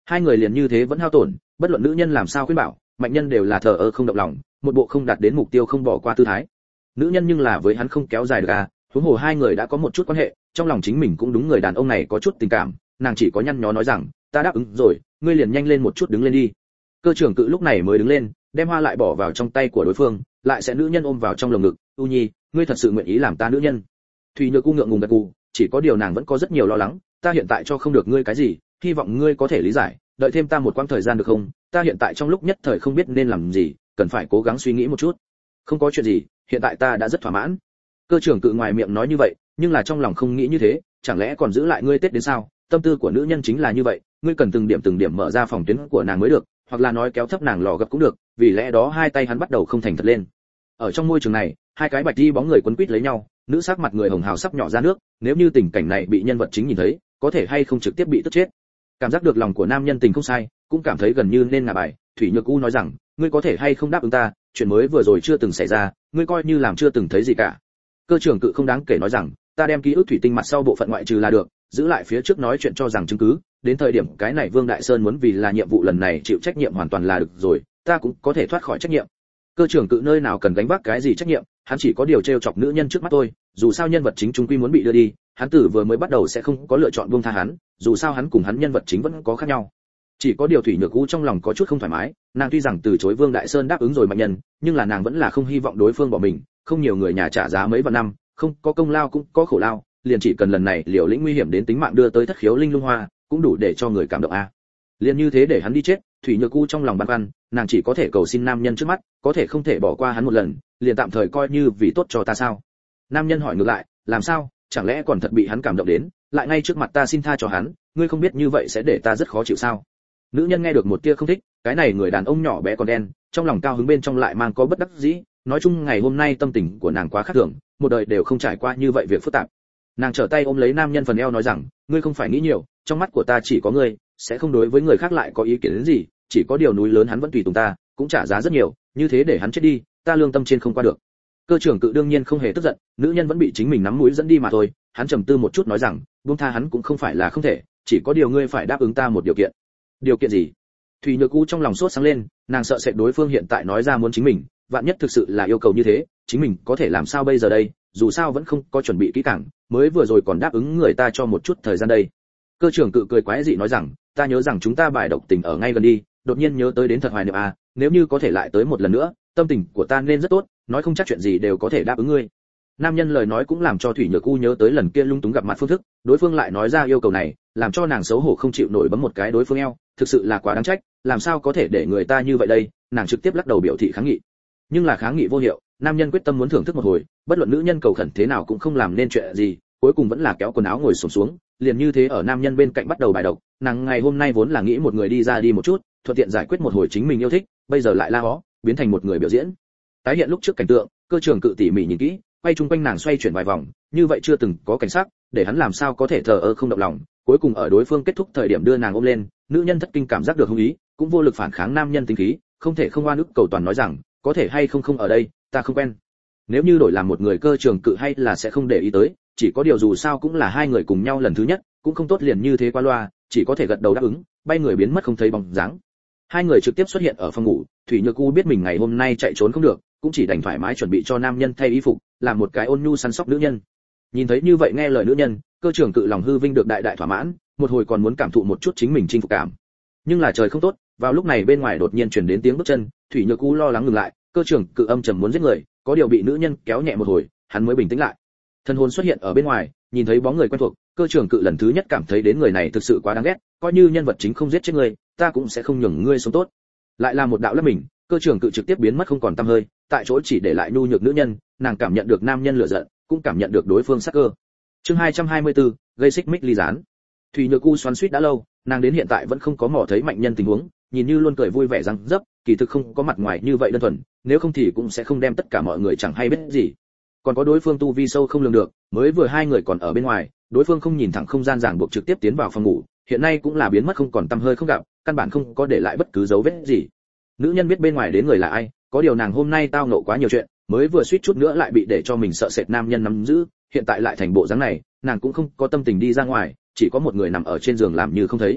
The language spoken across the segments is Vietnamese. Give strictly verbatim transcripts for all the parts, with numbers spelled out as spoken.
Hai người liền như thế vẫn hao tổn, bất luận nữ nhân làm sao khuyên bảo, mạnh nhân đều là thờ ơ không động lòng, một bộ không đạt đến mục tiêu không bỏ qua tư thái. Nữ nhân nhưng là với hắn không kéo dài được à, huống hồ hai người đã có một chút quan hệ, trong lòng chính mình cũng đúng người đàn ông này có chút tình cảm, nàng chỉ có nhăn nhó nói rằng, ta đáp ứng rồi, ngươi liền nhanh lên một chút đứng lên đi. Cơ trưởng cự lúc này mới đứng lên, đem hoa lại bỏ vào trong tay của đối phương, lại sẽ nữ nhân ôm vào trong lồng ngực, "U Nhi, ngươi thật sự nguyện ý làm ta nữ nhân?" Thủy Nhược U ngượng ngùng gật gù, chỉ có điều nàng vẫn có rất nhiều lo lắng, "Ta hiện tại cho không được ngươi cái gì, hy vọng ngươi có thể lý giải, đợi thêm ta một quãng thời gian được không? Ta hiện tại trong lúc nhất thời không biết nên làm gì, cần phải cố gắng suy nghĩ một chút." "Không có chuyện gì, hiện tại ta đã rất thỏa mãn." Cơ trưởng cự ngoài miệng nói như vậy, nhưng là trong lòng không nghĩ như thế, chẳng lẽ còn giữ lại ngươi Tết đến sao? Tâm tư của nữ nhân chính là như vậy, ngươi cần từng điểm từng điểm mở ra phòng tuyến của nàng mới được, hoặc là nói kéo thấp nàng lò gấp cũng được, vì lẽ đó hai tay hắn bắt đầu không thành thật lên. Ở trong môi trường này, hai cái bạch đi bóng người quấn quýt lấy nhau, nữ sắc mặt người hồng hào sắp nhỏ ra nước, nếu như tình cảnh này bị nhân vật chính nhìn thấy, có thể hay không trực tiếp bị tức chết. Cảm giác được lòng của nam nhân tình không sai, cũng cảm thấy gần như nên ngả bài, Thủy Nhược U nói rằng, ngươi có thể hay không đáp ứng ta, chuyện mới vừa rồi chưa từng xảy ra, ngươi coi như làm chưa từng thấy gì cả. Cơ trưởng cự không đáng kể nói rằng, ta đem ký ức thủy tinh mặt sau bộ phận ngoại trừ là được, giữ lại phía trước nói chuyện cho rằng chứng cứ, đến thời điểm cái này Vương Đại Sơn muốn vì là nhiệm vụ lần này chịu trách nhiệm hoàn toàn là được rồi, ta cũng có thể thoát khỏi trách nhiệm. Cơ trưởng cự nơi nào cần gánh vác cái gì trách nhiệm, hắn chỉ có điều trêu chọc nữ nhân trước mắt thôi, dù sao nhân vật chính trung quy muốn bị đưa đi, hắn tử vừa mới bắt đầu sẽ không có lựa chọn buông tha hắn, dù sao hắn cùng hắn nhân vật chính vẫn có khác nhau. Chỉ có điều Thủy Nhược U trong lòng có chút không thoải mái, nàng tuy rằng từ chối Vương Đại Sơn đáp ứng rồi mạnh nhân, nhưng là nàng vẫn là không hy vọng đối phương bỏ mình, không nhiều người nhà trả giá mấy vạn năm, không có công lao cũng có khổ lao, liền chỉ cần lần này liều lĩnh nguy hiểm đến tính mạng đưa tới thất khiếu linh lung hoa, cũng đủ để cho người cảm động a. À. Liền như thế để hắn đi chết, Thủy Nhược U trong lòng băn khoăn, nàng chỉ có thể cầu xin nam nhân trước mắt, có thể không thể bỏ qua hắn một lần, liền tạm thời coi như vì tốt cho ta sao? Nam nhân hỏi ngược lại, làm sao, chẳng lẽ còn thật bị hắn cảm động đến, lại ngay trước mặt ta xin tha cho hắn, ngươi không biết như vậy sẽ để ta rất khó chịu sao? Nữ nhân nghe được một tia không thích, cái này người đàn ông nhỏ bé còn đen, trong lòng cao hứng bên trong lại mang có bất đắc dĩ, nói chung ngày hôm nay tâm tình của nàng quá khác thường, một đời đều không trải qua như vậy việc phức tạp. Nàng trở tay ôm lấy nam nhân phần eo nói rằng, ngươi không phải nghĩ nhiều, trong mắt của ta chỉ có ngươi, sẽ không đối với người khác lại có ý kiến đến gì, chỉ có điều núi lớn hắn vẫn tùy tùng ta, cũng trả giá rất nhiều, như thế để hắn chết đi, ta lương tâm trên không qua được. Cơ trưởng cự đương nhiên không hề tức giận, nữ nhân vẫn bị chính mình nắm mũi dẫn đi mà thôi, hắn trầm tư một chút nói rằng, buông tha hắn cũng không phải là không thể, chỉ có điều ngươi phải đáp ứng ta một điều kiện. Điều kiện gì? Thủy Nhược U trong lòng sốt sáng lên, nàng sợ sệt đối phương hiện tại nói ra muốn chính mình, vạn nhất thực sự là yêu cầu như thế, chính mình có thể làm sao bây giờ đây, dù sao vẫn không có chuẩn bị kỹ càng, mới vừa rồi còn đáp ứng người ta cho một chút thời gian đây. Cơ trưởng cự cười quái dị nói rằng, ta nhớ rằng chúng ta bài độc tình ở ngay gần đi, đột nhiên nhớ tới đến thật hoài niệm à, nếu như có thể lại tới một lần nữa, tâm tình của ta nên rất tốt, nói không chắc chuyện gì đều có thể đáp ứng ngươi. Nam nhân lời nói cũng làm cho Thủy Nhược U nhớ tới lần kia lung túng gặp mặt phương thức, đối phương lại nói ra yêu cầu này, làm cho nàng xấu hổ không chịu nổi bấm một cái đối phương eo, thực sự là quá đáng trách, làm sao có thể để người ta như vậy đây, nàng trực tiếp lắc đầu biểu thị kháng nghị. Nhưng là kháng nghị vô hiệu, nam nhân quyết tâm muốn thưởng thức một hồi, bất luận nữ nhân cầu khẩn thế nào cũng không làm nên chuyện gì, cuối cùng vẫn là kéo quần áo ngồi xổm xuống, xuống, liền như thế ở nam nhân bên cạnh bắt đầu bài độc, nàng ngày hôm nay vốn là nghĩ một người đi ra đi một chút, thuận tiện giải quyết một hồi chính mình yêu thích, bây giờ lại la hó, biến thành một người biểu diễn. Tái hiện lúc trước cảnh tượng, cơ trưởng cự tỉ mỉ nhìn kỹ, quay chung quanh nàng xoay chuyển vài vòng, như vậy chưa từng có cảnh sắc, để hắn làm sao có thể thờ ơ không động lòng, cuối cùng ở đối phương kết thúc thời điểm đưa nàng ôm lên, nữ nhân thất kinh cảm giác được hung ý, cũng vô lực phản kháng nam nhân tính khí, không thể không oan ức cầu toàn nói rằng, có thể hay không không ở đây, ta không quen. Nếu như đổi làm một người cơ trưởng cự hay là sẽ không để ý tới, chỉ có điều dù sao cũng là hai người cùng nhau lần thứ nhất, cũng không tốt liền như thế qua loa, chỉ có thể gật đầu đáp ứng, bay người biến mất không thấy bóng dáng. Hai người trực tiếp xuất hiện ở phòng ngủ, Thủy Nhược U biết mình ngày hôm nay chạy trốn không được, cũng chỉ đành thoải mái chuẩn bị cho nam nhân thay y phục, làm một cái ôn nhu săn sóc nữ nhân. Nhìn thấy như vậy nghe lời nữ nhân, cơ trưởng cự lòng hư vinh được đại đại thỏa mãn, một hồi còn muốn cảm thụ một chút chính mình chinh phục cảm. Nhưng là trời không tốt, vào lúc này bên ngoài đột nhiên truyền đến tiếng bước chân, Thủy Nhược U lo lắng ngừng lại, cơ trưởng cự âm trầm muốn giết người, có điều bị nữ nhân kéo nhẹ một hồi, hắn mới bình tĩnh lại. Thân hồn xuất hiện ở bên ngoài, nhìn thấy bóng người quen thuộc, cơ trưởng cự lần thứ nhất cảm thấy đến người này thực sự quá đáng ghét, coi như nhân vật chính không giết chết ngươi, ta cũng sẽ không nhường ngươi sống tốt. Lại là một đạo lấp mình, cơ trưởng cự trực tiếp biến mất không còn tăm hơi, tại chỗ chỉ để lại nhu nhược nữ nhân, nàng cảm nhận được nam nhân lửa giận, cũng cảm nhận được đối phương sắc cơ. Chương hai trăm hai mươi tư, gây xích mích ly gián. Thủy Nhược U xoắn xuýt đã lâu, nàng đến hiện tại vẫn không có mò thấy mạnh nhân tình huống, nhìn như luôn cười vui vẻ răng dấp, kỳ thực không có mặt ngoài như vậy đơn thuần, nếu không thì cũng sẽ không đem tất cả mọi người chẳng hay biết gì. Còn có đối phương tu vi sâu không lường được, mới vừa hai người còn ở bên ngoài, đối phương không nhìn thẳng không gian ràng buộc trực tiếp tiến vào phòng ngủ, hiện nay cũng là biến mất không còn tăm hơi không gặp, căn bản không có để lại bất cứ dấu vết gì. Nữ nhân biết bên ngoài đến người là ai, có điều nàng hôm nay tao nộ quá nhiều chuyện, mới vừa suýt chút nữa lại bị để cho mình sợ sệt nam nhân nắm giữ, hiện tại lại thành bộ dáng này, nàng cũng không có tâm tình đi ra ngoài, chỉ có một người nằm ở trên giường làm như không thấy.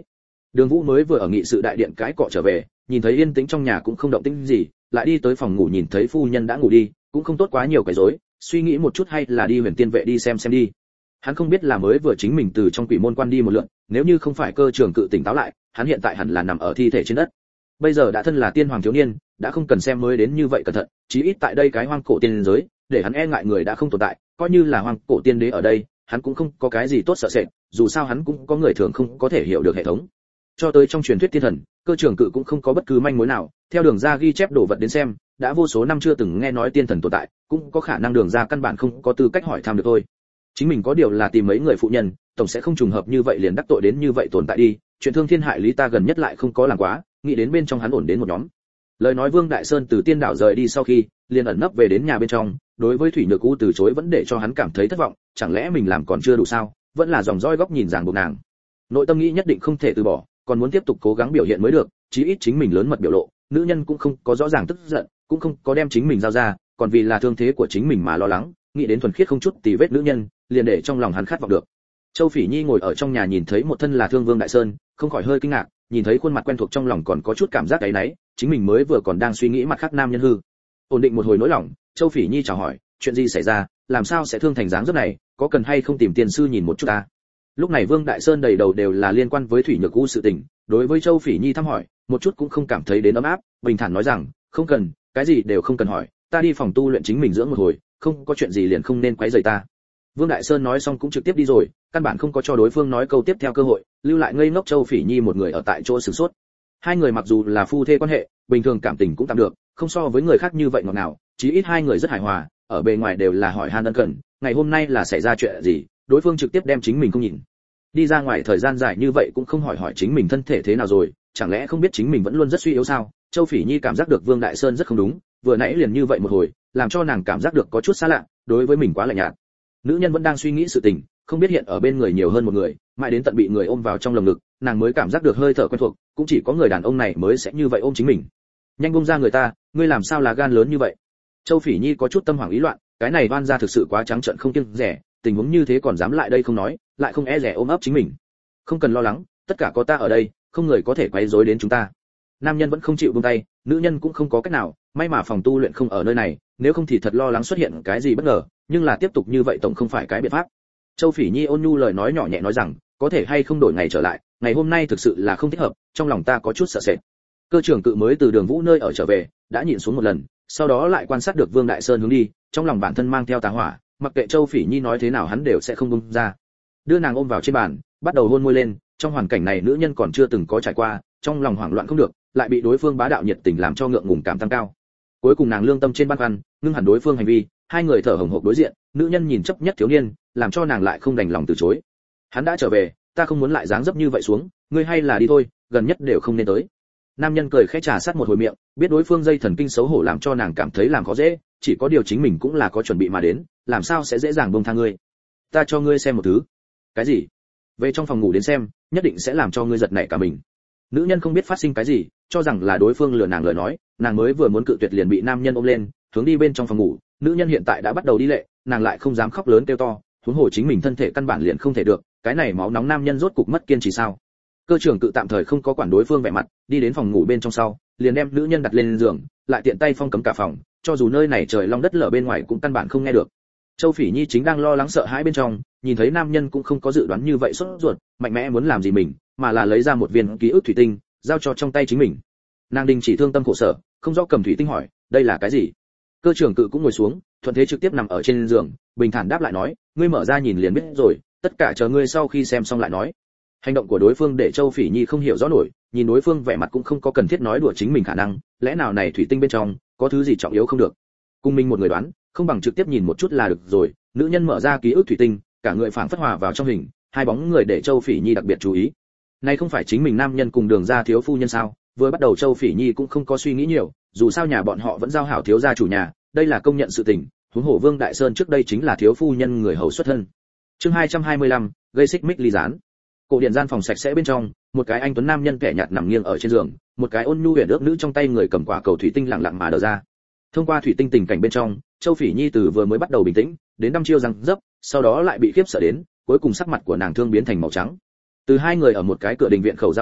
Đường Vũ mới vừa ở nghị sự đại điện cái cọ trở về, nhìn thấy yên tĩnh trong nhà cũng không động tĩnh gì, lại đi tới phòng ngủ nhìn thấy phu nhân đã ngủ đi, cũng không tốt quá nhiều cái rối, suy nghĩ một chút hay là đi Huyền Tiên vệ đi xem xem đi. Hắn không biết là mới vừa chính mình từ trong quỷ môn quan đi một lượt, nếu như không phải cơ trường cự tỉnh táo lại, hắn hiện tại hẳn là nằm ở thi thể trên đất. Bây giờ đã thân là tiên hoàng thiếu niên, đã không cần xem mới đến như vậy cẩn thận, chí ít tại đây cái hoang cổ tiên giới, để hắn e ngại người đã không tồn tại, coi như là hoang cổ tiên đế ở đây, hắn cũng không có cái gì tốt sợ sệt, dù sao hắn cũng có người thường không có thể hiểu được hệ thống. Cho tới trong truyền thuyết tiên thần, cơ trường cự cũng không có bất cứ manh mối nào, theo đường ra ghi chép đồ vật đến xem, đã vô số năm chưa từng nghe nói tiên thần tồn tại, cũng có khả năng đường ra căn bản không có tư cách hỏi thăm được thôi. Chính mình có điều là tìm mấy người phụ nhân, tổng sẽ không trùng hợp như vậy liền đắc tội đến như vậy tồn tại đi, chuyện thương thiên hại lý ta gần nhất lại không có làm quá, nghĩ đến bên trong hắn ổn đến một nhóm. Lời nói Vương Đại Sơn từ tiên đảo rời đi sau khi, liền ẩn nấp về đến nhà bên trong, đối với Thủy Nhược U từ chối vẫn để cho hắn cảm thấy thất vọng, chẳng lẽ mình làm còn chưa đủ sao, vẫn là dòng roi góc nhìn ràng buộc nàng. Nội tâm nghĩ nhất định không thể từ bỏ, còn muốn tiếp tục cố gắng biểu hiện mới được, chí ít chính mình lớn mật biểu lộ, nữ nhân cũng không có rõ ràng tức giận, cũng không có đem chính mình giao ra, còn vì là thương thế của chính mình mà lo lắng, nghĩ đến thuần khiết không chút tì vết nữ nhân, liền để trong lòng hắn khát vọng được. Châu Phỉ Nhi ngồi ở trong nhà nhìn thấy một thân là thương Vương Đại Sơn, không khỏi hơi kinh ngạc, nhìn thấy khuôn mặt quen thuộc trong lòng còn có chút cảm giác áy náy, chính mình mới vừa còn đang suy nghĩ mặt khác nam nhân hư. Ổn định một hồi nỗi lòng, Châu Phỉ Nhi chào hỏi, chuyện gì xảy ra, làm sao sẽ thương thành dáng dấp này, có cần hay không tìm tiền sư nhìn một chút ta. Lúc này Vương Đại Sơn đầy đầu đều là liên quan với Thủy Nhược U sự tình, đối với Châu Phỉ Nhi thăm hỏi, một chút cũng không cảm thấy đến ấm áp, bình thản nói rằng, không cần, cái gì đều không cần hỏi, ta đi phòng tu luyện chính mình dưỡng một hồi, không có chuyện gì liền không nên quấy rầy ta. Vương Đại Sơn nói xong cũng trực tiếp đi rồi, căn bản không có cho đối phương nói câu tiếp theo cơ hội, lưu lại ngây ngốc Châu Phỉ Nhi một người ở tại chỗ sửng sốt. Hai người mặc dù là phu thê quan hệ, bình thường cảm tình cũng tạm được, không so với người khác như vậy ngọt ngào, chí ít hai người rất hài hòa, ở bề ngoài đều là hỏi han ân cần, ngày hôm nay là xảy ra chuyện gì, đối phương trực tiếp đem chính mình không nhìn. Đi ra ngoài thời gian dài như vậy cũng không hỏi hỏi chính mình thân thể thế nào rồi, chẳng lẽ không biết chính mình vẫn luôn rất suy yếu sao? Châu Phỉ Nhi cảm giác được Vương Đại Sơn rất không đúng, vừa nãy liền như vậy một hồi, làm cho nàng cảm giác được có chút xa lạ, đối với mình quá lạnh nhạt. Nữ nhân vẫn đang suy nghĩ sự tình, không biết hiện ở bên người nhiều hơn một người, mãi đến tận bị người ôm vào trong lồng ngực, nàng mới cảm giác được hơi thở quen thuộc, cũng chỉ có người đàn ông này mới sẽ như vậy ôm chính mình. Nhanh buông ra người ta, ngươi làm sao là gan lớn như vậy? Châu Phỉ Nhi có chút tâm hoảng ý loạn, cái này oan gia thực sự quá trắng trợn không kiêng dè, tình huống như thế còn dám lại đây không nói, lại không e dè ôm ấp chính mình. Không cần lo lắng, tất cả có ta ở đây, không người có thể quấy rối đến chúng ta. Nam nhân vẫn không chịu buông tay, nữ nhân cũng không có cách nào, may mà phòng tu luyện không ở nơi này, nếu không thì thật lo lắng xuất hiện cái gì bất ngờ, nhưng là tiếp tục như vậy tổng không phải cái biện pháp. Châu Phỉ Nhi ôn nhu lời nói nhỏ nhẹ nói rằng, có thể hay không đổi ngày trở lại, ngày hôm nay thực sự là không thích hợp, trong lòng ta có chút sợ sệt. Cơ trưởng cự mới từ Đường Vũ nơi ở trở về, đã nhịn xuống một lần, sau đó lại quan sát được Vương Đại Sơn hướng đi, trong lòng bản thân mang theo tà hỏa, mặc kệ Châu Phỉ Nhi nói thế nào hắn đều sẽ không buông ra. Đưa nàng ôm vào trên bàn, bắt đầu hôn môi lên, trong hoàn cảnh này nữ nhân còn chưa từng có trải qua, trong lòng hoảng loạn không được, lại bị đối phương bá đạo nhiệt tình làm cho ngượng ngùng cảm tăng cao. Cuối cùng nàng lương tâm trên băn khoăn, ngưng hẳn đối phương hành vi, hai người thở hổn hộc đối diện, nữ nhân nhìn chấp nhất thiếu niên, làm cho nàng lại không đành lòng từ chối. Hắn đã trở về, ta không muốn lại dáng dấp như vậy xuống, ngươi hay là đi thôi, gần nhất đều không nên tới. Nam nhân cười khẽ trà sát một hồi miệng, biết đối phương dây thần kinh xấu hổ làm cho nàng cảm thấy làm khó dễ, chỉ có điều chính mình cũng là có chuẩn bị mà đến, làm sao sẽ dễ dàng buông tha ngươi. Ta cho ngươi xem một thứ. Cái gì? Về trong phòng ngủ đến xem, nhất định sẽ làm cho ngươi giật nảy cả mình. Nữ nhân không biết phát sinh cái gì, cho rằng là đối phương lừa nàng lời nói, nàng mới vừa muốn cự tuyệt liền bị nam nhân ôm lên, hướng đi bên trong phòng ngủ. Nữ nhân hiện tại đã bắt đầu đi lệ, nàng lại không dám khóc lớn kêu to, huống hồ chính mình thân thể căn bản liền không thể được, cái này máu nóng nam nhân rốt cục mất kiên trì sao? Cơ trưởng cự tạm thời không có quản đối phương vẻ mặt, đi đến phòng ngủ bên trong sau, liền đem nữ nhân đặt lên giường, lại tiện tay phong cấm cả phòng, cho dù nơi này trời long đất lở bên ngoài cũng căn bản không nghe được. Châu Phỉ Nhi chính đang lo lắng sợ hãi bên trong, nhìn thấy nam nhân cũng không có dự đoán như vậy sốt ruột, mạnh mẽ muốn làm gì mình, mà là lấy ra một viên ký ức thủy tinh, giao cho trong tay chính mình. Nàng đình chỉ thương tâm khổ sở, không rõ cầm thủy tinh hỏi, đây là cái gì? Cơ trưởng cự cũng ngồi xuống, thuận thế trực tiếp nằm ở trên giường, bình thản đáp lại nói, ngươi mở ra nhìn liền biết rồi, tất cả chờ ngươi sau khi xem xong lại nói. Hành động của đối phương để Châu Phỉ Nhi không hiểu rõ nổi, nhìn đối phương vẻ mặt cũng không có cần thiết nói đùa chính mình khả năng, lẽ nào này thủy tinh bên trong có thứ gì trọng yếu không được. Cùng mình một người đoán, không bằng trực tiếp nhìn một chút là được rồi. Nữ nhân mở ra ký ức thủy tinh, cả người phảng phất hòa vào trong hình, hai bóng người để Châu Phỉ Nhi đặc biệt chú ý. Này không phải chính mình nam nhân cùng Đường gia thiếu phu nhân sao? Vừa bắt đầu Châu Phỉ Nhi cũng không có suy nghĩ nhiều, dù sao nhà bọn họ vẫn giao hảo thiếu gia chủ nhà, đây là công nhận sự tình, huống hồ Vương Đại Sơn trước đây chính là thiếu phu nhân người hầu xuất thân. Chương hai trăm hai mươi lăm, gây xích mích ly gián. Cổ điện gian phòng sạch sẽ bên trong, một cái anh tuấn nam nhân kẻ nhạt nằm nghiêng ở trên giường, một cái ôn nhu huyền ước nữ trong tay người cầm quả cầu thủy tinh lặng lặng mà đờ ra. Thông qua thủy tinh tình cảnh bên trong, Châu Phỉ Nhi từ vừa mới bắt đầu bình tĩnh, đến năm chiêu răng dấp, sau đó lại bị khiếp sợ đến, cuối cùng sắc mặt của nàng thương biến thành màu trắng. Từ hai người ở một cái cửa đình viện khẩu giao lưu,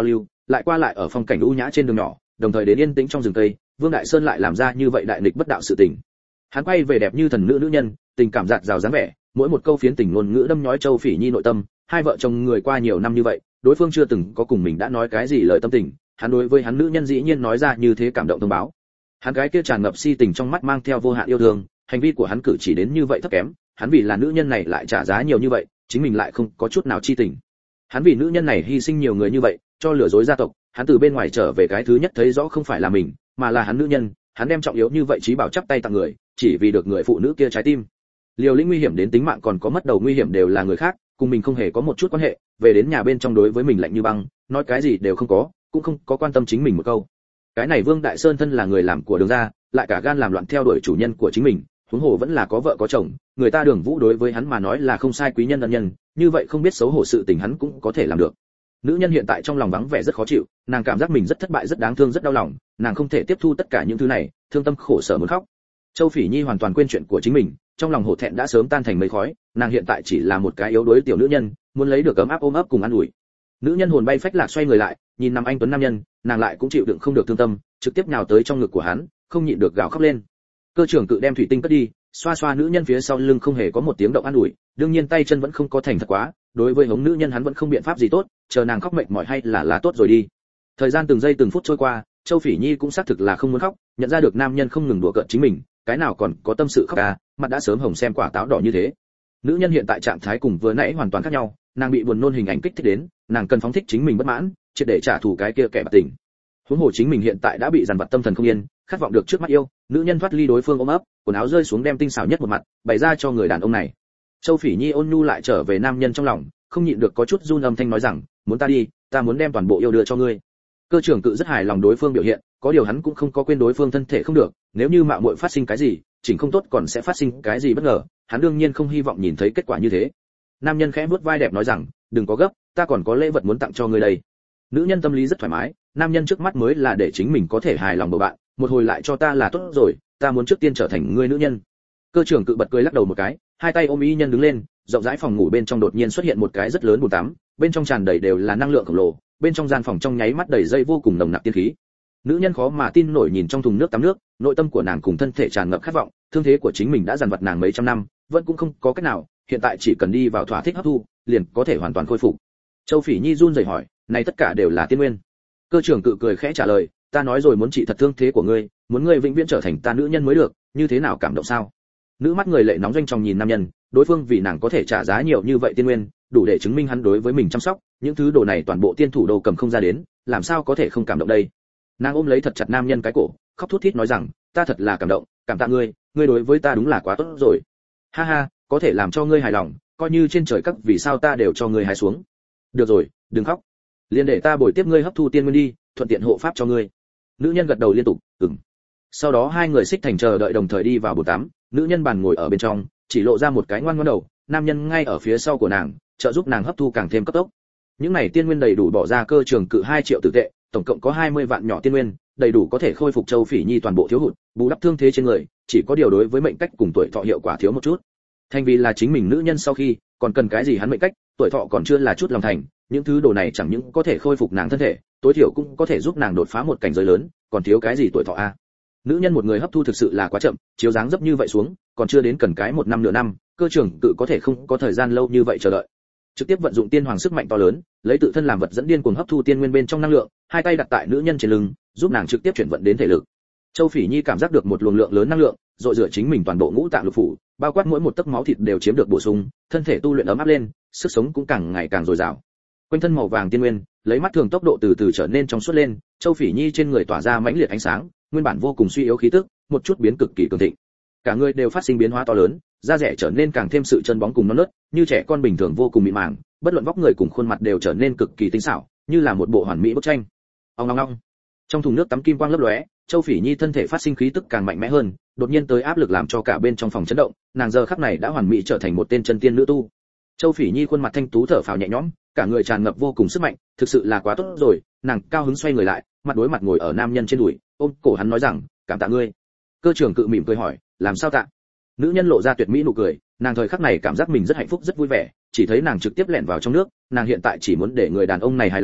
lại qua lại ở phong cảnh u nhã trên đường nhỏ, đồng thời đến yên tĩnh trong rừng cây, Vương Đại Sơn lại làm ra như vậy đại nghịch bất đạo sự tình. Hắn quay về đẹp như thần nữ nữ nhân, tình cảm dạt dào dáng vẻ, mỗi một câu phiến tình ngôn ngữ đâm nhói Châu Phỉ Nhi nội tâm, hai vợ chồng người qua nhiều năm như vậy, đối phương chưa từng có cùng mình đã nói cái gì lời tâm tình, hắn đối với hắn nữ nhân dĩ nhiên nói ra như thế cảm động thông báo. Hắn cái kia tràn ngập si tình trong mắt mang theo vô hạn yêu thương, hành vi của hắn cử chỉ đến như vậy thấp kém, hắn vì là nữ nhân này lại trả giá nhiều như vậy, chính mình lại không có chút nào chi tình. Hắn vì nữ nhân này hy sinh nhiều người như vậy, cho lừa dối gia tộc, hắn từ bên ngoài trở về cái thứ nhất thấy rõ không phải là mình, mà là hắn nữ nhân, hắn đem trọng yếu như vậy trí bảo chắp tay tặng người, chỉ vì được người phụ nữ kia trái tim. Liều lĩnh nguy hiểm đến tính mạng còn có mất đầu nguy hiểm đều là người khác, cùng mình không hề có một chút quan hệ, về đến nhà bên trong đối với mình lạnh như băng, nói cái gì đều không có, cũng không có quan tâm chính mình một câu. Cái này Vương Đại Sơn thân là người làm của Đường gia, lại cả gan làm loạn theo đuổi chủ nhân của chính mình, huống hồ vẫn là có vợ có chồng, người ta Đường Vũ đối với hắn mà nói là không sai quý nhân ân nhân, như vậy không biết xấu hổ sự tình hắn cũng có thể làm được. Nữ nhân hiện tại trong lòng vắng vẻ rất khó chịu, nàng cảm giác mình rất thất bại rất đáng thương rất đau lòng, nàng không thể tiếp thu tất cả những thứ này, thương tâm khổ sở muốn khóc. Châu Phỉ Nhi hoàn toàn quên chuyện của chính mình, trong lòng hổ thẹn đã sớm tan thành mây khói, nàng hiện tại chỉ là một cái yếu đuối tiểu nữ nhân, muốn lấy được ấm áp ôm ấp cùng an ủi. Nữ nhân hồn bay phách lạc xoay người lại, nhìn nằm anh tuấn nam nhân, nàng lại cũng chịu đựng không được thương tâm, trực tiếp nhào tới trong ngực của hắn, không nhịn được gào khóc lên. Cơ trưởng cự đem thủy tinh cất đi, xoa xoa nữ nhân phía sau lưng không hề có một tiếng động an ủi, đương nhiên tay chân vẫn không có thành thật quá, đối với hống nữ nhân hắn vẫn không biện pháp gì tốt, chờ nàng khóc mệt mỏi hay là lá tốt rồi đi. Thời gian từng giây từng phút trôi qua, Châu Phỉ Nhi cũng xác thực là không muốn khóc, nhận ra được nam nhân không ngừng đùa cợt chính mình, cái nào còn có tâm sự khóc à, mặt đã sớm hồng xem quả táo đỏ như thế. Nữ nhân hiện tại trạng thái cùng vừa nãy hoàn toàn khác nhau, nàng bị buồn nôn hình ảnh kích thích đến, nàng cần phóng thích chính mình bất mãn, triệt để trả thù cái kia kẻ bạc tình. Huống hồ chính mình hiện tại đã bị dằn vặt tâm thần không yên, khát vọng được trước mắt yêu, nữ nhân thoát ly đối phương ôm ấp, quần áo rơi xuống đem tinh xảo nhất một mặt, bày ra cho người đàn ông này. Châu Phỉ Nhi ôn nhu lại trở về nam nhân trong lòng, không nhịn được có chút run âm thanh nói rằng, muốn ta đi, ta muốn đem toàn bộ yêu đưa cho ngươi. Cơ trưởng cự rất hài lòng đối phương biểu hiện, có điều hắn cũng không có quên đối phương thân thể không được, nếu như mạo muội phát sinh cái gì, chỉnh không tốt còn sẽ phát sinh cái gì bất ngờ, hắn đương nhiên không hy vọng nhìn thấy kết quả như thế. Nam nhân khẽ vuốt vai đẹp nói rằng, đừng có gấp, ta còn có lễ vật muốn tặng cho ngươi đây. Nữ nhân tâm lý rất thoải mái, nam nhân trước mắt mới là để chính mình có thể hài lòng bầu bạn, một hồi lại cho ta là tốt rồi, ta muốn trước tiên trở thành ngươi nữ nhân. Cơ trưởng cự bật cười lắc đầu một cái, hai tay ôm y nhân đứng lên, rộng rãi phòng ngủ bên trong đột nhiên xuất hiện một cái rất lớn bồn tắm, bên trong tràn đầy đều là năng lượng khổng lồ, bên trong gian phòng trong nháy mắt đầy dây vô cùng nồng nặc tiên khí. Nữ nhân khó mà tin nổi nhìn trong thùng nước tắm nước, nội tâm của nàng cùng thân thể tràn ngập khát vọng, thương thế của chính mình đã dằn vặt nàng mấy trăm năm, vẫn cũng không có cách nào, hiện tại chỉ cần đi vào thỏa thích hấp thu, liền có thể hoàn toàn khôi phục. Châu Phỉ Nhi run rẩy hỏi, này tất cả đều là tiên nguyên? Cơ trưởng cự cười khẽ trả lời, ta nói rồi muốn trị thật thương thế của ngươi, muốn ngươi vĩnh viễn trở thành ta nữ nhân mới được, như thế nào cảm động sao? Nữ mắt người lệ nóng doanh tròng nhìn nam nhân, đối phương vì nàng có thể trả giá nhiều như vậy tiên nguyên, đủ để chứng minh hắn đối với mình chăm sóc, những thứ đồ này toàn bộ tiên thủ đồ cầm không ra đến, làm sao có thể không cảm động đây? Nàng ôm lấy thật chặt nam nhân cái cổ, khóc thút thít nói rằng, ta thật là cảm động, cảm tạ ngươi, ngươi đối với ta đúng là quá tốt rồi. Ha ha, có thể làm cho ngươi hài lòng, coi như trên trời các vì sao ta đều cho ngươi hái xuống. Được rồi, đừng khóc, liền để ta bồi tiếp ngươi hấp thu tiên nguyên đi, thuận tiện hộ pháp cho ngươi. Nữ nhân gật đầu liên tục, ừm. Sau đó hai người xích thành chờ đợi đồng thời đi vào bồn tắm, nữ nhân bàn ngồi ở bên trong, chỉ lộ ra một cái ngoan ngoãn đầu, nam nhân ngay ở phía sau của nàng, trợ giúp nàng hấp thu càng thêm cấp tốc. Những này tiên nguyên đầy đủ bỏ ra cơ trường cự hai triệu tử tệ, tổng cộng có hai mươi vạn nhỏ tiên nguyên, đầy đủ có thể khôi phục Châu Phỉ Nhi toàn bộ thiếu hụt, bù đắp thương thế trên người, chỉ có điều đối với mệnh cách cùng tuổi thọ hiệu quả thiếu một chút. Thành vì là chính mình nữ nhân sau khi, còn cần cái gì hắn mệnh cách, tuổi thọ còn chưa là chút lòng thành, những thứ đồ này chẳng những có thể khôi phục nàng thân thể, tối thiểu cũng có thể giúp nàng đột phá một cảnh giới lớn, còn thiếu cái gì tuổi thọ a? Nữ nhân một người hấp thu thực sự là quá chậm, chiếu dáng dấp như vậy xuống, còn chưa đến cần cái một năm nửa năm, cơ trưởng tự có thể không có thời gian lâu như vậy chờ đợi. Trực tiếp vận dụng tiên hoàng sức mạnh to lớn, lấy tự thân làm vật dẫn điên cuồng hấp thu tiên nguyên bên trong năng lượng, hai tay đặt tại nữ nhân trên lưng, giúp nàng trực tiếp chuyển vận đến thể lực. Châu Phỉ Nhi cảm giác được một luồng lượng lớn năng lượng, dội rửa chính mình toàn bộ ngũ tạng lục phủ, bao quát mỗi một tấc máu thịt đều chiếm được bổ sung, thân thể tu luyện ấm áp lên, sức sống cũng càng ngày càng dồi dào. Quanh thân màu vàng tiên nguyên, lấy mắt thường tốc độ từ từ trở nên trong suốt lên, Châu Phỉ Nhi trên người tỏa ra mãnh liệt ánh sáng, nguyên bản vô cùng suy yếu khí tức, một chút biến cực kỳ cường thịnh. Cả người đều phát sinh biến hóa to lớn, da rẻ trở nên càng thêm sự chân bóng cùng non nớt, như trẻ con bình thường vô cùng mịn màng, bất luận vóc người cùng khuôn mặt đều trở nên cực kỳ tinh xảo, như là một bộ hoàn mỹ bức tranh. Ong ong ong. Trong thùng nước tắm kim quang lấp lóe, Châu Phỉ Nhi thân thể phát sinh khí tức càng mạnh mẽ hơn, đột nhiên tới áp lực làm cho cả bên trong phòng chấn động, nàng giờ khắc này đã hoàn mỹ trở thành một tên chân tiên nữ tu. Châu Phỉ Nhi khuôn mặt thanh tú thở phào nhẹ nhõm, cả người tràn ngập vô cùng sức mạnh, thực sự là quá tốt rồi, nàng cao hứng xoay người lại, mặt đối mặt ngồi ở nam nhân trên đùi, ôm cổ hắn nói rằng, cảm tạ ngươi. Cơ trưởng cự mỉm cười hỏi, làm sao tạ? Nữ nhân lộ ra tuyệt mỹ nụ cười, nàng thời khắc này cảm giác mình rất hạnh phúc rất vui vẻ, chỉ thấy nàng trực tiếp lẻn vào trong nước, nàng hiện tại chỉ muốn để người đàn ông này hài lòng,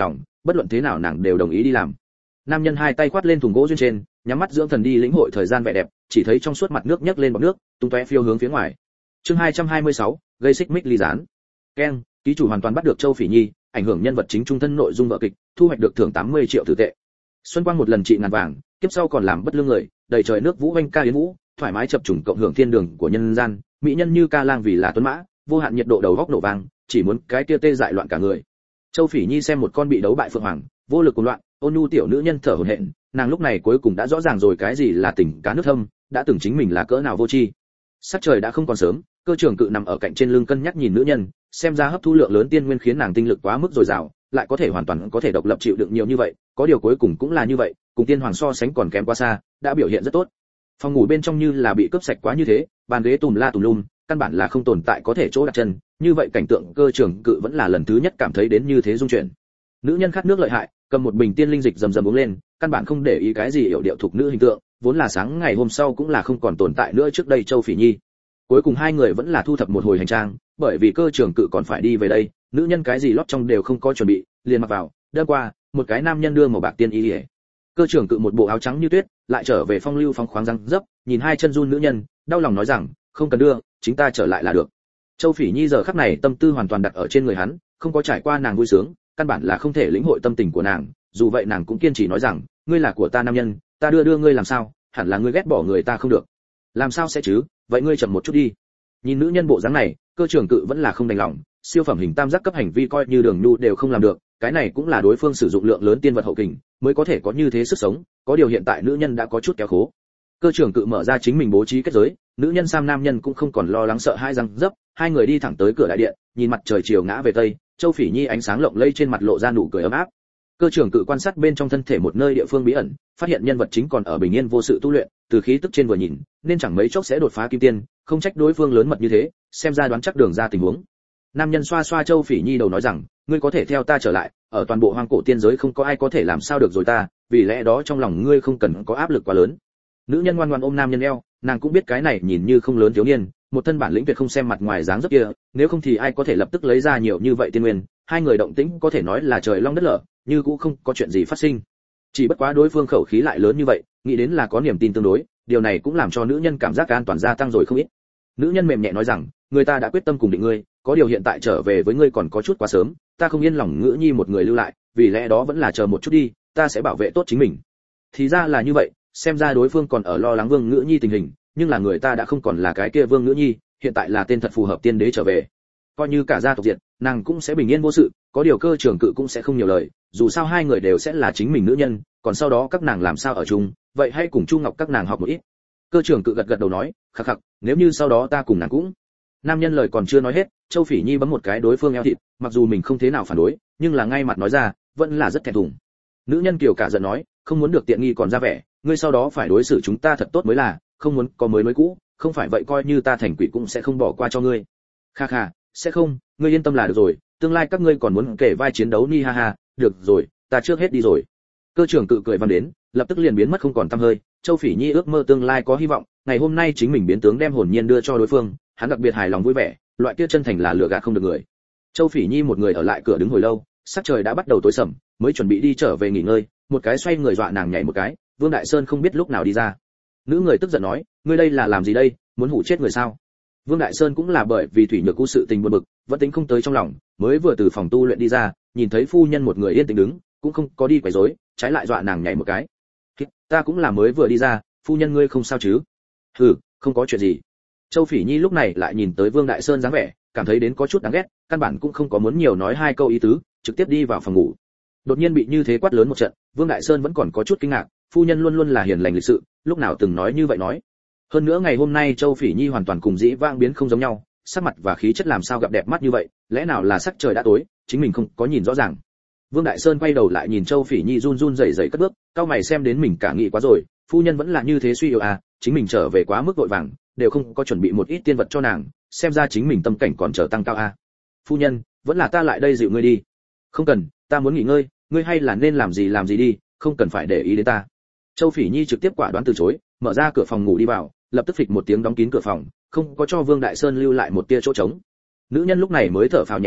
bất luận thế nào nàng đều đồng ý đi làm. Nam nhân hai tay khoát lên thùng gỗ duyên trên, nhắm mắt dưỡng thần đi lĩnh hội thời gian vẻ đẹp, chỉ thấy trong suốt mặt nước nhấc lên bọt nước, tung tóe phiêu hướng phía ngoài. Chương hai trăm hai mươi sáu, gây xích mích ly gián. Ken, ký chủ hoàn toàn bắt được Châu Phỉ Nhi, ảnh hưởng nhân vật chính trung thân nội dung vở kịch, thu hoạch được thưởng tám mươi triệu tử tệ. Xuân Quang một lần trị ngàn vàng, kiếp sau còn làm bất lương người, đầy trời nước vũ oanh ca yến vũ, thoải mái chập trùng cộng hưởng thiên đường của nhân gian, mỹ nhân như ca lang vì là tuấn mã, vô hạn nhiệt độ đầu góc nổ vang, chỉ muốn cái kia tê dại loạn cả người. Châu Phỉ Nhi xem một con bị đấu bại phượng hoàng, vô lực cuồng loạn, ôn nhu tiểu nữ nhân thở hổn hển, nàng lúc này cuối cùng đã rõ ràng rồi cái gì là tình cá nước thâm, đã từng chính mình là cỡ nào vô tri. Sắc trời đã không còn sớm, cơ trưởng cự nằm ở cạnh trên lưng cân nhắc nhìn nữ nhân, xem ra hấp thu lượng lớn tiên nguyên khiến nàng tinh lực quá mức dồi dào, lại có thể hoàn toàn có thể độc lập chịu đựng nhiều như vậy, có điều cuối cùng cũng là như vậy, cùng tiên hoàng so sánh còn kém quá xa, đã biểu hiện rất tốt. Phòng ngủ bên trong như là bị cướp sạch quá như thế, bàn ghế tùm la tùm lum, căn bản là không tồn tại có thể chỗ đặt chân, như vậy cảnh tượng cơ trưởng cự vẫn là lần thứ nhất cảm thấy đến như thế dung chuyển. Nữ nhân khát nước lợi hại, cầm một bình tiên linh dịch rầm rầm uống lên, căn bản không để ý cái gì hiểu điệu thuộc nữ hình tượng, vốn là sáng ngày hôm sau cũng là không còn tồn tại nữa trước đây Châu Phỉ Nhi. Cuối cùng hai người vẫn là thu thập một hồi hành trang, bởi vì cơ trưởng cự còn phải đi về đây, nữ nhân cái gì lót trong đều không có chuẩn bị, liền mặc vào, đêm qua, một cái nam nhân đưa màu bạc tiên y liễu. Cơ trưởng cự một bộ áo trắng như tuyết, lại trở về phong lưu phóng khoáng răng dấp, nhìn hai chân run nữ nhân, đau lòng nói rằng, không cần đưa, chính ta trở lại là được. Châu Phỉ Nhi giờ khắc này tâm tư hoàn toàn đặt ở trên người hắn, không có trải qua nàng vui sướng, căn bản là không thể lĩnh hội tâm tình của nàng, dù vậy nàng cũng kiên trì nói rằng, ngươi là của ta nam nhân, ta đưa đưa ngươi làm sao, hẳn là ngươi ghét bỏ người ta không được. Làm sao sẽ chứ, vậy ngươi chậm một chút đi. Nhìn nữ nhân bộ dáng này, cơ trưởng cự vẫn là không đành lòng, siêu phẩm hình tam giác cấp hành vi coi như Đường Nhu đều không làm được, cái này cũng là đối phương sử dụng lượng lớn tiên vật hậu kình, mới có thể có như thế sức sống, có điều hiện tại nữ nhân đã có chút kéo khố. Cơ trưởng cự mở ra chính mình bố trí kết giới, nữ nhân sam nam nhân cũng không còn lo lắng sợ hai răng dấp, hai người đi thẳng tới cửa đại điện, nhìn mặt trời chiều ngã về tây, Châu Phỉ Nhi ánh sáng lộng lẫy trên mặt lộ ra nụ cười ấm áp. Cơ trưởng cự quan sát bên trong thân thể một nơi địa phương bí ẩn, phát hiện nhân vật chính còn ở bình yên vô sự tu luyện, từ khí tức trên vừa nhìn, nên chẳng mấy chốc sẽ đột phá kim tiên, không trách đối phương lớn mật như thế, xem ra đoán chắc đường ra tình huống. Nam nhân xoa xoa Châu Phỉ Nhi đầu nói rằng, ngươi có thể theo ta trở lại, ở toàn bộ hoang cổ tiên giới không có ai có thể làm sao được rồi ta, vì lẽ đó trong lòng ngươi không cần có áp lực quá lớn. Nữ nhân ngoan ngoãn ôm nam nhân eo, nàng cũng biết cái này nhìn như không lớn thiếu niên, một thân bản lĩnh tuyệt không xem mặt ngoài dáng dấp kia, nếu không thì ai có thể lập tức lấy ra nhiều như vậy tiên nguyên, hai người động tĩnh có thể nói là trời long đất lở, như cũng không có chuyện gì phát sinh. Chỉ bất quá đối phương khẩu khí lại lớn như vậy, nghĩ đến là có niềm tin tương đối, điều này cũng làm cho nữ nhân cảm giác an toàn gia tăng rồi không ít. Nữ nhân mềm nhẹ nói rằng, người ta đã quyết tâm cùng định ngươi, có điều hiện tại trở về với ngươi còn có chút quá sớm, ta không yên lòng Ngữ Nhi một người lưu lại, vì lẽ đó vẫn là chờ một chút đi, ta sẽ bảo vệ tốt chính mình. Thì ra là như vậy, xem ra đối phương còn ở lo lắng Vương Ngữ Nhi tình hình, nhưng là người ta đã không còn là cái kia Vương Ngữ Nhi, hiện tại là tên thật phù hợp tiên đế trở về. Coi như cả gia tộc diệt, nàng cũng sẽ bình yên vô sự, có điều cơ trưởng cự cũng sẽ không nhiều lời, dù sao hai người đều sẽ là chính mình nữ nhân, còn sau đó các nàng làm sao ở chung, vậy hãy cùng Chu Ngọc các nàng học một ít. Cơ trưởng cự gật gật đầu nói, khắc khắc, nếu như sau đó ta cùng nàng cũng. Nam nhân lời còn chưa nói hết, Châu Phỉ Nhi bấm một cái đối phương eo thịt, mặc dù mình không thế nào phản đối, nhưng là ngay mặt nói ra, vẫn là rất thẹn thùng. Nữ nhân kiều cả giận nói, không muốn được tiện nghi còn ra vẻ, ngươi sau đó phải đối xử chúng ta thật tốt mới là, không muốn có mới mới cũ, không phải vậy coi như ta thành quỷ cũng sẽ không bỏ qua cho ngươi. Kha kha, sẽ không, ngươi yên tâm là được rồi, tương lai các ngươi còn muốn kể vai chiến đấu ni ha ha, được rồi, ta trước hết đi rồi. Cơ trưởng cự cười vang đến, lập tức liền biến mất không còn tăm hơi. Châu Phỉ Nhi ước mơ tương lai có hy vọng, ngày hôm nay chính mình biến tướng đem hồn nhiên đưa cho đối phương, hắn đặc biệt hài lòng vui vẻ, loại kia chân thành là lừa gạt không được người. Châu Phỉ Nhi một người ở lại cửa đứng hồi lâu, sắc trời đã bắt đầu tối sầm, mới chuẩn bị đi trở về nghỉ ngơi, một cái xoay người dọa nàng nhảy một cái, Vương Đại Sơn không biết lúc nào đi ra. Nữ người tức giận nói, ngươi đây là làm gì đây, muốn hủ chết người sao? Vương Đại Sơn cũng là bởi vì thủy nhược cũ sự tình buồn bực, vẫn tính không tới trong lòng, mới vừa từ phòng tu luyện đi ra, nhìn thấy phu nhân một người yên tĩnh đứng, cũng không có đi quấy rối, trái lại dọa nàng nhảy một cái. Ta cũng là mới vừa đi ra, phu nhân ngươi không sao chứ? Hừ, không có chuyện gì. Châu Phỉ Nhi lúc này lại nhìn tới Vương Đại Sơn dáng vẻ, cảm thấy đến có chút đáng ghét, căn bản cũng không có muốn nhiều nói hai câu ý tứ, trực tiếp đi vào phòng ngủ. Đột nhiên bị như thế quát lớn một trận, Vương Đại Sơn vẫn còn có chút kinh ngạc, phu nhân luôn luôn là hiền lành lịch sự, lúc nào từng nói như vậy nói. Hơn nữa ngày hôm nay Châu Phỉ Nhi hoàn toàn cùng dĩ vãng biến không giống nhau, sắc mặt và khí chất làm sao gặp đẹp mắt như vậy, lẽ nào là sắc trời đã tối, chính mình không có nhìn rõ ràng. Vương Đại Sơn quay đầu lại nhìn Châu Phỉ Nhi run run rẩy rẩy cất bước, cao mày xem đến mình cả nghĩ quá rồi, phu nhân vẫn là như thế suy yếu à, chính mình trở về quá mức vội vàng, đều không có chuẩn bị một ít tiên vật cho nàng, xem ra chính mình tâm cảnh còn chờ tăng cao à. Phu nhân, vẫn là ta lại đây dịu ngươi đi. Không cần, ta muốn nghỉ ngơi, ngươi hay là nên làm gì làm gì đi, không cần phải để ý đến ta. Châu Phỉ Nhi trực tiếp quả đoán từ chối, mở ra cửa phòng ngủ đi vào, lập tức phịch một tiếng đóng kín cửa phòng, không có cho Vương Đại Sơn lưu lại một tia chỗ trống. Nữ nhân lúc này mới thở phào nhẹ nhõm,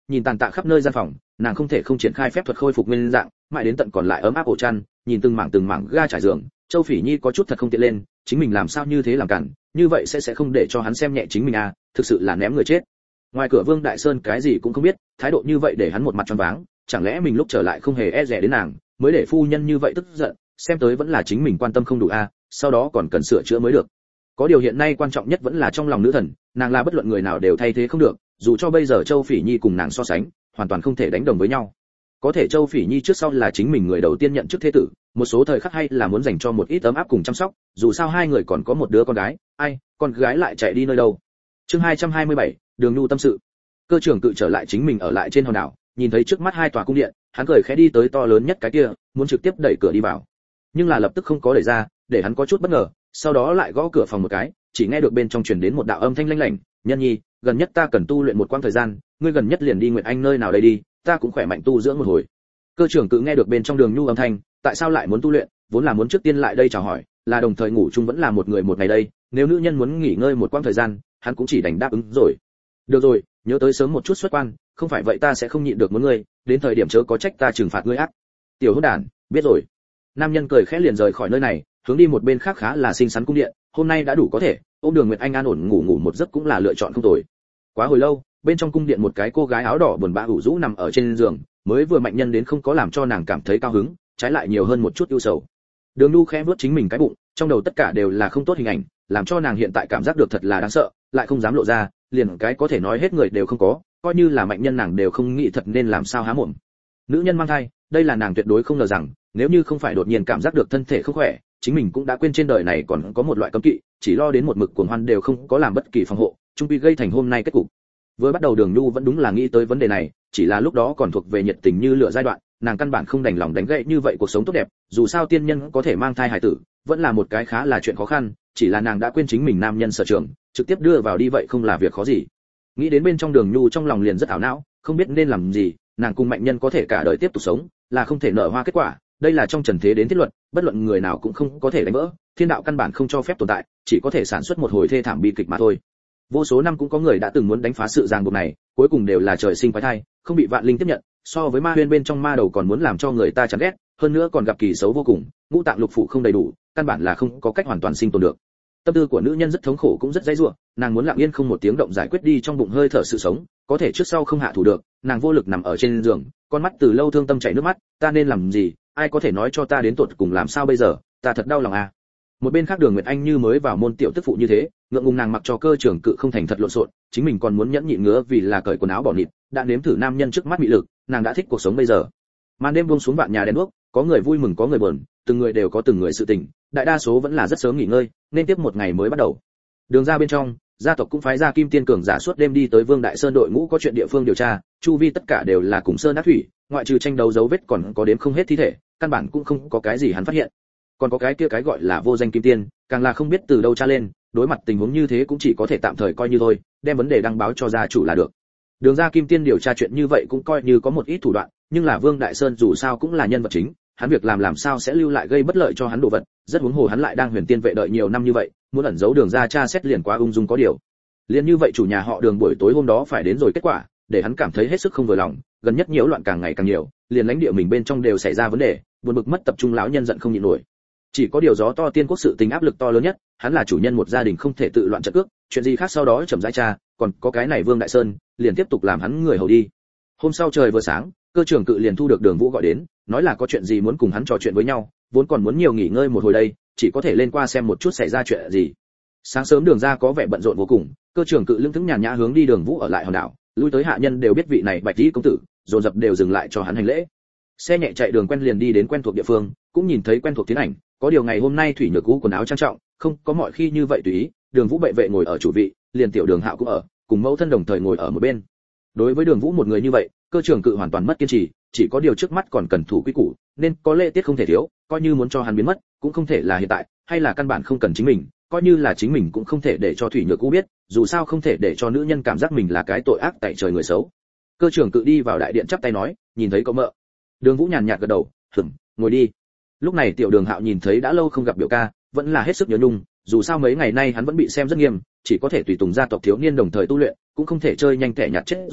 nhìn tàn tạ khắp nơi gian phòng, nàng không thể không triển khai phép thuật khôi phục nguyên dạng, mãi đến tận còn lại ấm áp ổ chăn, nhìn từng mảng từng mảng ga trải giường, Châu Phỉ Nhi có chút thật không tiện lên, chính mình làm sao như thế làm cản, như vậy sẽ sẽ không để cho hắn xem nhẹ chính mình à, thực sự là ném người chết. Ngoài cửa Vương Đại Sơn cái gì cũng không biết, thái độ như vậy để hắn một mặt choáng váng, chẳng lẽ mình lúc trở lại không hề e dè đến nàng, mới để phu nhân như vậy tức giận, xem tới vẫn là chính mình quan tâm không đủ à, sau đó còn cần sửa chữa mới được. Có điều hiện nay quan trọng nhất vẫn là trong lòng nữ thần, nàng là bất luận người nào đều thay thế không được, dù cho bây giờ Châu Phỉ Nhi cùng nàng so sánh, hoàn toàn không thể đánh đồng với nhau. Có thể Châu Phỉ Nhi trước sau là chính mình người đầu tiên nhận chức thế tử, một số thời khắc hay là muốn dành cho một ít ấm áp cùng chăm sóc, dù sao hai người còn có một đứa con gái, ai, con gái lại chạy đi nơi đâu. Chương hai trăm hai mươi bảy, Đường Nhu tâm sự. Cơ trưởng cự trở lại chính mình ở lại trên hòn đảo, nhìn thấy trước mắt hai tòa cung điện, hắn cười khẽ đi tới to lớn nhất cái kia, muốn trực tiếp đẩy cửa đi vào. Nhưng là lập tức không có đẩy ra, để hắn có chút bất ngờ, sau đó lại gõ cửa phòng một cái, chỉ nghe được bên trong truyền đến một đạo âm thanh lanh lảnh, "Nhân nhi, gần nhất ta cần tu luyện một quãng thời gian, ngươi gần nhất liền đi Nguyệt Anh nơi nào đây đi, ta cũng khỏe mạnh tu dưỡng một hồi." Cơ trưởng cự nghe được bên trong Đường Nhu âm thanh, tại sao lại muốn tu luyện, vốn là muốn trước tiên lại đây chào hỏi, là đồng thời ngủ chung vẫn là một người một ngày đây, nếu nữ nhân muốn nghỉ ngơi một quãng thời gian, hắn cũng chỉ đành đáp ứng rồi. "Được rồi, nhớ tới sớm một chút xuất quan, không phải vậy ta sẽ không nhịn được muốn ngươi, đến thời điểm chớ có trách ta trừng phạt ngươi ác." "Tiểu hỗn đản, biết rồi." Nam nhân cười khẽ liền rời khỏi nơi này, hướng đi một bên khác khá là xinh xắn cung điện, hôm nay đã đủ có thể, ôm Đường Nguyệt Anh an ổn ngủ ngủ một giấc cũng là lựa chọn không tồi. Quá hồi lâu, bên trong cung điện một cái cô gái áo đỏ buồn bã ủ rũ nằm ở trên giường, mới vừa mạnh nhân đến không có làm cho nàng cảm thấy cao hứng, trái lại nhiều hơn một chút ưu sầu. Đường Nhu khẽ vuốt chính mình cái bụng, trong đầu tất cả đều là không tốt hình ảnh, làm cho nàng hiện tại cảm giác được thật là đáng sợ, lại không dám lộ ra, liền cái có thể nói hết người đều không có, coi như là mạnh nhân nàng đều không nghĩ thật nên làm sao há mồm. Nữ nhân mang thai, đây là nàng tuyệt đối không ngờ rằng, nếu như không phải đột nhiên cảm giác được thân thể không khỏe, chính mình cũng đã quên trên đời này còn có một loại cấm kỵ, chỉ lo đến một mực cuồng hoan đều không có làm bất kỳ phòng hộ, chung quy gây thành hôm nay kết cục. Vừa bắt đầu Đường Nhu vẫn đúng là nghĩ tới vấn đề này, chỉ là lúc đó còn thuộc về nhiệt tình như lửa giai đoạn, nàng căn bản không đành lòng đánh gãy như vậy cuộc sống tốt đẹp, dù sao tiên nhân có thể mang thai hài tử, vẫn là một cái khá là chuyện khó khăn, chỉ là nàng đã quên chính mình nam nhân sở trường, trực tiếp đưa vào đi vậy không là việc khó gì. Nghĩ đến bên trong Đường Nhu trong lòng liền rất ảo não, không biết nên làm gì, nàng cùng mạnh nhân có thể cả đời tiếp tục sống, là không thể nở hoa kết quả, đây là trong trần thế đến thiết luật, bất luận người nào cũng không có thể đánh vỡ, thiên đạo căn bản không cho phép tồn tại, chỉ có thể sản xuất một hồi thê thảm bi kịch mà thôi. Vô số năm cũng có người đã từng muốn đánh phá sự ràng buộc này, cuối cùng đều là trời sinh quái thai, không bị vạn linh tiếp nhận, so với ma huyên bên trong ma đầu còn muốn làm cho người ta chán ghét, hơn nữa còn gặp kỳ xấu vô cùng, ngũ tạng lục phủ không đầy đủ, căn bản là không có cách hoàn toàn sinh tồn được. Tâm tư của nữ nhân rất thống khổ cũng rất dãy rủa, nàng muốn lặng yên không một tiếng động giải quyết đi trong bụng hơi thở sự sống, có thể trước sau không hạ thủ được, nàng vô lực nằm ở trên giường, con mắt từ lâu thương tâm chảy nước mắt, ta nên làm gì, ai có thể nói cho ta đến tột cùng làm sao bây giờ, ta thật đau lòng à. Một bên khác Đường Nguyệt Anh như mới vào môn tiểu tức phụ như thế, ngượng ngùng nàng mặc cho cơ trưởng cự không thành thật lộn xộn, chính mình còn muốn nhẫn nhịn ngứa vì là cởi quần áo bỏ nịt, đã nếm thử nam nhân trước mắt mị lực, nàng đã thích cuộc sống bây giờ. Màn đêm buông xuống vạn nhà đèn đuốc, có người vui mừng có người buồn, từng người đều có từng người sự tình, đại đa số vẫn là rất sớm nghỉ ngơi, nên tiếp một ngày mới bắt đầu. Đường ra bên trong, gia tộc cũng phái ra Kim Tiên cường giả suốt đêm đi tới Vương Đại Sơn đội ngũ có chuyện địa phương điều tra, chu vi tất cả đều là cùng sơn ác thủy, ngoại trừ tranh đấu dấu vết còn có đếm không hết thi thể, căn bản cũng không có cái gì hắn phát hiện. Còn có cái kia cái gọi là vô danh Kim Tiên, càng là không biết từ đâu tra lên, đối mặt tình huống như thế cũng chỉ có thể tạm thời coi như thôi, đem vấn đề đăng báo cho gia chủ là được. Đường ra Kim Tiên điều tra chuyện như vậy cũng coi như có một ít thủ đoạn, nhưng là Vương Đại Sơn dù sao cũng là nhân vật chính, hắn việc làm làm sao sẽ lưu lại gây bất lợi cho hắn đồ vật, rất huống hồ hắn lại đang Huyền Tiên vệ đợi nhiều năm như vậy, muốn ẩn giấu Đường ra tra xét liền quá ung dung có điều. Liên như vậy chủ nhà họ Đường buổi tối hôm đó phải đến rồi kết quả, để hắn cảm thấy hết sức không vừa lòng, gần nhất nhiễu loạn càng ngày càng nhiều, liền lãnh địa mình bên trong đều xảy ra vấn đề, buồn bực mất tập trung lão nhân giận không nhịn nổi. Chỉ có điều gió to tiên quốc sự tình áp lực to lớn nhất, hắn là chủ nhân một gia đình không thể tự loạn trận cước, chuyện gì khác sau đó chậm rãi tra, còn có cái này Vương Đại Sơn, liền tiếp tục làm hắn người hầu đi. Hôm sau trời vừa sáng, cơ trưởng cự liền thu được Đường Vũ gọi đến, nói là có chuyện gì muốn cùng hắn trò chuyện với nhau, vốn còn muốn nhiều nghỉ ngơi một hồi đây, chỉ có thể lên qua xem một chút xảy ra chuyện gì. Sáng sớm Đường ra có vẻ bận rộn vô cùng, cơ trưởng cự lững thững nhàn nhã hướng đi Đường Vũ ở lại hòn đảo, lui tới hạ nhân đều biết vị này Bạch Tỷ công tử, dồn dập đều dừng lại cho hắn hành lễ. Xe nhẹ chạy đường quen liền đi đến quen thuộc địa phương, cũng nhìn thấy quen thuộc tiến ảnh, có điều ngày hôm nay Thủy Nhược Vũ quần áo trang trọng, không có mọi khi như vậy tùy ý, Đường Vũ bệ vệ ngồi ở chủ vị, liền tiểu Đường Hạo cũng ở, cùng mẫu thân đồng thời ngồi ở một bên. Đối với Đường Vũ một người như vậy, cơ trưởng cự hoàn toàn mất kiên trì, chỉ có điều trước mắt còn cần thủ quy củ, nên có lễ tiết không thể thiếu, coi như muốn cho hắn biến mất, cũng không thể là hiện tại, hay là căn bản không cần chính mình, coi như là chính mình cũng không thể để cho Thủy Nhược Vũ biết, dù sao không thể để cho nữ nhân cảm giác mình là cái tội ác tại trời người xấu. Cơ trưởng cự đi vào đại điện chắp tay nói, nhìn thấy cậu mợ. Đường Vũ nhàn nhạt gật đầu, "Hửm, ngồi đi." Lúc này tiểu Đường Hạo nhìn thấy đã lâu không gặp biểu ca, vẫn là hết sức nhớ nhung, dù sao mấy ngày nay hắn vẫn bị xem rất nghiêm, chỉ có thể tùy tùng gia tộc thiếu niên đồng thời tu luyện, cũng không thể chơi nhanh tẻ nhạt chết rồi,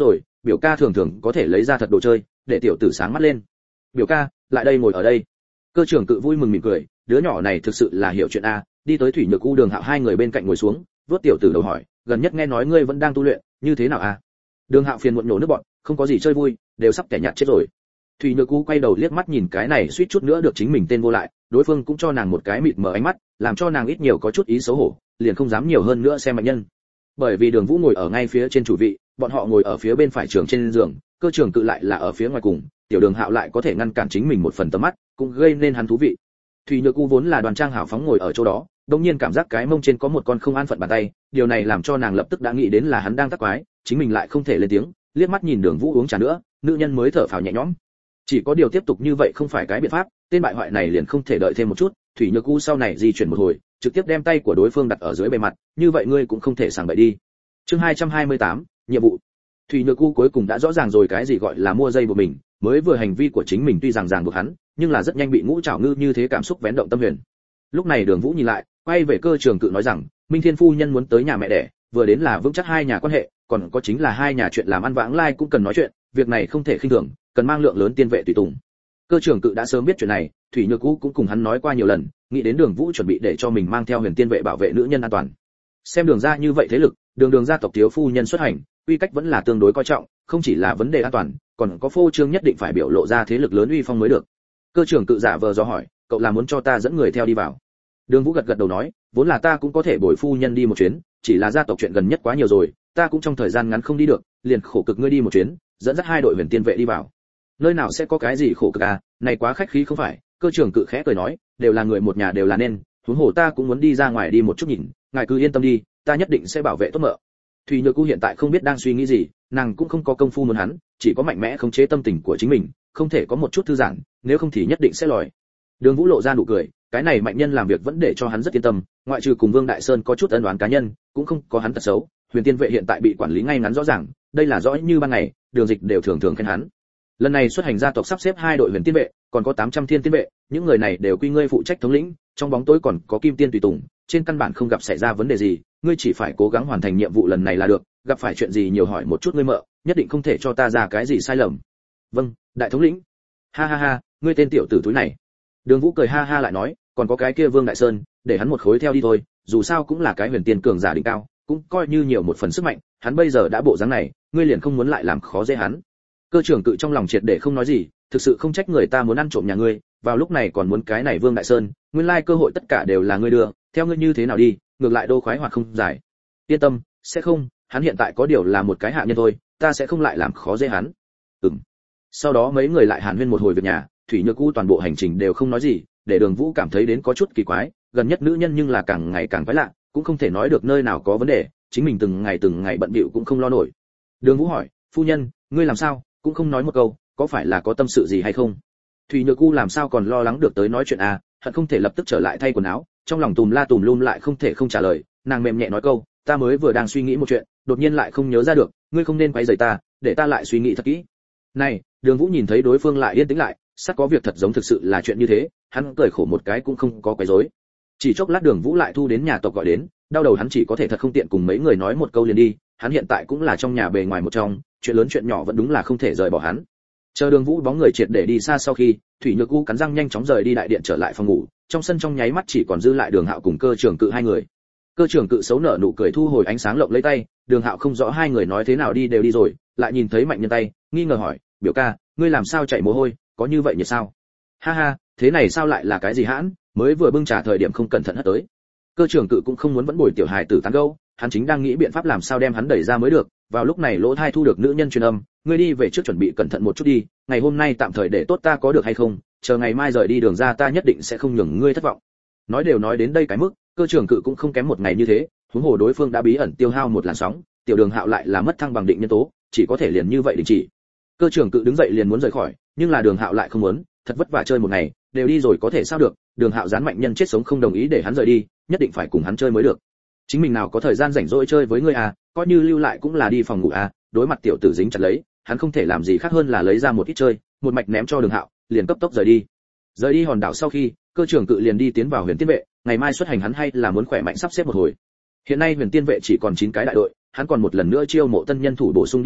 biểu ca thường thường có thể lấy ra thật đồ chơi để tiểu tử sáng mắt lên. Biểu ca lại đây ngồi ở đây. Cơ trưởng cự vui mừng mỉm cười, đứa nhỏ này thực sự là hiểu chuyện a. Đi tới Thủy Nhược U, Đường Hạo hai người bên cạnh ngồi xuống, vớt tiểu tử đầu hỏi, gần nhất nghe nói ngươi vẫn đang tu luyện, như thế nào a? Đường Hạo phiền muộn nhổ nước bọt, không có gì chơi vui, đều sắp kẻ nhạt chết rồi. Thủy Nhược U quay đầu liếc mắt nhìn cái này suýt chút nữa được chính mình tên vô lại, đối phương cũng cho nàng một cái mịt mờ ánh mắt, làm cho nàng ít nhiều có chút ý xấu hổ, liền không dám nhiều hơn nữa xem mạnh nhân. Bởi vì Đường Vũ ngồi ở ngay phía trên chủ vị, bọn họ ngồi ở phía bên phải trường trên giường, Cơ trưởng cự lại là ở phía ngoài cùng, tiểu Đường Hạo lại có thể ngăn cản chính mình một phần tầm mắt, cũng gây nên hắn thú vị. Thủy Nhược U vốn là đoàn trang hảo phóng ngồi ở chỗ đó, đột nhiên cảm giác cái mông trên có một con không an phận bàn tay, điều này làm cho nàng lập tức đã nghĩ đến là hắn đang tác quái, chính mình lại không thể lên tiếng, liếc mắt nhìn Đường Vũ uống trà nữa, nữ nhân mới thở phào nhẹ nhõm. Chỉ có điều tiếp tục như vậy không phải cái biện pháp, tên bại hoại này liền không thể đợi thêm một chút. Thủy Nhược U sau này di chuyển một hồi, trực tiếp đem tay của đối phương đặt ở dưới bề mặt, như vậy ngươi cũng không thể sảng bậy đi. Chương hai trăm hai mươi tám, nhiệm vụ. Thủy Nhược U cuối cùng đã rõ ràng rồi cái gì gọi là mua dây buộc mình, mới vừa hành vi của chính mình tuy rằng ràng buộc hắn, nhưng là rất nhanh bị ngũ trảo ngư như thế cảm xúc vén động tâm huyền. Lúc này Đường Vũ nhìn lại, quay về Cơ trưởng cự nói rằng, Minh Thiên phu nhân muốn tới nhà mẹ đẻ, vừa đến là vững chắc hai nhà quan hệ, còn có chính là hai nhà chuyện làm ăn vãng lai cũng cần nói chuyện, việc này không thể khinh thường, cần mang lượng lớn tiên vệ tùy tùng. Cơ trưởng cự đã sớm biết chuyện này, Thủy Nhược U cũng cùng hắn nói qua nhiều lần, nghĩ đến Đường Vũ chuẩn bị để cho mình mang theo huyền tiên vệ bảo vệ nữ nhân an toàn. Xem Đường gia như vậy thế lực, Đường Đường gia tộc thiếu phu nhân xuất hành, uy cách vẫn là tương đối coi trọng, không chỉ là vấn đề an toàn, còn có phô trương nhất định phải biểu lộ ra thế lực lớn uy phong mới được. Cơ trưởng cự giả vờ do hỏi, cậu là muốn cho ta dẫn người theo đi vào? Đường Vũ gật gật đầu nói, vốn là ta cũng có thể bồi phu nhân đi một chuyến, chỉ là gia tộc chuyện gần nhất quá nhiều rồi, ta cũng trong thời gian ngắn không đi được, liền khổ cực ngươi đi một chuyến, dẫn dắt hai đội huyền tiên vệ đi vào. Nơi nào sẽ có cái gì khổ cực à, này quá khách khí không phải? Cơ trưởng cự khẽ cười nói, đều là người một nhà đều là nên, huống hồ ta cũng muốn đi ra ngoài đi một chút nhìn, ngài cứ yên tâm đi, ta nhất định sẽ bảo vệ tốt mợ. Thủy Nhược U hiện tại không biết đang suy nghĩ gì, nàng cũng không có công phu muốn hắn, chỉ có mạnh mẽ khống chế tâm tình của chính mình, không thể có một chút thư giãn, nếu không thì nhất định sẽ lòi. Đường Vũ lộ ra nụ cười, cái này mạnh nhân làm việc vẫn để cho hắn rất yên tâm, ngoại trừ cùng Vương Đại Sơn có chút ân oán cá nhân, cũng không có hắn tật xấu. Huyền Tiên vệ hiện tại bị quản lý ngay ngắn rõ ràng, đây là rõ như ban ngày, Đường Dịch đều thường thường khen hắn. Lần này xuất hành gia tộc sắp xếp hai đội huyền tiên vệ, còn có tám trăm thiên tiên vệ, những người này đều quy ngươi phụ trách thống lĩnh, trong bóng tối còn có kim tiên tùy tùng, trên căn bản không gặp xảy ra vấn đề gì, ngươi chỉ phải cố gắng hoàn thành nhiệm vụ lần này là được, gặp phải chuyện gì nhiều hỏi một chút ngươi mợ, nhất định không thể cho ta ra cái gì sai lầm. Vâng, đại thống lĩnh. Ha ha ha, ngươi tên tiểu tử túi này. Đường Vũ cười ha ha lại nói, còn có cái kia Vương Đại Sơn, để hắn một khối theo đi thôi, dù sao cũng là cái huyền tiên cường giả đỉnh cao, cũng coi như nhiều một phần sức mạnh, hắn bây giờ đã bộ dáng này, ngươi liền không muốn lại làm khó dễ hắn. Cơ trưởng cự trong lòng triệt để không nói gì, thực sự không trách người ta muốn ăn trộm nhà ngươi, vào lúc này còn muốn cái này Vương Đại Sơn, nguyên lai cơ hội tất cả đều là ngươi đưa, theo ngươi như thế nào đi, ngược lại đô khoái hoạt không giải. Yên tâm, sẽ không, hắn hiện tại có điều là một cái hạ nhân thôi, ta sẽ không lại làm khó dễ hắn. Ừm. Sau đó mấy người lại hàn huyên một hồi việc nhà, Thủy Nhược U toàn bộ hành trình đều không nói gì, để Đường Vũ cảm thấy đến có chút kỳ quái, gần nhất nữ nhân nhưng là càng ngày càng quái lạ, cũng không thể nói được nơi nào có vấn đề, chính mình từng ngày từng ngày bận bịu cũng không lo nổi. Đường Vũ hỏi, phu nhân, ngươi làm sao, cũng không nói một câu, có phải là có tâm sự gì hay không? Thủy Nhược U làm sao còn lo lắng được tới nói chuyện à, hận không thể lập tức trở lại thay quần áo, trong lòng tùm la tùm lum lại không thể không trả lời, nàng mềm nhẹ nói câu, ta mới vừa đang suy nghĩ một chuyện, đột nhiên lại không nhớ ra được, ngươi không nên quấy rầy ta, để ta lại suy nghĩ thật kỹ. Này, Đường Vũ nhìn thấy đối phương lại yên tĩnh lại, sắc có việc thật giống thực sự là chuyện như thế, hắn cười khổ một cái cũng không có quấy rối. Chỉ chốc lát Đường Vũ lại thu đến nhà tộc gọi đến, đau đầu hắn chỉ có thể thật không tiện cùng mấy người nói một câu liền đi, hắn hiện tại cũng là trong nhà bề ngoài một trong, chuyện lớn chuyện nhỏ vẫn đúng là không thể rời bỏ hắn. Chờ Đường Vũ bóng người triệt để đi xa sau khi, Thủy Nhược U cắn răng nhanh chóng rời đi đại điện trở lại phòng ngủ, trong sân trong nháy mắt chỉ còn dư lại Đường Hạo cùng Cơ trưởng cự hai người. Cơ trưởng cự xấu nở nụ cười thu hồi ánh sáng lộng lấy tay, Đường Hạo không rõ hai người nói thế nào đi đều đi rồi, lại nhìn thấy Mạnh Nhân tay, nghi ngờ hỏi, biểu ca, ngươi làm sao chảy mồ hôi, có như vậy nhiệt sao? Ha ha, thế này sao lại là cái gì hãn, mới vừa bưng trà thời điểm không cẩn thận hất tới. Cơ trưởng cự cũng không muốn vẫn bồi tiểu hài tử tán gẫu, hắn chính đang nghĩ biện pháp làm sao đem hắn đẩy ra mới được. Vào lúc này lỗ thai thu được nữ nhân truyền âm, ngươi đi về trước chuẩn bị cẩn thận một chút đi, ngày hôm nay tạm thời để tốt ta có được hay không, chờ ngày mai rời đi Đường ra ta nhất định sẽ không nhường ngươi thất vọng. Nói đều nói đến đây cái mức, Cơ trưởng cự cũng không kém một ngày như thế, huống hồ đối phương đã bí ẩn tiêu hao một làn sóng, tiểu Đường Hạo lại là mất thăng bằng định nhân tố, chỉ có thể liền như vậy đình chỉ. Cơ trưởng cự đứng dậy liền muốn rời khỏi, nhưng là Đường Hạo lại không muốn, thật vất vả chơi một ngày, đều đi rồi có thể sao được, Đường Hạo gián Mạnh Nhân chết sống không đồng ý để hắn rời đi, nhất định phải cùng hắn chơi mới được. Chính mình nào có thời gian rảnh rỗi chơi với ngươi à, coi như lưu lại cũng là đi phòng ngủ à, đối mặt tiểu tử dính chặt lấy, hắn không thể làm gì khác hơn là lấy ra một ít chơi, một mạch ném cho Đường Hạo, liền cấp tốc rời đi. Rời đi hòn đảo sau khi, Cơ trưởng cự liền đi tiến vào Huyền Tiên vệ, ngày mai xuất hành hắn hay là muốn khỏe mạnh sắp xếp một hồi. Hiện nay Huyền Tiên vệ chỉ còn chín cái đại đội, hắn còn một lần nữa chiêu mộ tân nhân thủ bổ sung đi vào,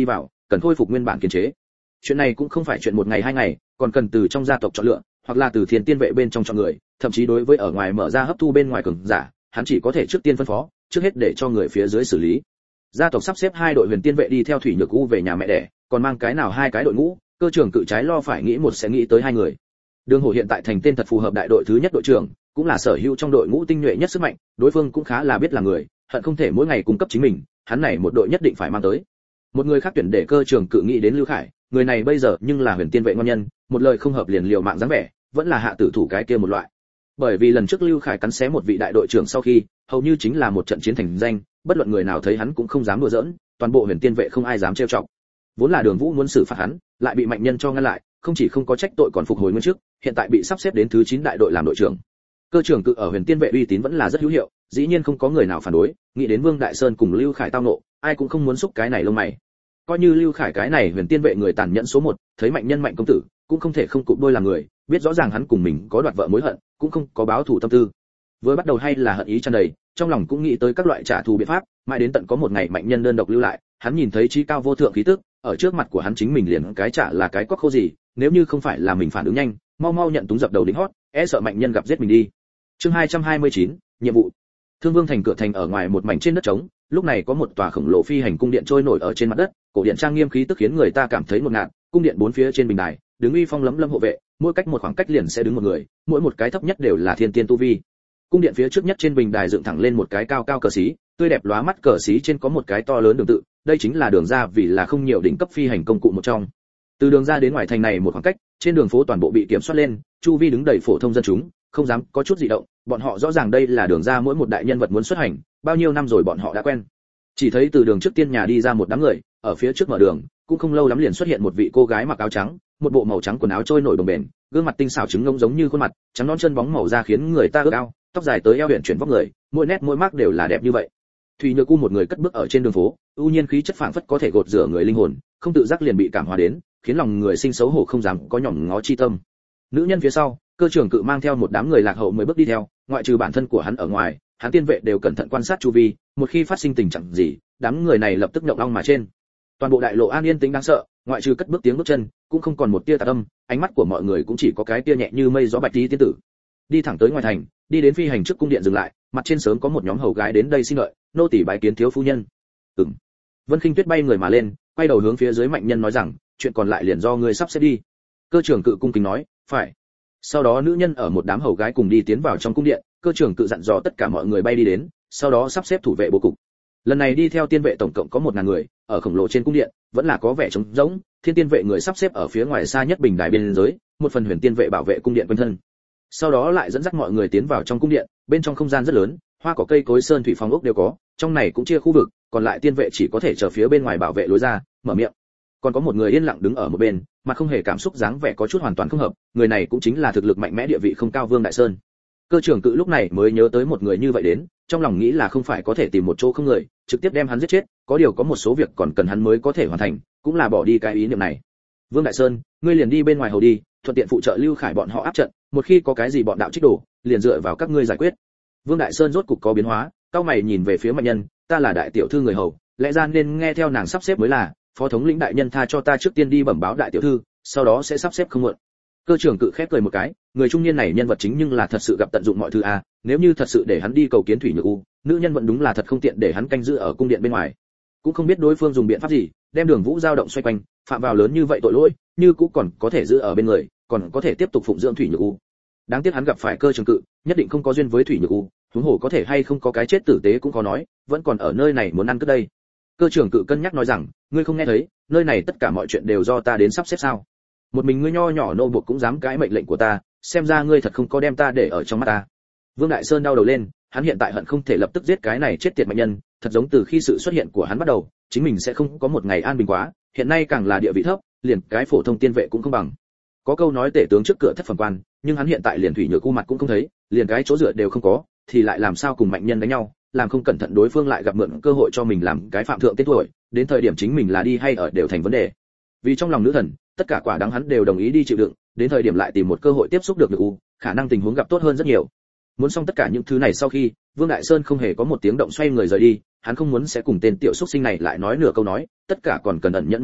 cần khôi phục nguyên bản kiềm chế. Chuyện này cũng không phải chuyện một ngày hai ngày, còn cần từ trong gia tộc chọn lựa, hoặc là từ thiên tiên vệ bên trong chọn người, thậm chí đối với ở ngoài mở ra hấp thu bên ngoài cường giả, hắn chỉ có thể trước tiên phân phó, trước hết để cho người phía dưới xử lý. Gia tộc sắp xếp hai đội huyền tiên vệ đi theo Thủy Nhược U về nhà mẹ đẻ, còn mang cái nào hai cái đội ngũ, cơ trưởng cự trái lo phải nghĩ một sẽ nghĩ tới hai người. Đường Hổ hiện tại thành tên thật phù hợp đại đội thứ nhất đội trưởng, cũng là sở hữu trong đội ngũ tinh nhuệ nhất sức mạnh, đối phương cũng khá là biết là người, hận không thể mỗi ngày cung cấp chính mình, hắn này một đội nhất định phải mang tới. Một người khác tuyển để cơ trưởng cự nghĩ đến Lưu Khải, người này bây giờ nhưng là huyền tiên vệ ngon nhân, một lời không hợp liền liều mạng dáng vẻ, vẫn là hạ tử thủ cái kia một loại. Bởi vì lần trước Lưu Khải cắn xé một vị đại đội trưởng sau khi, hầu như chính là một trận chiến thành danh, bất luận người nào thấy hắn cũng không dám đùa giỡn, toàn bộ huyền tiên vệ không ai dám trêu chọc. Vốn là Đường Vũ muốn xử phạt hắn, lại bị mạnh nhân cho ngăn lại, không chỉ không có trách tội còn phục hồi nguyên trước, hiện tại bị sắp xếp đến thứ chín đại đội làm đội trưởng. Cơ trưởng cự ở huyền tiên vệ uy tín vẫn là rất hữu hiệu, dĩ nhiên không có người nào phản đối, nghĩ đến Vương Đại Sơn cùng Lưu Khải tao nộ, ai cũng không muốn xúc cái này lông mày. Coi như Lưu Khải cái này huyền tiên vệ người tàn nhẫn số một, thấy mạnh nhân mạnh công tử, cũng không thể không cụp đôi làm người, biết rõ ràng hắn cùng mình có đoạt vợ mối hận, cũng không có báo thù tâm tư. Vừa bắt đầu hay là hận ý tràn đầy, trong lòng cũng nghĩ tới các loại trả thù biện pháp, mãi đến tận có một ngày mạnh nhân đơn độc lưu lại, hắn nhìn thấy trí cao vô thượng khí tức, ở trước mặt của hắn chính mình liền cái trả là cái quắc khô gì, nếu như không phải là mình phản ứng nhanh, mau mau nhận túng dập đầu đỉnh hót, e sợ mạnh nhân gặp giết mình đi. Chương hai trăm hai mươi chín, nhiệm vụ. Thương Vương thành cửa thành ở ngoài một mảnh trên đất trống, lúc này có một tòa khổng lồ phi hành cung điện trôi nổi ở trên mặt đất, cổ điện trang nghiêm khí tức khiến người ta cảm thấy ngột ngạt, cung điện bốn phía trên bình đài, đứng uy phong lấm lâm hộ vệ, mỗi cách một khoảng cách liền sẽ đứng một người, mỗi một cái thấp nhất đều là thiên tiên tu vi. Cung điện phía trước nhất trên bình đài dựng thẳng lên một cái cao cao cờ xí, tươi đẹp lóa mắt cờ xí trên có một cái to lớn đường tự, đây chính là đường ra vì là không nhiều đỉnh cấp phi hành công cụ một trong. Từ đường ra đến ngoài thành này một khoảng cách, trên đường phố toàn bộ bị kiểm soát lên, chu vi đứng đầy phổ thông dân chúng, không dám có chút dị động, bọn họ rõ ràng đây là đường ra mỗi một đại nhân vật muốn xuất hành, bao nhiêu năm rồi bọn họ đã quen. Chỉ thấy từ đường trước tiên nhà đi ra một đám người, ở phía trước mở đường, cũng không lâu lắm liền xuất hiện một vị cô gái mặc áo trắng, một bộ màu trắng quần áo trôi nổi đồng bền, gương mặt tinh xảo trứng ngông giống như khuôn mặt, trắng non chân bóng màu da khiến người ta ước ao, tóc dài tới eo huyền chuyển vóc người, mỗi nét mỗi mác đều là đẹp như vậy. Thủy Nhược U một người cất bước ở trên đường phố, ưu nhiên khí chất phảng phất có thể gột rửa người linh hồn, không tự giác liền bị cảm hóa đến, khiến lòng người sinh xấu hổ không dám có nhỏm ngó chi tâm. Nữ nhân phía sau, cơ trưởng cự mang theo một đám người lạc hậu mới bước đi theo, ngoại trừ bản thân của hắn ở ngoài, hắn tiên vệ đều cẩn thận quan sát chu vi, một khi phát sinh tình trạng gì, đám người này lập tức nhộng long mà trên. Toàn bộ đại lộ an yên tĩnh đáng sợ, ngoại trừ cất bước tiếng bước chân, cũng không còn một tia tạp âm, ánh mắt của mọi người cũng chỉ có cái tia nhẹ như mây gió bạch tí tiên tử. Đi thẳng tới ngoài thành, đi đến phi hành trước cung điện dừng lại, mặt trên sớm có một nhóm hầu gái đến đây xin lợi, nô tỳ bái kiến thiếu phu nhân. Ừm. Vân Khinh Tuyết bay người mà lên, quay đầu hướng phía dưới mạnh nhân nói rằng, chuyện còn lại liền do ngươi sắp xếp đi. Cơ trưởng cự cung kính nói, phải. Sau đó nữ nhân ở một đám hầu gái cùng đi tiến vào trong cung điện, cơ trưởng cự dặn dò tất cả mọi người bay đi đến, sau đó sắp xếp thủ vệ bố cục. Lần này đi theo tiên vệ tổng cộng có một ngàn người, ở khổng lồ trên cung điện vẫn là có vẻ trống rỗng, thiên tiên vệ người sắp xếp ở phía ngoài xa nhất bình đài biên giới, một phần huyền tiên vệ bảo vệ cung điện quanh thân. Sau đó lại dẫn dắt mọi người tiến vào trong cung điện, bên trong không gian rất lớn, hoa cỏ cây cối sơn thủy phong ốc đều có, trong này cũng chia khu vực, còn lại tiên vệ chỉ có thể chờ phía bên ngoài bảo vệ lối ra, mở miệng. Còn có một người yên lặng đứng ở một bên, mà không hề cảm xúc dáng vẻ có chút hoàn toàn không hợp, người này cũng chính là thực lực mạnh mẽ địa vị không cao Vương Đại Sơn. Cơ trưởng cự lúc này mới nhớ tới một người như vậy đến, trong lòng nghĩ là không phải có thể tìm một chỗ không người, trực tiếp đem hắn giết chết, có điều có một số việc còn cần hắn mới có thể hoàn thành, cũng là bỏ đi cái ý niệm này. Vương Đại Sơn, ngươi liền đi bên ngoài hầu đi, thuận tiện phụ trợ Lưu Khải bọn họ áp trận, một khi có cái gì bọn đạo trích đổ, liền dựa vào các ngươi giải quyết. Vương Đại Sơn rốt cục có biến hóa, cao mày nhìn về phía mạnh nhân, ta là đại tiểu thư người hầu, lẽ ra nên nghe theo nàng sắp xếp mới là, phó thống lĩnh đại nhân tha cho ta trước tiên đi bẩm báo đại tiểu thư, sau đó sẽ sắp xếp không muộn. Cơ trưởng cự khép cười một cái, người trung niên này nhân vật chính nhưng là thật sự gặp tận dụng mọi thứ à, nếu như thật sự để hắn đi cầu kiến Thủy Nhược U, nữ nhân vẫn đúng là thật không tiện để hắn canh giữ ở cung điện bên ngoài. Cũng không biết đối phương dùng biện pháp gì, đem Đường Vũ dao động xoay quanh, phạm vào lớn như vậy tội lỗi, như cũng còn có thể giữ ở bên người, còn có thể tiếp tục phụng dưỡng Thủy Nhược U. Đáng tiếc hắn gặp phải cơ trưởng cự, nhất định không có duyên với Thủy Nhược U, huống hồ có thể hay không có cái chết tử tế cũng có nói, vẫn còn ở nơi này muốn ăn cất đây. Cơ trưởng cự cân nhắc nói rằng, ngươi không nghe thấy, nơi này tất cả mọi chuyện đều do ta đến sắp xếp sao? Một mình ngươi nho nhỏ nô buộc cũng dám cãi mệnh lệnh của ta, xem ra ngươi thật không có đem ta để ở trong mắt ta. Vương Đại Sơn đau đầu lên, hắn hiện tại hận không thể lập tức giết cái này chết tiệt mạnh nhân, thật giống từ khi sự xuất hiện của hắn bắt đầu, chính mình sẽ không có một ngày an bình quá, hiện nay càng là địa vị thấp, liền cái phổ thông tiên vệ cũng không bằng. Có câu nói tể tướng trước cửa thất phẩm quan, nhưng hắn hiện tại liền Thủy Nhược U mặt cũng không thấy, liền cái chỗ dựa đều không có, thì lại làm sao cùng mạnh nhân đánh nhau, làm không cẩn thận đối phương lại gặp mượn cơ hội cho mình làm cái phạm thượng tên tuổi, đến thời điểm chính mình là đi hay ở đều thành vấn đề. Vì trong lòng nữ thần, tất cả quả đắng hắn đều đồng ý đi chịu đựng, đến thời điểm lại tìm một cơ hội tiếp xúc được được U, khả năng tình huống gặp tốt hơn rất nhiều. Muốn xong tất cả những thứ này sau khi, Vương Đại Sơn không hề có một tiếng động xoay người rời đi, hắn không muốn sẽ cùng tên tiểu xuất sinh này lại nói nửa câu nói, tất cả còn cần ẩn nhẫn mới được,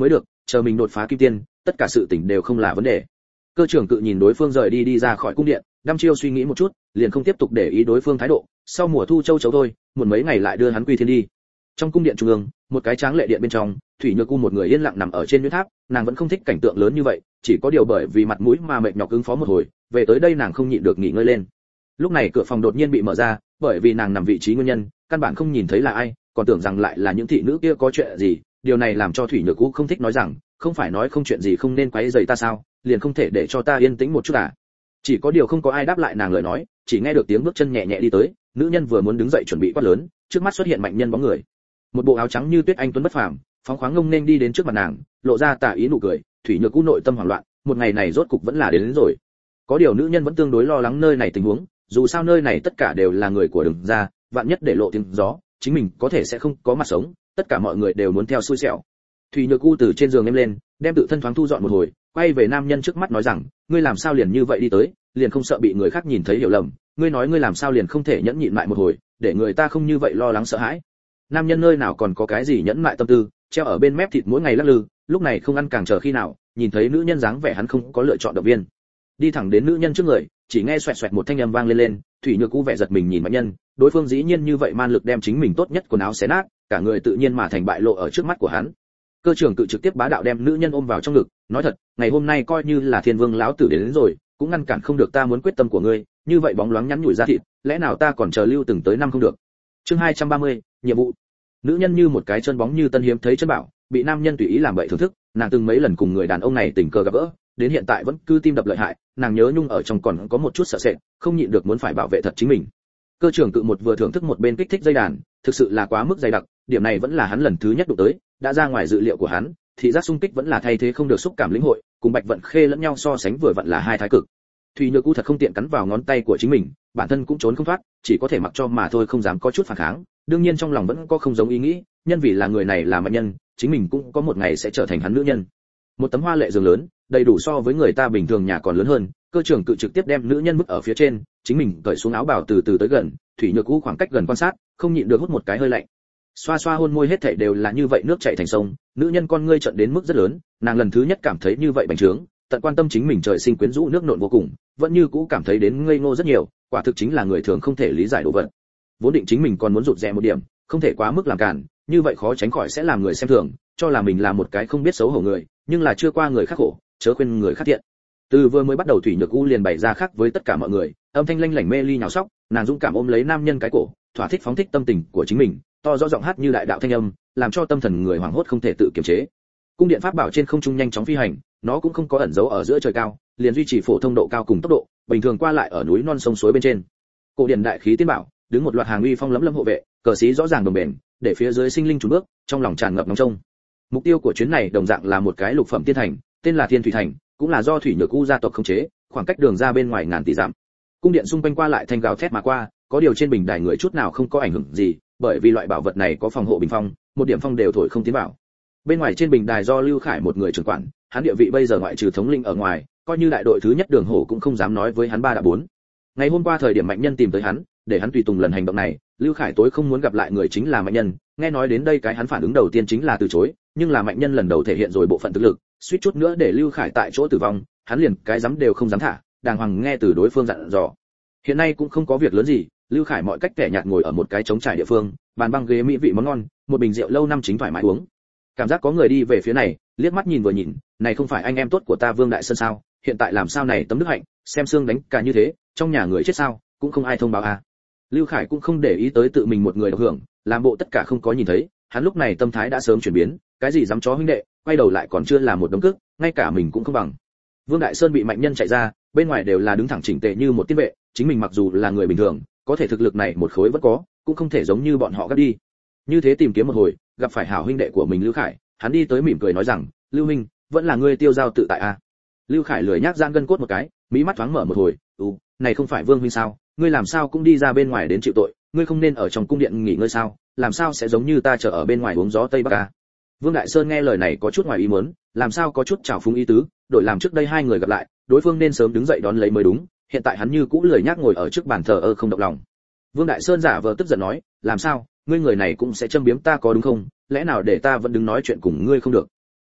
chờ mình đột phá kim tiên, tất cả sự tình đều không là vấn đề. Cơ trưởng cự nhìn đối phương rời đi đi ra khỏi cung điện, đăm chiêu suy nghĩ một chút, liền không tiếp tục để ý đối phương thái độ, sau mùa thu châu chấu thôi, một mấy ngày lại đưa hắn quy thiên đi. Trong cung điện trung ương, một cái tráng lệ điện bên trong, Thủy Nhược U một người yên lặng nằm ở trên huyết tháp, nàng vẫn không thích cảnh tượng lớn như vậy, chỉ có điều bởi vì mặt mũi mà mệt nhọc ứng phó một hồi, về tới đây nàng không nhịn được nghỉ ngơi lên. Lúc này cửa phòng đột nhiên bị mở ra, bởi vì nàng nằm vị trí nguyên nhân, căn bản không nhìn thấy là ai, còn tưởng rằng lại là những thị nữ kia có chuyện gì, điều này làm cho Thủy Nhược U không thích nói rằng, không phải nói không chuyện gì không nên quấy rầy ta sao, liền không thể để cho ta yên tĩnh một chút à? Chỉ có điều không có ai đáp lại nàng lời nói, chỉ nghe được tiếng bước chân nhẹ nhẹ đi tới, nữ nhân vừa muốn đứng dậy chuẩn bị quát lớn, trước mắt xuất hiện mạnh nhân bóng người. Một bộ áo trắng như tuyết anh tuấn bất phàm, phóng khoáng ngông nên đi đến trước mặt nàng, lộ ra tà ý nụ cười. Thủy Nhược U nội tâm hoảng loạn, một ngày này rốt cục vẫn là đến, đến rồi. Có điều nữ nhân vẫn tương đối lo lắng nơi này tình huống, dù sao nơi này tất cả đều là người của Đường gia, vạn nhất để lộ tiếng gió, chính mình có thể sẽ không có mặt sống, tất cả mọi người đều muốn theo xui xẻo. Thủy Nhược U từ trên giường em lên, đem tự thân thoáng thu dọn một hồi, quay về nam nhân trước mắt nói rằng, ngươi làm sao liền như vậy đi tới, liền không sợ bị người khác nhìn thấy hiểu lầm, ngươi nói ngươi làm sao liền không thể nhẫn nhịn lại một hồi, để người ta không như vậy lo lắng sợ hãi. Nam nhân nơi nào còn có cái gì nhẫn mại tâm tư, treo ở bên mép thịt mỗi ngày lắc lư, lúc này không ăn càng chờ khi nào, nhìn thấy nữ nhân dáng vẻ hắn không có lựa chọn động viên. Đi thẳng đến nữ nhân trước người, chỉ nghe xoẹt xoẹt một thanh âm vang lên lên, Thủy Nhược U vẻ giật mình nhìn mạnh nhân, đối phương dĩ nhiên như vậy man lực đem chính mình tốt nhất quần áo xé nát, cả người tự nhiên mà thành bại lộ ở trước mắt của hắn. Cơ trưởng cự trực tiếp bá đạo đem nữ nhân ôm vào trong ngực, nói thật, ngày hôm nay coi như là Thiên Vương lão tử đến, đến rồi, cũng ngăn cản không được ta muốn quyết tâm của ngươi, như vậy bóng loáng nhắn nhủi ra thịt, lẽ nào ta còn chờ lưu từng tới năm không được. Chương hai trăm ba mươi, nhiệm vụ. Nữ nhân như một cái chân bóng như tân hiếm thấy chân bảo, bị nam nhân tùy ý làm bậy thưởng thức, nàng từng mấy lần cùng người đàn ông này tình cờ gặp gỡ, đến hiện tại vẫn cứ tim đập lợi hại, nàng nhớ nhung ở trong còn có một chút sợ sệt, không nhịn được muốn phải bảo vệ thật chính mình. Cơ trưởng cự một vừa thưởng thức một bên kích thích dây đàn, thực sự là quá mức dày đặc, điểm này vẫn là hắn lần thứ nhất đụng tới, đã ra ngoài dự liệu của hắn, thị giác xung kích vẫn là thay thế không được xúc cảm lĩnh hội, cùng Bạch Vận Khê lẫn nhau so sánh vừa vặn là hai thái cực. Thủy Nhược U thật không tiện cắn vào ngón tay của chính mình, bản thân cũng trốn không thoát, chỉ có thể mặc cho mà thôi, không dám có chút phản kháng, đương nhiên trong lòng vẫn có không giống ý nghĩ, nhân vì là người này là mạnh nhân, chính mình cũng có một ngày sẽ trở thành hắn nữ nhân. Một tấm hoa lệ giường lớn, đầy đủ so với người ta bình thường nhà còn lớn hơn, cơ trưởng cự trực tiếp đem nữ nhân bức ở phía trên, chính mình cởi xuống áo bào từ từ tới gần, Thủy Nhược U khoảng cách gần quan sát, không nhịn được hút một cái hơi lạnh. Xoa xoa hôn môi hết thảy đều là như vậy nước chảy thành sông, nữ nhân con ngươi trợn đến mức rất lớn, nàng lần thứ nhất cảm thấy như vậy bành trướng, tận quan tâm chính mình trời sinh quyến rũ nước nộn vô cùng, vẫn như cũ cảm thấy đến ngây ngô rất nhiều, quả thực chính là người thường không thể lý giải đồ vật. Vốn định chính mình còn muốn rụt rè một điểm, không thể quá mức làm cản, như vậy khó tránh khỏi sẽ làm người xem thường, cho là mình là một cái không biết xấu hổ người, nhưng là chưa qua người khác khổ, chớ khuyên người khác thiện. Từ vừa mới bắt đầu Thủy Nhược U liền bày ra khác với tất cả mọi người, âm thanh lanh lảnh mê ly nhào sóc, nàng dũng cảm ôm lấy nam nhân cái cổ, thỏa thích phóng thích tâm tình của chính mình, to rõ giọng hát như đại đạo thanh âm, làm cho tâm thần người hoảng hốt không thể tự kiềm chế. Cung điện pháp bảo trên không trung nhanh chóng phi hành, nó cũng không có ẩn giấu ở giữa trời cao, liền duy trì phổ thông độ cao cùng tốc độ, bình thường qua lại ở núi non sông suối bên trên. Cổ điện đại khí tiên bảo, đứng một loạt hàng uy phong lẫm lâm hộ vệ, cờ xí rõ ràng đồng bền, để phía dưới sinh linh chủ bước, trong lòng tràn ngập nóng trông. Mục tiêu của chuyến này đồng dạng là một cái lục phẩm tiên thành, tên là Thiên Thủy Thành, cũng là do Thủy Nhược U gia tộc khống chế, khoảng cách đường ra bên ngoài ngàn tỷ dặm. Cung điện xung quanh qua lại thanh gào thét mà qua, có điều trên bình đài người chút nào không có ảnh hưởng gì, bởi vì loại bảo vật này có phòng hộ bình phong, một điểm phong đều thổi không tiến vào. Bên ngoài trên bình đài do Lưu Khải một người trưởng quản, hắn địa vị bây giờ ngoại trừ thống lĩnh ở ngoài, coi như đại đội thứ nhất Đường Hổ cũng không dám nói với hắn ba đã bốn. Ngày hôm qua thời điểm mạnh nhân tìm tới hắn, để hắn tùy tùng lần hành động này, Lưu Khải tối không muốn gặp lại người chính là mạnh nhân, nghe nói đến đây cái hắn phản ứng đầu tiên chính là từ chối, nhưng là mạnh nhân lần đầu thể hiện rồi bộ phận thực lực, suýt chút nữa để Lưu Khải tại chỗ tử vong, hắn liền cái dám đều không dám thả, đàng hoàng nghe từ đối phương dặn dò. Hiện nay cũng không có việc lớn gì, Lưu Khải mọi cách kẻ nhạt ngồi ở một cái trống trải địa phương, bàn băng ghế mỹ vị món ngon, một bình rượu lâu năm chính thoải mái uống. Cảm giác có người đi về phía này, liếc mắt nhìn vừa nhìn, này không phải anh em tốt của ta Vương Đại Sơn sao? Hiện tại làm sao này tấm đức hạnh, xem xương đánh cả như thế, trong nhà người chết sao, cũng không ai thông báo à? Lưu Khải cũng không để ý tới tự mình một người độc hưởng, làm bộ tất cả không có nhìn thấy, hắn lúc này tâm thái đã sớm chuyển biến, cái gì dám chó huynh đệ, quay đầu lại còn chưa là một đống cước, ngay cả mình cũng không bằng. Vương Đại Sơn bị mạnh nhân chạy ra, bên ngoài đều là đứng thẳng chỉnh tề như một tiên vệ, chính mình mặc dù là người bình thường, có thể thực lực này một khối vẫn có, cũng không thể giống như bọn họ gấp đi. Như thế tìm kiếm một hồi, gặp phải hảo huynh đệ của mình Lưu Khải, hắn đi tới mỉm cười nói rằng, Lưu huynh, vẫn là ngươi tiêu giao tự tại à? Lưu Khải lười nhác giãn gân cốt một cái, mí mắt thoáng mở một hồi, ừ, này không phải Vương huynh sao, ngươi làm sao cũng đi ra bên ngoài đến chịu tội, ngươi không nên ở trong cung điện nghỉ ngơi sao, làm sao sẽ giống như ta chờ ở bên ngoài uống gió tây bắc à? Vương Đại Sơn nghe lời này có chút ngoài ý muốn, làm sao có chút trào phúng ý tứ, đổi làm trước đây hai người gặp lại, đối phương nên sớm đứng dậy đón lấy mới đúng, hiện tại hắn như cũ lười nhác ngồi ở trước bàn thờ ơ không động lòng. Vương Đại Sơn giả vờ tức giận nói, làm sao, ngươi người này cũng sẽ châm biếm ta có đúng không, lẽ nào để ta vẫn đứng nói chuyện cùng ngươi không được?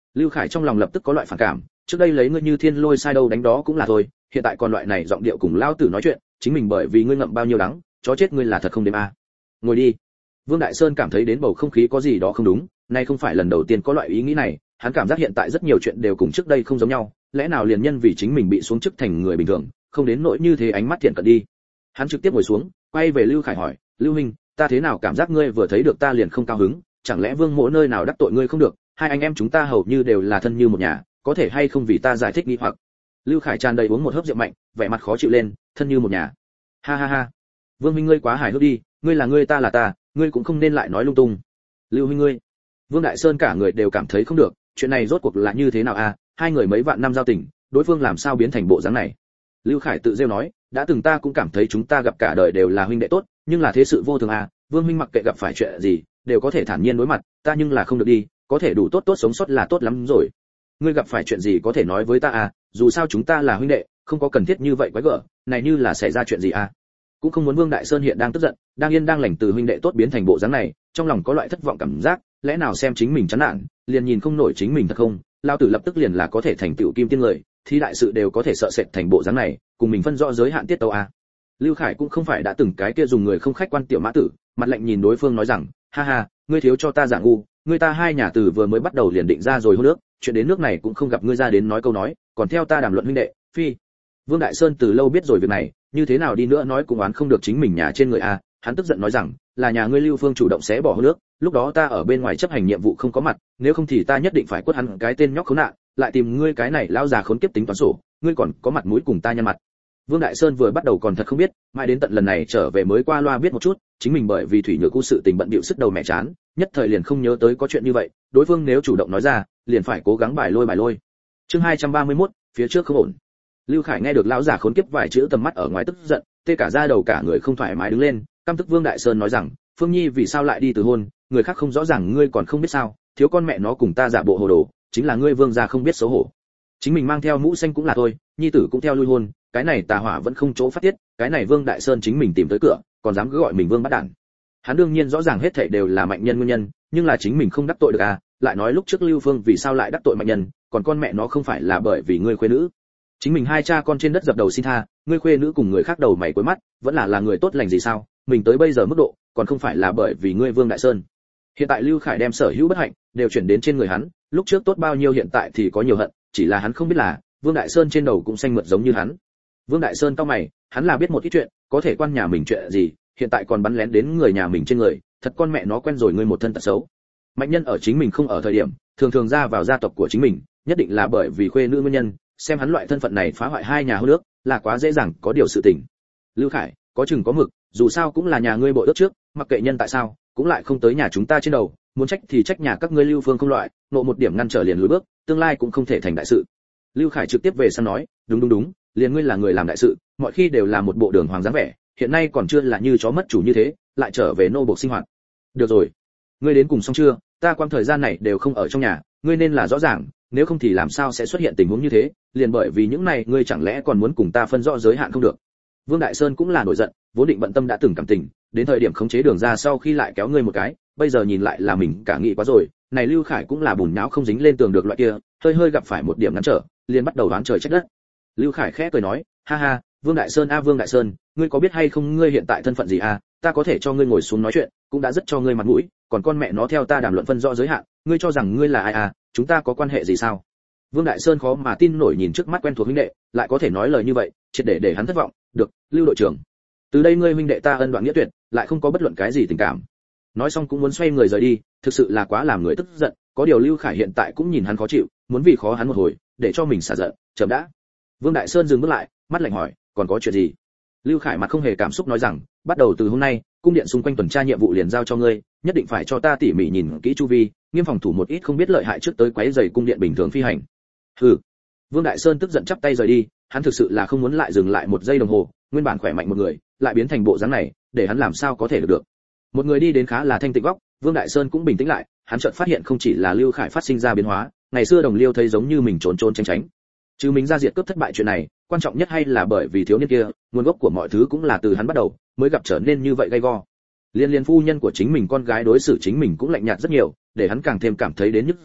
Lưu Khải trong lòng lập tức có loại phản cảm, trước đây lấy ngươi như thiên lôi sai đâu đánh đó cũng là thôi, hiện tại còn loại này giọng điệu cùng lao tử nói chuyện, chính mình bởi vì ngươi ngậm bao nhiêu đắng, chó chết ngươi là thật không đếm a. Ngồi đi. Vương Đại Sơn cảm thấy đến bầu không khí có gì đó không đúng, nay không phải lần đầu tiên có loại ý nghĩ này, hắn cảm giác hiện tại rất nhiều chuyện đều cùng trước đây không giống nhau, lẽ nào liền nhân vì chính mình bị xuống chức thành người bình thường, không đến nỗi như thế ánh mắt thiện cận đi. Hắn trực tiếp ngồi xuống, quay về Lưu Khải hỏi, Lưu huynh, ta thế nào cảm giác ngươi vừa thấy được ta liền không cao hứng, chẳng lẽ Vương Mỗ nơi nào đắc tội ngươi không được, hai anh em chúng ta hầu như đều là thân như một nhà, có thể hay không vì ta giải thích nghi hoặc. Lưu Khải tràn đầy uống một hớp rượu mạnh, vẻ mặt khó chịu lên, thân như một nhà. Ha ha ha. Vương huynh ngươi quá hài hước đi, ngươi là ngươi ta là ta, ngươi cũng không nên lại nói lung tung. Lưu huynh ngươi. Vương Đại Sơn cả người đều cảm thấy không được, chuyện này rốt cuộc là như thế nào a, à? Hai người mấy vạn năm giao tình, đối phương làm sao biến thành bộ dáng này. Lưu Khải tự rêu nói, đã từng ta cũng cảm thấy chúng ta gặp cả đời đều là huynh đệ tốt, nhưng là thế sự vô thường à, Vương huynh mặc kệ gặp phải chuyện gì, đều có thể thản nhiên đối mặt, ta nhưng là không được đi, có thể đủ tốt tốt sống sót là tốt lắm rồi. Ngươi gặp phải chuyện gì có thể nói với ta à, dù sao chúng ta là huynh đệ, không có cần thiết như vậy quái gở, này như là xảy ra chuyện gì à. Cũng không muốn Vương Đại Sơn hiện đang tức giận, đang yên đang lành từ huynh đệ tốt biến thành bộ dáng này, trong lòng có loại thất vọng cảm giác, lẽ nào xem chính mình chán nản, liền nhìn không nổi chính mình thật không, lao tử lập tức liền là có thể thành tựu kim tiên người, thì đại sự đều có thể sợ sệt thành bộ dáng này, cùng mình phân rõ giới hạn tiết tấu à. Lưu Khải cũng không phải đã từng cái kia dùng người không khách quan tiểu mã tử, mặt lạnh nhìn đối phương nói rằng, ha ha, ngươi thiếu cho ta giả ngu, ngươi ta hai nhà từ vừa mới bắt đầu liền định ra rồi hôn nước, chuyện đến nước này cũng không gặp ngươi ra đến nói câu nói, còn theo ta đàm luận huynh đệ, phi. Vương Đại Sơn từ lâu biết rồi việc này, như thế nào đi nữa nói cũng oán không được chính mình nhà trên người a, hắn tức giận nói rằng, là nhà ngươi Lưu Phương chủ động xé bỏ hôn nước, lúc đó ta ở bên ngoài chấp hành nhiệm vụ không có mặt, nếu không thì ta nhất định phải quất hắn cái tên nhóc khốn nạn, lại tìm ngươi cái này lão già khốn kiếp tính toán sổ, ngươi còn có mặt mũi cùng ta nhăn mặt. Vương Đại Sơn vừa bắt đầu còn thật không biết, mãi đến tận lần này trở về mới qua loa biết một chút, chính mình bởi vì thủy nhược cu sự tình bận bịu sức đầu mẹ chán, nhất thời liền không nhớ tới có chuyện như vậy, đối phương nếu chủ động nói ra, liền phải cố gắng bài lôi bài lôi. Chương hai trăm ba mươi mốt, phía trước không ổn. Lưu Khải nghe được lão già khốn kiếp vài chữ tầm mắt ở ngoài tức giận, tê cả da đầu cả người không thoải mái đứng lên, căm tức Vương Đại Sơn nói rằng, Phương Nhi vì sao lại đi từ hôn, người khác không rõ ràng ngươi còn không biết sao, thiếu con mẹ nó cùng ta giả bộ hồ đồ, chính là ngươi Vương gia không biết xấu hổ. Chính mình mang theo mũ xanh cũng là thôi, nhi tử cũng theo lui hôn, cái này tà hỏa vẫn không chỗ phát tiết, cái này Vương Đại Sơn chính mình tìm tới cửa, còn dám cứ gọi mình Vương bắt đản. Hắn đương nhiên rõ ràng hết thảy đều là mạnh nhân nguyên nhân, nhưng là chính mình không đắc tội được à, lại nói lúc trước Lưu Phương vì sao lại đắc tội mạnh nhân, còn con mẹ nó không phải là bởi vì ngươi khuê nữ. Chính mình hai cha con trên đất dập đầu xin tha, ngươi khuê nữ cùng người khác đầu mày cuối mắt, vẫn là là người tốt lành gì sao, mình tới bây giờ mức độ, còn không phải là bởi vì ngươi Vương Đại Sơn. Hiện tại Lưu Khải đem sở hữu bất hạnh đều chuyển đến trên người hắn, lúc trước tốt bao nhiêu hiện tại thì có nhiều hận, chỉ là hắn không biết là Vương Đại Sơn trên đầu cũng xanh mượt giống như hắn. Vương Đại Sơn cau mày, hắn là biết một ít chuyện, có thể quan nhà mình chuyện gì, hiện tại còn bắn lén đến người nhà mình trên người, thật con mẹ nó quen rồi ngươi một thân tật xấu. Mạnh nhân ở chính mình không ở thời điểm, thường thường ra vào gia tộc của chính mình, nhất định là bởi vì khuê nữ nguyên nhân, xem hắn loại thân phận này phá hoại hai nhà hôn nước, là quá dễ dàng có điều sự tình. Lưu Khải, có chừng có mực, dù sao cũng là nhà ngươi bội ước trước, mặc kệ nhân tại sao, cũng lại không tới nhà chúng ta trên đầu, muốn trách thì trách nhà các ngươi Lưu Phương không loại, nộ một điểm ngăn trở liền lùi bước, tương lai cũng không thể thành đại sự. Lưu Khải trực tiếp về sang nói, đúng đúng đúng, liền ngươi là người làm đại sự, mọi khi đều là một bộ đường hoàng dáng vẻ, hiện nay còn chưa là như chó mất chủ như thế, lại trở về nô bộc sinh hoạt. Được rồi, ngươi đến cùng xong chưa, ta quang thời gian này đều không ở trong nhà, ngươi nên là rõ ràng, nếu không thì làm sao sẽ xuất hiện tình huống như thế, liền bởi vì những này ngươi chẳng lẽ còn muốn cùng ta phân rõ giới hạn không được. Vương Đại Sơn cũng là nổi giận, vốn định bận tâm đã từng cảm tình, đến thời điểm khống chế đường ra sau khi lại kéo ngươi một cái, bây giờ nhìn lại là mình cả nghĩ quá rồi, này Lưu Khải cũng là bùn nhão không dính lên tường được loại kia, hơi hơi gặp phải một điểm ngăn trở, liền bắt đầu đoán trời trách đất. Lưu Khải khẽ cười nói, ha ha, Vương Đại Sơn a Vương Đại Sơn, ngươi có biết hay không ngươi hiện tại thân phận gì a, ta có thể cho ngươi ngồi xuống nói chuyện, cũng đã rất cho ngươi mặt mũi, còn con mẹ nó theo ta đàm luận phân rõ giới hạn, ngươi cho rằng ngươi là ai à, chúng ta có quan hệ gì sao? Vương Đại Sơn khó mà tin nổi nhìn trước mắt quen thuộc huynh đệ, lại có thể nói lời như vậy, triệt để để hắn thất vọng. Được, Lưu đội trưởng, từ đây ngươi huynh đệ ta ân đoạn nghĩa tuyệt, lại không có bất luận cái gì tình cảm. Nói xong cũng muốn xoay người rời đi, thực sự là quá làm người tức giận, có điều Lưu Khải hiện tại cũng nhìn hắn khó chịu, muốn vì khó hắn một hồi, để cho mình xả giận, chậm đã. Vương Đại Sơn dừng bước lại, mắt lạnh hỏi, còn có chuyện gì? Lưu Khải mặt không hề cảm xúc nói rằng, bắt đầu từ hôm nay, cung điện xung quanh tuần tra nhiệm vụ liền giao cho ngươi, nhất định phải cho ta tỉ mỉ nhìn kỹ chu vi, nghiêm phòng thủ một ít không biết lợi hại trước tới quấy rầy cung điện bình thường phi hành. Hừ. Vương Đại Sơn tức giận chắp tay rời đi, hắn thực sự là không muốn lại dừng lại một giây đồng hồ, nguyên bản khỏe mạnh một người, lại biến thành bộ dáng này, để hắn làm sao có thể được được. Một người đi đến khá là thanh tịnh góc, Vương Đại Sơn cũng bình tĩnh lại, hắn chợt phát hiện không chỉ là Lưu Khải phát sinh ra biến hóa, ngày xưa Đồng Liêu thấy giống như mình trốn trốn tránh tránh. Chứ mình ra diệt cướp thất bại chuyện này, quan trọng nhất hay là bởi vì thiếu niên kia, nguồn gốc của mọi thứ cũng là từ hắn bắt đầu, mới gặp trở nên như vậy gay go. Liên liên phu nhân của chính mình con gái đối xử chính mình cũng lạnh nhạt rất nhiều, để hắn càng thêm cảm thấy đến nhức dái,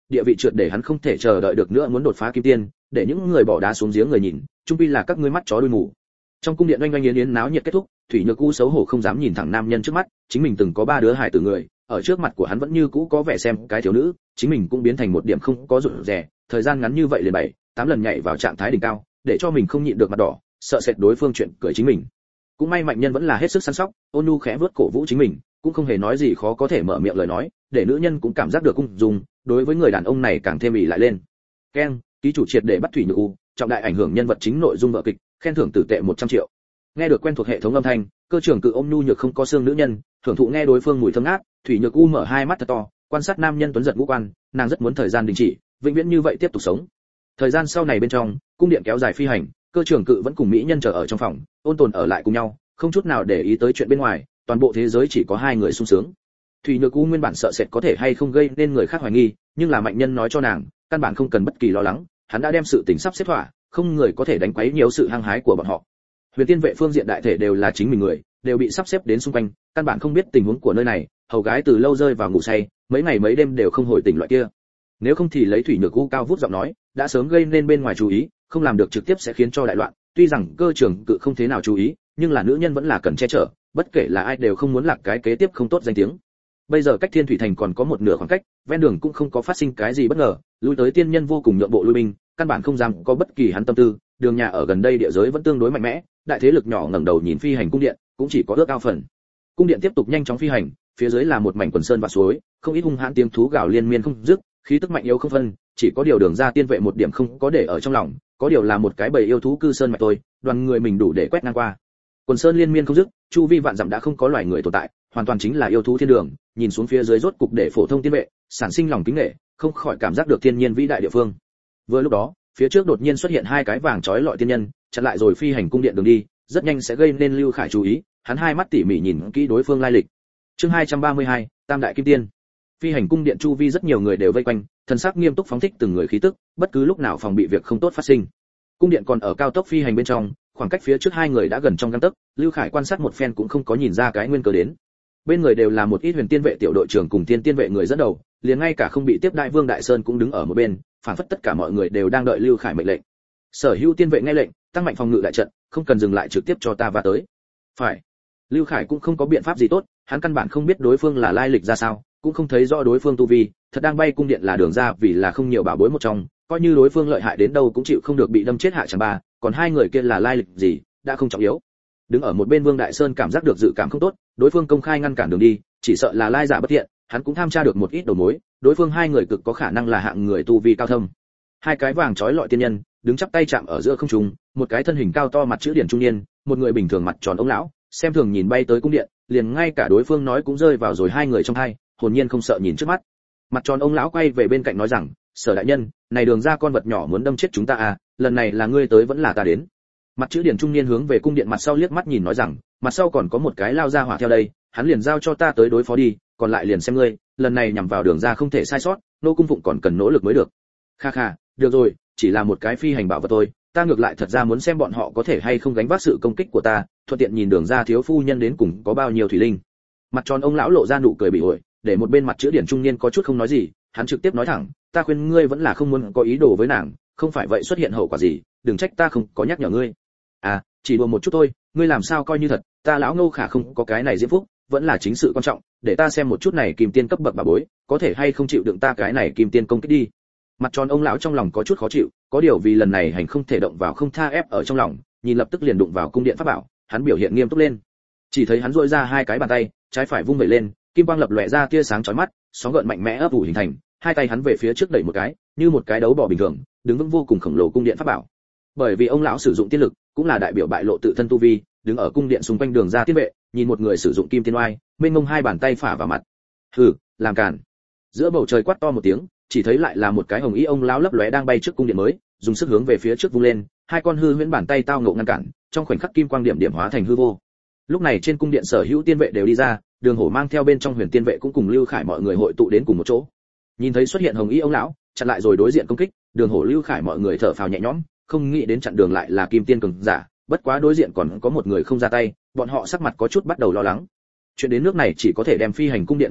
địa vị trượt để hắn không thể chờ đợi được nữa muốn đột phá kim tiên, để những người bỏ đá xuống giếng người nhìn, chung quy là các ngươi mắt chó đuôi mù. Trong cung điện oanh oanh yến yến náo nhiệt kết thúc, Thủy Nhược U xấu hổ không dám nhìn thẳng nam nhân trước mắt, chính mình từng có ba đứa hài tử người, ở trước mặt của hắn vẫn như cũ có vẻ xem cái thiếu nữ, chính mình cũng biến thành một điểm không có rụt rè, thời gian ngắn như vậy liền bảy, tám lần nhảy vào trạng thái đỉnh cao, để cho mình không nhịn được mặt đỏ, sợ sệt đối phương chuyện cười chính mình. Cũng may mạnh nhân vẫn là hết sức săn sóc, ôn nhu khẽ vuốt cổ vũ chính mình, cũng không hề nói gì khó có thể mở miệng lời nói, để nữ nhân cũng cảm giác được cung dung, đối với người đàn ông này càng thêm ỷ lại lên. Keng, ký chủ triệt để bắt Thủy Nhược U, trọng đại ảnh hưởng nhân vật chính nội dung vở kịch, khen thưởng tử tệ một trăm triệu. Nghe được quen thuộc hệ thống âm thanh, cơ trưởng cự ôm nhu nhược không có xương nữ nhân, thưởng thụ nghe đối phương mùi thơm ngát, Thủy Nhược U mở hai mắt thật to, quan sát nam nhân tuấn giật ngũ quan, nàng rất muốn thời gian đình chỉ, vĩnh viễn như vậy tiếp tục sống. Thời gian sau này bên trong, cung điện kéo dài phi hành, cơ trưởng cự vẫn cùng mỹ nhân chờ ở trong phòng, ôn tồn ở lại cùng nhau, không chút nào để ý tới chuyện bên ngoài, toàn bộ thế giới chỉ có hai người sung sướng. Thủy Nhược U nguyên bản sợ sệt có thể hay không gây nên người khác hoài nghi, nhưng là mạnh nhân nói cho nàng, căn bản không cần bất kỳ lo lắng, hắn đã đem sự tình sắp xếp thỏa, không người có thể đánh quấy nhiều sự hăng hái của bọn họ. Huyền Tiên vệ phương diện đại thể đều là chính mình người, đều bị sắp xếp đến xung quanh, căn bản không biết tình huống của nơi này, hầu gái từ lâu rơi vào ngủ say, mấy ngày mấy đêm đều không hồi tỉnh loại kia. Nếu không thì lấy Thủy Nhược U cao vút giọng nói, đã sớm gây nên bên ngoài chú ý, không làm được trực tiếp sẽ khiến cho đại loạn, tuy rằng cơ trưởng cự không thế nào chú ý, nhưng là nữ nhân vẫn là cần che chở, bất kể là ai đều không muốn lạc cái kế tiếp không tốt danh tiếng. Bây giờ cách Thiên Thủy Thành còn có một nửa khoảng cách, ven đường cũng không có phát sinh cái gì bất ngờ, lui tới tiên nhân vô cùng nhượng bộ lui binh, căn bản không dám có bất kỳ hắn tâm tư, đường nhà ở gần đây địa giới vẫn tương đối mạnh mẽ, đại thế lực nhỏ ngẩng đầu nhìn phi hành cung điện, cũng chỉ có ước ao phần. Cung điện tiếp tục nhanh chóng phi hành, phía dưới là một mảnh quần sơn và suối, không ít hung hãn tiếng thú gào liên miên không dứt, khí tức mạnh yếu không phân, chỉ có điều đường ra tiên vệ một điểm không có để ở trong lòng, có điều là một cái bầy yêu thú cư sơn mạch tôi, đoàn người mình đủ để quét ngang qua. Quần sơn liên miên không dứt, chu vi vạn dặm đã không có loài người tồn tại, hoàn toàn chính là yêu thú thiên đường, nhìn xuống phía dưới rốt cục để phổ thông tiên vệ, sản sinh lòng kính nể, không khỏi cảm giác được thiên nhiên vĩ đại địa phương. Vừa lúc đó, phía trước đột nhiên xuất hiện hai cái vàng chói lọi tiên nhân, chặn lại rồi phi hành cung điện đường đi, rất nhanh sẽ gây nên Lưu Khải chú ý, hắn hai mắt tỉ mỉ nhìn kỹ đối phương lai lịch. Chương hai trăm ba mươi hai, Tam đại kim tiên. Phi hành cung điện chu vi rất nhiều người đều vây quanh, thần sắc nghiêm túc phóng thích từng người khí tức, bất cứ lúc nào phòng bị việc không tốt phát sinh. Cung điện còn ở cao tốc phi hành bên trong, khoảng cách phía trước hai người đã gần trong gang tấc, Lưu Khải quan sát một phen cũng không có nhìn ra cái nguyên cớ đến. Bên người đều là một ít huyền tiên vệ tiểu đội trưởng cùng tiên tiên vệ người dẫn đầu, liền ngay cả không bị tiếp đại Vương Đại Sơn cũng đứng ở một bên, phản phất tất cả mọi người đều đang đợi Lưu Khải mệnh lệnh. Sở hữu tiên vệ nghe lệnh, tăng mạnh phòng ngự đại trận, không cần dừng lại trực tiếp cho ta và tới. Phải. Lưu Khải cũng không có biện pháp gì tốt, hắn căn bản không biết đối phương là lai lịch ra sao, cũng không thấy rõ đối phương tu vi, thật đang bay cung điện là đường ra vì là không nhiều bảo bối một trong, coi như đối phương lợi hại đến đâu cũng chịu không được bị đâm chết hạ chẳng ba, còn hai người kia là lai lịch gì, đã không trọng yếu. Đứng ở một bên Vương Đại Sơn cảm giác được dự cảm không tốt, đối phương công khai ngăn cản đường đi, chỉ sợ là lai giả bất thiện, hắn cũng tham tra được một ít đầu mối, đối phương hai người cực có khả năng là hạng người tu vi cao thâm. Hai cái vàng chói lọi tiên nhân, đứng chắp tay chạm ở giữa không trung, một cái thân hình cao to mặt chữ điển trung niên, một người bình thường mặt tròn ông lão, xem thường nhìn bay tới cung điện, liền ngay cả đối phương nói cũng rơi vào rồi hai người trong hai, hồn nhiên không sợ nhìn trước mắt. Mặt tròn ông lão quay về bên cạnh nói rằng, Sở đại nhân, này đường ra con vật nhỏ muốn đâm chết chúng ta à, lần này là ngươi tới vẫn là ta đến. Mặt chữ điển trung niên hướng về cung điện mặt sau liếc mắt nhìn nói rằng, mặt sau còn có một cái lao ra hỏa theo đây, hắn liền giao cho ta tới đối phó đi, còn lại liền xem ngươi, lần này nhằm vào đường ra không thể sai sót, nô cung phụng còn cần nỗ lực mới được. Kha kha, được rồi, chỉ là một cái phi hành bảo vật thôi, ta ngược lại thật ra muốn xem bọn họ có thể hay không gánh vác sự công kích của ta, thuận tiện nhìn đường ra thiếu phu nhân đến cùng có bao nhiêu thủy linh. Mặt tròn ông lão lộ ra nụ cười bị ổi, để một bên mặt chữ điển trung niên có chút không nói gì, hắn trực tiếp nói thẳng, ta khuyên ngươi vẫn là không muốn có ý đồ với nàng, không phải vậy xuất hiện hậu quả gì, đừng trách ta không có nhắc nhở ngươi. À, chỉ đùa một chút thôi, ngươi làm sao coi như thật, ta lão Ngô Khả không có cái này diễm phúc, vẫn là chính sự quan trọng, để ta xem một chút này kim tiên cấp bậc bà bối, có thể hay không chịu đựng ta cái này kim tiên công kích đi. Mặt tròn ông lão trong lòng có chút khó chịu, có điều vì lần này hành không thể động vào không tha ép ở trong lòng, nhìn lập tức liền đụng vào cung điện pháp bảo, hắn biểu hiện nghiêm túc lên. Chỉ thấy hắn duỗi ra hai cái bàn tay, trái phải vung vẩy lên, kim quang lập lòe ra tia sáng chói mắt, sóng gợn mạnh mẽ ấp ủ hình thành, hai tay hắn về phía trước đẩy một cái, như một cái đấu bò bình thường, đứng vững vô cùng khổng lồ cung điện pháp bảo. Bởi vì ông lão sử dụng tiên lực, cũng là đại biểu bại lộ tự thân tu vi, đứng ở cung điện xung quanh đường ra tiên vệ, nhìn một người sử dụng kim tiên oai, mênh mông hai bàn tay phả vào mặt. Hừ, làm cản. Giữa bầu trời quát to một tiếng, chỉ thấy lại là một cái hồng y ông lão lấp lóe đang bay trước cung điện mới, dùng sức hướng về phía trước vung lên, hai con hư huyễn bàn tay tao ngộ ngăn cản, trong khoảnh khắc kim quang điểm điểm hóa thành hư vô. Lúc này trên cung điện sở hữu tiên vệ đều đi ra, Đường Hổ mang theo bên trong Huyền Tiên vệ cũng cùng Lưu Khải mọi người hội tụ đến cùng một chỗ. Nhìn thấy xuất hiện hồng y ông lão, chặn lại rồi đối diện công kích, Đường Hổ Lưu Khải mọi người thở phào nhẹ nhõm, không nghĩ đến chặn đường lại là kim tiên cường giả, bất quá đối diện còn có một người không ra tay, bọn họ sắc mặt có chút bắt đầu lo lắng. Chuyện đến nước này chỉ có thể đem phi hành cung điện ngừng lại,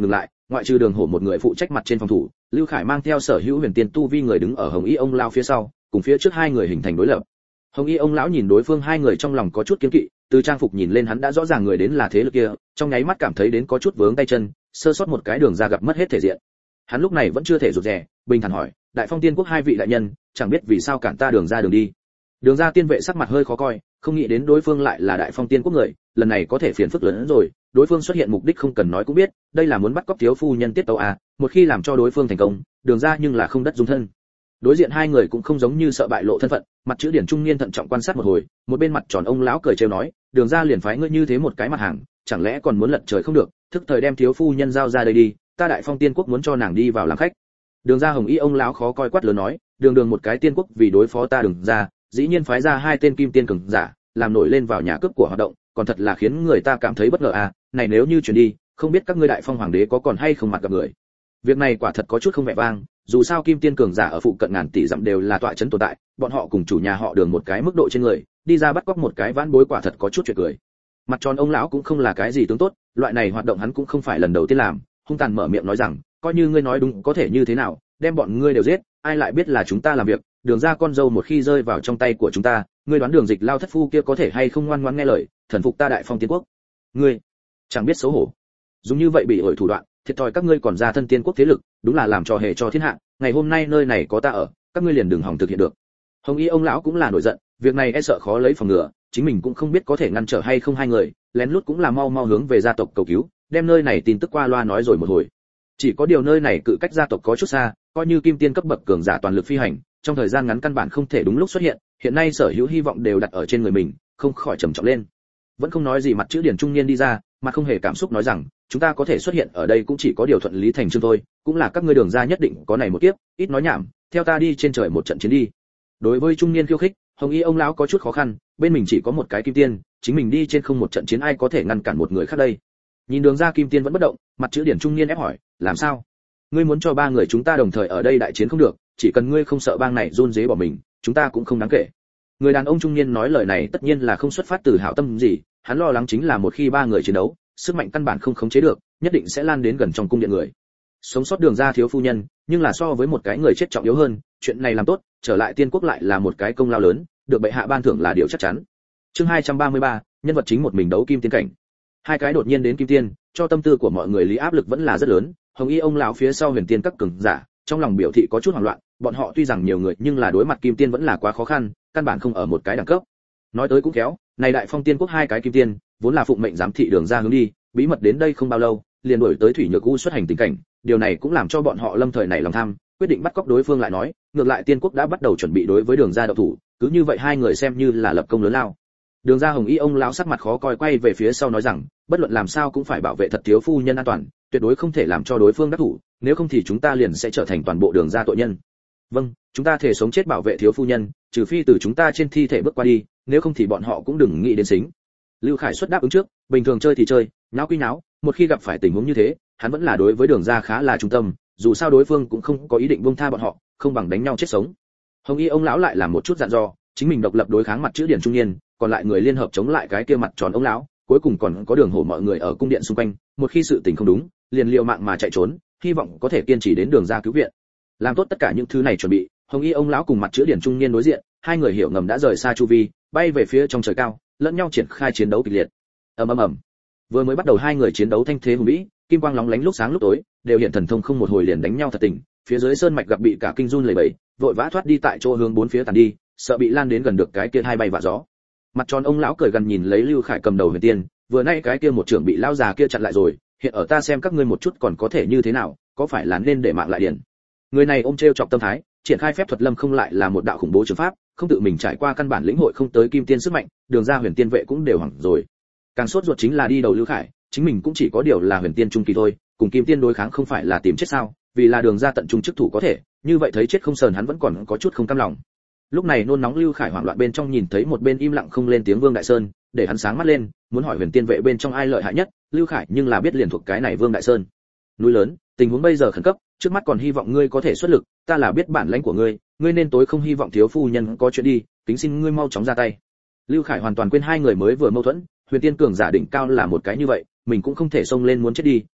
ngoại trừ Đường Hổ một người phụ trách mặt trên phòng thủ, Lưu Khải mang theo sở hữu huyền tiên tu vi người đứng ở Hồng Y ông lão phía sau, cùng phía trước hai người hình thành đối lập. Hồng Y ông lão nhìn đối phương hai người trong lòng có chút kiêng kỵ, từ trang phục nhìn lên hắn đã rõ ràng người đến là thế lực kia, trong nháy mắt cảm thấy đến có chút vướng tay chân, sơ sót một cái đường ra gặp mất hết thể diện. Hắn lúc này vẫn chưa thể rụt rè, bình thản hỏi, đại phong tiên quốc hai vị đại nhân, chẳng biết vì sao cản ta đường ra đường đi. Đường ra tiên vệ sắc mặt hơi khó coi, không nghĩ đến đối phương lại là đại phong tiên quốc người, lần này có thể phiền phức lớn hơn rồi, đối phương xuất hiện mục đích không cần nói cũng biết, đây là muốn bắt cóc thiếu phu nhân tiết tấu à, một khi làm cho đối phương thành công, đường ra nhưng là không đất dung thân. Đối diện hai người cũng không giống như sợ bại lộ thân phận, mặt chữ điển trung niên thận trọng quan sát một hồi, một bên mặt tròn ông lão cười trêu nói, đường ra liền phái ngươi như thế một cái mặt hàng, chẳng lẽ còn muốn lật trời không được, thức thời đem thiếu phu nhân giao ra đây đi, ta đại phong tiên quốc muốn cho nàng đi vào làm khách. Đường ra Hồng Y ông lão khó coi quát lớn nói, đường đường một cái tiên quốc vì đối phó ta đường ra, dĩ nhiên phái ra hai tên kim tiên cường giả, làm nổi lên vào nhà cướp của hoạt động, còn thật là khiến người ta cảm thấy bất ngờ à, này nếu như chuyển đi, không biết các ngươi đại phong hoàng đế có còn hay không mặt gặp người. Việc này quả thật có chút không vẻ vang, dù sao kim tiên cường giả ở phụ cận ngàn tỷ dặm đều là tọa chấn tồn tại, bọn họ cùng chủ nhà họ Đường một cái mức độ trên người, đi ra bắt cóc một cái vãn bối quả thật có chút chuyện cười. Mặt tròn ông lão cũng không là cái gì tướng tốt, loại này hoạt động hắn cũng không phải lần đầu tiên làm, hung tàn mở miệng nói rằng, coi như ngươi nói đúng có thể như thế nào, đem bọn ngươi đều giết, ai lại biết là chúng ta làm việc, đường ra con dâu một khi rơi vào trong tay của chúng ta, ngươi đoán đường dịch lao thất phu kia có thể hay không ngoan ngoãn nghe lời, thần phục ta đại phong tiên quốc. Ngươi chẳng biết xấu hổ, dùng như vậy bị ổi thủ đoạn, thiệt thòi các ngươi còn ra thân tiên quốc thế lực, đúng là làm trò hề cho thiên hạ, ngày hôm nay nơi này có ta ở, các ngươi liền đừng hòng thực hiện được. Hồng Y ông lão cũng là nổi giận, việc này e sợ khó lấy phòng ngừa, chính mình cũng không biết có thể ngăn trở hay không hai người, lén lút cũng là mau mau hướng về gia tộc cầu cứu, đem nơi này tin tức qua loa nói rồi một hồi. Chỉ có điều nơi này cự cách gia tộc có chút xa, coi như kim tiên cấp bậc cường giả toàn lực phi hành, trong thời gian ngắn căn bản không thể đúng lúc xuất hiện, hiện nay sở hữu hy vọng đều đặt ở trên người mình, không khỏi trầm trọng lên. Vẫn không nói gì mặt chữ điển trung niên đi ra, mà không hề cảm xúc nói rằng, chúng ta có thể xuất hiện ở đây cũng chỉ có điều thuận lý thành chương thôi, cũng là các ngươi đường ra nhất định có này một kiếp, ít nói nhảm, theo ta đi trên trời một trận chiến đi. Đối với trung niên khiêu khích, Hồng Y ông lão có chút khó khăn, bên mình chỉ có một cái kim tiên, chính mình đi trên không một trận chiến ai có thể ngăn cản một người khác đây. Nhìn đường ra kim tiên vẫn bất động, mặt chữ điển trung niên ép hỏi, làm sao? Ngươi muốn cho ba người chúng ta đồng thời ở đây đại chiến không được, chỉ cần ngươi không sợ bang này run rế bỏ mình, chúng ta cũng không đáng kể. Người đàn ông trung niên nói lời này tất nhiên là không xuất phát từ hảo tâm gì, hắn lo lắng chính là một khi ba người chiến đấu, sức mạnh căn bản không khống chế được, nhất định sẽ lan đến gần trong cung điện người. Sống sót đường ra thiếu phu nhân, nhưng là so với một cái người chết trọng yếu hơn, chuyện này làm tốt, trở lại tiên quốc lại là một cái công lao lớn, được bệ hạ ban thưởng là điều chắc chắn. Chương hai trăm ba mươi ba, nhân vật chính một mình đấu kim tiên cảnh. Hai cái đột nhiên đến kim tiên, cho tâm tư của mọi người lý áp lực vẫn là rất lớn, Hồng Y ông lão phía sau huyền tiên các cường giả, trong lòng biểu thị có chút hoảng loạn, bọn họ tuy rằng nhiều người nhưng là đối mặt kim tiên vẫn là quá khó khăn, căn bản không ở một cái đẳng cấp. Nói tới cũng khéo, này đại phong tiên quốc hai cái kim tiên, vốn là phụng mệnh giám thị đường ra hướng đi, bí mật đến đây không bao lâu, liền đuổi tới thủy nhược u xuất hành tình cảnh, điều này cũng làm cho bọn họ lâm thời này lòng tham, quyết định bắt cóc đối phương lại nói, ngược lại tiên quốc đã bắt đầu chuẩn bị đối với đường ra động thủ, cứ như vậy hai người xem như là lập công lớn lao. Đường ra Hồng Y ông lão sắc mặt khó coi quay về phía sau nói rằng, bất luận làm sao cũng phải bảo vệ thật thiếu phu nhân an toàn, tuyệt đối không thể làm cho đối phương đắc thủ, nếu không thì chúng ta liền sẽ trở thành toàn bộ đường ra tội nhân. Vâng, chúng ta thể sống chết bảo vệ thiếu phu nhân, trừ phi từ chúng ta trên thi thể bước qua đi, nếu không thì bọn họ cũng đừng nghĩ đến xính. Lưu Khải xuất đáp ứng trước, bình thường chơi thì chơi, nháo quy nháo, một khi gặp phải tình huống như thế, hắn vẫn là đối với đường ra khá là trung tâm, dù sao đối phương cũng không có ý định buông tha bọn họ, không bằng đánh nhau chết sống. Hồng Y ông lão lại làm một chút dặn dò, chính mình độc lập đối kháng mặt chữ điển trung niên, còn lại người liên hợp chống lại cái kia mặt tròn ông lão, cuối cùng còn có Đường Hổ mọi người ở cung điện xung quanh, một khi sự tình không đúng, liền liều mạng mà chạy trốn, hy vọng có thể kiên trì đến đường ra cứu viện. Làm tốt tất cả những thứ này chuẩn bị, Hồng Y ông lão cùng mặt chữ điển trung niên đối diện, hai người hiểu ngầm đã rời xa chu vi, bay về phía trong trời cao, lẫn nhau triển khai chiến đấu kịch liệt. Ầm ầm ầm. Vừa mới bắt đầu hai người chiến đấu thanh thế hùng vĩ, kim quang lóng lánh lúc sáng lúc tối, đều hiện thần thông không một hồi liền đánh nhau thật tình, phía dưới sơn mạch gặp bị cả kinh run lẩy bẩy, vội vã thoát đi tại chỗ hướng bốn phía tàn đi, sợ bị lan đến gần được cái kia hai bay vạ gió. Mặt tròn ông lão cười gần nhìn lấy Lưu Khải cầm đầu huyền tiên, vừa nay cái kia một trưởng bị lão già kia chặn lại rồi, hiện ở ta xem các ngươi một chút còn có thể như thế nào, có phải là nên để mạng lại điển. Người này ôm trêu chọc tâm thái, triển khai phép thuật lâm không lại là một đạo khủng bố trường pháp, không tự mình trải qua căn bản lĩnh hội không tới kim tiên sức mạnh, đường ra huyền tiên vệ cũng đều hoảng rồi. Càng sốt ruột chính là đi đầu Lưu Khải, chính mình cũng chỉ có điều là huyền tiên trung kỳ thôi, cùng kim tiên đối kháng không phải là tìm chết sao, vì là đường ra tận trung chức thủ có thể, như vậy thấy chết không sờn hắn vẫn còn có chút không cam lòng. Lúc này nôn nóng Lưu Khải hoảng loạn bên trong nhìn thấy một bên im lặng không lên tiếng Vương Đại Sơn, để hắn sáng mắt lên, muốn hỏi huyền tiên vệ bên trong ai lợi hại nhất, Lưu Khải nhưng là biết liền thuộc cái này Vương Đại Sơn. Núi lớn, tình huống bây giờ khẩn cấp, trước mắt còn hy vọng ngươi có thể xuất lực, ta là biết bản lãnh của ngươi, ngươi nên tối không hy vọng thiếu phu nhân có chuyện đi, kính xin ngươi mau chóng ra tay. Lưu Khải hoàn toàn quên hai người mới vừa mâu thuẫn, huyền tiên cường giả đỉnh cao là một cái như vậy, mình cũng không thể xông lên muốn chết đi,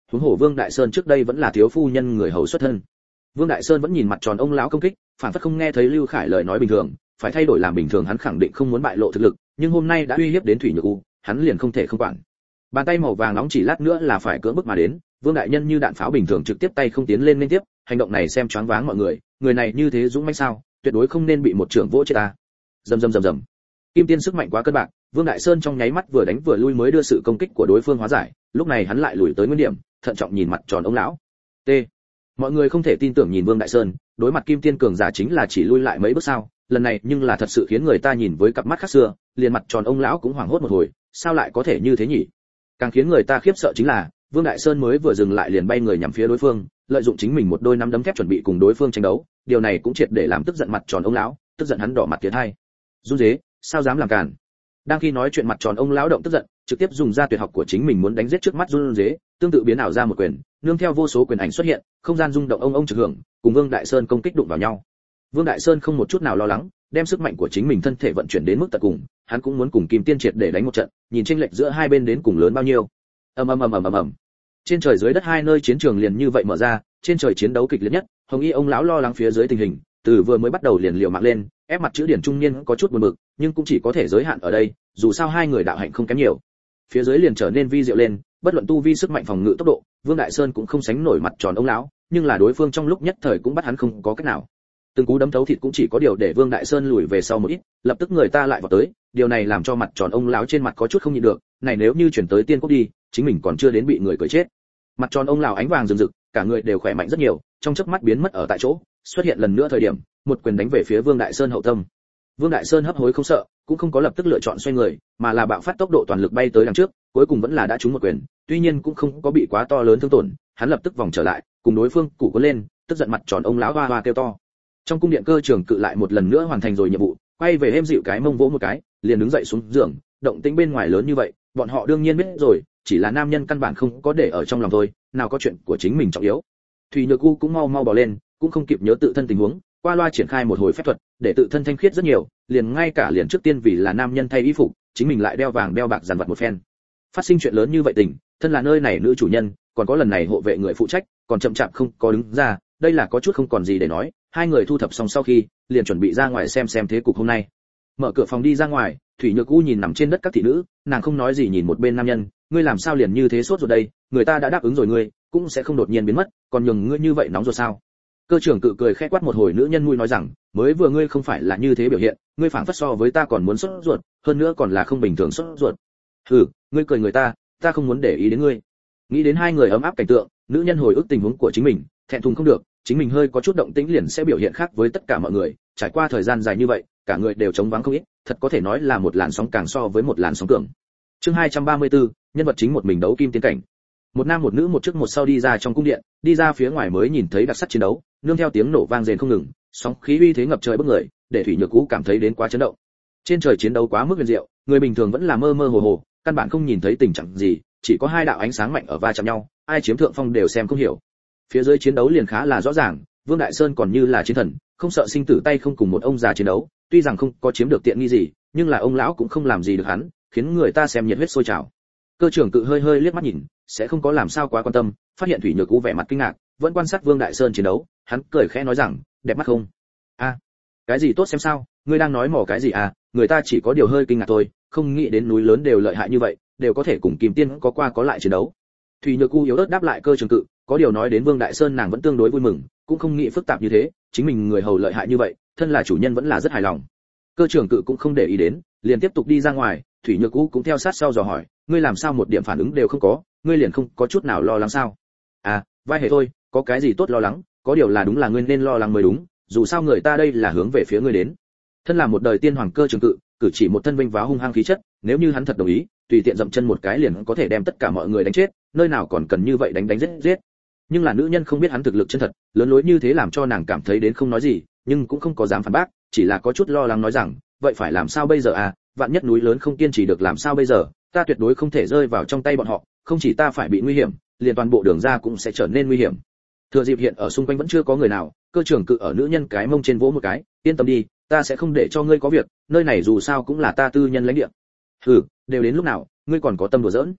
huống hồ Vương Đại Sơn trước đây vẫn là thiếu phu nhân người hầu xuất thân. Vương Đại Sơn vẫn nhìn mặt tròn ông lão công kích, phản phất không nghe thấy Lưu Khải lời nói bình thường, phải thay đổi làm bình thường hắn khẳng định không muốn bại lộ thực lực, nhưng hôm nay đã uy hiếp đến Thủy Nhược U, hắn liền không thể không quản. Bàn tay màu vàng nóng chỉ lát nữa là phải cưỡng bức mà đến, Vương đại nhân như đạn pháo bình thường trực tiếp tay không tiến lên liên tiếp, hành động này xem choáng váng mọi người, người này như thế dũng mãnh sao, tuyệt đối không nên bị một trưởng vỗ chết ta. Rầm rầm rầm rầm. Kim tiên sức mạnh quá cân bạc, Vương Đại Sơn trong nháy mắt vừa đánh vừa lui mới đưa sự công kích của đối phương hóa giải, lúc này hắn lại lùi tới nguyên điểm, thận trọng nhìn mặt tròn ông lão. T. Mọi người không thể tin tưởng nhìn Vương Đại Sơn, đối mặt Kim tiên cường giả chính là chỉ lui lại mấy bước sao, lần này nhưng là thật sự khiến người ta nhìn với cặp mắt khác xưa, liền mặt tròn ông lão cũng hoảng hốt một hồi, sao lại có thể như thế nhỉ? Càng khiến người ta khiếp sợ chính là, Vương Đại Sơn mới vừa dừng lại liền bay người nhằm phía đối phương, lợi dụng chính mình một đôi nắm đấm thép chuẩn bị cùng đối phương tranh đấu, điều này cũng triệt để làm tức giận mặt tròn ông lão, tức giận hắn đỏ mặt tiến hai. Run rế, sao dám làm cản? Đang khi nói chuyện mặt tròn ông lão động tức giận, trực tiếp dùng ra tuyệt học của chính mình muốn đánh giết trước mắt run rế, tương tự biến ảo ra một quyền, nương theo vô số quyền ảnh xuất hiện, không gian rung động ông ông trực hưởng, cùng Vương Đại Sơn công kích đụng vào nhau. Vương Đại Sơn không một chút nào lo lắng, đem sức mạnh của chính mình thân thể vận chuyển đến mức tận cùng, hắn cũng muốn cùng Kim Tiên triệt để đánh một trận, nhìn chênh lệch giữa hai bên đến cùng lớn bao nhiêu. Ầm ầm ầm ầm ầm ầm. Trên trời dưới đất hai nơi chiến trường liền như vậy mở ra, trên trời chiến đấu kịch liệt nhất, Hồng Y ông lão lo lắng phía dưới tình hình, từ vừa mới bắt đầu liền liều mạng lên, ép mặt chữ điển trung niên có chút buồn bực, nhưng cũng chỉ có thể giới hạn ở đây, dù sao hai người đạo hạnh không kém nhiều. Phía dưới liền trở nên vi diệu lên, bất luận tu vi sức mạnh phòng ngự tốc độ, Vương Đại Sơn cũng không sánh nổi mặt tròn ông lão, nhưng là đối phương trong lúc nhất thời cũng bắt hắn không có cách nào. Từng cú đấm thấu thịt cũng chỉ có điều để Vương Đại Sơn lùi về sau một ít, lập tức người ta lại vào tới, điều này làm cho mặt tròn ông lão trên mặt có chút không nhịn được, này nếu như chuyển tới Tiên Quốc đi, chính mình còn chưa đến bị người cười chết. Mặt tròn ông lão ánh vàng rực rực, cả người đều khỏe mạnh rất nhiều, trong chớp mắt biến mất ở tại chỗ, xuất hiện lần nữa thời điểm, một quyền đánh về phía Vương Đại Sơn hậu tâm. Vương Đại Sơn hấp hối không sợ, cũng không có lập tức lựa chọn xoay người, mà là bạo phát tốc độ toàn lực bay tới đằng trước, cuối cùng vẫn là đã trúng một quyền, tuy nhiên cũng không có bị quá to lớn thương tổn, hắn lập tức vòng trở lại, cùng đối phương cụ có lên, tức giận mặt tròn ông lão hoa hoa kêu to. Trong cung điện cơ trường cự lại một lần nữa hoàn thành rồi nhiệm vụ, quay về êm dịu cái mông vỗ một cái, liền đứng dậy xuống giường, động tĩnh bên ngoài lớn như vậy, bọn họ đương nhiên biết rồi, chỉ là nam nhân căn bản không có để ở trong lòng thôi, nào có chuyện của chính mình trọng yếu. Thủy Nhược U cũng mau mau bò lên, cũng không kịp nhớ tự thân tình huống, qua loa triển khai một hồi phép thuật, để tự thân thanh khiết rất nhiều, liền ngay cả liền trước tiên vì là nam nhân thay y phục, chính mình lại đeo vàng đeo bạc dàn vật một phen. Phát sinh chuyện lớn như vậy tình, thân là nơi này nữ chủ nhân, còn có lần này hộ vệ người phụ trách, còn chậm chạp không có đứng ra, đây là có chút không còn gì để nói. Hai người thu thập xong sau khi, liền chuẩn bị ra ngoài xem xem thế cục hôm nay. Mở cửa phòng đi ra ngoài, Thủy Nhược U nhìn nằm trên đất các thị nữ, nàng không nói gì nhìn một bên nam nhân, ngươi làm sao liền như thế sốt ruột đây, người ta đã đáp ứng rồi ngươi, cũng sẽ không đột nhiên biến mất, còn nhường ngươi như vậy nóng ruột sao? Cơ trưởng cự cười khẽ quát một hồi, nữ nhân mũi nói rằng, mới vừa ngươi không phải là như thế biểu hiện, ngươi phảng phất so với ta còn muốn sốt ruột, hơn nữa còn là không bình thường sốt ruột. Hừ, ngươi cười người ta, ta không muốn để ý đến ngươi. Nghĩ đến hai người ấm áp cảnh tượng, nữ nhân hồi ức tình huống của chính mình, thẹn thùng không được, chính mình hơi có chút động tĩnh liền sẽ biểu hiện khác với tất cả mọi người, trải qua thời gian dài như vậy, cả người đều trống vắng không ít, thật có thể nói là một làn sóng càng so với một làn sóng cường. Chương hai trăm ba mươi tư, nhân vật chính một mình đấu kim tiên cảnh. Một nam một nữ một trước một sau đi ra trong cung điện, đi ra phía ngoài mới nhìn thấy đặc sắc chiến đấu, nương theo tiếng nổ vang rền không ngừng, sóng khí uy thế ngập trời bức người, để Thủy Nhược U cảm thấy đến quá chấn động. Trên trời chiến đấu quá mức huyền diệu, người bình thường vẫn là mơ mơ hồ hồ, căn bản không nhìn thấy tình trạng gì, chỉ có hai đạo ánh sáng mạnh ở va chạm nhau, ai chiếm thượng phong đều xem không hiểu. Phía dưới chiến đấu liền khá là rõ ràng, Vương Đại Sơn còn như là chiến thần, không sợ sinh tử tay không cùng một ông già chiến đấu, tuy rằng không có chiếm được tiện nghi gì, nhưng là ông lão cũng không làm gì được hắn, khiến người ta xem nhiệt huyết sôi trào. Cơ trưởng cự hơi hơi liếc mắt nhìn, sẽ không có làm sao quá quan tâm, phát hiện Thủy Nhược U vẻ mặt kinh ngạc, vẫn quan sát Vương Đại Sơn chiến đấu, hắn cười khẽ nói rằng, đẹp mắt không? A, à, cái gì tốt xem sao? Ngươi đang nói mỏ cái gì à? Người ta chỉ có điều hơi kinh ngạc thôi, không nghĩ đến núi lớn đều lợi hại như vậy, đều có thể cùng Kim Tiên có qua có lại chiến đấu. Thủy Nhược U yếu ớt đáp lại cơ trưởng cự, có điều nói đến Vương Đại Sơn nàng vẫn tương đối vui mừng, cũng không nghĩ phức tạp như thế, chính mình người hầu lợi hại như vậy, thân là chủ nhân vẫn là rất hài lòng. Cơ trưởng cự cũng không để ý đến, liền tiếp tục đi ra ngoài, Thủy Nhược U cũng theo sát sau dò hỏi, ngươi làm sao một điểm phản ứng đều không có, ngươi liền không có chút nào lo lắng sao? À, vai hề thôi, có cái gì tốt lo lắng, có điều là đúng là ngươi nên lo lắng mới đúng, dù sao người ta đây là hướng về phía ngươi đến. Thân là một đời tiên hoàng cơ trưởng cự, cử chỉ một thân vinh váo hung hăng khí chất, nếu như hắn thật đồng ý, tùy tiện dậm chân một cái liền có thể đem tất cả mọi người đánh chết, nơi nào còn cần như vậy đánh đánh giết giết. Nhưng là nữ nhân không biết hắn thực lực chân thật, lớn lối như thế làm cho nàng cảm thấy đến không nói gì, nhưng cũng không có dám phản bác, chỉ là có chút lo lắng nói rằng, vậy phải làm sao bây giờ à, vạn nhất núi lớn không kiên trì được làm sao bây giờ, ta tuyệt đối không thể rơi vào trong tay bọn họ, không chỉ ta phải bị nguy hiểm, liền toàn bộ đường ra cũng sẽ trở nên nguy hiểm. Thừa dịp hiện ở xung quanh vẫn chưa có người nào, cơ trưởng cự ở nữ nhân cái mông trên vỗ một cái, yên tâm đi, ta sẽ không để cho ngươi có việc, nơi này dù sao cũng là ta tư nhân lãnh địa. Hừ, đều đến lúc nào, ngươi còn có tâm đùa giỡn?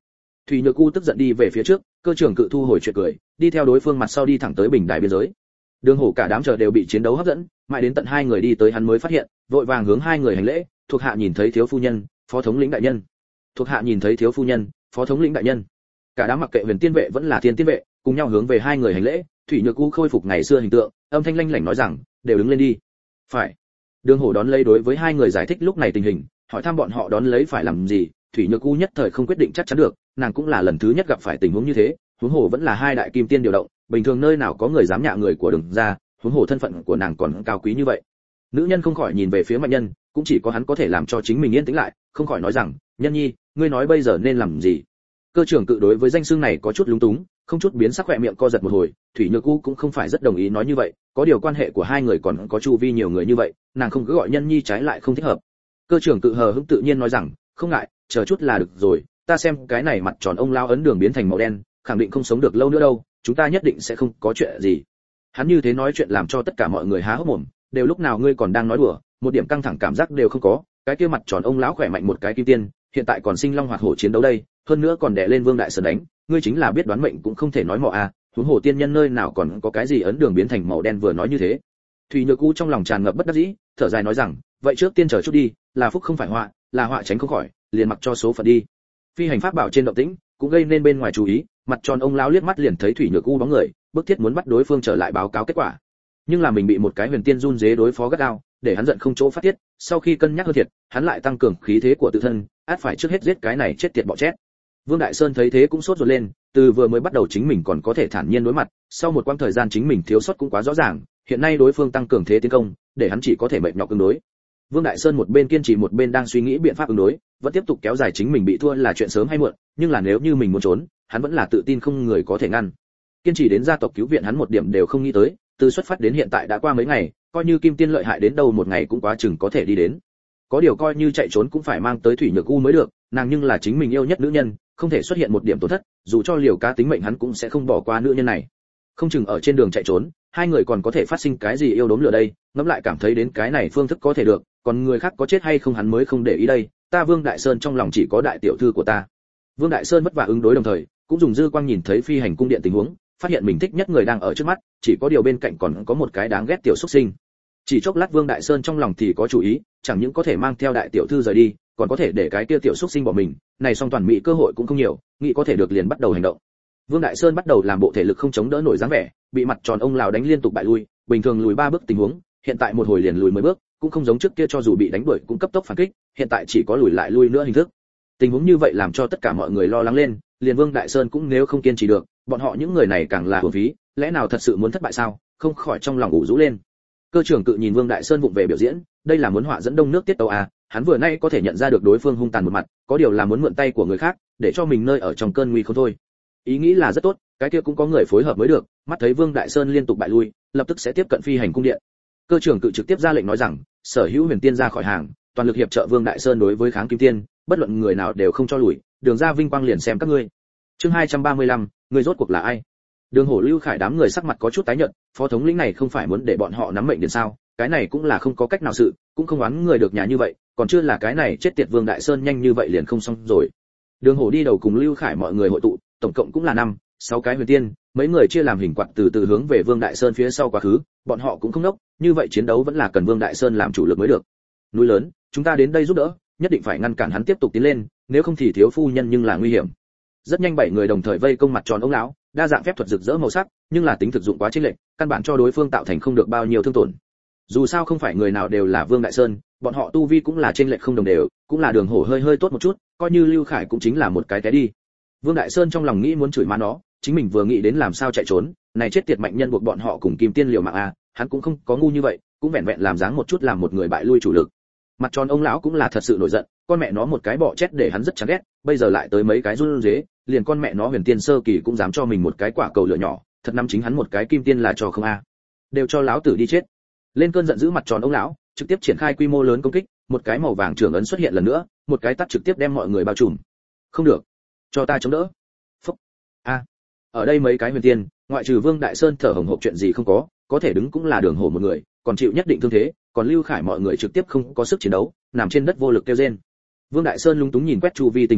Thủy Nhược U tức giận đi về phía trước, cơ trưởng cự thu hồi chuyện cười, đi theo đối phương mặt sau đi thẳng tới bình đài biên giới. Đường Hổ cả đám chờ đều bị chiến đấu hấp dẫn, mãi đến tận hai người đi tới hắn mới phát hiện, vội vàng hướng hai người hành lễ, thuộc hạ nhìn thấy thiếu phu nhân, phó thống lĩnh đại nhân. Thuộc hạ nhìn thấy thiếu phu nhân, phó thống lĩnh đại nhân. Cả đám mặc kệ Huyền Tiên vệ vẫn là Thiên Tiên vệ, cùng nhau hướng về hai người hành lễ. Thủy Nhược U khôi phục ngày xưa hình tượng, âm thanh lanh lảnh nói rằng, đều đứng lên đi. Phải. Đường Hổ đón lấy đối với hai người giải thích lúc này tình hình, hỏi thăm bọn họ đón lấy phải làm gì. Thủy Nhược U nhất thời không quyết định chắc chắn được, nàng cũng là lần thứ nhất gặp phải tình huống như thế, huống hồ vẫn là hai đại kim tiên điều động, bình thường nơi nào có người dám nhạ người của Đường gia, huống hồ thân phận của nàng còn cao quý như vậy. Nữ nhân không khỏi nhìn về phía Mạnh Nhân, cũng chỉ có hắn có thể làm cho chính mình yên tĩnh lại, không khỏi nói rằng, Nhân nhi, ngươi nói bây giờ nên làm gì? Cơ trưởng cự đối với danh xưng này có chút lúng túng, không chút biến sắc khỏe miệng co giật một hồi. Thủy Nhược U cũng không phải rất đồng ý nói như vậy, có điều quan hệ của hai người còn có chu vi nhiều người như vậy, nàng không cứ gọi Nhân nhi trái lại không thích hợp. Cơ trưởng cự hờ hững tự nhiên nói rằng, không ngại, chờ chút là được rồi, ta xem cái này mặt tròn ông lao ấn đường biến thành màu đen, khẳng định không sống được lâu nữa đâu, chúng ta nhất định sẽ không có chuyện gì. Hắn như thế nói chuyện làm cho tất cả mọi người há hốc mồm, đều lúc nào ngươi còn đang nói đùa, một điểm căng thẳng cảm giác đều không có, cái kia mặt tròn ông lão khỏe mạnh một cái kim tiên, hiện tại còn sinh long hoạt hổ chiến đấu đây, hơn nữa còn đè lên Vương Đại Sơn đánh, ngươi chính là biết đoán mệnh cũng không thể nói mọ à, huống hồ tiên nhân nơi nào còn có cái gì ấn đường biến thành màu đen vừa nói như thế. Thủy Nhược U trong lòng tràn ngập bất đắc dĩ, thở dài nói rằng, vậy trước tiên chờ chút đi, là phúc không phải họa, là họa tránh không khỏi, liền mặc cho số phận đi. Phi hành pháp bảo trên động tĩnh cũng gây nên bên ngoài chú ý, mặt tròn ông lão liếc mắt liền thấy Thủy Nhược U bóng người, bức thiết muốn bắt đối phương trở lại báo cáo kết quả. Nhưng là mình bị một cái huyền tiên run rế đối phó gắt gao, để hắn giận không chỗ phát tiết, sau khi cân nhắc hơn thiệt, hắn lại tăng cường khí thế của tự thân, át phải trước hết giết cái này chết tiệt bọ chết. Vương Đại Sơn thấy thế cũng sốt ruột lên, từ vừa mới bắt đầu chính mình còn có thể thản nhiên đối mặt, sau một quãng thời gian chính mình thiếu sót cũng quá rõ ràng, hiện nay đối phương tăng cường thế tiến công, để hắn chỉ có thể mệt nhọc ứng đối. Vương Đại Sơn một bên kiên trì một bên đang suy nghĩ biện pháp ứng đối, vẫn tiếp tục kéo dài chính mình bị thua là chuyện sớm hay muộn, nhưng là nếu như mình muốn trốn, hắn vẫn là tự tin không người có thể ngăn. Kiên trì đến gia tộc cứu viện hắn một điểm đều không nghĩ tới, từ xuất phát đến hiện tại đã qua mấy ngày, coi như kim tiên lợi hại đến đâu một ngày cũng quá chừng có thể đi đến. Có điều coi như chạy trốn cũng phải mang tới Thủy Nhược U mới được, nàng nhưng là chính mình yêu nhất nữ nhân, không thể xuất hiện một điểm tổn thất, dù cho liều cá tính mệnh hắn cũng sẽ không bỏ qua nữ nhân này. Không chừng ở trên đường chạy trốn, hai người còn có thể phát sinh cái gì yêu đốm lửa đây, ngẫm lại cảm thấy đến cái này phương thức có thể được, còn người khác có chết hay không hắn mới không để ý đây, ta Vương Đại Sơn trong lòng chỉ có đại tiểu thư của ta. Vương Đại Sơn vất vả ứng đối đồng thời, cũng dùng dư quang nhìn thấy phi hành cung điện tình huống, phát hiện mình thích nhất người đang ở trước mắt, chỉ có điều bên cạnh còn có một cái đáng ghét tiểu xuất sinh. Chỉ chốc lát Vương Đại Sơn trong lòng thì có chủ ý, chẳng những có thể mang theo đại tiểu thư rời đi, còn có thể để cái kia tiểu xuất sinh bỏ mình, này song toàn mỹ cơ hội cũng không nhiều, nghĩ có thể được liền bắt đầu hành động. Vương Đại Sơn bắt đầu làm bộ thể lực không chống đỡ nổi dáng vẻ, bị mặt tròn ông lão đánh liên tục bại lui, bình thường lùi ba bước tình huống, hiện tại một hồi liền lùi mười bước, cũng không giống trước kia cho dù bị đánh đuổi cũng cấp tốc phản kích, hiện tại chỉ có lùi lại lui nữa hình thức. Tình huống như vậy làm cho tất cả mọi người lo lắng lên, liền Vương Đại Sơn cũng nếu không kiên trì được, bọn họ những người này càng là hưởng phí, lẽ nào thật sự muốn thất bại sao? Không khỏi trong lòng ủ rũ lên. Cơ trưởng cự nhìn Vương Đại Sơn vụng về biểu diễn, đây là muốn họa dẫn đông nước tiết tấu à, hắn vừa nay có thể nhận ra được đối phương hung tàn một mặt, có điều là muốn mượn tay của người khác, để cho mình nơi ở trong cơn nguy không thôi. Ý nghĩ là rất tốt, cái kia cũng có người phối hợp mới được, mắt thấy Vương Đại Sơn liên tục bại lui, lập tức sẽ tiếp cận phi hành cung điện. Cơ trưởng cự trực tiếp ra lệnh nói rằng, sở hữu huyền tiên ra khỏi hàng, toàn lực hiệp trợ Vương Đại Sơn đối với kháng kim tiên, bất luận người nào đều không cho lùi, đường ra vinh quang liền xem các ngươi. Chương hai trăm ba mươi lăm, người rốt cuộc là ai? Đường Hổ Lưu Khải đám người sắc mặt có chút tái nhợt, phó thống lĩnh này không phải muốn để bọn họ nắm mệnh điện sao? Cái này cũng là không có cách nào sự, cũng không oán người được nhà như vậy, còn chưa là cái này chết tiệt Vương Đại Sơn nhanh như vậy liền không xong rồi. Đường Hổ đi đầu cùng Lưu Khải mọi người hội tụ, tổng cộng cũng là năm, sáu cái huyền tiên, mấy người chia làm hình quạt từ từ hướng về Vương Đại Sơn phía sau quá khứ, bọn họ cũng không nốc, như vậy chiến đấu vẫn là cần Vương Đại Sơn làm chủ lực mới được. Núi lớn, chúng ta đến đây giúp đỡ, nhất định phải ngăn cản hắn tiếp tục tiến lên, nếu không thì thiếu phu nhân nhưng là nguy hiểm. Rất nhanh bảy người đồng thời vây công mặt tròn ông lão, đa dạng phép thuật rực rỡ màu sắc, nhưng là tính thực dụng quá chênh lệch, căn bản cho đối phương tạo thành không được bao nhiêu thương tổn. Dù sao không phải người nào đều là Vương Đại Sơn, bọn họ tu vi cũng là chênh lệch không đồng đều, cũng là Đường Hổ hơi hơi tốt một chút, coi như Lưu Khải cũng chính là một cái té đi. Vương Đại Sơn trong lòng nghĩ muốn chửi má nó, chính mình vừa nghĩ đến làm sao chạy trốn, này chết tiệt mạnh nhân buộc bọn họ cùng Kim Tiên liều mạng a, hắn cũng không có ngu như vậy, cũng vẹn vẹn làm dáng một chút làm một người bại lui chủ lực. Mặt tròn ông lão cũng là thật sự nổi giận, con mẹ nó một cái bọ chết để hắn rất chán ghét, bây giờ lại tới mấy cái run rế, liền con mẹ nó huyền tiên sơ kỳ cũng dám cho mình một cái quả cầu lửa nhỏ, thật năm chính hắn một cái kim tiên là trò không a. Đều cho lão tử đi chết. Lên cơn giận dữ mặt tròn ông lão, trực tiếp triển khai quy mô lớn công kích, một cái màu vàng trưởng ấn xuất hiện lần nữa, một cái tát trực tiếp đem mọi người bao trùm. Không được, cho ta chống đỡ. Phúc. A. Ở đây mấy cái huyền tiên, ngoại trừ Vương Đại Sơn thở hổn hộc chuyện gì không có, có thể đứng cũng là Đường Hổ một người, còn chịu nhất định thương thế, còn Lưu Khải mọi người trực tiếp không có sức chiến đấu, nằm trên đất vô lực kêu rên. Vương Đại Sơn lúng túng nhìn quét chu vi tình huống,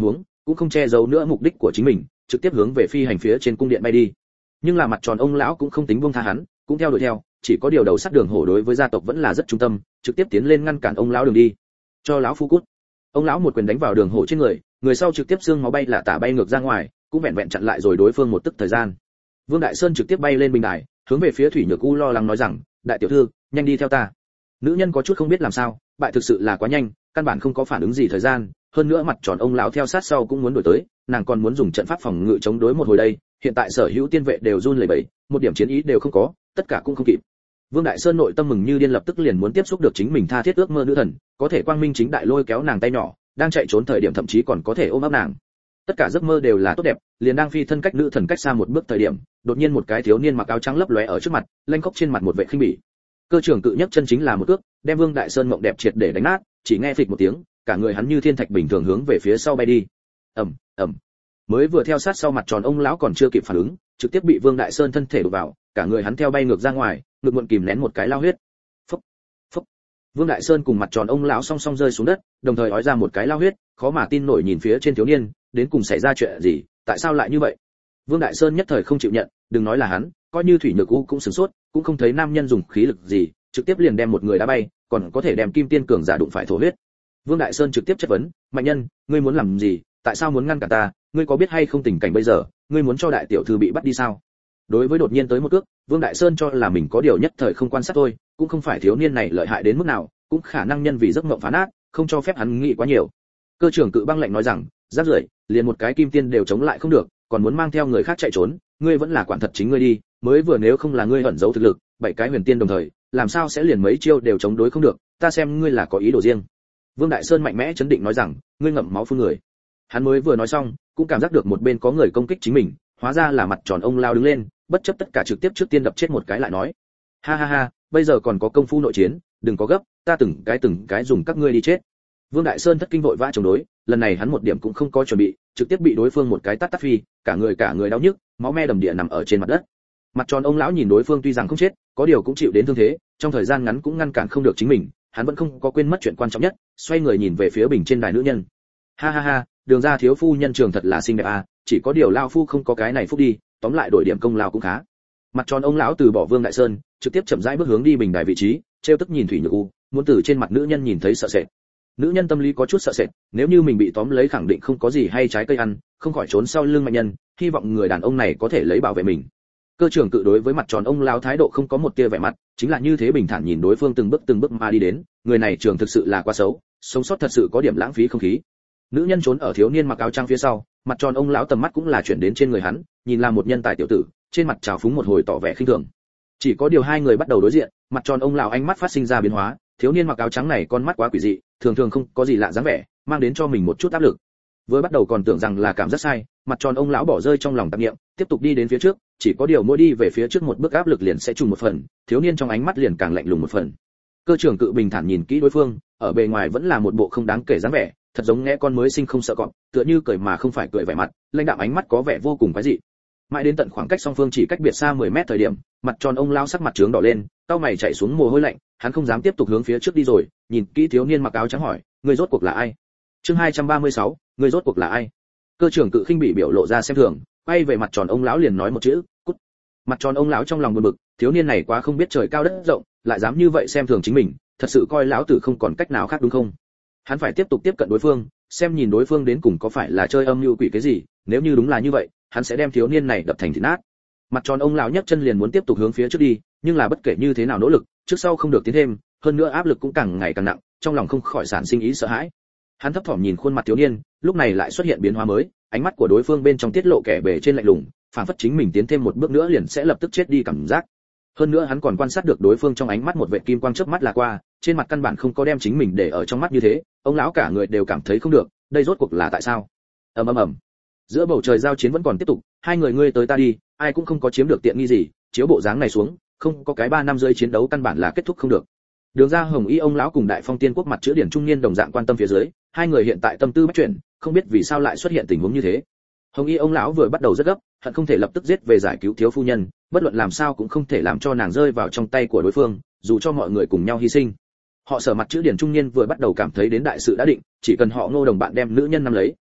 cũng không che giấu nữa mục đích của chính mình, trực tiếp hướng về phi hành phía trên cung điện bay đi. Nhưng là mặt tròn ông lão cũng không tính buông tha hắn, cũng theo đuổi theo, chỉ có điều đầu sắt đường hổ đối với gia tộc vẫn là rất trung tâm, trực tiếp tiến lên ngăn cản ông lão đường đi. Cho lão phu cút. Ông lão một quyền đánh vào đường hổ trên người, người sau trực tiếp xương máu bay là tả bay ngược ra ngoài, cũng vẹn vẹn chặn lại rồi đối phương một tức thời gian. Vương Đại Sơn trực tiếp bay lên bình đài, hướng về phía Thủy Nhược U lo lắng nói rằng, đại tiểu thư, nhanh đi theo ta. Nữ nhân có chút không biết làm sao, bại thực sự là quá nhanh, căn bản không có phản ứng gì thời gian, hơn nữa mặt tròn ông lão theo sát sau cũng muốn đuổi tới, nàng còn muốn dùng trận pháp phòng ngự chống đối một hồi đây, hiện tại sở hữu tiên vệ đều run lẩy bẩy, một điểm chiến ý đều không có, tất cả cũng không kịp. Vương Đại Sơn nội tâm mừng như điên, lập tức liền muốn tiếp xúc được chính mình tha thiết ước mơ nữ thần, có thể quang minh chính đại lôi kéo nàng tay nhỏ, đang chạy trốn thời điểm thậm chí còn có thể ôm ấp nàng. Tất cả giấc mơ đều là tốt đẹp, liền đang phi thân cách nữ thần cách xa một bước thời điểm, đột nhiên một cái thiếu niên mặc áo trắng lấp lóe ở trước mặt, lanh khóc trên mặt một vẻ khinh bỉ. Cơ trưởng cự nhất chân chính là một cước, đem Vương Đại Sơn mộng đẹp triệt để đánh nát, chỉ nghe phịch một tiếng, cả người hắn như thiên thạch bình thường hướng về phía sau bay đi. Ầm, ầm. Mới vừa theo sát sau mặt tròn ông lão còn chưa kịp phản ứng, trực tiếp bị Vương Đại Sơn thân thể đụng vào, cả người hắn theo bay ngược ra ngoài, ngực muộn kìm nén một cái lao huyết. Phốc, phốc. Vương Đại Sơn cùng mặt tròn ông lão song song rơi xuống đất, đồng thời ói ra một cái lao huyết, khó mà tin nổi nhìn phía trên thiếu niên, đến cùng xảy ra chuyện gì, tại sao lại như vậy? Vương Đại Sơn nhất thời không chịu nhận, đừng nói là hắn, coi như Thủy Nhược U cũng sửng sốt, cũng không thấy nam nhân dùng khí lực gì, trực tiếp liền đem một người đá bay, còn có thể đem kim tiên cường giả đụng phải thổ huyết. Vương Đại Sơn trực tiếp chất vấn, mạnh nhân, ngươi muốn làm gì, tại sao muốn ngăn cản ta, ngươi có biết hay không tình cảnh bây giờ, ngươi muốn cho đại tiểu thư bị bắt đi sao? Đối với đột nhiên tới một cước, Vương Đại Sơn cho là mình có điều nhất thời không quan sát thôi, cũng không phải thiếu niên này lợi hại đến mức nào, cũng khả năng nhân vì giấc mộng phá nát, không cho phép hắn nghĩ quá nhiều. Cơ trưởng cự băng lạnh nói rằng, rác rưởi, liền một cái kim tiên đều chống lại không được, còn muốn mang theo người khác chạy trốn, ngươi vẫn là quản thật chính ngươi đi, mới vừa nếu không là ngươi ẩn giấu thực lực, bảy cái huyền tiên đồng thời, làm sao sẽ liền mấy chiêu đều chống đối không được, ta xem ngươi là có ý đồ riêng. Vương Đại Sơn mạnh mẽ chấn định nói rằng, ngươi ngậm máu phun người. Hắn mới vừa nói xong, cũng cảm giác được một bên có người công kích chính mình, hóa ra là mặt tròn ông lao đứng lên, bất chấp tất cả trực tiếp trước tiên đập chết một cái lại nói, ha ha ha, bây giờ còn có công phu nội chiến, đừng có gấp, ta từng cái từng cái dùng các ngươi đi chết. Vương Đại Sơn thất kinh vội vã chống đối, lần này hắn một điểm cũng không có chuẩn bị, trực tiếp bị đối phương một cái tát tát phi, cả người cả người đau nhức, máu me đầm địa nằm ở trên mặt đất. Mặt tròn ông lão nhìn đối phương tuy rằng không chết, có điều cũng chịu đến thương thế, trong thời gian ngắn cũng ngăn cản không được chính mình, hắn vẫn không có quên mất chuyện quan trọng nhất, xoay người nhìn về phía bình trên đài nữ nhân. Ha ha ha, đường ra thiếu phu nhân trường thật là xinh đẹp à, chỉ có điều lao phu không có cái này phúc đi, tóm lại đổi điểm công lao cũng khá. Mặt tròn ông lão từ bỏ Vương Đại Sơn, trực tiếp chậm rãi bước hướng đi bình đài vị trí, trêu tức nhìn Thủy Nhược U, muốn từ trên mặt nữ nhân nhìn thấy sợ sệt. Nữ nhân tâm lý có chút sợ sệt, nếu như mình bị tóm lấy khẳng định không có gì hay trái cây ăn, không khỏi trốn sau lưng mạnh nhân, hy vọng người đàn ông này có thể lấy bảo vệ mình. Cơ trưởng cự đối với mặt tròn ông lão thái độ không có một tia vẻ mặt, chính là như thế bình thản nhìn đối phương từng bước từng bước mà đi đến, người này trường thực sự là quá xấu, sống sót thật sự có điểm lãng phí không khí. Nữ nhân trốn ở thiếu niên mặc áo trắng phía sau, mặt tròn ông lão tầm mắt cũng là chuyển đến trên người hắn, nhìn là một nhân tài tiểu tử, trên mặt trào phúng một hồi tỏ vẻ khinh thường. Chỉ có điều hai người bắt đầu đối diện, mặt tròn ông lão ánh mắt phát sinh ra biến hóa, thiếu niên mặc áo trắng này con mắt quá quỷ dị, thường thường không có gì lạ dáng vẻ, mang đến cho mình một chút áp lực. Vừa bắt đầu còn tưởng rằng là cảm giác sai, mặt tròn ông lão bỏ rơi trong lòng tạp niệm, tiếp tục đi đến phía trước, chỉ có điều mỗi đi về phía trước một bước áp lực liền sẽ trùng một phần, thiếu niên trong ánh mắt liền càng lạnh lùng một phần. Cơ trưởng cự bình thản nhìn kỹ đối phương, ở bề ngoài vẫn là một bộ không đáng kể dáng vẻ, thật giống nghe con mới sinh không sợ cọp, tựa như cười mà không phải cười vẻ mặt, lãnh đạm ánh mắt có vẻ vô cùng quái dị. Mãi đến tận khoảng cách song phương chỉ cách biệt xa mười mét thời điểm, mặt tròn ông lão sắc mặt trướng đỏ lên, cau mày chảy xuống mồ hôi lạnh, hắn không dám tiếp tục hướng phía trước đi rồi, nhìn kỹ thiếu niên mặc áo trắng hỏi, người rốt cuộc là ai? Chương hai trăm ba mươi sáu, người rốt cuộc là ai? Cơ trưởng cự khinh bị biểu lộ ra xem thường, quay về mặt tròn ông lão liền nói một chữ, cút. Mặt tròn ông lão trong lòng buồn bực, thiếu niên này quá không biết trời cao đất rộng, lại dám như vậy xem thường chính mình, thật sự coi lão tử không còn cách nào khác đúng không? Hắn phải tiếp tục tiếp cận đối phương, xem nhìn đối phương đến cùng có phải là chơi âm mưu quỷ cái gì, nếu như đúng là như vậy, hắn sẽ đem thiếu niên này đập thành thịt nát. Mặt tròn ông lão nhấc chân liền muốn tiếp tục hướng phía trước đi, nhưng là bất kể như thế nào nỗ lực, trước sau không được tiến thêm, hơn nữa áp lực cũng càng ngày càng nặng, trong lòng không khỏi sản sinh ý sợ hãi. Hắn thấp thỏm nhìn khuôn mặt thiếu niên, lúc này lại xuất hiện biến hóa mới, ánh mắt của đối phương bên trong tiết lộ kẻ bề trên lạnh lùng, phản phất chính mình tiến thêm một bước nữa liền sẽ lập tức chết đi cảm giác. Hơn nữa hắn còn quan sát được đối phương trong ánh mắt một vệt kim quang chớp mắt là qua, trên mặt căn bản không có đem chính mình để ở trong mắt như thế, ông lão cả người đều cảm thấy không được, đây rốt cuộc là tại sao? Ầm ầm ầm. Giữa bầu trời giao chiến vẫn còn tiếp tục, hai người ngươi tới ta đi, ai cũng không có chiếm được tiện nghi gì, chiếu bộ dáng này xuống, không có cái ba năm rơi chiến đấu căn bản là kết thúc không được. Đường ra Hồng Y ông lão cùng Đại Phong Tiên Quốc mặt chữ điển trung niên đồng dạng quan tâm phía dưới, hai người hiện tại tâm tư bất chuyển, không biết vì sao lại xuất hiện tình huống như thế. Hồng Y ông lão vừa bắt đầu rất gấp, hận không thể lập tức giết về giải cứu thiếu phu nhân, bất luận làm sao cũng không thể làm cho nàng rơi vào trong tay của đối phương, dù cho mọi người cùng nhau hy sinh. Họ Sở mặt chữ điển trung niên vừa bắt đầu cảm thấy đến đại sự đã định, chỉ cần họ Ngô đồng bạn đem nữ nhân nắm lấy,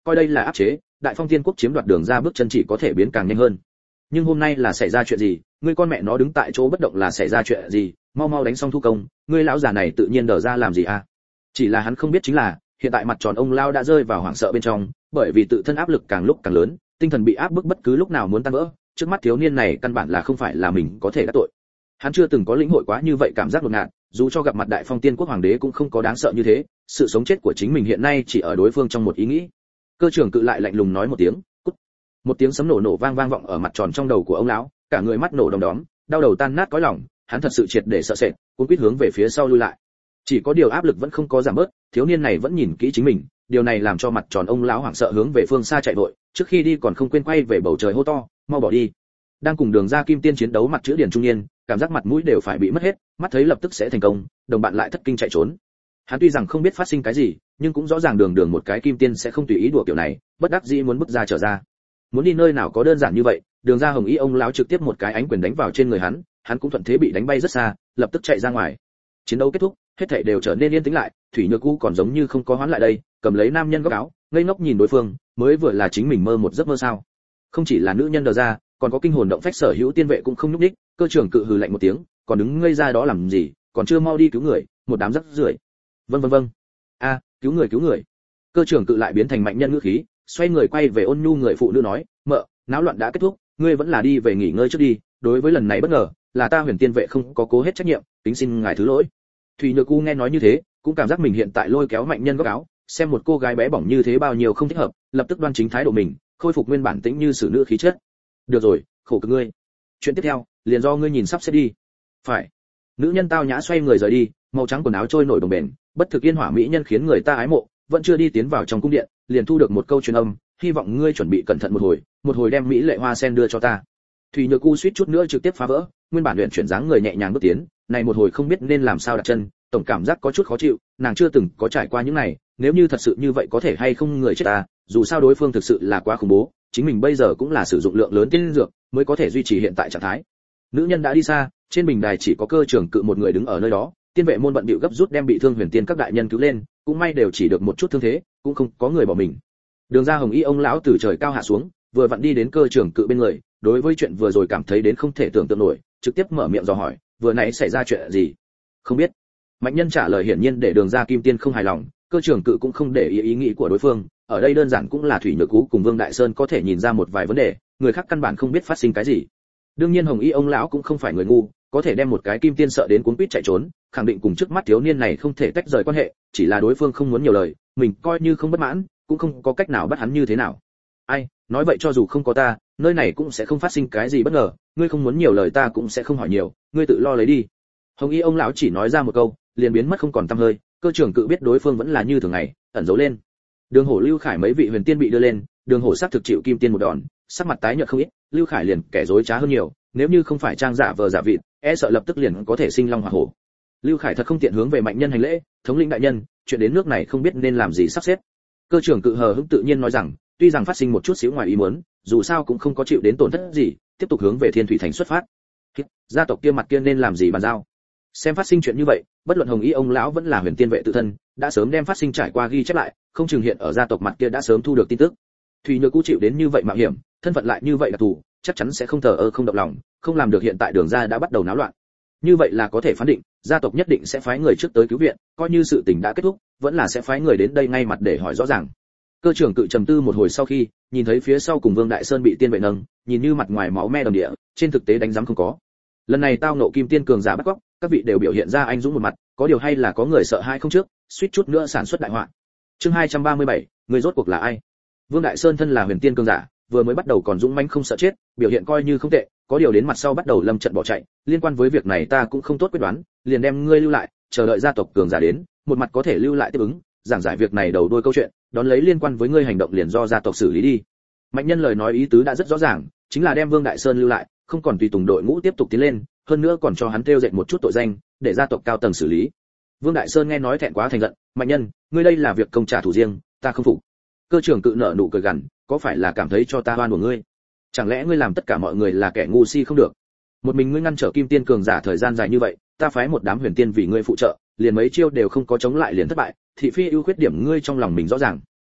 coi đây là áp chế, Đại Phong Tiên quốc chiếm đoạt Đường ra bước chân chỉ có thể biến càng nhanh hơn. Nhưng hôm nay là xảy ra chuyện gì, ngươi con mẹ nó đứng tại chỗ bất động là xảy ra chuyện gì, mau mau đánh xong thu công, ngươi lão già này tự nhiên đờ ra làm gì à? Chỉ là hắn không biết chính là, hiện tại mặt tròn ông lao đã rơi vào hoảng sợ bên trong, bởi vì tự thân áp lực càng lúc càng lớn, tinh thần bị áp bức bất cứ lúc nào muốn tan vỡ, trước mắt thiếu niên này căn bản là không phải là mình có thể đắc tội. Hắn chưa từng có lĩnh hội quá như vậy cảm giác đột ngột, dù cho gặp mặt Đại Phong Tiên quốc hoàng đế cũng không có đáng sợ như thế, sự sống chết của chính mình hiện nay chỉ ở đối phương trong một ý nghĩ. Cơ trưởng cự lại lạnh lùng nói một tiếng, cút. Một tiếng sấm nổ nổ vang vang vọng ở mặt tròn trong đầu của ông lão, cả người mắt nổ đom đóm, đau đầu tan nát cõi lòng, hắn thật sự triệt để sợ sệt, cuống quýt hướng về phía sau lui lại. Chỉ có điều áp lực vẫn không có giảm bớt, thiếu niên này vẫn nhìn kỹ chính mình, điều này làm cho mặt tròn ông lão hoảng sợ hướng về phương xa chạy vội, trước khi đi còn không quên quay về bầu trời hô to, mau bỏ đi. Đang cùng Đường Gia Kim Tiên chiến đấu mặt chữ điển trung niên, cảm giác mặt mũi đều phải bị mất hết, mắt thấy lập tức sẽ thành công, đồng bạn lại thất kinh chạy trốn. Hắn tuy rằng không biết phát sinh cái gì, nhưng cũng rõ ràng Đường Đường một cái Kim Tiên sẽ không tùy ý đùa kiểu này, bất đắc dĩ muốn bước ra trở ra. Muốn đi nơi nào có đơn giản như vậy, Đường Gia Hồng Ý ông lão trực tiếp một cái ánh quyền đánh vào trên người hắn, hắn cũng thuận thế bị đánh bay rất xa, lập tức chạy ra ngoài. Chiến đấu kết thúc, hết thảy đều trở nên yên tĩnh lại, Thủy Nhược U còn giống như không có hoán lại đây, cầm lấy nam nhân góc áo, ngây ngốc nhìn đối phương, mới vừa là chính mình mơ một giấc mơ sao? Không chỉ là nữ nhân đờ ra, còn có kinh hồn động phách sở hữu tiên vệ cũng không nhúc nhích, cơ trưởng cự hừ lạnh một tiếng, còn đứng ngây ra đó làm gì, còn chưa mau đi cứu người, một đám rắc rưởi. Vâng vâng vâng. A, cứu người cứu người. Cơ trưởng cự lại biến thành mạnh nhân ngữ khí, xoay người quay về ôn nhu người phụ nữ nói, mợ, náo loạn đã kết thúc, ngươi vẫn là đi về nghỉ ngơi trước đi, đối với lần này bất ngờ, là ta Huyền Tiên vệ không có cố hết trách nhiệm, kính xin ngài thứ lỗi. Thủy Nhược U nghe nói như thế, cũng cảm giác mình hiện tại lôi kéo mạnh nhân góc áo, xem một cô gái bé bỏng như thế bao nhiêu không thích hợp, lập tức đoan chính thái độ mình, khôi phục nguyên bản tĩnh như xử nữ khí chất. Được rồi, khổ cực ngươi. Chuyện tiếp theo, liền do ngươi nhìn sắp xếp đi. Phải. Nữ nhân tao nhã xoay người rời đi, màu trắng quần áo trôi nổi đồng bền, bất thực yên hỏa mỹ nhân khiến người ta ái mộ, vẫn chưa đi tiến vào trong cung điện, liền thu được một câu truyền âm, hy vọng ngươi chuẩn bị cẩn thận một hồi, một hồi đem mỹ lệ hoa sen đưa cho ta. Thủy Nhược U suýt chút nữa trực tiếp phá vỡ, nguyên bản luyện chuyển dáng người nhẹ nhàng bước tiến, này một hồi không biết nên làm sao đặt chân, tổng cảm giác có chút khó chịu, nàng chưa từng có trải qua những này, nếu như thật sự như vậy có thể hay không người chết ta, dù sao đối phương thực sự là quá khủng bố, chính mình bây giờ cũng là sử dụng lượng lớn tiên dược mới có thể duy trì hiện tại trạng thái. Nữ nhân đã đi xa, trên bình đài chỉ có cơ trưởng cự một người đứng ở nơi đó, tiên vệ môn bận bịu gấp rút đem bị thương Huyền Tiên các đại nhân cứu lên, cũng may đều chỉ được một chút thương thế, cũng không có người bỏ mình. Đường Gia Hồng Y ông lão từ trời cao hạ xuống, vừa vặn đi đến cơ trưởng cự bên người, đối với chuyện vừa rồi cảm thấy đến không thể tưởng tượng nổi, trực tiếp mở miệng dò hỏi, vừa nãy xảy ra chuyện gì? Không biết. Mạnh nhân trả lời hiển nhiên để Đường Gia Kim Tiên không hài lòng, cơ trưởng cự cũng không để ý ý nghĩ của đối phương, ở đây đơn giản cũng là Thủy Nhược Cú cùng Vương Đại Sơn có thể nhìn ra một vài vấn đề, người khác căn bản không biết phát sinh cái gì. Đương nhiên Hồng Y ông lão cũng không phải người ngu, có thể đem một cái Kim Tiên sợ đến cuống quýt chạy trốn, khẳng định cùng trước mắt thiếu niên này không thể tách rời quan hệ, chỉ là đối phương không muốn nhiều lời, mình coi như không bất mãn, cũng không có cách nào bắt hắn như thế nào. Ai, nói vậy cho dù không có ta, nơi này cũng sẽ không phát sinh cái gì bất ngờ, ngươi không muốn nhiều lời ta cũng sẽ không hỏi nhiều, ngươi tự lo lấy đi. Hồng Y ông lão chỉ nói ra một câu, liền biến mất không còn tăm hơi, cơ trưởng cự biết đối phương vẫn là như thường ngày, ẩn giấu lên. Đường Hổ Lưu Khải mấy vị huyền tiên bị đưa lên, Đường Hổ xác thực chịu Kim Tiên một đòn, sắc mặt tái nhợt không ít, Lưu Khải liền kẻ dối trá hơn nhiều, nếu như không phải trang giả vờ giả vịt, e sợ lập tức liền có thể sinh long hỏa hổ. Lưu Khải thật không tiện hướng về mạnh nhân hành lễ, thống lĩnh đại nhân, chuyện đến nước này không biết nên làm gì sắp xếp. Cơ trưởng cự hờ hững tự nhiên nói rằng, tuy rằng phát sinh một chút xíu ngoài ý muốn, dù sao cũng không có chịu đến tổn thất gì, tiếp tục hướng về Thiên Thủy Thành xuất phát. Gia tộc kia mặt kia nên làm gì bàn giao? Xem phát sinh chuyện như vậy, bất luận Hồng Y ông lão vẫn là Huyền Tiên vệ tự thân, đã sớm đem phát sinh trải qua ghi chép lại, không chừng hiện ở gia tộc mặt kia đã sớm thu được tin tức. Thủy Nhược Cú chịu đến như vậy mạo hiểm, thân phận lại như vậy đặc thù, chắc chắn sẽ không thờ ơ không động lòng, không làm được hiện tại Đường gia đã bắt đầu náo loạn. Như vậy là có thể phán định, gia tộc nhất định sẽ phái người trước tới cứu viện, coi như sự tình đã kết thúc, vẫn là sẽ phái người đến đây ngay mặt để hỏi rõ ràng. Cơ trưởng cự trầm tư một hồi sau khi, nhìn thấy phía sau cùng Vương Đại Sơn bị tiên vệ nâng, nhìn như mặt ngoài máu me đầm địa, trên thực tế đánh giấm không có. Lần này tao nộ Kim Tiên cường giả bắt cóc, các vị đều biểu hiện ra anh dũng một mặt, có điều hay là có người sợ hai không trước, suýt chút nữa sản xuất đại họa. Chương hai trăm ba mươi bảy, người rốt cuộc là ai? Vương Đại Sơn thân là huyền tiên cường giả, vừa mới bắt đầu còn dũng mãnh không sợ chết, biểu hiện coi như không tệ, có điều đến mặt sau bắt đầu lâm trận bỏ chạy, liên quan với việc này ta cũng không tốt quyết đoán, liền đem ngươi lưu lại, chờ đợi gia tộc cường giả đến, một mặt có thể lưu lại tiếp ứng, giảng giải việc này đầu đuôi câu chuyện, đón lấy liên quan với ngươi hành động liền do gia tộc xử lý đi. Mạnh nhân lời nói ý tứ đã rất rõ ràng, chính là đem Vương Đại Sơn lưu lại, không còn tùy tùng đội ngũ tiếp tục tiến lên, hơn nữa còn cho hắn treo dệt một chút tội danh, để gia tộc cao tầng xử lý. Vương Đại Sơn nghe nói thẹn quá thành giận, mạnh nhân, ngươi đây là việc công trả thù riêng, ta không phục. Cơ trưởng cự nợ nụ cười gằn, có phải là cảm thấy cho ta oan của ngươi? Chẳng lẽ ngươi làm tất cả mọi người là kẻ ngu si không được? Một mình ngươi ngăn trở Kim Tiên cường giả thời gian dài như vậy, ta phái một đám huyền tiên vì ngươi phụ trợ, liền mấy chiêu đều không có chống lại liền thất bại, thị phi ưu khuyết điểm ngươi trong lòng mình rõ ràng.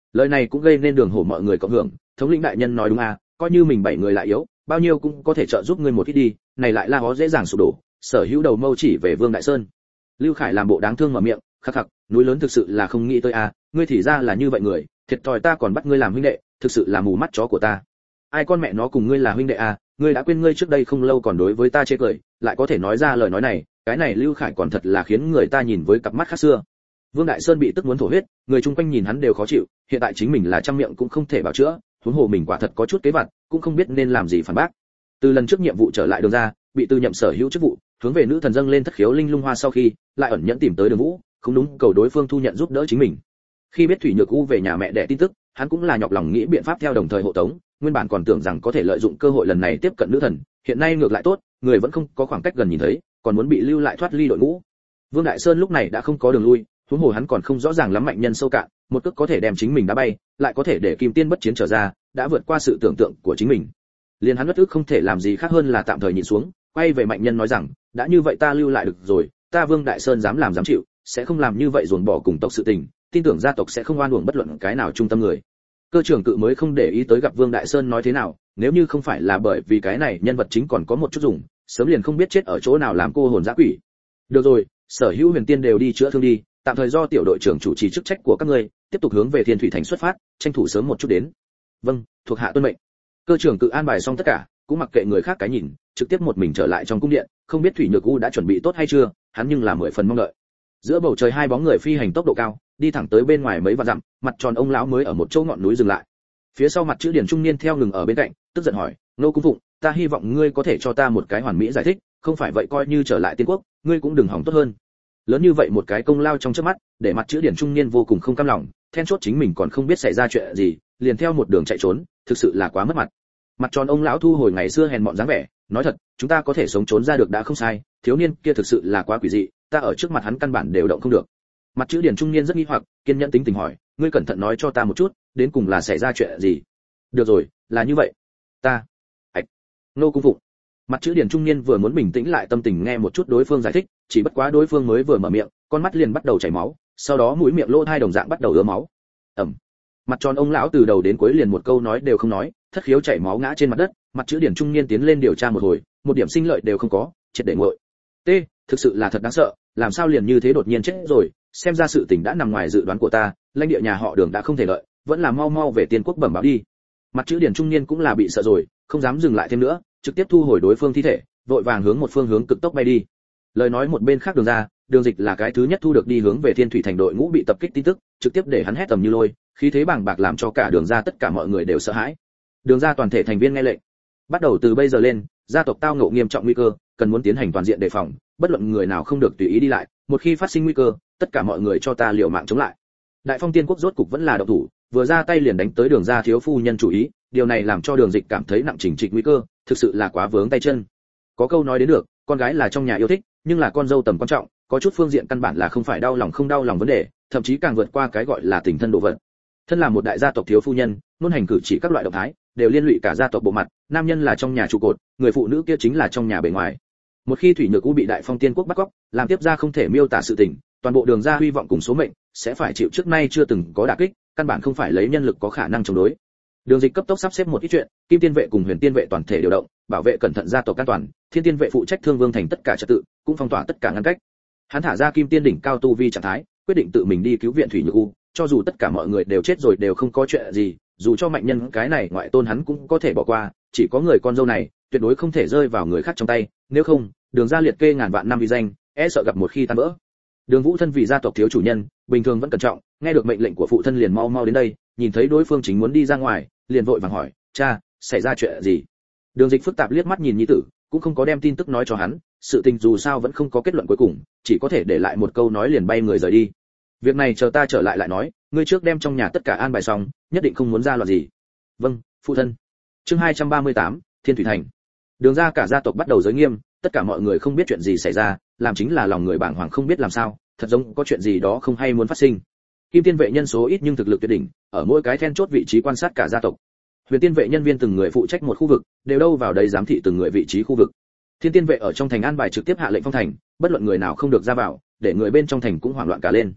Lời này cũng gây nên Đường Hổ mọi người cộng hưởng, thống lĩnh đại nhân nói đúng à, coi như mình bảy người lại yếu, bao nhiêu cũng có thể trợ giúp ngươi một ít đi, này lại là hó dễ dàng sụp đổ. Sở Hữu đầu mâu chỉ về Vương Đại Sơn. Lưu Khải làm bộ đáng thương mở miệng, khắc khắc, núi lớn thực sự là không nghĩ tới à, ngươi thì ra là như vậy người, thiệt thòi ta còn bắt ngươi làm huynh đệ, thực sự là mù mắt chó của ta. Ai con mẹ nó cùng ngươi là huynh đệ à, ngươi đã quên ngươi trước đây không lâu còn đối với ta chê cười, lại có thể nói ra lời nói này, cái này Lưu Khải còn thật là khiến người ta nhìn với cặp mắt khác xưa. Vương Đại Sơn bị tức muốn thổ huyết, người chung quanh nhìn hắn đều khó chịu, hiện tại chính mình là trăm miệng cũng không thể bảo chữa, huống hồ mình quả thật có chút kế vặt, cũng không biết nên làm gì phản bác. Từ lần trước nhiệm vụ trở lại Đường ra, bị từ nhậm sở hữu chức vụ, hướng về nữ thần dâng lên thất khiếu linh lung hoa sau khi, lại ẩn nhẫn tìm tới Đường Vũ, không đúng cầu đối phương thu nhận giúp đỡ chính mình. Khi biết Thủy Nhược U về nhà mẹ đẻ tin tức, hắn cũng là nhọc lòng nghĩ biện pháp theo đồng thời hộ tống, nguyên bản còn tưởng rằng có thể lợi dụng cơ hội lần này tiếp cận nữ thần, hiện nay ngược lại tốt, người vẫn không có khoảng cách gần nhìn thấy, còn muốn bị lưu lại thoát ly đội ngũ. Vương Đại Sơn lúc này đã không có đường lui, huống hồ hắn còn không rõ ràng lắm mạnh nhân sâu cạn, một cước có thể đem chính mình đá bay, lại có thể để Kim Tiên bất chiến trở ra, đã vượt qua sự tưởng tượng của chính mình. Liên hắn bất ức không thể làm gì khác hơn là tạm thời nhìn xuống, quay về mạnh nhân nói rằng, đã như vậy ta lưu lại được rồi, ta Vương Đại Sơn dám làm dám chịu, sẽ không làm như vậy dồn bỏ cùng tộc sự tình, tin tưởng gia tộc sẽ không oan uổng bất luận cái nào trung tâm người. Cơ trưởng cự mới không để ý tới gặp Vương Đại Sơn nói thế nào, nếu như không phải là bởi vì cái này nhân vật chính còn có một chút dùng, sớm liền không biết chết ở chỗ nào làm cô hồn dã quỷ. Được rồi, sở hữu huyền tiên đều đi chữa thương đi, tạm thời do tiểu đội trưởng chủ trì chức trách của các ngươi, tiếp tục hướng về Thiên Thủy Thành xuất phát, tranh thủ sớm một chút đến. Vâng, thuộc hạ tuân mệnh. Cơ trưởng cự an bài xong tất cả, cũng mặc kệ người khác cái nhìn, trực tiếp một mình trở lại trong cung điện, không biết Thủy Nhược U đã chuẩn bị tốt hay chưa, hắn nhưng là mười phần mong đợi. Giữa bầu trời hai bóng người phi hành tốc độ cao, đi thẳng tới bên ngoài mấy vạn dặm, mặt tròn ông lão mới ở một chỗ ngọn núi dừng lại. Phía sau mặt chữ điển trung niên theo ngừng ở bên cạnh, tức giận hỏi, nô cung phụng, ta hy vọng ngươi có thể cho ta một cái hoàn mỹ giải thích, không phải vậy coi như trở lại tiên quốc, ngươi cũng đừng hỏng tốt hơn. Lớn như vậy một cái công lao trong chớp mắt, để mặt chữ điển trung niên vô cùng không cam lòng, then chốt chính mình còn không biết xảy ra chuyện gì, liền theo một đường chạy trốn, thực sự là quá mất mặt. Mặt tròn ông lão thu hồi ngày xưa hèn mọn dáng vẻ, nói thật, chúng ta có thể sống trốn ra được đã không sai, thiếu niên kia thực sự là quá quỷ dị, ta ở trước mặt hắn căn bản đều động không được. Mặt chữ điển trung niên rất nghi hoặc, kiên nhẫn tính tình hỏi, ngươi cẩn thận nói cho ta một chút, đến cùng là xảy ra chuyện gì? Được rồi, là như vậy. Ta, ạch, nô cung phụng. Mặt chữ điển trung niên vừa muốn bình tĩnh lại tâm tình nghe một chút đối phương giải thích, chỉ bất quá đối phương mới vừa mở miệng, con mắt liền bắt đầu chảy máu, sau đó mũi miệng lỗ hai đồng dạng bắt đầu ứa máu. Ẩm. Mặt tròn ông lão từ đầu đến cuối liền một câu nói đều không nói, thất khiếu chảy máu ngã trên mặt đất, mặt chữ điển trung niên tiến lên điều tra một hồi, một điểm sinh lợi đều không có, triệt để nguội. T, thực sự là thật đáng sợ, làm sao liền như thế đột nhiên chết rồi, xem ra sự tình đã nằm ngoài dự đoán của ta, lãnh địa nhà họ Đường đã không thể lợi, vẫn là mau mau về tiên quốc bẩm báo đi. Mặt chữ điển trung niên cũng là bị sợ rồi, không dám dừng lại thêm nữa, trực tiếp thu hồi đối phương thi thể, vội vàng hướng một phương hướng cực tốc bay đi. Lời nói một bên khác Đường ra, Đường Dịch là cái thứ nhất thu được đi hướng về Thiên Thủy Thành đội ngũ bị tập kích tin tức, trực tiếp để hắn hét tầm như lôi, khí thế bàng bạc làm cho cả Đường ra tất cả mọi người đều sợ hãi. Đường ra toàn thể thành viên nghe lệnh, bắt đầu từ bây giờ lên, gia tộc tao ngộ nghiêm trọng nguy cơ, cần muốn tiến hành toàn diện đề phòng, bất luận người nào không được tùy ý đi lại, một khi phát sinh nguy cơ, tất cả mọi người cho ta liều mạng chống lại. Đại Phong Tiên quốc rốt cục vẫn là động thủ, vừa ra tay liền đánh tới Đường gia thiếu phu nhân chủ ý, điều này làm cho Đường Dịch cảm thấy nặng chỉnh trịch nguy cơ, thực sự là quá vướng tay chân. Có câu nói đến được, con gái là trong nhà yêu thích, nhưng là con dâu tầm quan trọng, có chút phương diện căn bản là không phải đau lòng không đau lòng vấn đề, thậm chí càng vượt qua cái gọi là tình thân độ vật. Thân là một đại gia tộc thiếu phu nhân, luôn hành cử chỉ các loại động thái, đều liên lụy cả gia tộc bộ mặt, nam nhân là trong nhà trụ cột, người phụ nữ kia chính là trong nhà bề ngoài. Một khi Thủy Nhược U bị Đại Phong Tiên quốc bắt cóc, làm tiếp ra không thể miêu tả sự tình, toàn bộ Đường gia hy vọng cùng số mệnh sẽ phải chịu trước nay chưa từng có đả kích, căn bản không phải lấy nhân lực có khả năng chống đối. Đường Dịch cấp tốc sắp xếp một ít chuyện, Kim Tiên vệ cùng Huyền Tiên vệ toàn thể điều động, bảo vệ cẩn thận gia tộc an toàn, Thiên Tiên vệ phụ trách Thương Vương thành tất cả trật tự, cũng phong tỏa tất cả ngăn cách. Hắn thả ra Kim Tiên đỉnh cao tu vi trạng thái, quyết định tự mình đi cứu viện Thủy Nhược U, cho dù tất cả mọi người đều chết rồi đều không có chuyện gì, dù cho mạnh nhân cái này ngoại tôn hắn cũng có thể bỏ qua, chỉ có người con dâu này, tuyệt đối không thể rơi vào người khác trong tay, nếu không, Đường gia liệt kê ngàn vạn năm uy danh, e sợ gặp một khi tan vỡ. Đường Vũ thân vì gia tộc thiếu chủ nhân, bình thường vẫn cẩn trọng, nghe được mệnh lệnh của phụ thân liền mau mau đến đây, nhìn thấy đối phương chính muốn đi ra ngoài, liền vội vàng hỏi, cha, xảy ra chuyện gì? Đường Dịch phức tạp liếc mắt nhìn nhi tử, cũng không có đem tin tức nói cho hắn, sự tình dù sao vẫn không có kết luận cuối cùng, chỉ có thể để lại một câu nói liền bay người rời đi. Việc này chờ ta trở lại lại nói, ngươi trước đem trong nhà tất cả an bài xong, nhất định không muốn ra loạn gì. Vâng, phụ thân. Chương hai trăm ba mươi tám, Thiên Thủy Thành. Đường ra cả gia tộc bắt đầu giới nghiêm, tất cả mọi người không biết chuyện gì xảy ra, làm chính là lòng người bàng hoàng không biết làm sao, thật giống có chuyện gì đó không hay muốn phát sinh. Kim Tiên vệ nhân số ít nhưng thực lực tuyệt đỉnh, ở mỗi cái then chốt vị trí quan sát cả gia tộc. Huyền Tiên vệ nhân viên từng người phụ trách một khu vực, đều đâu vào đấy giám thị từng người vị trí khu vực. Thiên Tiên vệ ở trong thành an bài trực tiếp hạ lệnh phong thành, bất luận người nào không được ra vào, để người bên trong thành cũng hoảng loạn cả lên.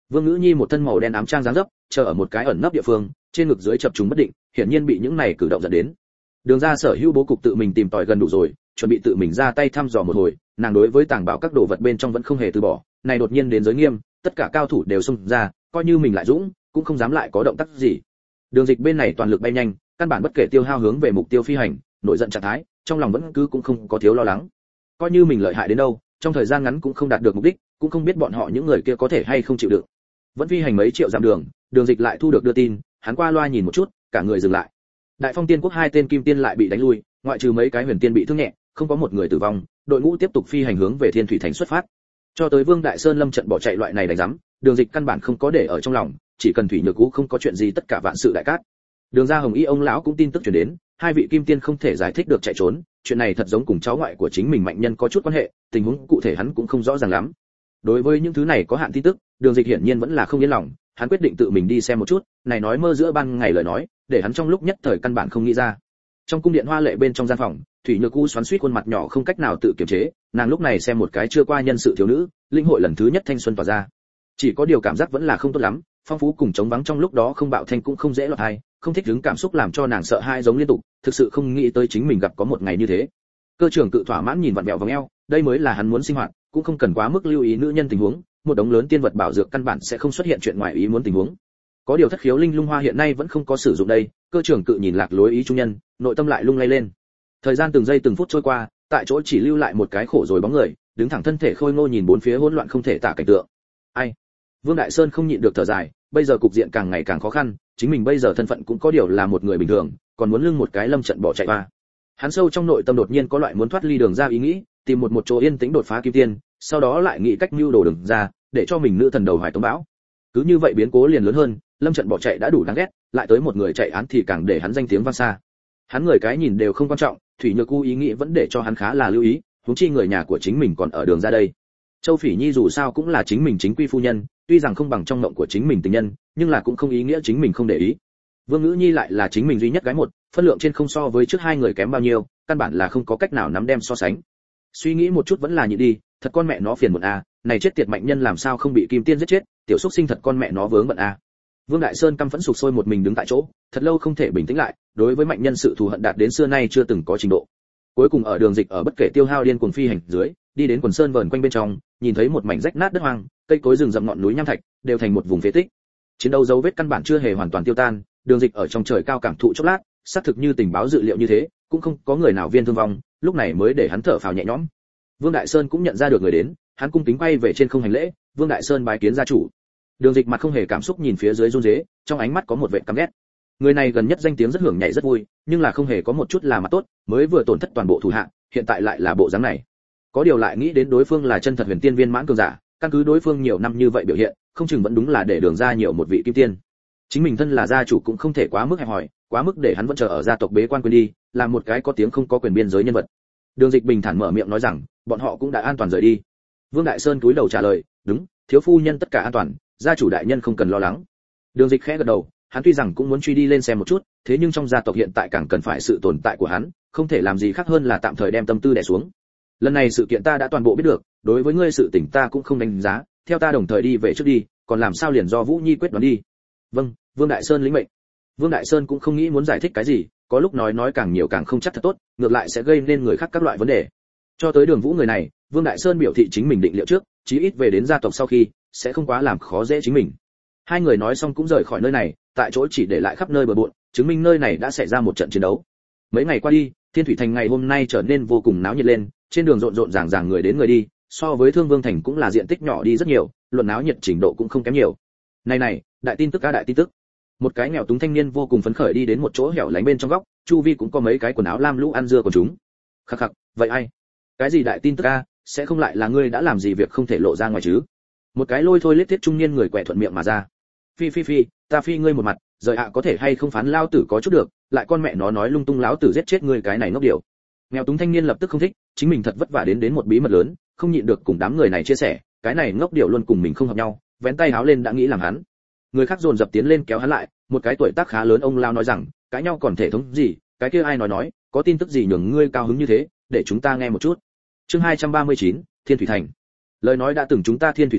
Vương Ngữ Nhi một thân màu đen ám trang dáng dấp, chờ ở một cái ẩn nấp địa phương, trên ngực dưới chập trùng bất định, hiển nhiên bị những này cử động dẫn đến. Đường ra sở hữu bố cục tự mình tìm tòi gần đủ rồi, chuẩn bị tự mình ra tay thăm dò một hồi, nàng đối với tàng bảo các đồ vật bên trong vẫn không hề từ bỏ, này đột nhiên đến giới nghiêm, tất cả cao thủ đều xông ra, coi như mình lại dũng, cũng không dám lại có động tác gì. Đường Dịch bên này toàn lực bay nhanh, căn bản bất kể tiêu hao hướng về mục tiêu phi hành, nội giận trạng thái, trong lòng vẫn cứ cũng không có thiếu lo lắng. Coi như mình lợi hại đến đâu, trong thời gian ngắn cũng không đạt được mục đích, cũng không biết bọn họ những người kia có thể hay không chịu được. Vẫn phi hành mấy triệu dặm đường, Đường Dịch lại thu được đưa tin, hắn qua loa nhìn một chút, cả người dừng lại. Đại Phong Tiên quốc hai tên kim tiên lại bị đánh lui, ngoại trừ mấy cái huyền tiên bị thương nhẹ, không có một người tử vong, đội ngũ tiếp tục phi hành hướng về Thiên Thủy Thành xuất phát. Cho tới Vương Đại Sơn lâm trận bỏ chạy loại này đánh rắm, Đường Dịch căn bản không có để ở trong lòng, chỉ cần Thủy Nhược Cú không có chuyện gì tất cả vạn sự đại cát. Đường gia Hồng Y ông lão cũng tin tức truyền đến, hai vị kim tiên không thể giải thích được chạy trốn, chuyện này thật giống cùng cháu ngoại của chính mình mạnh nhân có chút quan hệ, tình huống cụ thể hắn cũng không rõ ràng lắm. Đối với những thứ này có hạn tin tức, Đường Dịch hiển nhiên vẫn là không yên lòng, hắn quyết định tự mình đi xem một chút, này nói mơ giữa ban ngày lời nói, để hắn trong lúc nhất thời căn bản không nghĩ ra. Trong cung điện hoa lệ bên trong gian phòng, Thủy Nhược Cú xoắn xuýt khuôn mặt nhỏ không cách nào tự kiềm chế, nàng lúc này xem một cái chưa qua nhân sự thiếu nữ, linh hội lần thứ nhất thanh xuân tỏa ra. Chỉ có điều cảm giác vẫn là không tốt lắm, phong phú cùng chống vắng trong lúc đó không bạo thanh cũng không dễ lọt hay, không thích hứng cảm xúc làm cho nàng sợ hãi giống liên tục, thực sự không nghĩ tới chính mình gặp có một ngày như thế. Cơ trưởng cự thỏa mãn nhìn vặn vẹo vòng eo, đây mới là hắn muốn sinh hoạt, cũng không cần quá mức lưu ý nữ nhân tình huống, một đống lớn tiên vật bảo dược căn bản sẽ không xuất hiện chuyện ngoài ý muốn tình huống. Có điều thất khiếu linh lung hoa hiện nay vẫn không có sử dụng đây, cơ trưởng cự nhìn lạc lối ý trung nhân, nội tâm lại lung lay lên. Thời gian từng giây từng phút trôi qua, tại chỗ chỉ lưu lại một cái khổ rồi bóng người, đứng thẳng thân thể khôi ngô nhìn bốn phía hỗn loạn không thể tả cảnh tượng. Ai? Vương Đại Sơn không nhịn được thở dài, bây giờ cục diện càng ngày càng khó khăn, chính mình bây giờ thân phận cũng có điều là một người bình thường, còn muốn lưng một cái lâm trận bỏ chạy qua. Hắn sâu trong nội tâm đột nhiên có loại muốn thoát ly đường ra ý nghĩ, tìm một một chỗ yên tĩnh đột phá kim tiên, sau đó lại nghĩ cách mưu đồ đường ra, để cho mình nữ thần đầu hoài tống bão. Cứ như vậy biến cố liền lớn hơn, lâm trận bỏ chạy đã đủ đáng ghét, lại tới một người chạy án thì càng để hắn danh tiếng vang xa. Hắn người cái nhìn đều không quan trọng, Thủy Nhược Cú ý nghĩ vẫn để cho hắn khá là lưu ý, huống chi người nhà của chính mình còn ở đường ra đây. Châu Phỉ Nhi dù sao cũng là chính mình chính quy phu nhân, tuy rằng không bằng trong mộng của chính mình tình nhân, nhưng là cũng không ý nghĩa chính mình không để ý. Vương Ngữ Nhi lại là chính mình duy nhất gái một, phân lượng trên không so với trước hai người kém bao nhiêu, căn bản là không có cách nào nắm đem so sánh. Suy nghĩ một chút vẫn là nhịn đi, thật con mẹ nó phiền muộn a, này chết tiệt mạnh nhân làm sao không bị kim tiên giết chết, tiểu xúc sinh thật con mẹ nó vướng bận a. Vương Đại Sơn căm phẫn sục sôi một mình đứng tại chỗ, thật lâu không thể bình tĩnh lại, đối với mạnh nhân sự thù hận đạt đến xưa nay chưa từng có trình độ. Cuối cùng ở Đường Dịch ở bất kể tiêu hao điên cuồng phi hành dưới, đi đến quần sơn vờn quanh bên trong, nhìn thấy một mảnh rách nát đất hoang, cây cối rừng rậm ngọn núi nham thạch, đều thành một vùng phế tích. Chiến đấu dấu vết căn bản chưa hề hoàn toàn tiêu tan, Đường Dịch ở trong trời cao cảm thụ chốc lát, xác thực như tình báo dự liệu như thế, cũng không có người nào viên thương vong, lúc này mới để hắn thở phào nhẹ nhõm. Vương Đại Sơn cũng nhận ra được người đến, hắn cung kính quay về trên không hành lễ, Vương Đại Sơn bái kiến gia chủ. Đường Dịch mặt không hề cảm xúc nhìn phía dưới run rế, trong ánh mắt có một vẻ căm ghét. Người này gần nhất danh tiếng rất hưởng nhảy rất vui, nhưng là không hề có một chút là mặt tốt, mới vừa tổn thất toàn bộ thủ hạ, hiện tại lại là bộ dáng này. Có điều lại nghĩ đến đối phương là chân thật huyền tiên viên mãn cường giả, căn cứ đối phương nhiều năm như vậy biểu hiện, không chừng vẫn đúng là để đường ra nhiều một vị kim tiên. Chính mình thân là gia chủ cũng không thể quá mức hẹp hòi, quá mức để hắn vẫn chờ ở gia tộc bế quan quên đi, là một cái có tiếng không có quyền biên giới nhân vật. Đường Dịch bình thản mở miệng nói rằng, bọn họ cũng đã an toàn rời đi. Vương Đại Sơn cúi đầu trả lời, đúng, thiếu phu nhân tất cả an toàn, gia chủ đại nhân không cần lo lắng. Đường Dịch khẽ gật đầu, hắn tuy rằng cũng muốn truy đi lên xem một chút, thế nhưng trong gia tộc hiện tại càng cần phải sự tồn tại của hắn, không thể làm gì khác hơn là tạm thời đem tâm tư đè xuống. Lần này sự kiện ta đã toàn bộ biết được, đối với ngươi sự tình ta cũng không đánh giá, theo ta đồng thời đi về trước đi, còn làm sao liền do Vũ Nhi quyết đoán đi. Vâng, Vương Đại Sơn lĩnh mệnh. Vương Đại Sơn cũng không nghĩ muốn giải thích cái gì, có lúc nói nói càng nhiều càng không chắc thật tốt, ngược lại sẽ gây nên người khác các loại vấn đề. Cho tới Đường Vũ người này, Vương Đại Sơn biểu thị chính mình định liệu trước, chí ít về đến gia tộc sau khi, sẽ không quá làm khó dễ chính mình. Hai người nói xong cũng rời khỏi nơi này, tại chỗ chỉ để lại khắp nơi bừa bộn, chứng minh nơi này đã xảy ra một trận chiến đấu. Mấy ngày qua đi, Thiên Thủy Thành ngày hôm nay trở nên vô cùng náo nhiệt lên, trên đường rộn rộn ràng ràng người đến người đi, so với Thương Vương Thành cũng là diện tích nhỏ đi rất nhiều, luận náo nhiệt trình độ cũng không kém nhiều. Này này, đại tin tức a đại tin tức. Một cái nghèo túng thanh niên vô cùng phấn khởi đi đến một chỗ hẻo lánh bên trong góc, chu vi cũng có mấy cái quần áo lam lũ ăn dưa của chúng. Khắc khắc, vậy ai? Cái gì đại tin tức a, sẽ không lại là ngươi đã làm gì việc không thể lộ ra ngoài chứ? Một cái lôi thôi lết thiết trung niên người quẹ thuận miệng mà ra. Phi phi phi, ta phi ngươi một mặt, rời ạ có thể hay không phán lao tử có chút được, lại con mẹ nó nói lung tung láo tử giết chết ngươi cái này ngốc điều. Nghèo túng thanh niên lập tức không thích, chính mình thật vất vả đến đến một bí mật lớn, không nhịn được cùng đám người này chia sẻ, cái này ngốc điều luôn cùng mình không hợp nhau, vén tay háo lên đã nghĩ làm hắn. Người khác dồn dập tiến lên kéo hắn lại, một cái tuổi tác khá lớn ông lao nói rằng, cãi nhau còn thể thống gì, cái kia ai nói nói, có tin tức gì nhường ngươi cao hứng như thế, để chúng ta nghe một chút. Chương hai trăm ba mươi chín, Thiên Thủy Thành. Lời nói đã từng chúng ta Thiên Thủy Thành,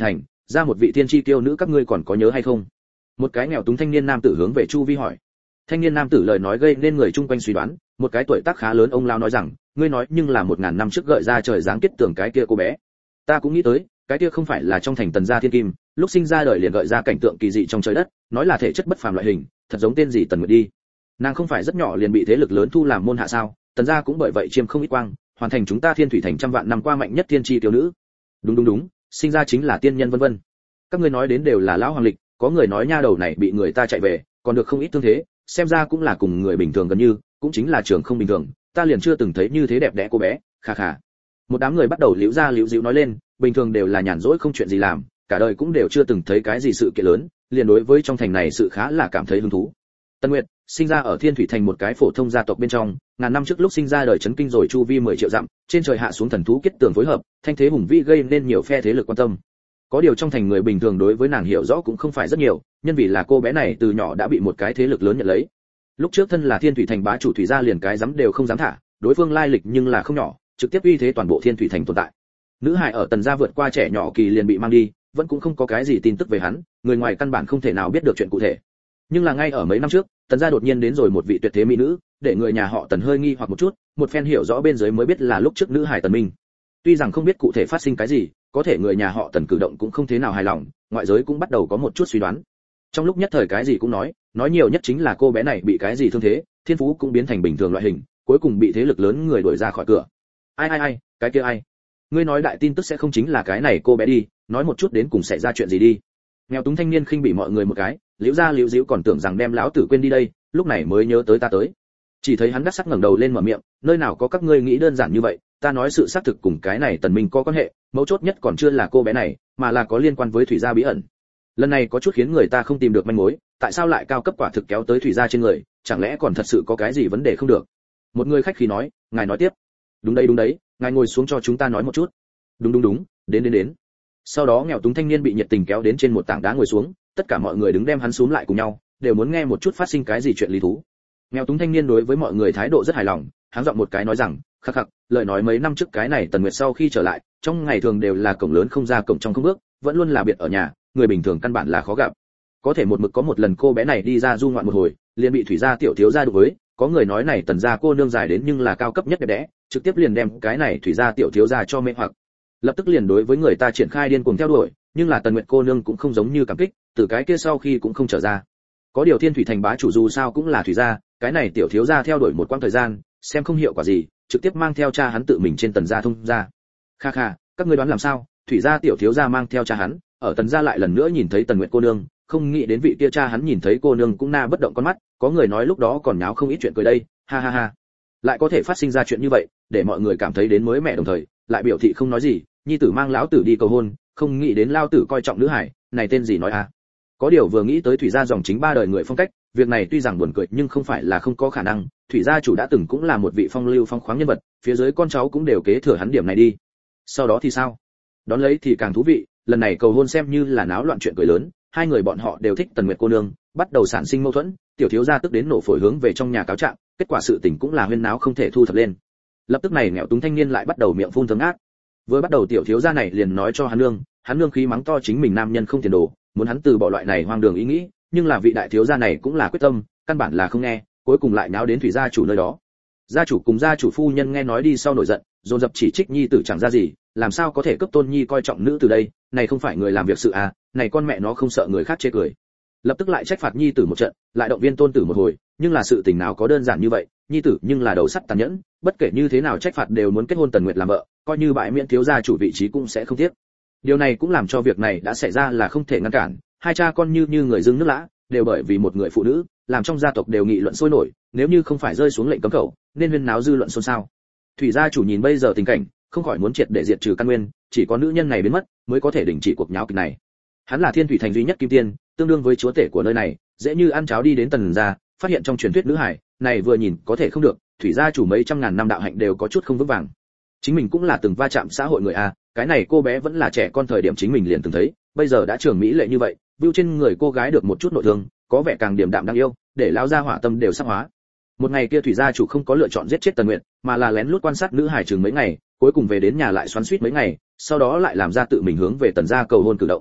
ra một vị thiên chi tiêu nữ các ngươi còn có nhớ hay không? Một cái nghèo túng thanh niên nam tử hướng về chu vi hỏi. Thanh niên nam tử lời nói gây nên người chung quanh suy đoán, một cái tuổi tác khá lớn ông lão nói rằng, ngươi nói nhưng là một ngàn năm trước gợi ra trời giáng kết tưởng cái kia cô bé. Ta cũng nghĩ tới, cái kia không phải là trong thành Tần gia thiên kim, lúc sinh ra đời liền gợi ra cảnh tượng kỳ dị trong trời đất, nói là thể chất bất phàm loại hình, thật giống tên gì Tần Nguyệt đi. Nàng không phải rất nhỏ liền bị thế lực lớn thu làm môn hạ sao? Tần gia cũng bởi vậy chiêm không ít quang, hoàn thành chúng ta Thiên Thủy thành trăm vạn năm qua mạnh nhất thiên chi tiểu nữ. Đúng đúng đúng, sinh ra chính là tiên nhân vân vân. Các ngươi nói đến đều là lão hoàng lịch, có người nói nha đầu này bị người ta chạy về, còn được không ít thương thế, xem ra cũng là cùng người bình thường gần như, cũng chính là trường không bình thường, ta liền chưa từng thấy như thế đẹp đẽ cô bé, kha kha. Một đám người bắt đầu liễu ra liễu dĩu nói lên, bình thường đều là nhàn rỗi không chuyện gì làm, cả đời cũng đều chưa từng thấy cái gì sự kiện lớn, liền đối với trong thành này sự khá là cảm thấy hứng thú. Tân Nguyệt sinh ra ở Thiên Thủy thành một cái phổ thông gia tộc bên trong, ngàn năm trước lúc sinh ra đời chấn kinh rồi chu vi mười triệu dặm, trên trời hạ xuống thần thú kết tường phối hợp, thanh thế hùng vĩ gây nên nhiều phe thế lực quan tâm. Có điều trong thành người bình thường đối với nàng hiểu rõ cũng không phải rất nhiều, nhân vì là cô bé này từ nhỏ đã bị một cái thế lực lớn nhận lấy. Lúc trước thân là Thiên Thủy thành bá chủ thủy gia liền cái dám đều không dám thả, đối phương lai lịch nhưng là không nhỏ, trực tiếp uy thế toàn bộ Thiên Thủy thành tồn tại. Nữ hài ở Tần gia vượt qua trẻ nhỏ kỳ liền bị mang đi, vẫn cũng không có cái gì tin tức về hắn, người ngoài căn bản không thể nào biết được chuyện cụ thể. Nhưng là ngay ở mấy năm trước, Tần gia đột nhiên đến rồi một vị tuyệt thế mỹ nữ, để người nhà họ Tần hơi nghi hoặc một chút, một phen hiểu rõ bên dưới mới biết là lúc trước nữ hài Tần Minh. Tuy rằng không biết cụ thể phát sinh cái gì, có thể người nhà họ Tần cử động cũng không thế nào hài lòng, ngoại giới cũng bắt đầu có một chút suy đoán. Trong lúc nhất thời cái gì cũng nói, nói nhiều nhất chính là cô bé này bị cái gì thương thế, thiên phú cũng biến thành bình thường loại hình, cuối cùng bị thế lực lớn người đuổi ra khỏi cửa. Ai ai ai, cái kia ai? Ngươi nói đại tin tức sẽ không chính là cái này cô bé đi, nói một chút đến cùng xảy ra chuyện gì đi. Nghèo túng thanh niên khinh bỉ mọi người một cái, liễu ra liễu díu còn tưởng rằng đem lão tử quên đi đây, lúc này mới nhớ tới ta tới. Chỉ thấy hắn đắc sắc ngẩng đầu lên mở miệng, nơi nào có các ngươi nghĩ đơn giản như vậy, ta nói sự xác thực cùng cái này Tần Minh có quan hệ, mấu chốt nhất còn chưa là cô bé này, mà là có liên quan với thủy gia bí ẩn. Lần này có chút khiến người ta không tìm được manh mối, tại sao lại cao cấp quả thực kéo tới thủy gia trên người, chẳng lẽ còn thật sự có cái gì vấn đề không được? Một người khách khí nói, ngài nói tiếp. Đúng đấy đúng đấy, ngài ngồi xuống cho chúng ta nói một chút. Đúng đúng đúng, đến đến đến. Sau đó nghèo túng thanh niên bị nhiệt tình kéo đến trên một tảng đá ngồi xuống, tất cả mọi người đứng đem hắn xuống lại cùng nhau, đều muốn nghe một chút phát sinh cái gì chuyện lý thú. Nghèo túng thanh niên đối với mọi người thái độ rất hài lòng, hắn giọng một cái nói rằng, khắc khắc, lời nói mấy năm trước cái này Tần Nguyệt sau khi trở lại, trong ngày thường đều là cổng lớn không ra cổng trong không bước, vẫn luôn là biệt ở nhà, người bình thường căn bản là khó gặp. Có thể một mực có một lần cô bé này đi ra du ngoạn một hồi, liền bị thủy gia tiểu thiếu gia đụng với, có người nói này Tần gia cô nương dài đến nhưng là cao cấp nhất đẹp đẽ, trực tiếp liền đem cái này thủy gia tiểu thiếu gia cho mê hoặc. Lập tức liền đối với người ta triển khai điên cuồng theo đuổi, nhưng là Tần Nguyệt cô nương cũng không giống như cảm kích, từ cái kia sau khi cũng không trở ra. Có điều Thiên Thủy thành bá chủ dù sao cũng là thủy gia, cái này tiểu thiếu gia theo đuổi một quãng thời gian, xem không hiệu quả gì, trực tiếp mang theo cha hắn tự mình trên Tần gia thông gia. Kha kha, các ngươi đoán làm sao? Thủy gia tiểu thiếu gia mang theo cha hắn, ở Tần gia lại lần nữa nhìn thấy Tần Nguyệt cô nương, không nghĩ đến vị kia cha hắn nhìn thấy cô nương cũng na bất động con mắt, có người nói lúc đó còn nháo không ít chuyện cười đây, ha ha ha. Lại có thể phát sinh ra chuyện như vậy, để mọi người cảm thấy đến mới mẻ đồng thời, lại biểu thị không nói gì, nhi tử mang lão tử đi cầu hôn, không nghĩ đến lao tử coi trọng nữ hải, này tên gì nói a? À? Có điều vừa nghĩ tới thủy gia dòng chính ba đời người phong cách, việc này tuy rằng buồn cười nhưng không phải là không có khả năng, thủy gia chủ đã từng cũng là một vị phong lưu phong khoáng nhân vật, phía dưới con cháu cũng đều kế thừa hắn điểm này đi. Sau đó thì sao? Đón lấy thì càng thú vị, lần này cầu hôn xem như là náo loạn chuyện cười lớn, hai người bọn họ đều thích Tần Nguyệt cô nương, bắt đầu sản sinh mâu thuẫn, tiểu thiếu gia tức đến nổ phổi hướng về trong nhà cáo trạng, kết quả sự tình cũng là huyên náo không thể thu thập lên. Lập tức này nghèo túng thanh niên lại bắt đầu miệng phun thơm ác. Vừa bắt đầu tiểu thiếu gia này liền nói cho hắn nương, hắn nương khí mắng to chính mình nam nhân không tiền đồ, muốn hắn từ bỏ loại này hoang đường ý nghĩ, nhưng là vị đại thiếu gia này cũng là quyết tâm, căn bản là không nghe, cuối cùng lại náo đến thủy gia chủ nơi đó. Gia chủ cùng gia chủ phu nhân nghe nói đi sau nổi giận, dồn dập chỉ trích nhi tử chẳng ra gì, làm sao có thể cấp tôn nhi coi trọng nữ từ đây, này không phải người làm việc sự à, này con mẹ nó không sợ người khác chê cười. Lập tức lại trách phạt nhi tử một trận, lại động viên tôn tử một hồi, nhưng là sự tình nào có đơn giản như vậy, nhi tử nhưng là đầu sắt tàn nhẫn, bất kể như thế nào trách phạt đều muốn kết hôn Tần Nguyệt làm vợ, coi như bãi miễn thiếu gia chủ vị trí cũng sẽ không tiếc. Điều này cũng làm cho việc này đã xảy ra là không thể ngăn cản, hai cha con như như người dưng nước lã, đều bởi vì một người phụ nữ, làm trong gia tộc đều nghị luận sôi nổi, nếu như không phải rơi xuống lệnh cấm khẩu, nên huyên náo dư luận xôn xao. Thủy gia chủ nhìn bây giờ tình cảnh, không khỏi muốn triệt để diệt trừ căn nguyên, chỉ có nữ nhân này biến mất, mới có thể đình chỉ cuộc nháo kịch này. Hắn là Thiên Thủy thành duy nhất kim tiên, tương đương với chúa tể của nơi này, dễ như ăn cháo đi đến Tần gia, phát hiện trong truyền thuyết nữ hải, này vừa nhìn có thể không được, thủy gia chủ mấy trăm ngàn năm đạo hạnh đều có chút không vững vàng. Chính mình cũng là từng va chạm xã hội người a, cái này cô bé vẫn là trẻ con thời điểm chính mình liền từng thấy, bây giờ đã trưởng mỹ lệ như vậy, view trên người cô gái được một chút nội thương, có vẻ càng điềm đạm đáng yêu, để lão gia hỏa tâm đều sắp hóa. Một ngày kia thủy gia chủ không có lựa chọn giết chết Tần Nguyệt, mà là lén lút quan sát nữ hải chừng mấy ngày, cuối cùng về đến nhà lại xoắn xuýt mấy ngày, sau đó lại làm ra tự mình hướng về Tần gia cầu hôn cử động.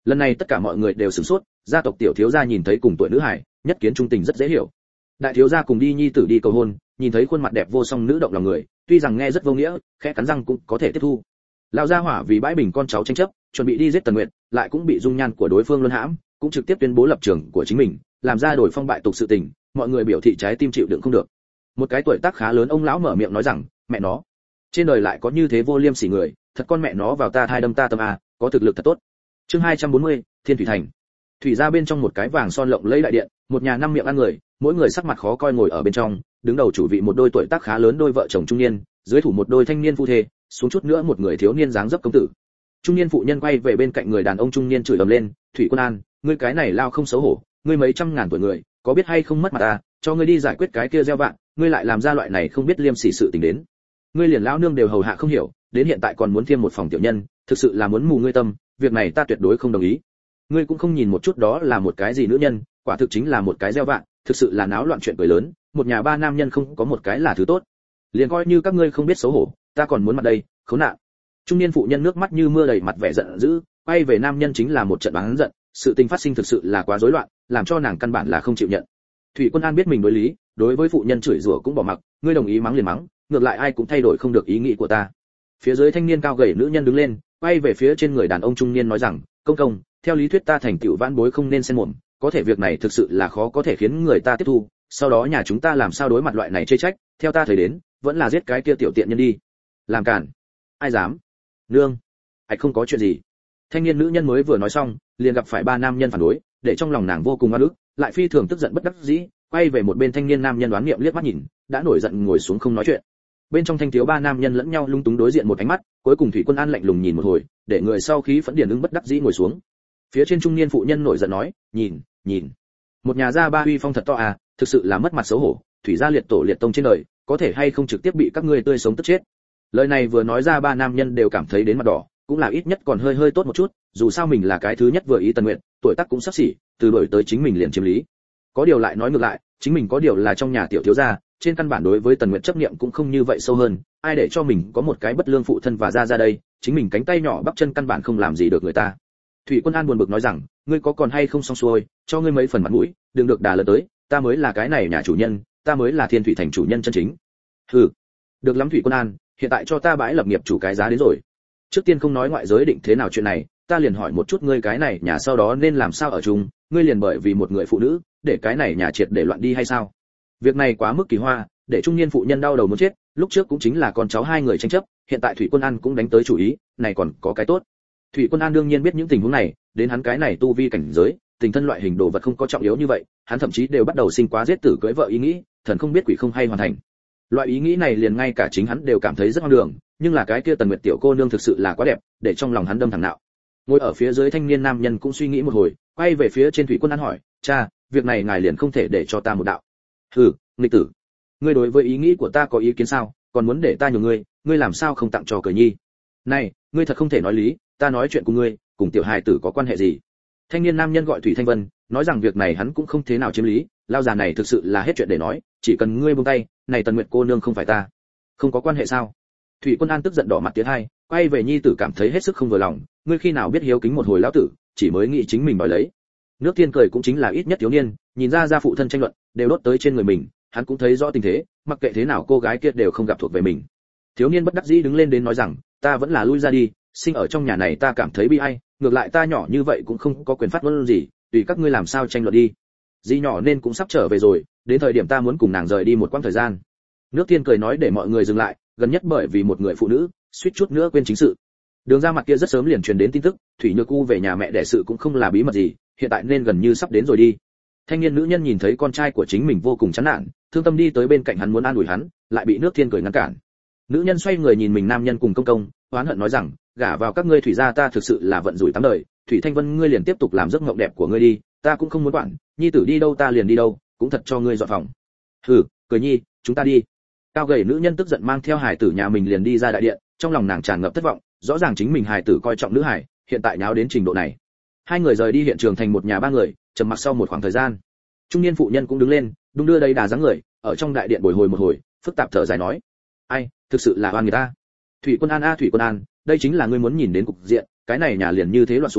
Lần này tất cả mọi người đều sửng sốt, gia tộc tiểu thiếu gia nhìn thấy cùng tuổi nữ hải, nhất kiến trung tình rất dễ hiểu. Đại thiếu gia cùng đi nhi tử đi cầu hôn, nhìn thấy khuôn mặt đẹp vô song nữ động lòng người, tuy rằng nghe rất vô nghĩa, khẽ cắn răng cũng có thể tiếp thu. Lão gia hỏa vì bãi bình con cháu tranh chấp, chuẩn bị đi giết Tần Nguyệt, lại cũng bị dung nhan của đối phương luân hãm, cũng trực tiếp tuyên bố lập trường của chính mình, làm ra đổi phong bại tục sự tình, mọi người biểu thị trái tim chịu đựng không được. Một cái tuổi tác khá lớn ông lão mở miệng nói rằng, mẹ nó, trên đời lại có như thế vô liêm sỉ người, thật con mẹ nó vào ta thai đâm ta tâm a, có thực lực thật tốt. Chương hai trăm bốn mươi, Thiên Thủy Thành. Thủy ra bên trong một cái vàng son lộng lẫy đại điện, một nhà năm miệng ăn người, mỗi người sắc mặt khó coi ngồi ở bên trong, đứng đầu chủ vị một đôi tuổi tác khá lớn đôi vợ chồng trung niên, dưới thủ một đôi thanh niên phu thê, xuống chút nữa một người thiếu niên dáng dấp công tử. Trung niên phụ nhân quay về bên cạnh người đàn ông trung niên chửi ầm lên, "Thủy Quân An, ngươi cái này lao không xấu hổ, ngươi mấy trăm ngàn tuổi người, có biết hay không mất mặt ta, cho ngươi đi giải quyết cái kia gieo vạn, ngươi lại làm ra loại này không biết liêm sỉ sự tình đến. Ngươi liền lão nương đều hầu hạ không hiểu, đến hiện tại còn muốn thêm một phòng tiểu nhân, thực sự là muốn mù ngươi tâm, việc này ta tuyệt đối không đồng ý. Ngươi cũng không nhìn một chút đó là một cái gì nữ nhân, quả thực chính là một cái gieo vạn, thực sự là náo loạn chuyện cười lớn, một nhà ba nam nhân không có một cái là thứ tốt. Liền coi như các ngươi không biết xấu hổ, ta còn muốn mặt đây, khốn nạn." Trung niên phụ nhân nước mắt như mưa đầy mặt vẻ giận dữ, quay về nam nhân chính là một trận bán giận, sự tình phát sinh thực sự là quá rối loạn, làm cho nàng căn bản là không chịu nhận. Thủy Quân An biết mình đối lý, đối với phụ nhân chửi rủa cũng bỏ mặc, ngươi đồng ý mắng liền mắng, ngược lại ai cũng thay đổi không được ý nghĩ của ta. Phía dưới thanh niên cao gầy nữ nhân đứng lên, quay về phía trên người đàn ông trung niên nói rằng, công công, theo lý thuyết ta thành tựu vãn bối không nên xen mồm, có thể việc này thực sự là khó có thể khiến người ta tiếp thu, sau đó nhà chúng ta làm sao đối mặt loại này chê trách, theo ta thấy đến, vẫn là giết cái kia tiểu tiện nhân đi. Làm cản, ai dám? Nương, ạch không có chuyện gì. Thanh niên nữ nhân mới vừa nói xong, liền gặp phải ba nam nhân phản đối, để trong lòng nàng vô cùng oan ức, lại phi thường tức giận bất đắc dĩ, quay về một bên thanh niên nam nhân đoán niệm liếc mắt nhìn, đã nổi giận ngồi xuống không nói chuyện. Bên trong thanh thiếu ba nam nhân lẫn nhau lung túng đối diện một ánh mắt, cuối cùng Thủy Quân An lạnh lùng nhìn một hồi, để người sau khí phẫn điển ứng bất đắc dĩ ngồi xuống. Phía trên trung niên phụ nhân nổi giận nói, nhìn, nhìn, một nhà gia ba uy phong thật to à, thực sự là mất mặt xấu hổ, thủy gia liệt tổ liệt tông trên đời, có thể hay không trực tiếp bị các ngươi tươi sống tức chết. Lời này vừa nói ra ba nam nhân đều cảm thấy đến mặt đỏ, cũng là ít nhất còn hơi hơi tốt một chút, dù sao mình là cái thứ nhất vừa ý Tần Nguyệt, tuổi tác cũng sắp xỉ, từ đổi tới chính mình liền chiếm lý. Có điều lại nói ngược lại, chính mình có điều là trong nhà tiểu thiếu gia, trên căn bản đối với Tần Nguyệt chấp niệm cũng không như vậy sâu hơn, ai để cho mình có một cái bất lương phụ thân và ra ra đây, chính mình cánh tay nhỏ bắp chân căn bản không làm gì được người ta. Thủy Quân An buồn bực nói rằng, ngươi có còn hay không xong xuôi, cho ngươi mấy phần mặt mũi, đừng được đà lớn tới, ta mới là cái này nhà chủ nhân, ta mới là Thiên Thủy Thành chủ nhân chân chính. Hừ, được lắm Thủy Quân An, hiện tại cho ta bãi lập nghiệp chủ cái giá đến rồi. Trước tiên không nói ngoại giới định thế nào chuyện này, ta liền hỏi một chút ngươi cái này nhà sau đó nên làm sao ở chung, ngươi liền bởi vì một người phụ nữ, để cái này nhà triệt để loạn đi hay sao? Việc này quá mức kỳ hoa, để trung niên phụ nhân đau đầu muốn chết, lúc trước cũng chính là con cháu hai người tranh chấp, hiện tại Thủy Quân An cũng đánh tới chủ ý, này còn có cái tốt. Thủy Quân An đương nhiên biết những tình huống này, đến hắn cái này tu vi cảnh giới, tình thân loại hình đồ vật không có trọng yếu như vậy, hắn thậm chí đều bắt đầu sinh quá giết tử cưới vợ ý nghĩ, thần không biết quỷ không hay hoàn thành. Loại ý nghĩ này liền ngay cả chính hắn đều cảm thấy rất hoang đường, nhưng là cái kia Tần Nguyệt tiểu cô nương thực sự là quá đẹp, để trong lòng hắn đâm thẳng nạo. Ngồi ở phía dưới thanh niên nam nhân cũng suy nghĩ một hồi, quay về phía trên Thủy Quân An hỏi, cha, việc này ngài liền không thể để cho ta một đạo? Hừ, nghịch tử, ngươi đối với ý nghĩ của ta có ý kiến sao, còn muốn để ta nhường ngươi, ngươi làm sao không tặng cho Cờ Nhi? Này, ngươi thật không thể nói lý, ta nói chuyện của ngươi, cùng tiểu hài tử có quan hệ gì? Thanh niên nam nhân gọi Thủy Thanh Vân, nói rằng việc này hắn cũng không thế nào chiếm lý, lao già này thực sự là hết chuyện để nói, chỉ cần ngươi buông tay, này Tần Nguyệt cô nương không phải ta. Không có quan hệ sao? Thủy Quân An tức giận đỏ mặt tiến hai, quay về nhi tử cảm thấy hết sức không vừa lòng, ngươi khi nào biết hiếu kính một hồi lão tử, chỉ mới nghĩ chính mình đòi lấy. Nước Tiên cười cũng chính là ít nhất thiếu niên, nhìn ra ra phụ thân tranh luận, đều đốt tới trên người mình, hắn cũng thấy rõ tình thế, mặc kệ thế nào cô gái kia đều không gặp thuộc về mình. Thiếu niên bất đắc dĩ đứng lên đến nói rằng, ta vẫn là lui ra đi, sinh ở trong nhà này ta cảm thấy bi ai, ngược lại ta nhỏ như vậy cũng không có quyền phát ngôn gì, tùy các ngươi làm sao tranh luận đi. Di nhỏ nên cũng sắp trở về rồi, đến thời điểm ta muốn cùng nàng rời đi một quãng thời gian. Nước Tiên cười nói để mọi người dừng lại, gần nhất bởi vì một người phụ nữ, suýt chút nữa quên chính sự. Đường ra mặt kia rất sớm liền truyền đến tin tức, Thủy Nhược U về nhà mẹ đẻ sự cũng không là bí mật gì, hiện tại nên gần như sắp đến rồi đi. Thanh niên nữ nhân nhìn thấy con trai của chính mình vô cùng chán nản, thương tâm đi tới bên cạnh hắn muốn an ủi hắn, lại bị Nước Thiên cười ngăn cản. Nữ nhân xoay người nhìn mình nam nhân cùng công công, oán hận nói rằng, gả vào các ngươi Thủy gia ta thực sự là vận rủi tám đời, Thủy Thanh Vân ngươi liền tiếp tục làm giấc mộng đẹp của ngươi đi, ta cũng không muốn quản, nhi tử đi đâu ta liền đi đâu, cũng thật cho ngươi dọn phòng. Hừ, cười nhi, chúng ta đi. Cao gầy nữ nhân tức giận mang theo hài tử nhà mình liền đi ra đại điện, trong lòng nàng tràn ngập thất vọng, rõ ràng chính mình hài tử coi trọng nữ hài, hiện tại nháo đến trình độ này. Hai người rời đi hiện trường thành một nhà ba người, trầm mặc sau một khoảng thời gian. Trung niên phụ nhân cũng đứng lên, đung đưa đầy đà dáng người, ở trong đại điện bồi hồi một hồi, phức tạp thở dài nói: "Ai, thực sự là oan người ta. Thủy Quân An a Thủy Quân An, đây chính là ngươi muốn nhìn đến cục diện, cái này nhà liền như thế loạn xuống,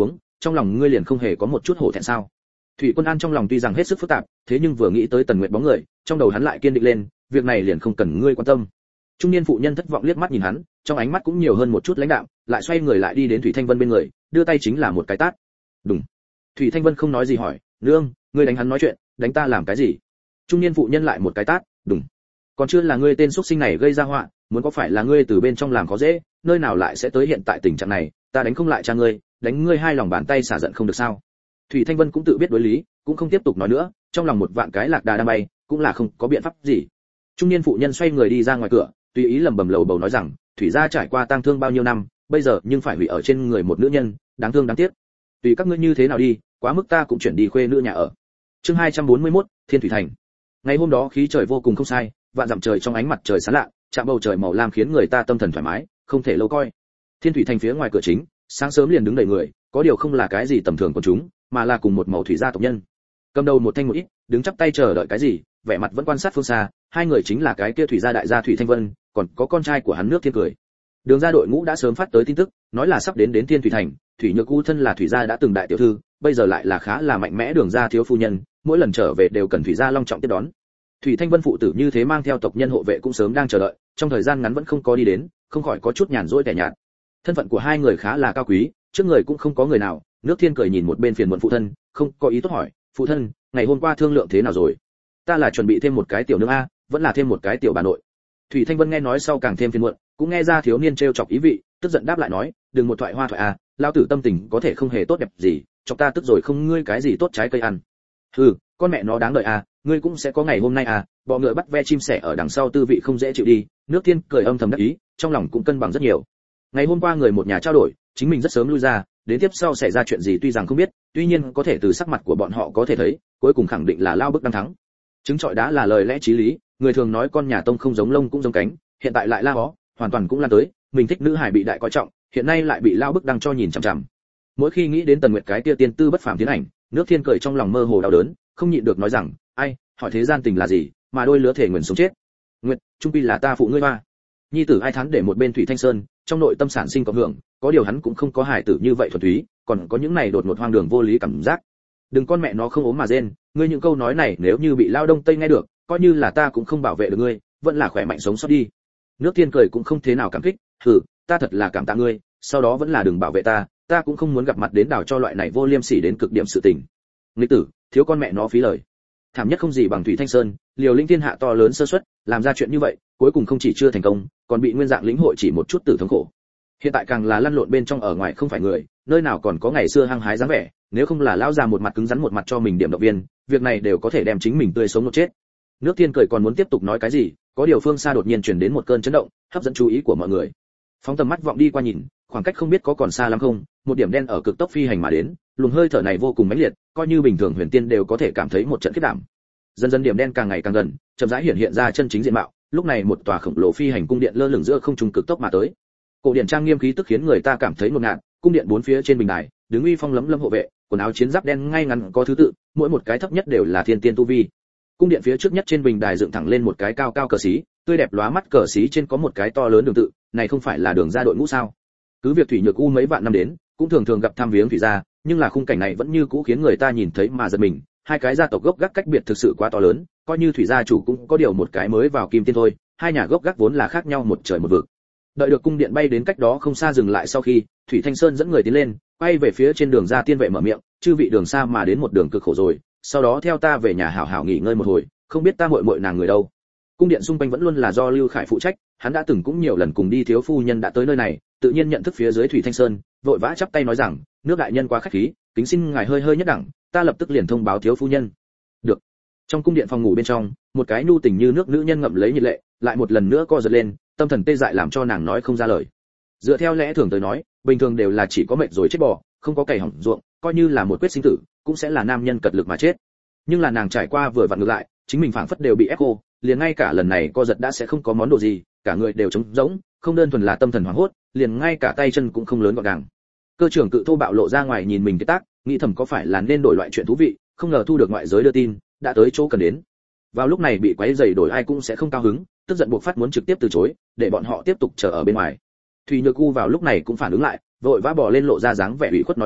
trong lòng ngươi liền không hề có một chút hổ thẹn sao? Thủy Quân An trong lòng tuy rằng hết sức phức tạp, thế nhưng vừa nghĩ tới Tần Nguyệt bóng người, trong đầu hắn lại kiên định lên, việc này liền không cần ngươi quan tâm. Trung niên phụ nhân thất vọng liếc mắt nhìn hắn, trong ánh mắt cũng nhiều hơn một chút lãnh đạm, lại xoay người lại đi đến Thủy Thanh Vân bên người, đưa tay chính là một cái tát. Đùng. Thủy Thanh Vân không nói gì hỏi, nương, ngươi đánh hắn nói chuyện, đánh ta làm cái gì? Trung niên phụ nhân lại một cái tát, đùng. Còn chưa là ngươi tên xuất sinh này gây ra họa, muốn có phải là ngươi từ bên trong làm khó dễ, nơi nào lại sẽ tới hiện tại tình trạng này, ta đánh không lại cha ngươi, đánh ngươi hai lòng bàn tay xả giận không được sao? Thủy Thanh Vân cũng tự biết đối lý, cũng không tiếp tục nói nữa, trong lòng một vạn cái lạc đà đang bay, cũng là không có biện pháp gì. Trung niên phụ nhân xoay người đi ra ngoài cửa, tùy ý lẩm bẩm lầu bầu nói rằng, thủy gia trải qua tang thương bao nhiêu năm, bây giờ nhưng phải hủy ở trên người một nữ nhân, đáng thương đáng tiếc. Tùy các ngươi như thế nào đi, quá mức ta cũng chuyển đi khuê nữ nhà ở. Chương hai trăm bốn mươi mốt, Thiên Thủy Thành. Ngày hôm đó khí trời vô cùng không sai, vạn dặm trời trong ánh mặt trời sáng lạ, chạm bầu trời màu lam khiến người ta tâm thần thoải mái, không thể lâu coi. Thiên Thủy Thành phía ngoài cửa chính, sáng sớm liền đứng đầy người, có điều không là cái gì tầm thường của chúng, mà là cùng một màu thủy gia tộc nhân. Cầm đầu một thanh một ít, đứng chắp tay chờ đợi cái gì, vẻ mặt vẫn quan sát phương xa, hai người chính là cái kia thủy gia đại gia Thủy Thanh Vân, còn có con trai của hắn Nước Thiên Cười. Đường gia đội ngũ đã sớm phát tới tin tức, nói là sắp đến đến Thiên Thủy Thành, Thủy Nhược U thân là thủy gia đã từng đại tiểu thư, bây giờ lại là khá là mạnh mẽ Đường gia thiếu phu nhân, mỗi lần trở về đều cần thủy gia long trọng tiếp đón. Thủy Thanh Vân phụ tử như thế mang theo tộc nhân hộ vệ cũng sớm đang chờ đợi, trong thời gian ngắn vẫn không có đi đến, không khỏi có chút nhàn rỗi tẻ nhạt. Thân phận của hai người khá là cao quý, trước người cũng không có người nào. Nước Thiên Cười nhìn một bên phiền muộn phụ thân, không có ý tốt hỏi, phụ thân, ngày hôm qua thương lượng thế nào rồi? Ta là chuẩn bị thêm một cái tiểu nương a, vẫn là thêm một cái tiểu bà nội. Thủy Thanh Vân nghe nói sau càng thêm phiền muộn, cũng nghe ra thiếu niên trêu chọc ý vị, tức giận đáp lại nói, đừng một thoại hoa thoại a, lao tử tâm tình có thể không hề tốt đẹp gì, chọc ta tức rồi không ngươi cái gì tốt trái cây ăn. Hừ, con mẹ nó đáng đợi a, ngươi cũng sẽ có ngày hôm nay à, bọ ngựa bắt ve chim sẻ ở đằng sau tư vị không dễ chịu đi. Nước Thiên Cười âm thầm đắc ý, trong lòng cũng cân bằng rất nhiều. Ngày hôm qua người một nhà trao đổi, chính mình rất sớm lui ra, đến tiếp sau xảy ra chuyện gì tuy rằng không biết, tuy nhiên có thể từ sắc mặt của bọn họ có thể thấy, cuối cùng khẳng định là lao bức đang thắng. Chứng trọi đá là lời lẽ chí lý, người thường nói con nhà tông không giống lông cũng giống cánh, hiện tại lại la hó, hoàn toàn cũng lan tới, mình thích nữ hài bị đại coi trọng, hiện nay lại bị lao bức đang cho nhìn chằm chằm. Mỗi khi nghĩ đến Tần Nguyệt cái tia tiên tư bất phàm tiến ảnh, Nước Thiên Cười trong lòng mơ hồ đau đớn, không nhịn được nói rằng, ai, hỏi thế gian tình là gì, mà đôi lứa thể nguyện sống chết. Nguyệt, trung quy là ta phụ ngươi hoa. Nhi tử ai thán để một bên Thủy Thanh Sơn, trong nội tâm sản sinh cộng hưởng, có điều hắn cũng không có hài tử như vậy thuần túy, còn có những này đột ngột hoang đường vô lý cảm giác. Đừng con mẹ nó không ốm mà rên, ngươi những câu nói này nếu như bị lao đông tây nghe được, coi như là ta cũng không bảo vệ được ngươi, vẫn là khỏe mạnh sống sót đi. Nước Thiên Cười cũng không thế nào cảm kích, hừ, ta thật là cảm tạ ngươi, sau đó vẫn là đừng bảo vệ ta, ta cũng không muốn gặp mặt đến đảo cho loại này vô liêm sỉ đến cực điểm sự tình. Nghịch tử, thiếu con mẹ nó phí lời. Thảm nhất không gì bằng Thủy Thanh Sơn, liều lĩnh thiên hạ to lớn sơ suất, làm ra chuyện như vậy, cuối cùng không chỉ chưa thành công, còn bị nguyên dạng lĩnh hội chỉ một chút tử thống khổ. Hiện tại càng là lăn lộn bên trong ở ngoài không phải người, nơi nào còn có ngày xưa hăng hái dáng vẻ, nếu không là lão già một mặt cứng rắn một mặt cho mình điểm động viên, việc này đều có thể đem chính mình tươi sống một chết. Nước Thiên Cười còn muốn tiếp tục nói cái gì, có điều phương xa đột nhiên truyền đến một cơn chấn động, hấp dẫn chú ý của mọi người. Phóng tầm mắt vọng đi qua nhìn, khoảng cách không biết có còn xa lắm không, một điểm đen ở cực tốc phi hành mà đến, luồng hơi thở này vô cùng mãnh liệt, coi như bình thường huyền tiên đều có thể cảm thấy một trận khiếp đảm. Dần dần điểm đen càng ngày càng gần, chậm rãi hiện hiện ra chân chính diện mạo, lúc này một tòa khổng lồ phi hành cung điện lơ lửng giữa không trung cực tốc mà tới. Cổ điện trang nghiêm khí tức khiến người ta cảm thấy ngột ngạt, cung điện bốn phía trên bình đài, đứng uy phong lấm lâm hộ vệ, quần áo chiến giáp đen ngay ngắn có thứ tự, mỗi một cái thấp nhất đều là thiên tiên tu vi. Cung điện phía trước nhất trên bình đài dựng thẳng lên một cái cao cao cờ xí, tươi đẹp lóa mắt cờ xí trên có một cái to lớn đường tự, này không phải là Đường gia đội ngũ sao? Cứ việc Thủy Nhược U mấy vạn năm đến, cũng thường thường gặp thăm viếng thủy gia, nhưng là khung cảnh này vẫn như cũ khiến người ta nhìn thấy mà giật mình, hai cái gia tộc gốc gác cách biệt thực sự quá to lớn, coi như thủy gia chủ cũng có điều một cái mới vào kim tiên thôi, hai nhà gốc gác vốn là khác nhau một trời một vực. Đợi được cung điện bay đến cách đó không xa dừng lại sau khi, Thủy Thanh Sơn dẫn người tiến lên, quay về phía trên đường ra tiên vệ mở miệng, chư vị đường xa mà đến một đường cực khổ rồi, sau đó theo ta về nhà hảo hảo nghỉ ngơi một hồi, không biết ta muội muội nàng người đâu. Cung điện xung quanh vẫn luôn là do Lưu Khải phụ trách, hắn đã từng cũng nhiều lần cùng đi thiếu phu nhân đã tới nơi này, tự nhiên nhận thức phía dưới Thủy Thanh Sơn, vội vã chắp tay nói rằng, nước đại nhân quá khách khí, kính xin ngài hơi hơi nhất đẳng, ta lập tức liền thông báo thiếu phu nhân. Được. Trong cung điện phòng ngủ bên trong, một cái nhu tình như nước nữ nhân ngậm lấy nhiệt lệ, lại một lần nữa co giật lên, tâm thần tê dại làm cho nàng nói không ra lời. Dựa theo lẽ thường tới nói, bình thường đều là chỉ có mệt rồi chết bò, không có cày hỏng ruộng, coi như là một quyết sinh tử, cũng sẽ là nam nhân cật lực mà chết. Nhưng là nàng trải qua vừa vặn ngược lại, chính mình phảng phất đều bị ép cô, liền ngay cả lần này co giật đã sẽ không có món đồ gì, cả người đều trống rỗng, không đơn thuần là tâm thần hoảng hốt, liền ngay cả tay chân cũng không lớn gọn gàng. Cơ trưởng cự thô bạo lộ ra ngoài nhìn mình cái tác, nghĩ thầm có phải là nên đổi loại chuyện thú vị, không ngờ thu được ngoại giới đưa tin, đã tới chỗ cần đến. Vào lúc này bị quấy rầy đổi ai cũng sẽ không cao hứng, tức giận buộc phát muốn trực tiếp từ chối, để bọn họ tiếp tục chờ ở bên ngoài. Thủy Nhược U vào lúc này cũng phản ứng lại, vội vã bỏ lên lộ ra dáng vẻ ủy khuất nói rằng,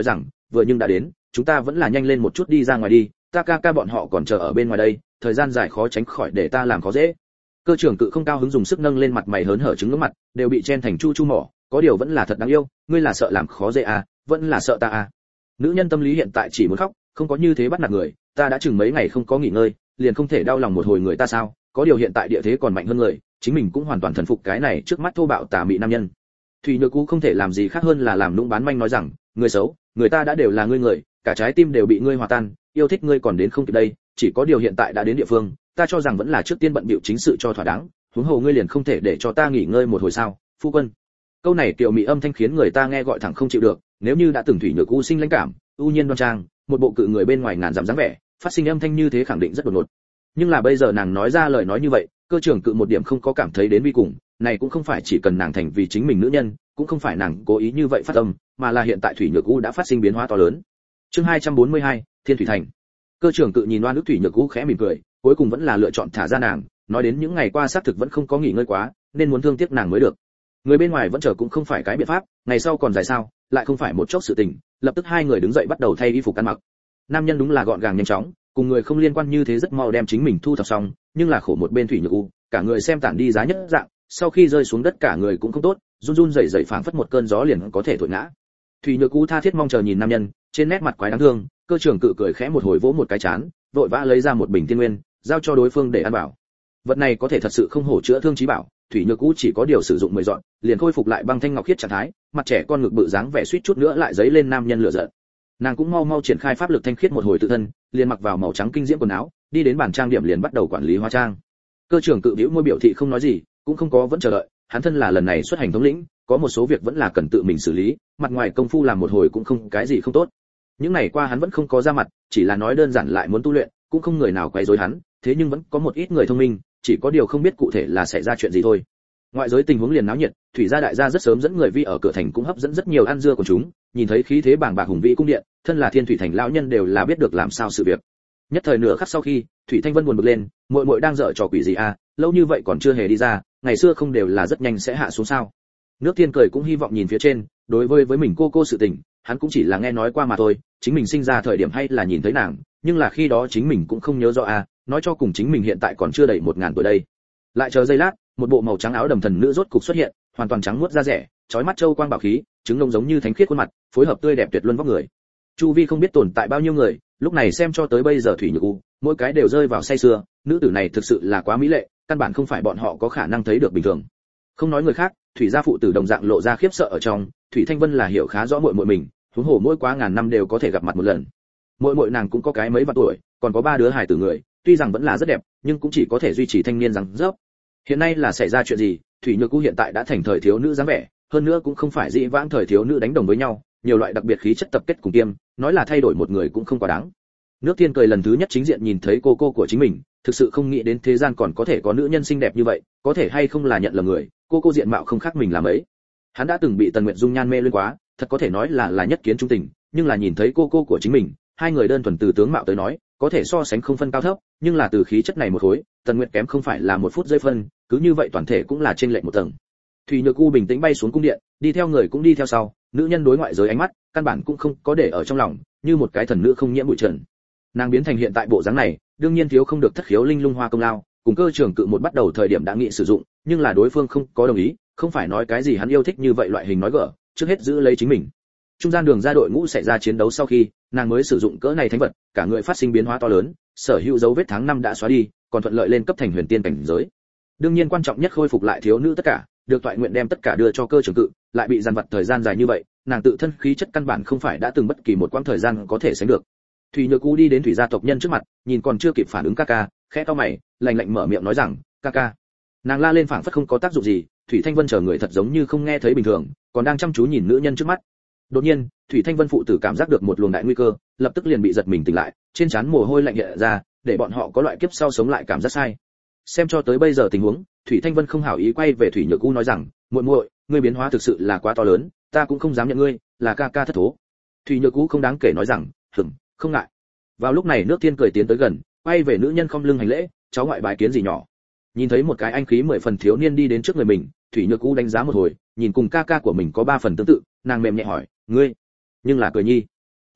vừa nhưng đã đến, chúng ta vẫn là nhanh lên một chút đi ra ngoài đi, ta ca ca bọn họ còn chờ ở bên ngoài đây, thời gian dài khó tránh khỏi để ta làm khó dễ. Cơ trưởng cự không cao hứng dùng sức nâng lên mặt mày hớn hở trứng nước mặt, đều bị chen thành chu chu mỏ, có điều vẫn là thật đáng yêu, ngươi là sợ làm khó dễ à, vẫn là sợ ta à. Nữ nhân tâm lý hiện tại chỉ muốn khóc, không có như thế bắt nạt người, ta đã chừng mấy ngày không có nghỉ ngơi, liền không thể đau lòng một hồi người ta sao, có điều hiện tại địa thế còn mạnh hơn người, chính mình cũng hoàn toàn thần phục cái này trước mắt thô bạo tà mị nam nhân. Thủy Nhược Cú không thể làm gì khác hơn là làm nũng bán manh nói rằng, người xấu, người ta đã đều là ngươi người, cả trái tim đều bị ngươi hòa tan, yêu thích ngươi còn đến không kịp đây, chỉ có điều hiện tại đã đến địa phương, ta cho rằng vẫn là trước tiên bận bịu chính sự cho thỏa đáng, huống hồ ngươi liền không thể để cho ta nghỉ ngơi một hồi sao, phu quân. Câu này kiều mị âm thanh khiến người ta nghe gọi thẳng không chịu được, nếu như đã từng Thủy Nhược Cú sinh lãnh cảm, ưu nhiên đoan trang, một bộ cự người bên ngoài ngàn dặm dáng vẻ, phát sinh âm thanh như thế khẳng định rất đột ngột. Nhưng là bây giờ nàng nói ra lời nói như vậy, cơ trưởng cự một điểm không có cảm thấy đến bi cùng, này cũng không phải chỉ cần nàng thành vì chính mình nữ nhân, cũng không phải nàng cố ý như vậy phát âm, mà là hiện tại Thủy Nhược Cú đã phát sinh biến hóa to lớn. Chương hai trăm bốn mươi hai, Thiên Thủy Thành. Cơ trưởng cự nhìn Loan Đức Thủy Nhược Cú khẽ mỉm cười, cuối cùng vẫn là lựa chọn thả ra nàng, nói đến những ngày qua xác thực vẫn không có nghỉ ngơi quá, nên muốn thương tiếc nàng mới được. Người bên ngoài vẫn chờ cũng không phải cái biện pháp, ngày sau còn dài sao, lại không phải một chốc sự tình, lập tức hai người đứng dậy bắt đầu thay y phục ăn mặc. Nam nhân đúng là gọn gàng nhanh chóng, cùng người không liên quan như thế rất mau đem chính mình thu thập xong, nhưng là khổ một bên Thủy Nhược Cú, cả người xem tản đi giá nhất dạng, sau khi rơi xuống đất cả người cũng không tốt, run run rẩy rẩy phảng phất một cơn gió liền có thể thổi ngã. Thủy Nhược Cú tha thiết mong chờ nhìn nam nhân, trên nét mặt quái đáng thương, cơ trưởng cự cười khẽ một hồi vỗ một cái chán, vội vã lấy ra một bình tiên nguyên, giao cho đối phương để ăn bảo. Vật này có thể thật sự không hổ chữa thương chí bảo, Thủy Nhược Cú chỉ có điều sử dụng mười dọn, liền khôi phục lại băng thanh ngọc khiết trạng thái, mặt trẻ con ngực bự dáng vẻ suýt chút nữa lại giấy lên nam nhân lửa giận. Nàng cũng mau mau triển khai pháp lực thanh khiết một hồi tự thân, liền mặc vào màu trắng kinh diễm quần áo, đi đến bàn trang điểm liền bắt đầu quản lý hóa trang. Cơ trưởng cự bĩu môi biểu thị không nói gì, cũng không có vẫn chờ đợi, hắn thân là lần này xuất hành thống lĩnh, có một số việc vẫn là cần tự mình xử lý, mặt ngoài công phu làm một hồi cũng không cái gì không tốt. Những ngày qua hắn vẫn không có ra mặt, chỉ là nói đơn giản lại muốn tu luyện, cũng không người nào quấy rối hắn, thế nhưng vẫn có một ít người thông minh, chỉ có điều không biết cụ thể là xảy ra chuyện gì thôi. Ngoại giới tình huống liền náo nhiệt, thủy gia đại gia rất sớm dẫn người vi ở cửa thành cũng hấp dẫn rất nhiều ăn dưa của chúng, nhìn thấy khí thế bàng bạc hùng vĩ cung điện, thân là Thiên Thủy Thành lão nhân đều là biết được làm sao sự việc. Nhất thời nửa khắc sau khi, Thủy Thanh Vân buồn bực lên, muội muội đang dở trò quỷ gì à, lâu như vậy còn chưa hề đi ra, ngày xưa không đều là rất nhanh sẽ hạ xuống sao? Nước Thiên cười cũng hy vọng nhìn phía trên, đối với với mình cô cô sự tình, hắn cũng chỉ là nghe nói qua mà thôi, chính mình sinh ra thời điểm hay là nhìn thấy nàng, nhưng là khi đó chính mình cũng không nhớ rõ à, nói cho cùng chính mình hiện tại còn chưa đầy một ngàn tuổi đây. Lại chờ giây lát, một bộ màu trắng áo đầm thần nữ rốt cục xuất hiện, hoàn toàn trắng muốt da rẻ, chói mắt châu quang bảo khí, trứng lông giống như thánh khiết khuôn mặt, phối hợp tươi đẹp tuyệt luân vóc người. Chu vi không biết tồn tại bao nhiêu người, lúc này xem cho tới bây giờ Thủy Nhược Cú, mỗi cái đều rơi vào say sưa, nữ tử này thực sự là quá mỹ lệ, căn bản không phải bọn họ có khả năng thấy được bình thường. Không nói người khác, Thủy gia phụ tử đồng dạng lộ ra khiếp sợ ở trong, Thủy Thanh Vân là hiểu khá rõ muội muội mình, huống hồ mỗi quá ngàn năm đều có thể gặp mặt một lần. Muội muội nàng cũng có cái mấy vạn tuổi, còn có ba đứa hài tử người, tuy rằng vẫn là rất đẹp, nhưng cũng chỉ có thể duy trì thanh niên rằng dốc. Hiện nay là xảy ra chuyện gì? Thủy Nhược Cú hiện tại đã thành thời thiếu nữ dáng vẻ, hơn nữa cũng không phải dĩ vãng thời thiếu nữ đánh đồng với nhau, nhiều loại đặc biệt khí chất tập kết cùng kiêm, nói là thay đổi một người cũng không quá đáng. Nước Thiên cười lần thứ nhất chính diện nhìn thấy cô cô của chính mình, thực sự không nghĩ đến thế gian còn có thể có nữ nhân xinh đẹp như vậy, có thể hay không là nhận lầm người, cô cô diện mạo không khác mình là mấy. Hắn đã từng bị Tần Nguyệt dung nhan mê luyến quá, thật có thể nói là là nhất kiến trung tình, nhưng là nhìn thấy cô cô của chính mình, hai người đơn thuần từ tướng mạo tới nói, có thể so sánh không phân cao thấp, nhưng là từ khí chất này một khối, Tần Nguyệt kém không phải là một phút giây phân, cứ như vậy toàn thể cũng là trên lệch một tầng. Thủy Nhược Cú bình tĩnh bay xuống cung điện, đi theo người cũng đi theo sau, nữ nhân đối ngoại giới ánh mắt, căn bản cũng không có để ở trong lòng, như một cái thần nữ không nhiễm bụi trần. Nàng biến thành hiện tại bộ dáng này, đương nhiên thiếu không được thất khiếu linh lung hoa công lao, cùng cơ trưởng cự một bắt đầu thời điểm đã nghị sử dụng, nhưng là đối phương không có đồng ý, không phải nói cái gì hắn yêu thích như vậy loại hình nói gở, trước hết giữ lấy chính mình. Trung gian đường ra đội ngũ xảy ra chiến đấu sau khi, nàng mới sử dụng cỡ này thánh vật, cả người phát sinh biến hóa to lớn, sở hữu dấu vết tháng năm đã xóa đi, còn thuận lợi lên cấp thành huyền tiên cảnh giới. Đương nhiên quan trọng nhất khôi phục lại thiếu nữ tất cả, được toại nguyện đem tất cả đưa cho cơ trưởng cự, lại bị giàn vật thời gian dài như vậy, nàng tự thân khí chất căn bản không phải đã từng bất kỳ một quãng thời gian có thể sánh được. Thủy Nhược Cú đi đến thủy gia tộc nhân trước mặt, nhìn còn chưa kịp phản ứng ca ca, khẽ cau mày, lạnh lạnh mở miệng nói rằng, ca ca. Nàng la lên phảng phất không có tác dụng gì, Thủy Thanh Vân chờ người thật giống như không nghe thấy bình thường, còn đang chăm chú nhìn nữ nhân trước mắt. Đột nhiên, Thủy Thanh Vân phụ tử cảm giác được một luồng đại nguy cơ, lập tức liền bị giật mình tỉnh lại, trên trán mồ hôi lạnh hiện ra, để bọn họ có loại kiếp sau sống lại cảm giác sai. Xem cho tới bây giờ tình huống, Thủy Thanh Vân không hảo ý quay về Thủy Nhược Cú nói rằng, muội muội, ngươi biến hóa thực sự là quá to lớn, ta cũng không dám nhận ngươi, là ca ca thất thố. Thủy Nhược Cú không đáng kể nói rằng, "Ừm, không ngại." Vào lúc này Nước Thiên cười tiến tới gần, quay về nữ nhân không lưng hành lễ, "Cháu ngoại bái kiến gì nhỏ." Nhìn thấy một cái anh khí mười phần thiếu niên đi đến trước người mình, Thủy Nhược Cú đánh giá một hồi, nhìn cùng ca ca của mình có ba phần tương tự, nàng mềm nhẹ hỏi, "Ngươi?" Nhưng là cười nhi.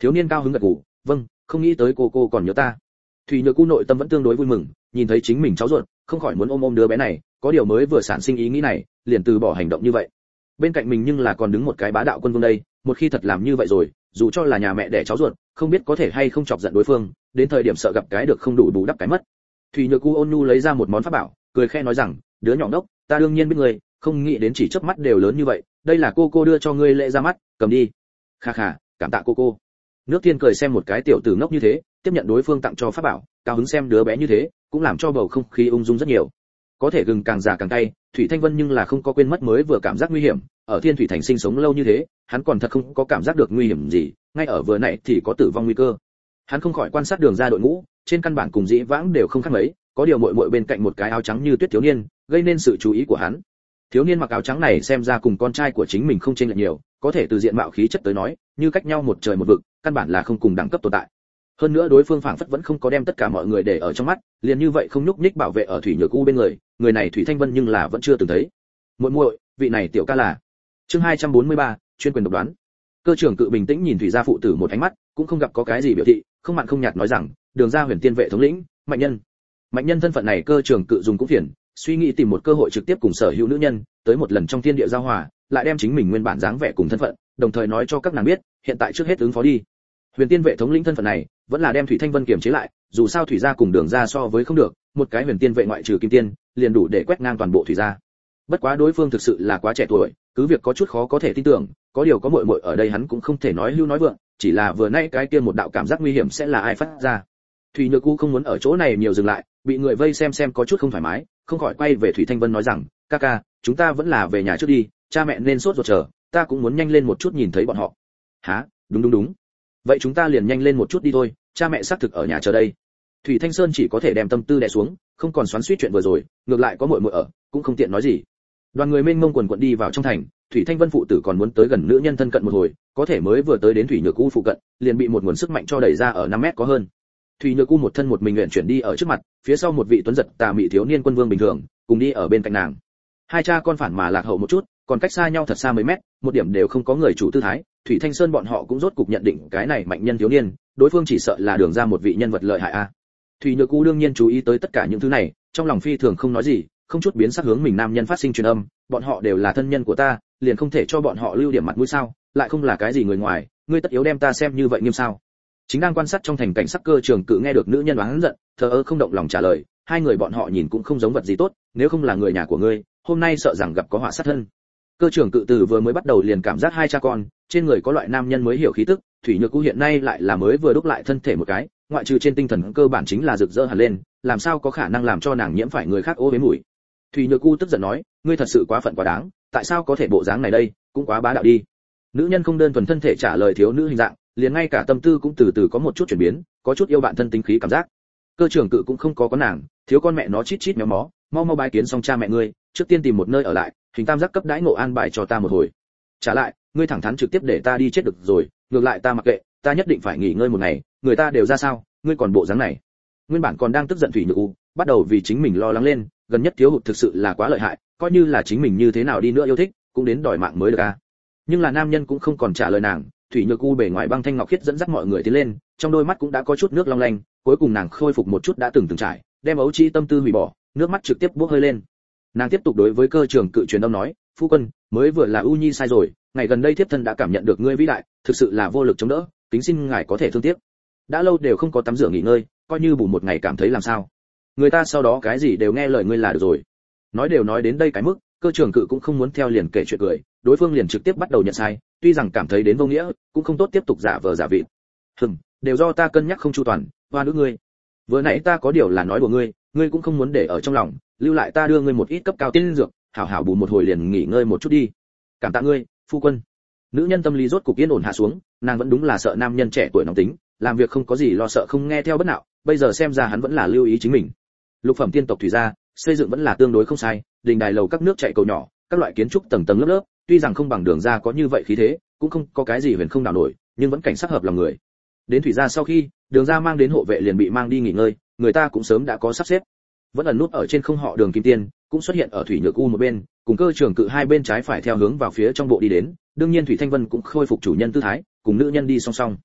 Thiếu niên cao hứng gật gù, vâng, không nghĩ tới cô cô còn nhớ ta. Thủy Nhược U nội tâm vẫn tương đối vui mừng, nhìn thấy chính mình cháu ruột, không khỏi muốn ôm ôm đứa bé này, có điều mới vừa sản sinh ý nghĩ này, liền từ bỏ hành động như vậy. Bên cạnh mình nhưng là còn đứng một cái bá đạo quân vương đây, một khi thật làm như vậy rồi, dù cho là nhà mẹ đẻ cháu ruột, không biết có thể hay không chọc giận đối phương, đến thời điểm sợ gặp cái được không đủ bù đắp cái mất. Thủy Nhược U ôn nhu lấy ra một món pháp bảo, cười khẽ nói rằng, đứa nhỏ ngốc, ta đương nhiên biết ngươi, không nghĩ đến chỉ chớp mắt đều lớn như vậy, đây là cô cô đưa cho ngươi lễ ra mắt, cầm đi. Kha kha, cảm tạ cô cô. Nước Thiên cười xem một cái tiểu tử ngốc như thế, tiếp nhận đối phương tặng cho pháp bảo, cao hứng xem đứa bé như thế, cũng làm cho bầu không khí ung dung rất nhiều. Có thể gừng càng già càng cay, Thủy Thanh Vân nhưng là không có quên mất mới vừa cảm giác nguy hiểm, ở Thiên Thủy Thành sinh sống lâu như thế, hắn còn thật không có cảm giác được nguy hiểm gì, ngay ở vừa nãy thì có tử vong nguy cơ. Hắn không khỏi quan sát đường ra đội ngũ, trên căn bản cùng dĩ vãng đều không khác mấy, có điều muội muội bên cạnh một cái áo trắng như tuyết thiếu niên, gây nên sự chú ý của hắn. Thiếu niên mặc áo trắng này xem ra cùng con trai của chính mình không chênh lệch nhiều, có thể từ diện mạo khí chất tới nói, như cách nhau một trời một vực, căn bản là không cùng đẳng cấp tồn tại. Hơn nữa đối phương phảng phất vẫn không có đem tất cả mọi người để ở trong mắt, liền như vậy không nhúc nhích bảo vệ ở Thủy Nhược U bên người, người này Thủy Thanh Vân nhưng là vẫn chưa từng thấy. Muội muội, vị này tiểu ca là? Chương hai trăm bốn mươi ba, chuyên quyền độc đoán. Cơ trưởng Cự bình tĩnh nhìn Thủy gia phụ tử một ánh mắt, cũng không gặp có cái gì biểu thị, không mặn không nhạt nói rằng, Đường gia Huyền Tiên vệ thống lĩnh, Mạnh Nhân. Mạnh Nhân thân phận này Cơ trưởng Cự dùng cũng phiền, suy nghĩ tìm một cơ hội trực tiếp cùng sở hữu nữ nhân, tới một lần trong thiên địa giao hòa, lại đem chính mình nguyên bản dáng vẻ cùng thân phận, đồng thời nói cho các nàng biết, hiện tại trước hết ứng phó đi. Huyền Tiên vệ thống lĩnh thân phận này, vẫn là đem Thủy Thanh Vân kiềm chế lại, dù sao Thủy gia cùng Đường gia so với không được, một cái Huyền Tiên vệ ngoại trừ Kim Tiên, liền đủ để quét ngang toàn bộ Thủy gia. Bất quá đối phương thực sự là quá trẻ tuổi, cứ việc có chút khó có thể tin tưởng, có điều có muội muội ở đây hắn cũng không thể nói hưu nói vượng, chỉ là vừa nãy cái kia một đạo cảm giác nguy hiểm sẽ là ai phát ra. Thủy Nhược U không muốn ở chỗ này nhiều dừng lại, bị người vây xem xem có chút không thoải mái, không khỏi quay về Thủy Thanh Vân nói rằng, ca ca, chúng ta vẫn là về nhà trước đi, cha mẹ nên sốt ruột chờ, ta cũng muốn nhanh lên một chút nhìn thấy bọn họ. Hả? Đúng đúng đúng. Vậy chúng ta liền nhanh lên một chút đi thôi, cha mẹ xác thực ở nhà chờ đây. Thủy Thanh Sơn chỉ có thể đem tâm tư đè xuống, không còn xoắn xuýt chuyện vừa rồi, ngược lại có muội muội ở, cũng không tiện nói gì. Đoàn người mênh mông quần quần đi vào trong thành, Thủy Thanh Vân phụ tử còn muốn tới gần nữ nhân thân cận một hồi, có thể mới vừa tới đến Thủy Nhược U phụ cận, liền bị một nguồn sức mạnh cho đẩy ra ở năm mét có hơn. Thủy Nhược U một thân một mình luyện chuyển đi ở trước mặt, phía sau một vị tuấn giật tà mị thiếu niên quân vương bình thường, cùng đi ở bên cạnh nàng. Hai cha con phản mà lạc hậu một chút, còn cách xa nhau thật xa mấy mét, một điểm đều không có người chủ tư thái. Thủy Thanh Sơn bọn họ cũng rốt cục nhận định cái này mạnh nhân thiếu niên, đối phương chỉ sợ là Đường ra một vị nhân vật lợi hại a. À. Thủy Nhược U đương nhiên chú ý tới tất cả những thứ này, trong lòng phi thường không nói gì, không chút biến sắc hướng mình nam nhân phát sinh truyền âm, bọn họ đều là thân nhân của ta, liền không thể cho bọn họ lưu điểm mặt mũi sao, lại không là cái gì người ngoài, ngươi tất yếu đem ta xem như vậy nghiêm sao? Chính đang quan sát trong thành cảnh sắc Cơ Trường Cự nghe được nữ nhân oán giận, thờ ơ không động lòng trả lời, hai người bọn họ nhìn cũng không giống vật gì tốt, nếu không là người nhà của ngươi, hôm nay sợ rằng gặp có họa sát thân. Cơ Trường Cự từ vừa mới bắt đầu liền cảm giác hai cha con, trên người có loại nam nhân mới hiểu khí tức, Thủy Nhược U hiện nay lại là mới vừa đúc lại thân thể một cái, ngoại trừ trên tinh thần cơ bản chính là rực rỡ hẳn lên, làm sao có khả năng làm cho nàng nhiễm phải người khác ô uế mùi. Thủy Nhược U tức giận nói, ngươi thật sự quá phận quá đáng, tại sao có thể bộ dáng này đây, cũng quá bá đạo đi. Nữ nhân không đơn thuần thân thể trả lời thiếu nữ hình dạng, liền ngay cả tâm tư cũng từ từ có một chút chuyển biến, có chút yêu bạn thân tính khí cảm giác. Cơ Trường Cự cũng không có có nàng, thiếu con mẹ nó chít chít méo mó, mau mau bái kiến xong cha mẹ ngươi, trước tiên tìm một nơi ở lại, hình tam giác cấp đãi ngộ an bài cho ta một hồi. Trả lại, ngươi thẳng thắn trực tiếp để ta đi chết được rồi, ngược lại ta mặc kệ, ta nhất định phải nghỉ ngơi một ngày, người ta đều ra sao, ngươi còn bộ dáng này. Nguyên bản còn đang tức giận Thủy Nhược U, bắt đầu vì chính mình lo lắng lên, gần nhất thiếu hụt thực sự là quá lợi hại, coi như là chính mình như thế nào đi nữa yêu thích, cũng đến đòi mạng mới được a. Nhưng là nam nhân cũng không còn trả lời nàng, Thủy Nhược U bề ngoài băng thanh ngọc khiết dẫn dắt mọi người tiến lên, trong đôi mắt cũng đã có chút nước long lanh, cuối cùng nàng khôi phục một chút đã từng từng trải, đem ấu trí tâm tư hủy bỏ, nước mắt trực tiếp bốc hơi lên. Nàng tiếp tục đối với Cơ Trường Cự truyền âm nói, phu quân, mới vừa là U Nhi sai rồi, ngày gần đây thiếp thân đã cảm nhận được ngươi vĩ đại, thực sự là vô lực chống đỡ, kính xin ngài có thể thương tiếc. Đã lâu đều không có tắm rửa nghỉ ngơi, coi như bù một ngày cảm thấy làm sao. Người ta sau đó cái gì đều nghe lời ngươi là được rồi. Nói đều nói đến đây cái mức, Cơ Trường Cự cũng không muốn theo liền kể chuyện cười, đối phương liền trực tiếp bắt đầu nhận sai, tuy rằng cảm thấy đến vô nghĩa, cũng không tốt tiếp tục giả vờ giả vịt. Hừm, đều do ta cân nhắc không chu toàn, hoa nữ ngươi. Vừa nãy ta có điều là nói của ngươi, ngươi cũng không muốn để ở trong lòng, lưu lại ta đưa ngươi một ít cấp cao tiên dược, hảo hảo bù một hồi liền nghỉ ngơi một chút đi. Cảm tạ ngươi, phu quân. Nữ nhân tâm lý rốt cục yên ổn hạ xuống, nàng vẫn đúng là sợ nam nhân trẻ tuổi nóng tính, làm việc không có gì lo sợ không nghe theo bất nào, bây giờ xem ra hắn vẫn là lưu ý chính mình. Lục phẩm tiên tộc thủy gia, xây dựng vẫn là tương đối không sai, đình đài lầu các nước chạy cầu nhỏ, các loại kiến trúc tầng tầng lớp lớp, tuy rằng không bằng Đường gia có như vậy khí thế, cũng không có cái gì huyền không đảo nổi, nhưng vẫn cảnh sắc hợp lòng người. Đến thủy gia sau khi, Đường gia mang đến hộ vệ liền bị mang đi nghỉ ngơi, người ta cũng sớm đã có sắp xếp. Vẫn ẩn nút ở trên không họ Đường Kim Tiên, cũng xuất hiện ở Thủy Nhược U một bên, cùng Cơ Trường Cự hai bên trái phải theo hướng vào phía trong bộ đi đến, đương nhiên Thủy Thanh Vân cũng khôi phục chủ nhân tư thái, cùng nữ nhân đi song song.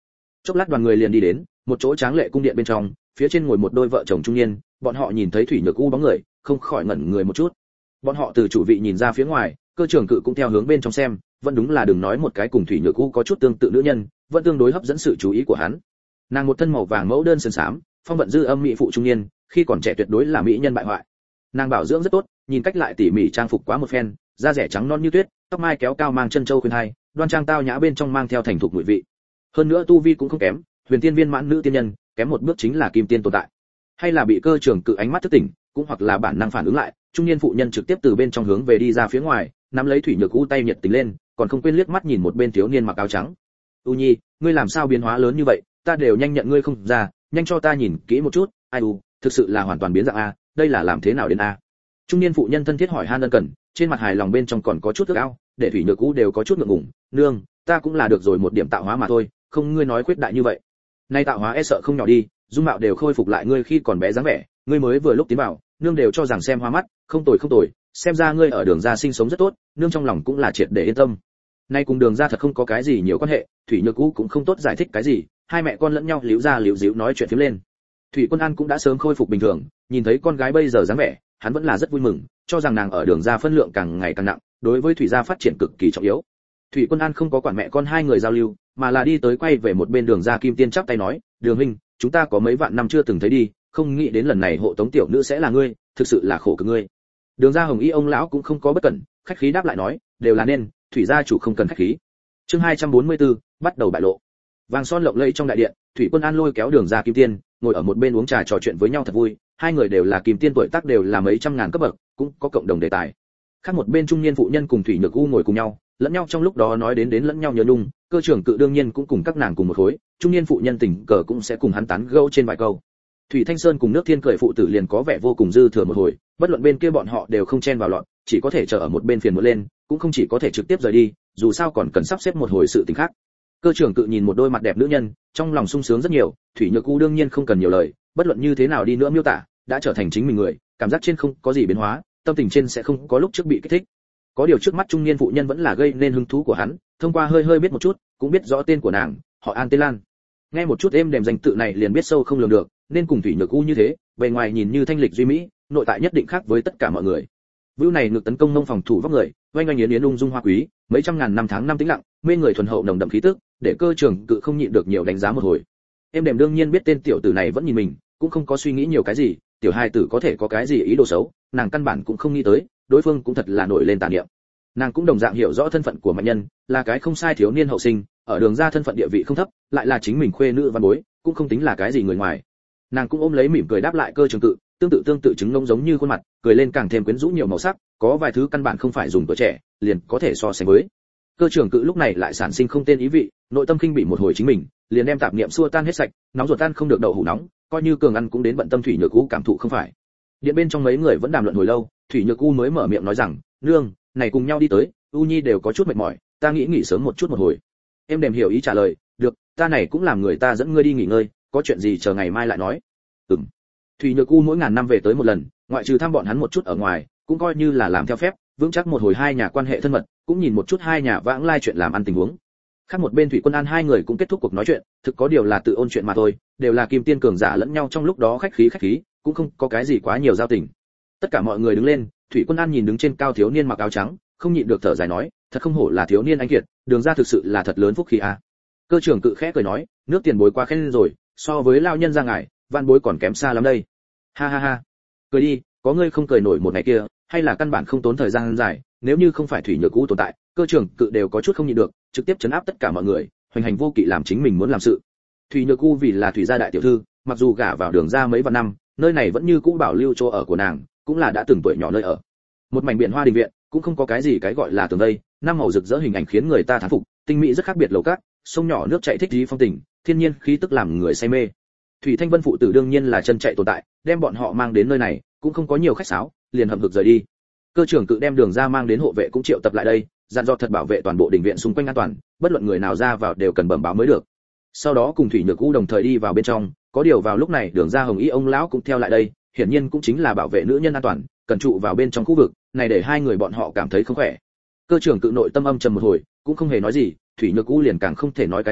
Chốc lát đoàn người liền đi đến một chỗ tráng lệ cung điện bên trong, phía trên ngồi một đôi vợ chồng trung niên, bọn họ nhìn thấy Thủy Nhược U bóng người, không khỏi ngẩn người một chút. Bọn họ từ chủ vị nhìn ra phía ngoài, Cơ Trường Cự cũng theo hướng bên trong xem, vẫn đúng là đừng nói một cái cùng Thủy Nhược U có chút tương tự nữ nhân, vẫn tương đối hấp dẫn sự chú ý của hắn. Nàng một thân màu vàng mẫu đơn sơn xám, phong vận dư âm mỹ phụ trung niên, khi còn trẻ tuyệt đối là mỹ nhân bại hoại. Nàng bảo dưỡng rất tốt, nhìn cách lại tỉ mỉ trang phục quá một phen, da rẻ trắng non như tuyết, tóc mai kéo cao mang chân châu khuyên hai, đoan trang tao nhã bên trong mang theo thành thục mùi vị. Hơn nữa tu vi cũng không kém, huyền tiên viên mãn nữ tiên nhân, kém một bước chính là kim tiên tồn tại. Hay là bị Cơ Trường Cự ánh mắt thức tỉnh, cũng hoặc là bản năng phản ứng lại, trung niên phụ nhân trực tiếp từ bên trong hướng về đi ra phía ngoài, nắm lấy Thủy Nhược U tay nhiệt tình lên, còn không quên liếc mắt nhìn một bên thiếu niên mặc áo trắng. "U Nhi, ngươi làm sao biến hóa lớn như vậy, ta đều nhanh nhận ngươi không ra, nhanh cho ta nhìn kỹ một chút." "Ai u, thực sự là hoàn toàn biến dạng a, đây là làm thế nào đến a?" Trung niên phụ nhân thân thiết hỏi han ân cần, trên mặt hài lòng bên trong còn có chút ước ao, để Thủy Nhược U đều có chút ngượng ngùng. "Nương, ta cũng là được rồi một điểm tạo hóa mà thôi, không ngươi nói khuyết đại như vậy. Nay tạo hóa e sợ không nhỏ đi, dung mạo đều khôi phục lại ngươi khi còn bé dáng vẻ, ngươi mới vừa lúc tiến vào, nương đều cho rằng xem hoa mắt, không tồi không tồi, xem ra ngươi ở Đường gia sinh sống rất tốt, nương trong lòng cũng là triệt để yên tâm." Nay cùng Đường gia thật không có cái gì nhiều quan hệ, Thủy Nhược U cũng không tốt giải thích cái gì, hai mẹ con lẫn nhau liễu ra liễu díu nói chuyện phiếm lên. Thủy Quân An cũng đã sớm khôi phục bình thường, nhìn thấy con gái bây giờ dáng vẻ, hắn vẫn là rất vui mừng, cho rằng nàng ở Đường gia phân lượng càng ngày càng nặng, đối với Thủy gia phát triển cực kỳ trọng yếu. Thủy Quân An không có quản mẹ con hai người giao lưu, mà là đi tới quay về một bên Đường gia Kim Tiên chắp tay nói, "Đường huynh, chúng ta có mấy vạn năm chưa từng thấy đi, không nghĩ đến lần này hộ tống tiểu nữ sẽ là ngươi, thực sự là khổ cực ngươi." Đường gia Hồng Y ông lão cũng không có bất cẩn, khách khí đáp lại nói, "Đều là nên, Thủy gia chủ không cần khách khí." Chương hai trăm bốn mươi tư, bắt đầu bại lộ. Vàng son lộng lẫy trong đại điện, Thủy Quân An lôi kéo Đường gia Kim Tiên, ngồi ở một bên uống trà trò chuyện với nhau thật vui, hai người đều là Kim Tiên tuổi tác đều là mấy trăm ngàn cấp bậc, cũng có cộng đồng đề tài. Khác một bên trung niên phụ nhân cùng Thủy Nhược U ngồi cùng nhau, lẫn nhau trong lúc đó nói đến đến lẫn nhau nhớ nhung, Cơ Trường Cự đương nhiên cũng cùng các nàng cùng một khối, trung niên phụ nhân tình cờ cũng sẽ cùng hắn tán gẫu trên vài câu. Thủy Thanh Sơn cùng Nước Thiên Cười phụ tử liền có vẻ vô cùng dư thừa một hồi, bất luận bên kia bọn họ đều không chen vào loạn, chỉ có thể chờ ở một bên phiền muộn lên, cũng không chỉ có thể trực tiếp rời đi, dù sao còn cần sắp xếp một hồi sự tình khác. Cơ Trường Cự nhìn một đôi mặt đẹp nữ nhân, trong lòng sung sướng rất nhiều, Thủy Nhược U đương nhiên không cần nhiều lời, bất luận như thế nào đi nữa miêu tả, đã trở thành chính mình người, cảm giác trên không có gì biến hóa, tâm tình trên sẽ không có lúc trước bị kích thích. Có điều trước mắt trung niên phụ nhân vẫn là gây nên hứng thú của hắn, thông qua hơi hơi biết một chút, cũng biết rõ tên của nàng, họ An tên Lan. Nghe một chút êm đềm danh tự này liền biết sâu không lường được, nên cùng Thủy Nhược U như thế, bề ngoài nhìn như thanh lịch duy mỹ, nội tại nhất định khác với tất cả mọi người. Vưu này ngược tấn công nông phòng thủ vóc người, oanh oanh yến yến ung dung hoa quý, mấy trăm ngàn năm tháng năm tĩnh lặng, mê người thuần hậu nồng đậm khí tức, để Cơ Trường Cự không nhịn được nhiều đánh giá một hồi. Em đềm đương nhiên biết tên tiểu tử này vẫn nhìn mình, cũng không có suy nghĩ nhiều cái gì, tiểu hai tử có thể có cái gì ý đồ xấu, nàng căn bản cũng không nghĩ tới, đối phương cũng thật là nổi lên tà niệm. Nàng cũng đồng dạng hiểu rõ thân phận của mạnh nhân, là cái không sai thiếu niên hậu sinh, ở Đường gia thân phận địa vị không thấp, lại là chính mình khuê nữ văn bối, cũng không tính là cái gì người ngoài. Nàng cũng ôm lấy mỉm cười đáp lại Cơ Trường Cự, tương tự tương tự trứng ngông giống như khuôn mặt, cười lên càng thêm quyến rũ nhiều màu sắc, có vài thứ căn bản không phải dùng tuổi trẻ, liền có thể so sánh với. Cơ Trường Cự lúc này lại sản sinh không tên ý vị, nội tâm kinh bị một hồi chính mình, liền đem tạp niệm xua tan hết sạch, nóng ruột tan không được đậu hũ nóng, coi như cường ăn cũng đến bận tâm Thủy Nhược U cảm thụ không phải. Điện bên trong mấy người vẫn đàm luận hồi lâu, Thủy Nhược U mới mở miệng nói rằng, "Nương, này cùng nhau đi tới, U Nhi đều có chút mệt mỏi, ta nghĩ nghỉ sớm một chút một hồi." Em đềm hiểu ý trả lời, "Được, ta này cũng làm người ta dẫn ngươi đi nghỉ ngơi, có chuyện gì chờ ngày mai lại nói." Ừm. Thủy Nhược U mỗi ngàn năm về tới một lần, ngoại trừ thăm bọn hắn một chút ở ngoài, cũng coi như là làm theo phép, vững chắc một hồi hai nhà quan hệ thân mật, cũng nhìn một chút hai nhà vãng lai chuyện làm ăn tình huống. Khác một bên Thủy Quân An hai người cũng kết thúc cuộc nói chuyện, thực có điều là tự ôn chuyện mà thôi, đều là kim tiên cường giả lẫn nhau trong lúc đó khách khí khách khí, cũng không có cái gì quá nhiều giao tình. Tất cả mọi người đứng lên, Thủy Quân An nhìn đứng trên cao thiếu niên mặc áo trắng, không nhịn được thở dài nói, thật không hổ là thiếu niên anh kiệt, Đường gia thực sự là thật lớn phúc khí a. Cơ Trường Cự khẽ cười nói, nước tiền bối quá khen rồi, so với lao nhân gia ngài, văn bối còn kém xa lắm đây. Ha ha ha. Cười đi, có ngươi không cười nổi một ngày kia, hay là căn bản không tốn thời gian dài, nếu như không phải Thủy Nhược U tồn tại, Cơ Trường Cự đều có chút không nhịn được, trực tiếp chấn áp tất cả mọi người, hoành hành vô kỵ làm chính mình muốn làm sự. Thủy Nhược U vì là Thủy gia đại tiểu thư, mặc dù gả vào Đường gia mấy vạn năm, nơi này vẫn như cũ bảo lưu chỗ ở của nàng, cũng là đã từng tuổi nhỏ nơi ở. Một mảnh biển hoa đình viện, cũng không có cái gì cái gọi là tường vây, năm màu rực rỡ hình ảnh khiến người ta thán phục, tinh mỹ rất khác biệt lầu cát, sông nhỏ nước chảy thích trí phong tình, thiên nhiên khí tức làm người say mê. Thủy Thanh Vân phụ tử đương nhiên là chân chạy tồn tại, đem bọn họ mang đến nơi này, cũng không có nhiều khách sáo, liền hậm hực rời đi. Cơ Trường Cự đem Đường gia mang đến hộ vệ cũng triệu tập lại đây, dặn dò thật bảo vệ toàn bộ đình viện xung quanh an toàn, bất luận người nào ra vào đều cần bẩm báo mới được. Sau đó cùng Thủy Nhược U đồng thời đi vào bên trong, có điều vào lúc này Đường gia Hồng Y ông lão cũng theo lại đây, hiển nhiên cũng chính là bảo vệ nữ nhân an toàn, cần trụ vào bên trong khu vực này để hai người bọn họ cảm thấy không khỏe. Cơ Trường Cự nội tâm âm trầm một hồi, cũng không hề nói gì, Thủy Nhược U liền càng không thể nói cái gì,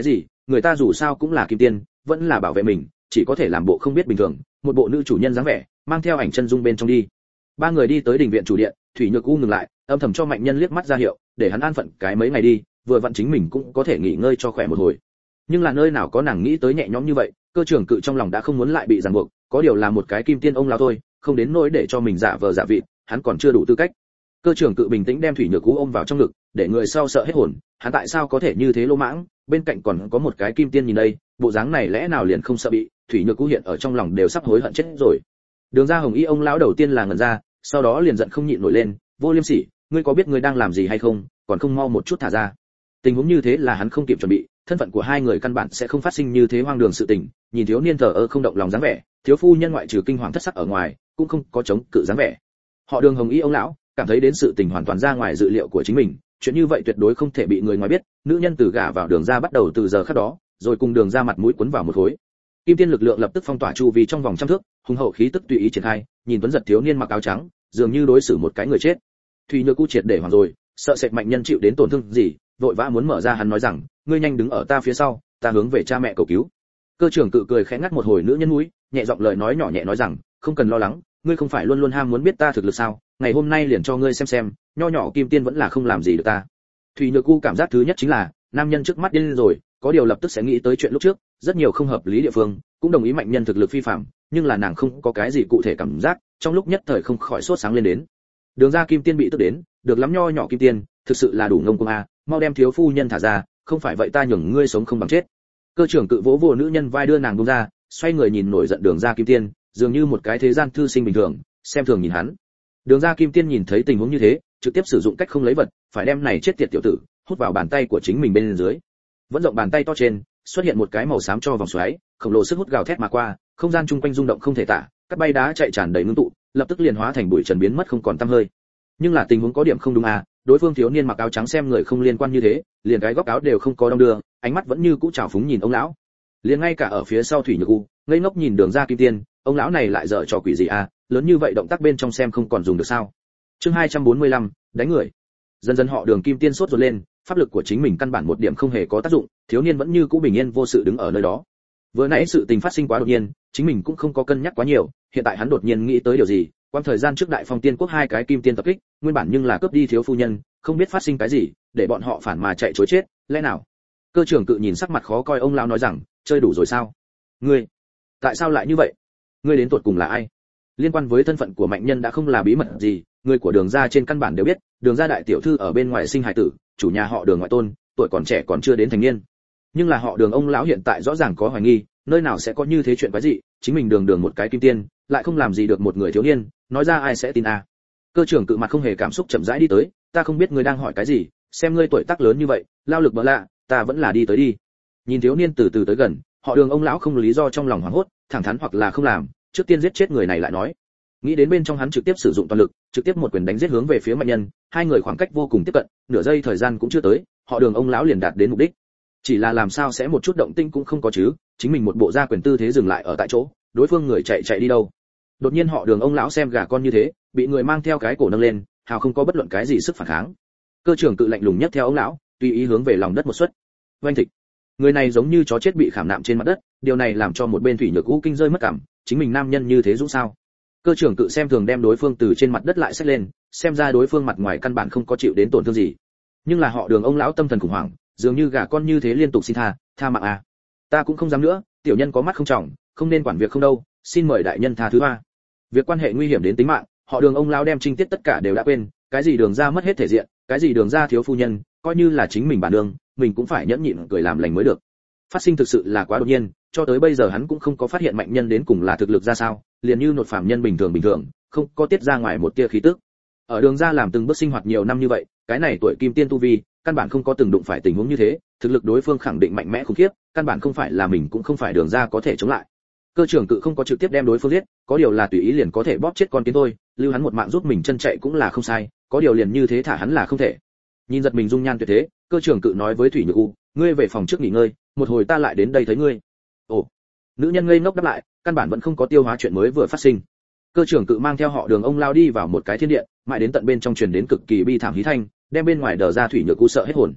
người ta dù sao cũng là kim tiên, vẫn là bảo vệ mình, chỉ có thể làm bộ không biết bình thường, một bộ nữ chủ nhân dáng vẻ, mang theo ảnh chân dung bên trong đi. Ba người đi tới đình viện chủ điện, Thủy Nhược U ngừng lại, âm thầm cho Mạnh Nhân liếc mắt ra hiệu, để hắn an phận cái mấy ngày đi, vừa vặn chính mình cũng có thể nghỉ ngơi cho khỏe một hồi. Nhưng là nơi nào có nàng nghĩ tới nhẹ nhõm như vậy, Cơ trưởng cự trong lòng đã không muốn lại bị ràng buộc, có điều là một cái kim tiên ông lão thôi, không đến nỗi để cho mình giả vờ giả vịt, hắn còn chưa đủ tư cách. Cơ trưởng cự bình tĩnh đem Thủy Nhược U ôm vào trong ngực, để người sau sợ hết hồn, hắn tại sao có thể như thế lỗ mãng, bên cạnh còn có một cái kim tiên nhìn đây, bộ dáng này lẽ nào liền không sợ bị. Thủy Nhược U hiện ở trong lòng đều sắp hối hận chết rồi. Đường ra Hồng Y ông lão đầu tiên là ngẩn ra, sau đó liền giận không nhịn nổi lên, vô liêm sỉ, ngươi có biết ngươi đang làm gì hay không, còn không mau một chút thả ra. Tình huống như thế là hắn không kịp chuẩn bị, thân phận của hai người căn bản sẽ không phát sinh như thế hoang đường sự tình, nhìn thiếu niên thờ ơ không động lòng dáng vẻ, thiếu phu nhân ngoại trừ kinh hoàng thất sắc ở ngoài, cũng không có chống cự dáng vẻ. Họ Đường Hồng Y ông lão cảm thấy đến sự tình hoàn toàn ra ngoài dự liệu của chính mình, chuyện như vậy tuyệt đối không thể bị người ngoài biết, nữ nhân từ gả vào Đường ra bắt đầu từ giờ khắc đó, rồi cùng Đường ra mặt mũi quấn vào một khối. Kim tiên lực lượng lập tức phong tỏa chu vi trong vòng trăm thước, hùng hậu khí tức tùy ý triển khai, nhìn Tuấn giật thiếu niên mặc áo trắng, dường như đối xử một cái người chết. Thủy Nhược U triệt để hoảng rồi, sợ sệt Mạnh Nhân chịu đến tổn thương gì, vội vã muốn mở ra hắn nói rằng, ngươi nhanh đứng ở ta phía sau, ta hướng về cha mẹ cầu cứu. Cơ trưởng cự cười khẽ ngắt một hồi nữ nhân mũi, nhẹ giọng lời nói nhỏ nhẹ nói rằng, không cần lo lắng, ngươi không phải luôn luôn ham muốn biết ta thực lực sao, ngày hôm nay liền cho ngươi xem xem, nho nhỏ kim tiên vẫn là không làm gì được ta. Thủy Nhược U cảm giác thứ nhất chính là, nam nhân trước mắt điên rồi, có điều lập tức sẽ nghĩ tới chuyện lúc trước, rất nhiều không hợp lý địa phương, cũng đồng ý Mạnh Nhân thực lực phi phàm, nhưng là nàng không có cái gì cụ thể cảm giác, trong lúc nhất thời không khỏi sốt sáng lên đến. Đường ra kim tiên bị tức đến, được lắm nho nhỏ kim tiên, thực sự là đủ ngông cuồng a, mau đem thiếu phu nhân thả ra, không phải vậy ta nhường ngươi sống không bằng chết. Cơ trưởng cự vỗ vỗ nữ nhân vai đưa nàng buông ra, xoay người nhìn nổi giận Đường ra kim tiên, dường như một cái thế gian thư sinh bình thường, xem thường nhìn hắn. Đường ra kim tiên nhìn thấy tình huống như thế, trực tiếp sử dụng cách không lấy vật, phải đem này chết tiệt tiểu tử hút vào bàn tay của chính mình bên dưới. Vẫn rộng bàn tay to trên, xuất hiện một cái màu xám cho vòng xoáy, khổng lồ sức hút gào thét mà qua, không gian chung quanh rung động không thể tả, các bay đá chạy tràn đầy ngưng tụ, lập tức liền hóa thành bụi trần biến mất không còn tăm hơi. Nhưng là tình huống có điểm không đúng à, đối phương thiếu niên mặc áo trắng xem người không liên quan như thế, liền cái góc áo đều không có đong đưa, ánh mắt vẫn như cũ trào phúng nhìn ông lão. Liền ngay cả ở phía sau Thủy Nhược U, ngây ngốc nhìn Đường ra kim tiên, ông lão này lại dở trò quỷ gì à, lớn như vậy động tác bên trong xem không còn dùng được sao? Chương hai trăm bốn mươi lăm, đánh người. Dần dần họ Đường kim tiên sốt ruột lên, pháp lực của chính mình căn bản một điểm không hề có tác dụng, thiếu niên vẫn như cũ bình yên vô sự đứng ở nơi đó. Vừa nãy sự tình phát sinh quá đột nhiên, chính mình cũng không có cân nhắc quá nhiều, hiện tại hắn đột nhiên nghĩ tới điều gì, quang thời gian trước Đại Phong Tiên quốc hai cái kim tiên tập kích, nguyên bản nhưng là cướp đi thiếu phu nhân, không biết phát sinh cái gì, để bọn họ phản mà chạy trối chết, lẽ nào? Cơ trưởng cự nhìn sắc mặt khó coi ông lão nói rằng, chơi đủ rồi sao? Ngươi, tại sao lại như vậy? Ngươi đến tuột cùng là ai? Liên quan với thân phận của Mạnh Nhân đã không là bí mật gì, người của Đường gia trên căn bản đều biết, Đường gia đại tiểu thư ở bên ngoài sinh hài tử, chủ nhà họ Đường ngoại tôn, tuổi còn trẻ còn chưa đến thành niên. Nhưng là họ Đường ông lão hiện tại rõ ràng có hoài nghi, nơi nào sẽ có như thế chuyện quái dị, chính mình Đường Đường một cái kim tiên, lại không làm gì được một người thiếu niên, nói ra ai sẽ tin à? Cơ trưởng cự mặt không hề cảm xúc chậm rãi đi tới, ta không biết ngươi đang hỏi cái gì, xem ngươi tuổi tác lớn như vậy, lao lực bỡ lạ, ta vẫn là đi tới đi. Nhìn thiếu niên từ từ tới gần, họ Đường ông lão không lý do trong lòng hoảng hốt, thẳng thắn hoặc là không làm, trước tiên giết chết người này lại nói. Nghĩ đến bên trong hắn trực tiếp sử dụng toàn lực, trực tiếp một quyền đánh giết hướng về phía Mạnh Nhân, hai người khoảng cách vô cùng tiếp cận, nửa giây thời gian cũng chưa tới, họ Đường ông lão liền đạt đến mục đích. Chỉ là làm sao sẽ một chút động tĩnh cũng không có chứ, chính mình một bộ ra quyền tư thế dừng lại ở tại chỗ, đối phương người chạy chạy đi đâu? Đột nhiên họ Đường ông lão xem gà con như thế, bị người mang theo cái cổ nâng lên, hào không có bất luận cái gì sức phản kháng. Cơ trưởng cự lạnh lùng nhất theo ông lão, tùy ý hướng về lòng đất một suất. Oanh thịch. Người này giống như chó chết bị khảm nạm trên mặt đất, điều này làm cho một bên Thủy Nhược U kinh rơi mất cảm, chính mình nam nhân như thế dũng sao? Cơ trưởng cự xem thường đem đối phương từ trên mặt đất lại xách lên, xem ra đối phương mặt ngoài căn bản không có chịu đến tổn thương gì. Nhưng là họ Đường ông lão tâm thần khủng hoảng, dường như gà con như thế liên tục xin tha, tha mạng à. Ta cũng không dám nữa, tiểu nhân có mắt không trọng, không nên quản việc không đâu, xin mời đại nhân tha thứ ba. Việc quan hệ nguy hiểm đến tính mạng, họ Đường ông lão đem trinh tiết tất cả đều đã quên, cái gì Đường ra mất hết thể diện, cái gì Đường ra thiếu phu nhân, coi như là chính mình bản đường, mình cũng phải nhẫn nhịn cười làm lành mới được. Phát sinh thực sự là quá đột nhiên, cho tới bây giờ hắn cũng không có phát hiện Mạnh Nhân đến cùng là thực lực ra sao, liền như một phàm nhân bình thường bình thường, không có tiết ra ngoài một tia khí tức. Ở Đường ra làm từng bước sinh hoạt nhiều năm như vậy, cái này tuổi kim tiên tu vi, căn bản không có từng đụng phải tình huống như thế, thực lực đối phương khẳng định mạnh mẽ khủng khiếp, căn bản không phải là mình cũng không phải Đường ra có thể chống lại. Cơ trưởng cự không có trực tiếp đem đối phương giết, có điều là tùy ý liền có thể bóp chết con kiến thôi, lưu hắn một mạng giúp mình chân chạy cũng là không sai, có điều liền như thế thả hắn là không thể. Nhìn giật mình dung nhan tuyệt thế, cơ trưởng cự nói với Thủy Nhược U, ngươi về phòng trước nghỉ ngơi, một hồi ta lại đến đây thấy ngươi. Ồ. Nữ nhân ngây ngốc đáp lại, căn bản vẫn không có tiêu hóa chuyện mới vừa phát sinh. Cơ trưởng cự mang theo họ Đường ông lao đi vào một cái thiên điện, mãi đến tận bên trong truyền đến cực kỳ bi thảm hí thanh, đem bên ngoài đờ ra Thủy Nhược U sợ hết hồn.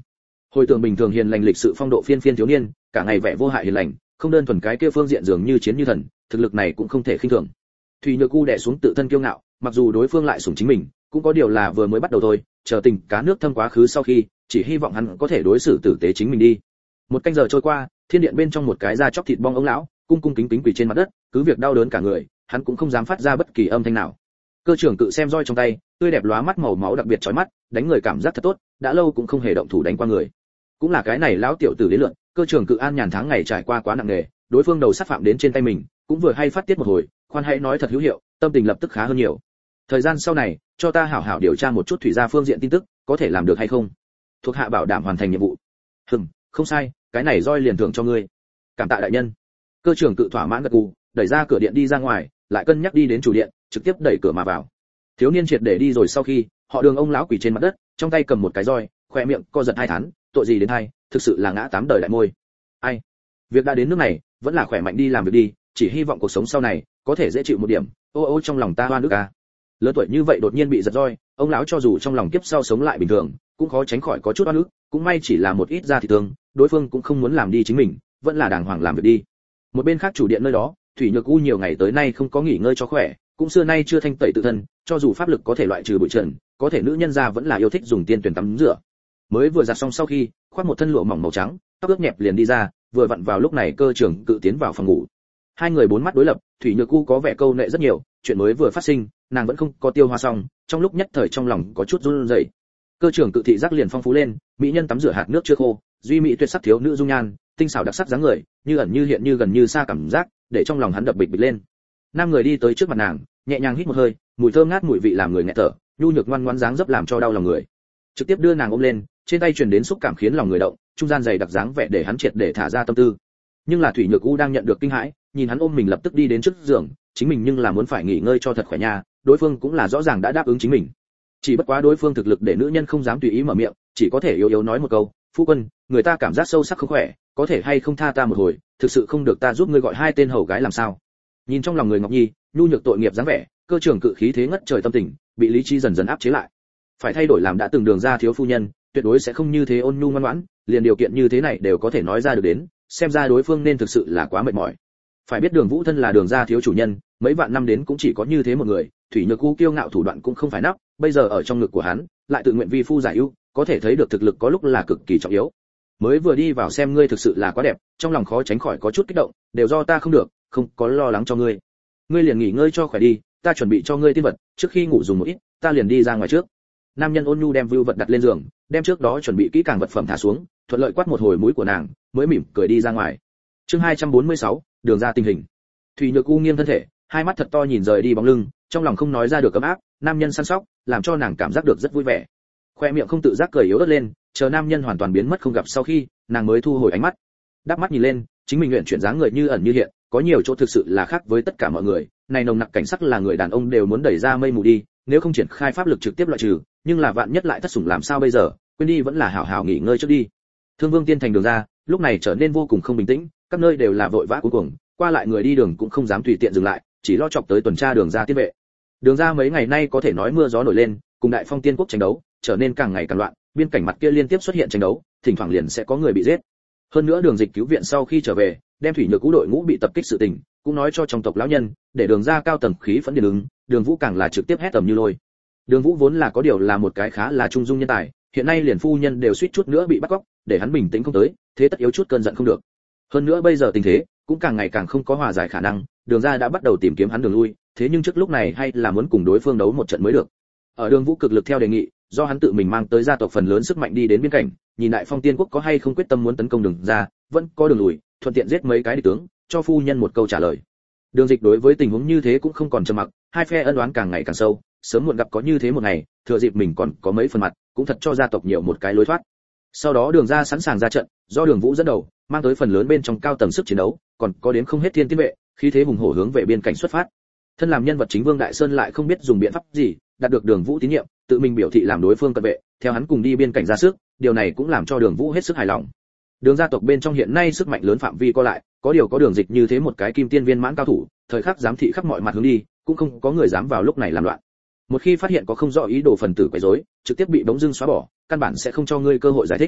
Hồi tưởng bình thường hiền lành lịch sự phong độ phiên phiên thiếu niên, cả ngày vẻ vô hại hiền lành, không đơn thuần cái kia phương diện dường như chiến như thần, thực lực này cũng không thể khinh thường. Thủy Nhược U đè xuống tự thân kiêu ngạo, mặc dù đối phương lại sủng chính mình, cũng có điều là vừa mới bắt đầu thôi, chờ tình cá nước thâm quá khứ sau khi, chỉ hy vọng hắn có thể đối xử tử tế chính mình đi. Một canh giờ trôi qua, thiên điện bên trong một cái da chóc thịt bong ông lão, cung cung kính kính quỳ trên mặt đất, cứ việc đau đớn cả người, hắn cũng không dám phát ra bất kỳ âm thanh nào. Cơ trưởng cự xem roi trong tay, tươi đẹp lóa mắt màu máu đặc biệt chói mắt, đánh người cảm giác thật tốt, đã lâu cũng không hề động thủ đánh qua người. Cũng là cái này lão tiểu tử đến lượn, cơ trưởng cự an nhàn tháng ngày trải qua quá nặng nề, đối phương đầu sát phạm đến trên tay mình, cũng vừa hay phát tiết một hồi, khoan hãy nói thật hữu hiệu, tâm tình lập tức khá hơn nhiều. Thời gian sau này, cho ta hảo hảo điều tra một chút thủy gia phương diện tin tức, có thể làm được hay không? Thuộc hạ bảo đảm hoàn thành nhiệm vụ. Hừm, không sai, cái này roi liền thưởng cho ngươi. Cảm tạ đại nhân. Cơ trưởng cự thỏa mãn gật gù, đẩy ra cửa điện đi ra ngoài, lại cân nhắc đi đến chủ điện, trực tiếp đẩy cửa mà vào. Thiếu niên triệt để đi rồi sau khi, họ Đường ông lão quỳ trên mặt đất, trong tay cầm một cái roi, khóe miệng co giật hai thán, tội gì đến hay, thực sự là ngã tám đời đại môi. Ai, việc đã đến nước này, vẫn là khỏe mạnh đi làm việc đi, chỉ hy vọng cuộc sống sau này có thể dễ chịu một điểm. Ô ô trong lòng ta oan ức a. Lớn tuổi như vậy đột nhiên bị giật roi, ông lão cho dù trong lòng kiếp sau sống lại bình thường, cũng khó tránh khỏi có chút oan ức, cũng may chỉ là một ít da thịt thương, đối phương cũng không muốn làm đi chính mình, vẫn là đàng hoàng làm việc đi. Một bên khác chủ điện nơi đó, Thủy Nhược U nhiều ngày tới nay không có nghỉ ngơi cho khỏe, cũng xưa nay chưa thanh tẩy tự thân, cho dù pháp lực có thể loại trừ bụi trần, có thể nữ nhân gia vẫn là yêu thích dùng tiên tuyển tắm rửa. Mới vừa giặt xong sau khi, khoác một thân lụa mỏng màu trắng, tóc ướt nhẹp liền đi ra, vừa vặn vào lúc này cơ trưởng cự tiến vào phòng ngủ. Hai người bốn mắt đối lập, Thủy Nhược U có vẻ câu nệ rất nhiều, chuyện mới vừa phát sinh, nàng vẫn không có tiêu hóa xong, trong lúc nhất thời trong lòng có chút run rẩy. Cơ trưởng cự thị giác liền phong phú lên, mỹ nhân tắm rửa hạt nước chưa khô, duy mỹ tuyệt sắc thiếu nữ dung nhan, tinh xảo đặc sắc dáng người, như ẩn như hiện như gần như xa cảm giác, để trong lòng hắn đập bịch bịch lên. Nam người đi tới trước mặt nàng, nhẹ nhàng hít một hơi, mùi thơm ngát mùi vị làm người nghẹt thở, nhu nhược ngoan ngoãn dáng dấp làm cho đau lòng người. Trực tiếp đưa nàng ôm lên, trên tay truyền đến xúc cảm khiến lòng người động, trung gian dày đặc dáng vẻ để hắn triệt để thả ra tâm tư. Nhưng là Thủy Nhược U đang nhận được kinh hãi, nhìn hắn ôm mình lập tức đi đến trước giường, chính mình nhưng là muốn phải nghỉ ngơi cho thật khỏe nha, đối phương cũng là rõ ràng đã đáp ứng chính mình. Chỉ bất quá đối phương thực lực để nữ nhân không dám tùy ý mở miệng, chỉ có thể yếu yếu nói một câu, "Phu quân, người ta cảm giác sâu sắc không khỏe, có thể hay không tha ta một hồi, thực sự không được ta giúp ngươi gọi hai tên hầu gái làm sao?" Nhìn trong lòng người Ngọc Nhi, nhu nhược tội nghiệp dáng vẻ, cơ trưởng cự khí thế ngất trời tâm tình, bị lý trí dần dần áp chế lại. Phải thay đổi làm đã từng Đường gia thiếu phu nhân, tuyệt đối sẽ không như thế ôn nhu ngoan ngoãn, liền điều kiện như thế này đều có thể nói ra được đến, xem ra đối phương nên thực sự là quá mệt mỏi. Phải biết Đường Vũ thân là Đường gia thiếu chủ nhân, mấy vạn năm đến cũng chỉ có như thế một người, Thủy Nhược U kiêu ngạo thủ đoạn cũng không phải nắp, bây giờ ở trong ngực của hắn, lại tự nguyện vi phu giải ưu, có thể thấy được thực lực có lúc là cực kỳ trọng yếu. Mới vừa đi vào xem ngươi thực sự là quá đẹp, trong lòng khó tránh khỏi có chút kích động, đều do ta không được, không có lo lắng cho ngươi. Ngươi liền nghỉ ngơi cho khỏe đi, ta chuẩn bị cho ngươi tiên vật, trước khi ngủ dùng một ít, ta liền đi ra ngoài trước. Nam nhân ôn nhu đem vưu vật đặt lên giường, đem trước đó chuẩn bị kỹ càng vật phẩm thả xuống, thuận lợi quát một hồi mũi của nàng, mới mỉm cười đi ra ngoài. Chương hai trăm bốn mươi sáu, Đường ra tình hình. Thủy Nhược U nghiêng thân thể, hai mắt thật to nhìn rời đi bóng lưng, trong lòng không nói ra được ấm áp, nam nhân săn sóc, làm cho nàng cảm giác được rất vui vẻ. Khoe miệng không tự giác cười yếu ớt lên, chờ nam nhân hoàn toàn biến mất không gặp sau khi, nàng mới thu hồi ánh mắt. Đắp mắt nhìn lên, chính mình luyện chuyển dáng người như ẩn như hiện, có nhiều chỗ thực sự là khác với tất cả mọi người, này nồng nặc cảnh sắc là người đàn ông đều muốn đẩy ra mây mù đi, nếu không triển khai pháp lực trực tiếp loại trừ, nhưng là vạn nhất lại thất sủng làm sao bây giờ, quên đi vẫn là hảo hảo nghỉ ngơi trước đi. Thương Vương Tiên thành Đường ra, lúc này trở nên vô cùng không bình tĩnh, các nơi đều là vội vã cuống cuồng, qua lại người đi đường cũng không dám tùy tiện dừng lại, chỉ lo chọc tới tuần tra Đường ra tiên vệ. Đường ra mấy ngày nay có thể nói mưa gió nổi lên, cùng Đại Phong Tiên quốc tranh đấu, trở nên càng ngày càng loạn, biên cảnh mặt kia liên tiếp xuất hiện tranh đấu, thỉnh thoảng liền sẽ có người bị giết. Hơn nữa Đường Dịch cứu viện sau khi trở về, đem Thủy Nhược Cũ đội ngũ bị tập kích sự tình, cũng nói cho trong tộc lão nhân, để Đường ra cao tầng khí phẫn điên ứng, Đường Vũ càng là trực tiếp hét tầm như lôi. Đường Vũ vốn là có điều là một cái khá là trung dung nhân tài, hiện nay liền phu nhân đều suýt chút nữa bị bắt cóc, để hắn bình tĩnh không tới, thế tất yếu chút cơn giận không được. Hơn nữa bây giờ tình thế cũng càng ngày càng không có hòa giải khả năng, Đường ra đã bắt đầu tìm kiếm hắn đường lui, thế nhưng trước lúc này hay là muốn cùng đối phương đấu một trận mới được. Ở Đường Vũ cực lực theo đề nghị, do hắn tự mình mang tới gia tộc phần lớn sức mạnh đi đến biên cảnh, nhìn Đại Phong Tiên quốc có hay không quyết tâm muốn tấn công Đường ra, vẫn có đường lùi, thuận tiện giết mấy cái địch tướng, cho phu nhân một câu trả lời. Đường Dịch đối với tình huống như thế cũng không còn trầm mặc, hai phe ân oán càng ngày càng sâu, sớm muộn gặp có như thế một ngày, thừa dịp mình còn có mấy phần mặt, cũng thật cho gia tộc nhiều một cái lối thoát. Sau đó Đường ra sẵn sàng ra trận, do Đường Vũ dẫn đầu, mang tới phần lớn bên trong cao tầng sức chiến đấu, còn có đến không hết thiên tiên vệ, khí thế hùng hổ hướng về biên cảnh xuất phát. Thân làm nhân vật chính Vương Đại Sơn lại không biết dùng biện pháp gì, đạt được Đường Vũ tín nhiệm, tự mình biểu thị làm đối phương cận vệ, theo hắn cùng đi biên cảnh ra sức, điều này cũng làm cho Đường Vũ hết sức hài lòng. Đường gia tộc bên trong hiện nay sức mạnh lớn phạm vi co lại, có điều có Đường Dịch như thế một cái kim tiên viên mãn cao thủ, thời khắc giám thị khắp mọi mặt hướng đi, cũng không có người dám vào lúc này làm loạn. Một khi phát hiện có không rõ ý đồ phần tử quấy rối, trực tiếp bị bỗng dưng xóa bỏ, căn bản sẽ không cho ngươi cơ hội giải thích.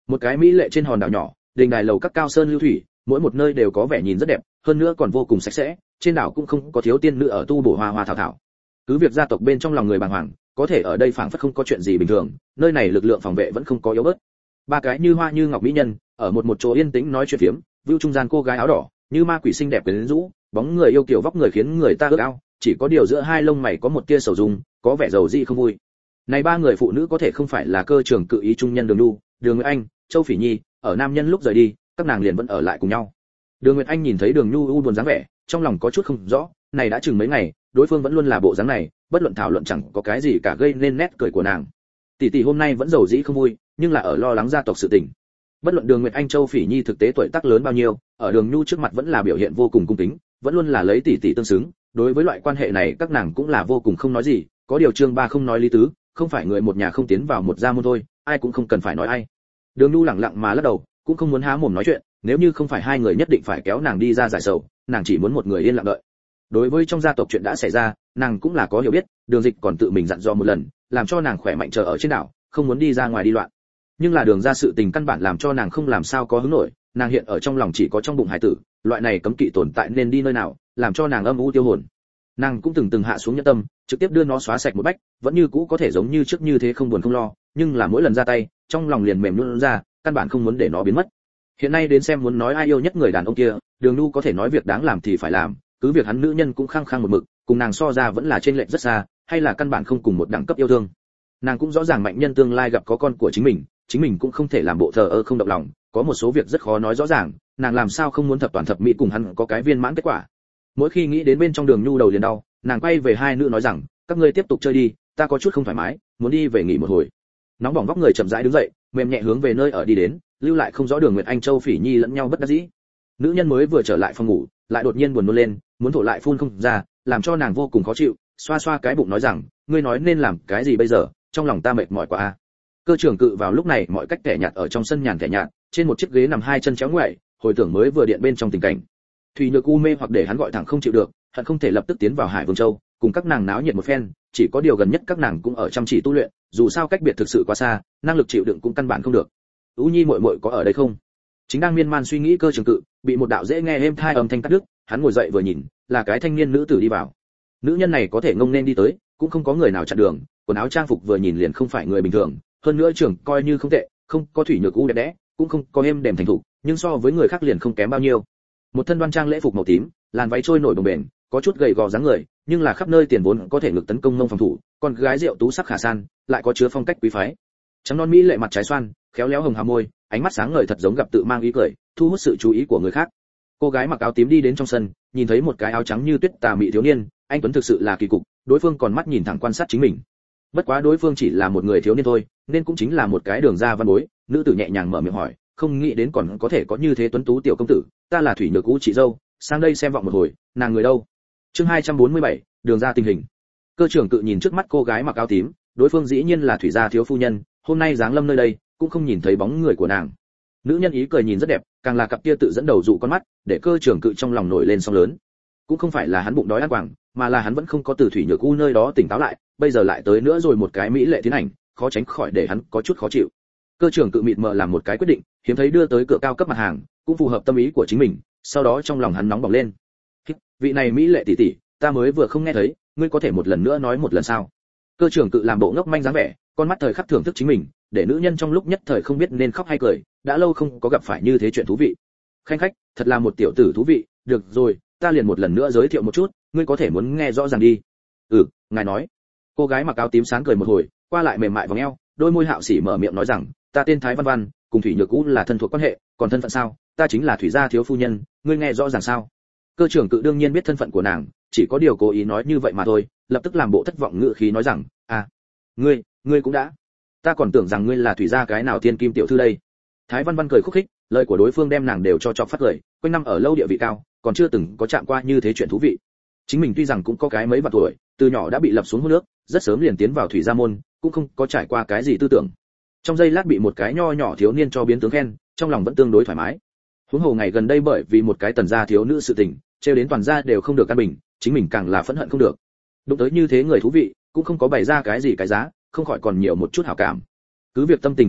Một cái mỹ lệ trên hòn đảo nhỏ, đình đài lầu các cao sơn lưu thủy, mỗi một nơi đều có vẻ nhìn rất đẹp, hơn nữa còn vô cùng sạch sẽ, trên đảo cũng không có thiếu tiên nữ ở tu bổ hoa hoa thảo thảo. Cứ việc gia tộc bên trong lòng người bàng hoàng, có thể ở đây phảng phất không có chuyện gì bình thường, nơi này lực lượng phòng vệ vẫn không có yếu bớt. Ba cái như hoa như ngọc mỹ nhân, ở một một chỗ yên tĩnh nói chuyện phiếm, view trung gian cô gái áo đỏ, như ma quỷ xinh đẹp quyến rũ, bóng người yêu kiều vóc người khiến người ta ước ao, chỉ có điều giữa hai lông mày có một tia sầu dung, có vẻ giàu dị không vui. Này ba người phụ nữ có thể không phải là Cơ Trưởng Cự ý trung nhân Đường Nhu, Đường Nguyệt Anh, Châu Phỉ Nhi, ở nam nhân lúc rời đi, các nàng liền vẫn ở lại cùng nhau. Đường Nguyệt Anh nhìn thấy Đường Nhu u buồn dáng vẻ, trong lòng có chút không rõ, này đã chừng mấy ngày, đối phương vẫn luôn là bộ dáng này, bất luận thảo luận chẳng có cái gì cả gây nên nét cười của nàng. Tỷ tỷ hôm nay vẫn giàu dĩ không vui, nhưng là ở lo lắng gia tộc sự tình. Bất luận Đường Nguyệt Anh, Châu Phỉ Nhi thực tế tuổi tác lớn bao nhiêu, ở Đường Nhu trước mặt vẫn là biểu hiện vô cùng cung kính, vẫn luôn là lấy tỷ tỷ tương xứng, đối với loại quan hệ này các nàng cũng là vô cùng không nói gì, có điều chương ba không nói lý tứ, không phải người một nhà không tiến vào một gia môn thôi, ai cũng không cần phải nói ai. Đường Nhu lẳng lặng mà lắc đầu, cũng không muốn há mồm nói chuyện, nếu như không phải hai người nhất định phải kéo nàng đi ra giải sầu, nàng chỉ muốn một người yên lặng đợi. Đối với trong gia tộc chuyện đã xảy ra, nàng cũng là có hiểu biết, Đường Dịch còn tự mình dặn dò một lần, làm cho nàng khỏe mạnh chờ ở trên đảo, không muốn đi ra ngoài đi loạn. Nhưng là Đường ra sự tình căn bản làm cho nàng không làm sao có hứng nổi, nàng hiện ở trong lòng chỉ có trong bụng hải tử, loại này cấm kỵ tồn tại nên đi nơi nào, làm cho nàng âm u tiêu hồn. Nàng cũng từng từng hạ xuống nhẫn tâm, trực tiếp đưa nó xóa sạch một bách, vẫn như cũ có thể giống như trước như thế không buồn không lo, nhưng là mỗi lần ra tay, trong lòng liền mềm nhũn ra, căn bản không muốn để nó biến mất. Hiện nay đến xem muốn nói ai yêu nhất người đàn ông kia, Đường Nhu có thể nói việc đáng làm thì phải làm, cứ việc hắn nữ nhân cũng khăng khăng một mực, cùng nàng so ra vẫn là trên lệch rất xa, hay là căn bản không cùng một đẳng cấp yêu thương. Nàng cũng rõ ràng mạnh nhân tương lai gặp có con của chính mình, chính mình cũng không thể làm bộ thờ ơ không động lòng, có một số việc rất khó nói rõ ràng, nàng làm sao không muốn thập toàn thập mỹ cùng hắn có cái viên mãn kết quả. Mỗi khi nghĩ đến bên trong Đường Nhu đầu liền đau, nàng quay về hai nữ nói rằng, các ngươi tiếp tục chơi đi, ta có chút không thoải mái, muốn đi về nghỉ một hồi. Nóng bỏng vóc người chậm rãi đứng dậy, mềm nhẹ hướng về nơi ở đi đến, lưu lại không rõ Đường Nguyệt Anh, Châu Phỉ Nhi lẫn nhau bất đắc dĩ. Nữ nhân mới vừa trở lại phòng ngủ, lại đột nhiên buồn nôn lên, muốn thổ lại phun không ra, làm cho nàng vô cùng khó chịu, xoa xoa cái bụng nói rằng, ngươi nói nên làm cái gì bây giờ, trong lòng ta mệt mỏi quá a. Cơ Trưởng Cự vào lúc này mọi cách kẻ nhạt ở trong sân nhàn kẻ nhạt, trên một chiếc ghế nằm hai chân chéo ngoại, hồi tưởng mới vừa điện bên trong tình cảnh. Thủy Nhược U mê hoặc để hắn gọi thẳng không chịu được, hận không thể lập tức tiến vào Hải Vương Châu, cùng các nàng náo nhiệt một phen, chỉ có điều gần nhất các nàng cũng ở chăm chỉ tu luyện, dù sao cách biệt thực sự quá xa, năng lực chịu đựng cũng căn bản không được. U Nhi muội muội có ở đây không? Chính đang miên man suy nghĩ Cơ Trưởng Cự, bị một đạo dễ nghe êm tai âm thanh cắt đứt, hắn ngồi dậy vừa nhìn, là cái thanh niên nữ tử đi vào. Nữ nhân này có thể ngông nên đi tới, cũng không có người nào chặn đường, quần áo trang phục vừa nhìn liền không phải người bình thường, hơn nữa trưởng coi như không tệ, không có Thủy Nhược U đẹp đẽ, cũng không có êm đềm thành thục, nhưng so với người khác liền không kém bao nhiêu. Một thân đoan trang lễ phục màu tím, làn váy trôi nổi bồng bềnh, có chút gầy gò dáng người, nhưng là khắp nơi tiền vốn có thể ngược tấn công ngông phòng thủ, còn gái rượu tú sắc khả san, lại có chứa phong cách quý phái. Trắng non mỹ lệ mặt trái xoan, khéo léo hồng hàm môi, ánh mắt sáng ngời thật giống gặp tự mang ý cười, thu hút sự chú ý của người khác. Cô gái mặc áo tím đi đến trong sân, nhìn thấy một cái áo trắng như tuyết tà mị thiếu niên, anh tuấn thực sự là kỳ cục, đối phương còn mắt nhìn thẳng quan sát chính mình. Bất quá đối phương chỉ là một người thiếu niên thôi, nên cũng chính là một cái đường ra văn bối. Nữ tử nhẹ nhàng mở miệng hỏi, không nghĩ đến còn có thể có như thế tuấn tú tiểu công tử, ta là Thủy Nhược U chị dâu, sang đây xem vọng một hồi, nàng người đâu? Chương hai trăm bốn mươi bảy, đường ra tình hình. Cơ Trưởng Cự nhìn trước mắt cô gái mặc áo tím, đối phương dĩ nhiên là Thủy gia thiếu phu nhân, hôm nay giáng lâm nơi đây, cũng không nhìn thấy bóng người của nàng. Nữ nhân ý cười nhìn rất đẹp, càng là cặp kia tự dẫn đầu dụ con mắt, để Cơ Trưởng Cự trong lòng nổi lên sóng lớn. Cũng không phải là hắn bụng đói ăn quảng, mà là hắn vẫn không có từ Thủy Nhược U nơi đó tỉnh táo lại, bây giờ lại tới nữa rồi một cái mỹ lệ tiến ảnh, khó tránh khỏi để hắn có chút khó chịu. Cơ Trưởng Cự mịt mờ làm một cái quyết định, hiếm thấy đưa tới cửa cao cấp mặt hàng, cũng phù hợp tâm ý của chính mình, sau đó trong lòng hắn nóng bỏng lên. Vị này mỹ lệ tỷ tỷ, ta mới vừa không nghe thấy, ngươi có thể một lần nữa nói một lần sao? Cơ Trưởng Cự làm bộ ngốc manh dáng vẻ, con mắt thời khắc thưởng thức chính mình, để nữ nhân trong lúc nhất thời không biết nên khóc hay cười, đã lâu không có gặp phải như thế chuyện thú vị. Khanh khách, thật là một tiểu tử thú vị, được rồi, ta liền một lần nữa giới thiệu một chút, ngươi có thể muốn nghe rõ ràng đi. Ừ, ngài nói. Cô gái mặc áo tím sáng cười một hồi, qua lại mềm mại vòng eo, đôi môi hạo sỉ mở miệng nói rằng, ta tên Thái Văn Văn, cùng Thủy Nhược U là thân thuộc quan hệ, còn thân phận sao? Ta chính là Thủy gia thiếu phu nhân, ngươi nghe rõ ràng sao? Cơ Trưởng Cự đương nhiên biết thân phận của nàng, chỉ có điều cố ý nói như vậy mà thôi, lập tức làm bộ thất vọng ngữ khí nói rằng, à, ngươi, ngươi cũng đã, ta còn tưởng rằng ngươi là Thủy gia cái nào thiên kim tiểu thư đây. Thái Văn Văn cười khúc khích, lời của đối phương đem nàng đều cho chọc phát cười, quanh năm ở lâu địa vị cao, còn chưa từng có chạm qua như thế chuyện thú vị. Chính mình tuy rằng cũng có cái mấy vạn tuổi, từ nhỏ đã bị lập xuống hôn nước, rất sớm liền tiến vào Thủy gia môn, cũng không có trải qua cái gì tư tưởng. Trong giây lát bị một cái nho nhỏ thiếu niên cho biến tướng khen, trong lòng vẫn tương đối thoải mái. Huống hồ ngày gần đây bởi vì một cái tần gia thiếu nữ sự tình, trêu đến toàn gia đều không được căn bình, chính mình càng là phẫn hận không được. Đụng tới như thế người thú vị, cũng không có bày ra cái gì cái giá, không khỏi còn nhiều một chút hảo cảm. Cứ việc tâm tình không tệ,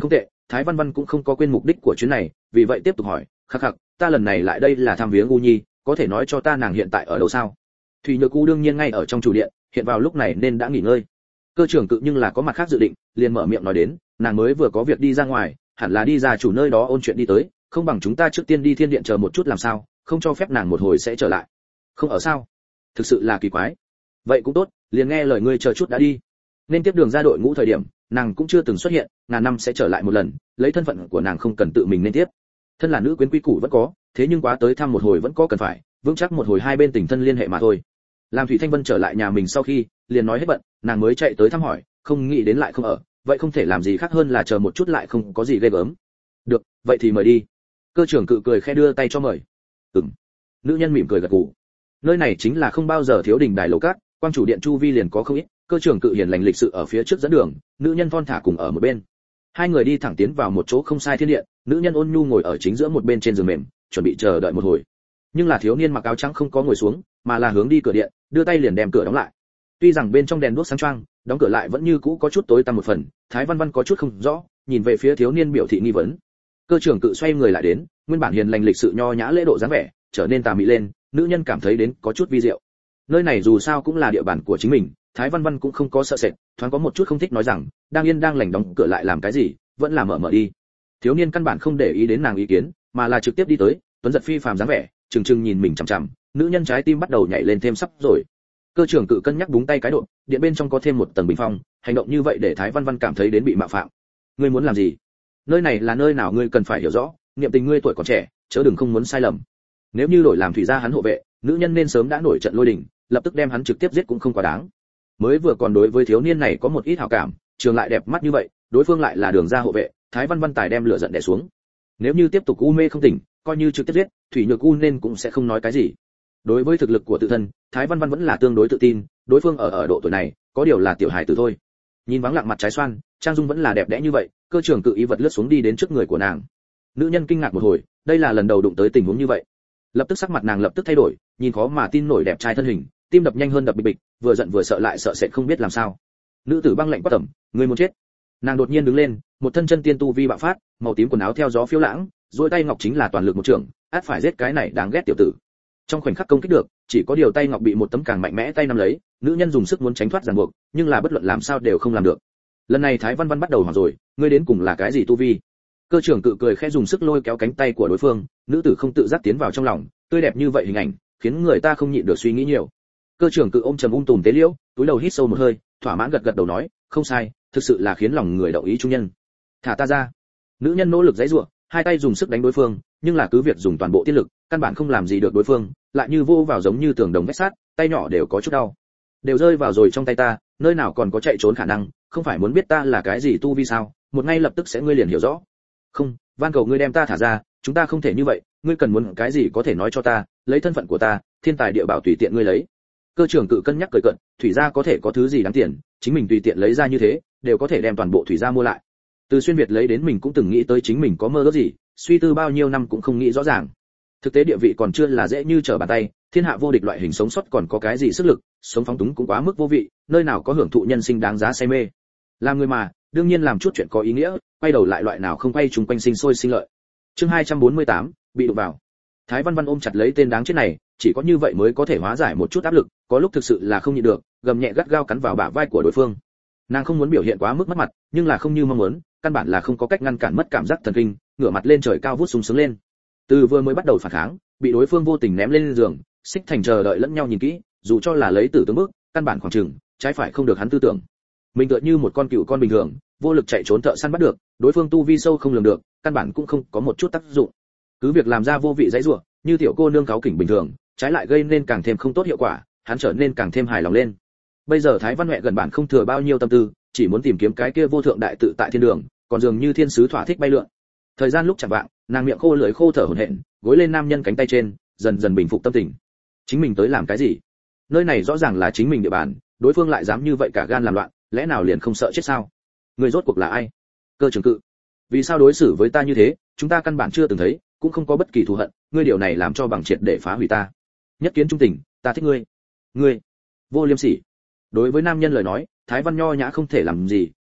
Thái Văn Văn cũng không có quên mục đích của chuyến này, vì vậy tiếp tục hỏi, khắc khắc, ta lần này lại đây là thăm viếng U Nhi, có thể nói cho ta nàng hiện tại ở đâu sao? Thủy Nhược U đương nhiên ngay ở trong chủ điện, hiện vào lúc này nên đã nghỉ ngơi. Cơ trưởng cự nhưng là có mặt khác dự định, liền mở miệng nói đến, nàng mới vừa có việc đi ra ngoài, hẳn là đi ra chủ nơi đó ôn chuyện đi tới, không bằng chúng ta trước tiên đi thiên điện chờ một chút làm sao, không cho phép nàng một hồi sẽ trở lại. Không ở sao? Thực sự là kỳ quái. Vậy cũng tốt, liền nghe lời ngươi chờ chút đã đi. Nên tiếp đường ra đội ngũ thời điểm, nàng cũng chưa từng xuất hiện, ngàn năm sẽ trở lại một lần, lấy thân phận của nàng không cần tự mình nên tiếp. Thân là nữ quyến quý củ vẫn có, thế nhưng quá tới thăm một hồi vẫn có cần phải, vững chắc một hồi hai bên tình thân liên hệ mà thôi. Làm Thủy Thanh Vân trở lại nhà mình sau khi, liền nói hết bận, nàng mới chạy tới thăm hỏi, không nghĩ đến lại không ở, vậy không thể làm gì khác hơn là chờ một chút lại không có gì ghê gớm. Được, vậy thì mời đi. Cơ trưởng cự cười khẽ đưa tay cho mời. Ừm. Nữ nhân mỉm cười gật gù. Nơi này chính là không bao giờ thiếu đình đài lầu cát, quang chủ điện chu vi liền có không ít, cơ trưởng cự hiền lành lịch sự ở phía trước dẫn đường, nữ nhân thon thả cùng ở một bên. Hai người đi thẳng tiến vào một chỗ không sai thiên điện, nữ nhân ôn nhu ngồi ở chính giữa một bên trên giường mềm, chuẩn bị chờ đợi một hồi. Nhưng là thiếu niên mặc áo trắng không có ngồi xuống, mà là hướng đi cửa điện, đưa tay liền đem cửa đóng lại. Tuy rằng bên trong đèn đuốc sáng choang, đóng cửa lại vẫn như cũ có chút tối tăm một phần, Thái Văn Văn có chút không rõ, nhìn về phía thiếu niên biểu thị nghi vấn. Cơ trưởng cự xoay người lại đến, nguyên bản hiền lành lịch sự nho nhã lễ độ dáng vẻ, trở nên tà mị lên, nữ nhân cảm thấy đến có chút vi diệu. Nơi này dù sao cũng là địa bàn của chính mình, Thái Văn Văn cũng không có sợ sệt, thoáng có một chút không thích nói rằng, đang yên đang lành đóng cửa lại làm cái gì, vẫn là mở mở đi. Thiếu niên căn bản không để ý đến nàng ý kiến, mà là trực tiếp đi tới, tuấn giật phi phàm dáng vẻ, trừng trừng nhìn mình chằm chằm, nữ nhân trái tim bắt đầu nhảy lên thêm sắp rồi. Cơ trưởng cự cân nhắc búng tay cái độ, điện bên trong có thêm một tầng bình phong, hành động như vậy để Thái Văn Văn cảm thấy đến bị mạo phạm. Ngươi muốn làm gì? Nơi này là nơi nào ngươi cần phải hiểu rõ, niệm tình ngươi tuổi còn trẻ, chớ đừng không muốn sai lầm. Nếu như đổi làm thủy gia hắn hộ vệ, nữ nhân nên sớm đã nổi trận lôi đình, lập tức đem hắn trực tiếp giết cũng không quá đáng. Mới vừa còn đối với thiếu niên này có một ít hảo cảm, trường lại đẹp mắt như vậy, đối phương lại là đường gia hộ vệ, Thái Văn Văn tài đem lửa giận đè xuống. Nếu như tiếp tục u mê không tỉnh, coi như trực tiếp giết, Thủy Nhược U nên cũng sẽ không nói cái gì. Đối với thực lực của tự thân, Thái Văn Văn vẫn là tương đối tự tin, đối phương ở ở độ tuổi này, có điều là tiểu hài tử thôi. Nhìn vắng lặng mặt trái xoan, trang dung vẫn là đẹp đẽ như vậy, cơ trưởng cự ý vật lướt xuống đi đến trước người của nàng. Nữ nhân kinh ngạc một hồi, đây là lần đầu đụng tới tình huống như vậy. Lập tức sắc mặt nàng lập tức thay đổi, nhìn khó mà tin nổi đẹp trai thân hình, tim đập nhanh hơn đập bịch bịch, vừa giận vừa sợ lại sợ sệt không biết làm sao. Nữ tử băng lạnh quát tẩm, người muốn chết. Nàng đột nhiên đứng lên, một thân chân tiên tu vi bạo phát, màu tím quần áo theo gió phiêu lãng, duỗi tay ngọc chính là toàn lực một trường, át phải giết cái này đáng ghét tiểu tử. Trong khoảnh khắc công kích được, chỉ có điều tay ngọc bị một tấm càng mạnh mẽ tay nắm lấy, nữ nhân dùng sức muốn tránh thoát ràng buộc, nhưng là bất luận làm sao đều không làm được. Lần này Thái Văn Văn bắt đầu hoảng rồi, ngươi đến cùng là cái gì tu vi? Cơ trưởng cự cười khẽ dùng sức lôi kéo cánh tay của đối phương, nữ tử không tự giác tiến vào trong lòng, tươi đẹp như vậy hình ảnh, khiến người ta không nhịn được suy nghĩ nhiều. Cơ trưởng cự ôm trầm ung tùm tế liễu, túi đầu hít sâu một hơi, thỏa mãn gật gật đầu nói, không sai, thực sự là khiến lòng người động ý trung nhân. Thả ta ra. Nữ nhân nỗ lực giãy giụa, hai tay dùng sức đánh đối phương, nhưng là cứ việc dùng toàn bộ tiết lực, căn bản không làm gì được đối phương, lại như vô vào giống như tường đồng vách sắt, tay nhỏ đều có chút đau. Đều rơi vào rồi trong tay ta, nơi nào còn có chạy trốn khả năng, không phải muốn biết ta là cái gì tu vi sao, một ngay lập tức sẽ ngươi liền hiểu rõ. Không, van cầu ngươi đem ta thả ra, chúng ta không thể như vậy, ngươi cần muốn cái gì có thể nói cho ta, lấy thân phận của ta, thiên tài địa bảo tùy tiện ngươi lấy. Cơ trưởng cự cân nhắc cười cận, thủy gia có thể có thứ gì đáng tiền, chính mình tùy tiện lấy ra như thế, đều có thể đem toàn bộ thủy gia mua lại. Từ xuyên việt lấy đến mình cũng từng nghĩ tới chính mình có mơ ước gì, suy tư bao nhiêu năm cũng không nghĩ rõ ràng. Thực tế địa vị còn chưa là dễ như trở bàn tay, thiên hạ vô địch loại hình sống sót còn có cái gì sức lực, sống phóng túng cũng quá mức vô vị, nơi nào có hưởng thụ nhân sinh đáng giá say mê. Làm người mà, đương nhiên làm chút chuyện có ý nghĩa, quay đầu lại loại nào không quay chung quanh sinh sôi sinh lợi. Chương hai trăm bốn mươi tám, bị đụng vào. Thái Văn Văn ôm chặt lấy tên đáng chết này, chỉ có như vậy mới có thể hóa giải một chút áp lực, có lúc thực sự là không nhịn được, gầm nhẹ gắt gao cắn vào bả vai của đối phương. Nàng không muốn biểu hiện quá mức mất mặt, nhưng là không như mong muốn, căn bản là không có cách ngăn cản mất cảm giác thần kinh, ngửa mặt lên trời cao vút sung sướng lên. Từ vừa mới bắt đầu phản kháng, bị đối phương vô tình ném lên giường, xích thành chờ đợi lẫn nhau nhìn kỹ, dù cho là lấy tử tướng bước, căn bản khoảng chừng, trái phải không được hắn tư tưởng. Mình tựa như một con cừu con bình thường, vô lực chạy trốn thợ săn bắt được, đối phương tu vi sâu không lường được, căn bản cũng không có một chút tác dụng. Cứ việc làm ra vô vị dãy rủa, như tiểu cô nương cáu kỉnh bình thường, trái lại gây nên càng thêm không tốt hiệu quả, hắn trở nên càng thêm hài lòng lên. Bây giờ Thái Văn Huệ gần bản không thừa bao nhiêu tâm tư, chỉ muốn tìm kiếm cái kia vô thượng đại tự tại thiên đường, còn dường như thiên sứ thỏa thích bay lượn. Thời gian lúc chẳng vạng, nàng miệng khô lưỡi khô thở hổn hển, gối lên nam nhân cánh tay trên, dần dần bình phục tâm tình. Chính mình tới làm cái gì? Nơi này rõ ràng là chính mình địa bàn, đối phương lại dám như vậy cả gan làm loạn, lẽ nào liền không sợ chết sao? Người rốt cuộc là ai? Cơ trưởng cự. Vì sao đối xử với ta như thế, chúng ta căn bản chưa từng thấy, cũng không có bất kỳ thù hận, ngươi điều này làm cho bằng triệt để phá hủy ta. Nhất kiến trung tình, ta thích ngươi. Ngươi vô liêm sỉ. Đối với nam nhân lời nói, Thái Văn nho nhã không thể làm gì,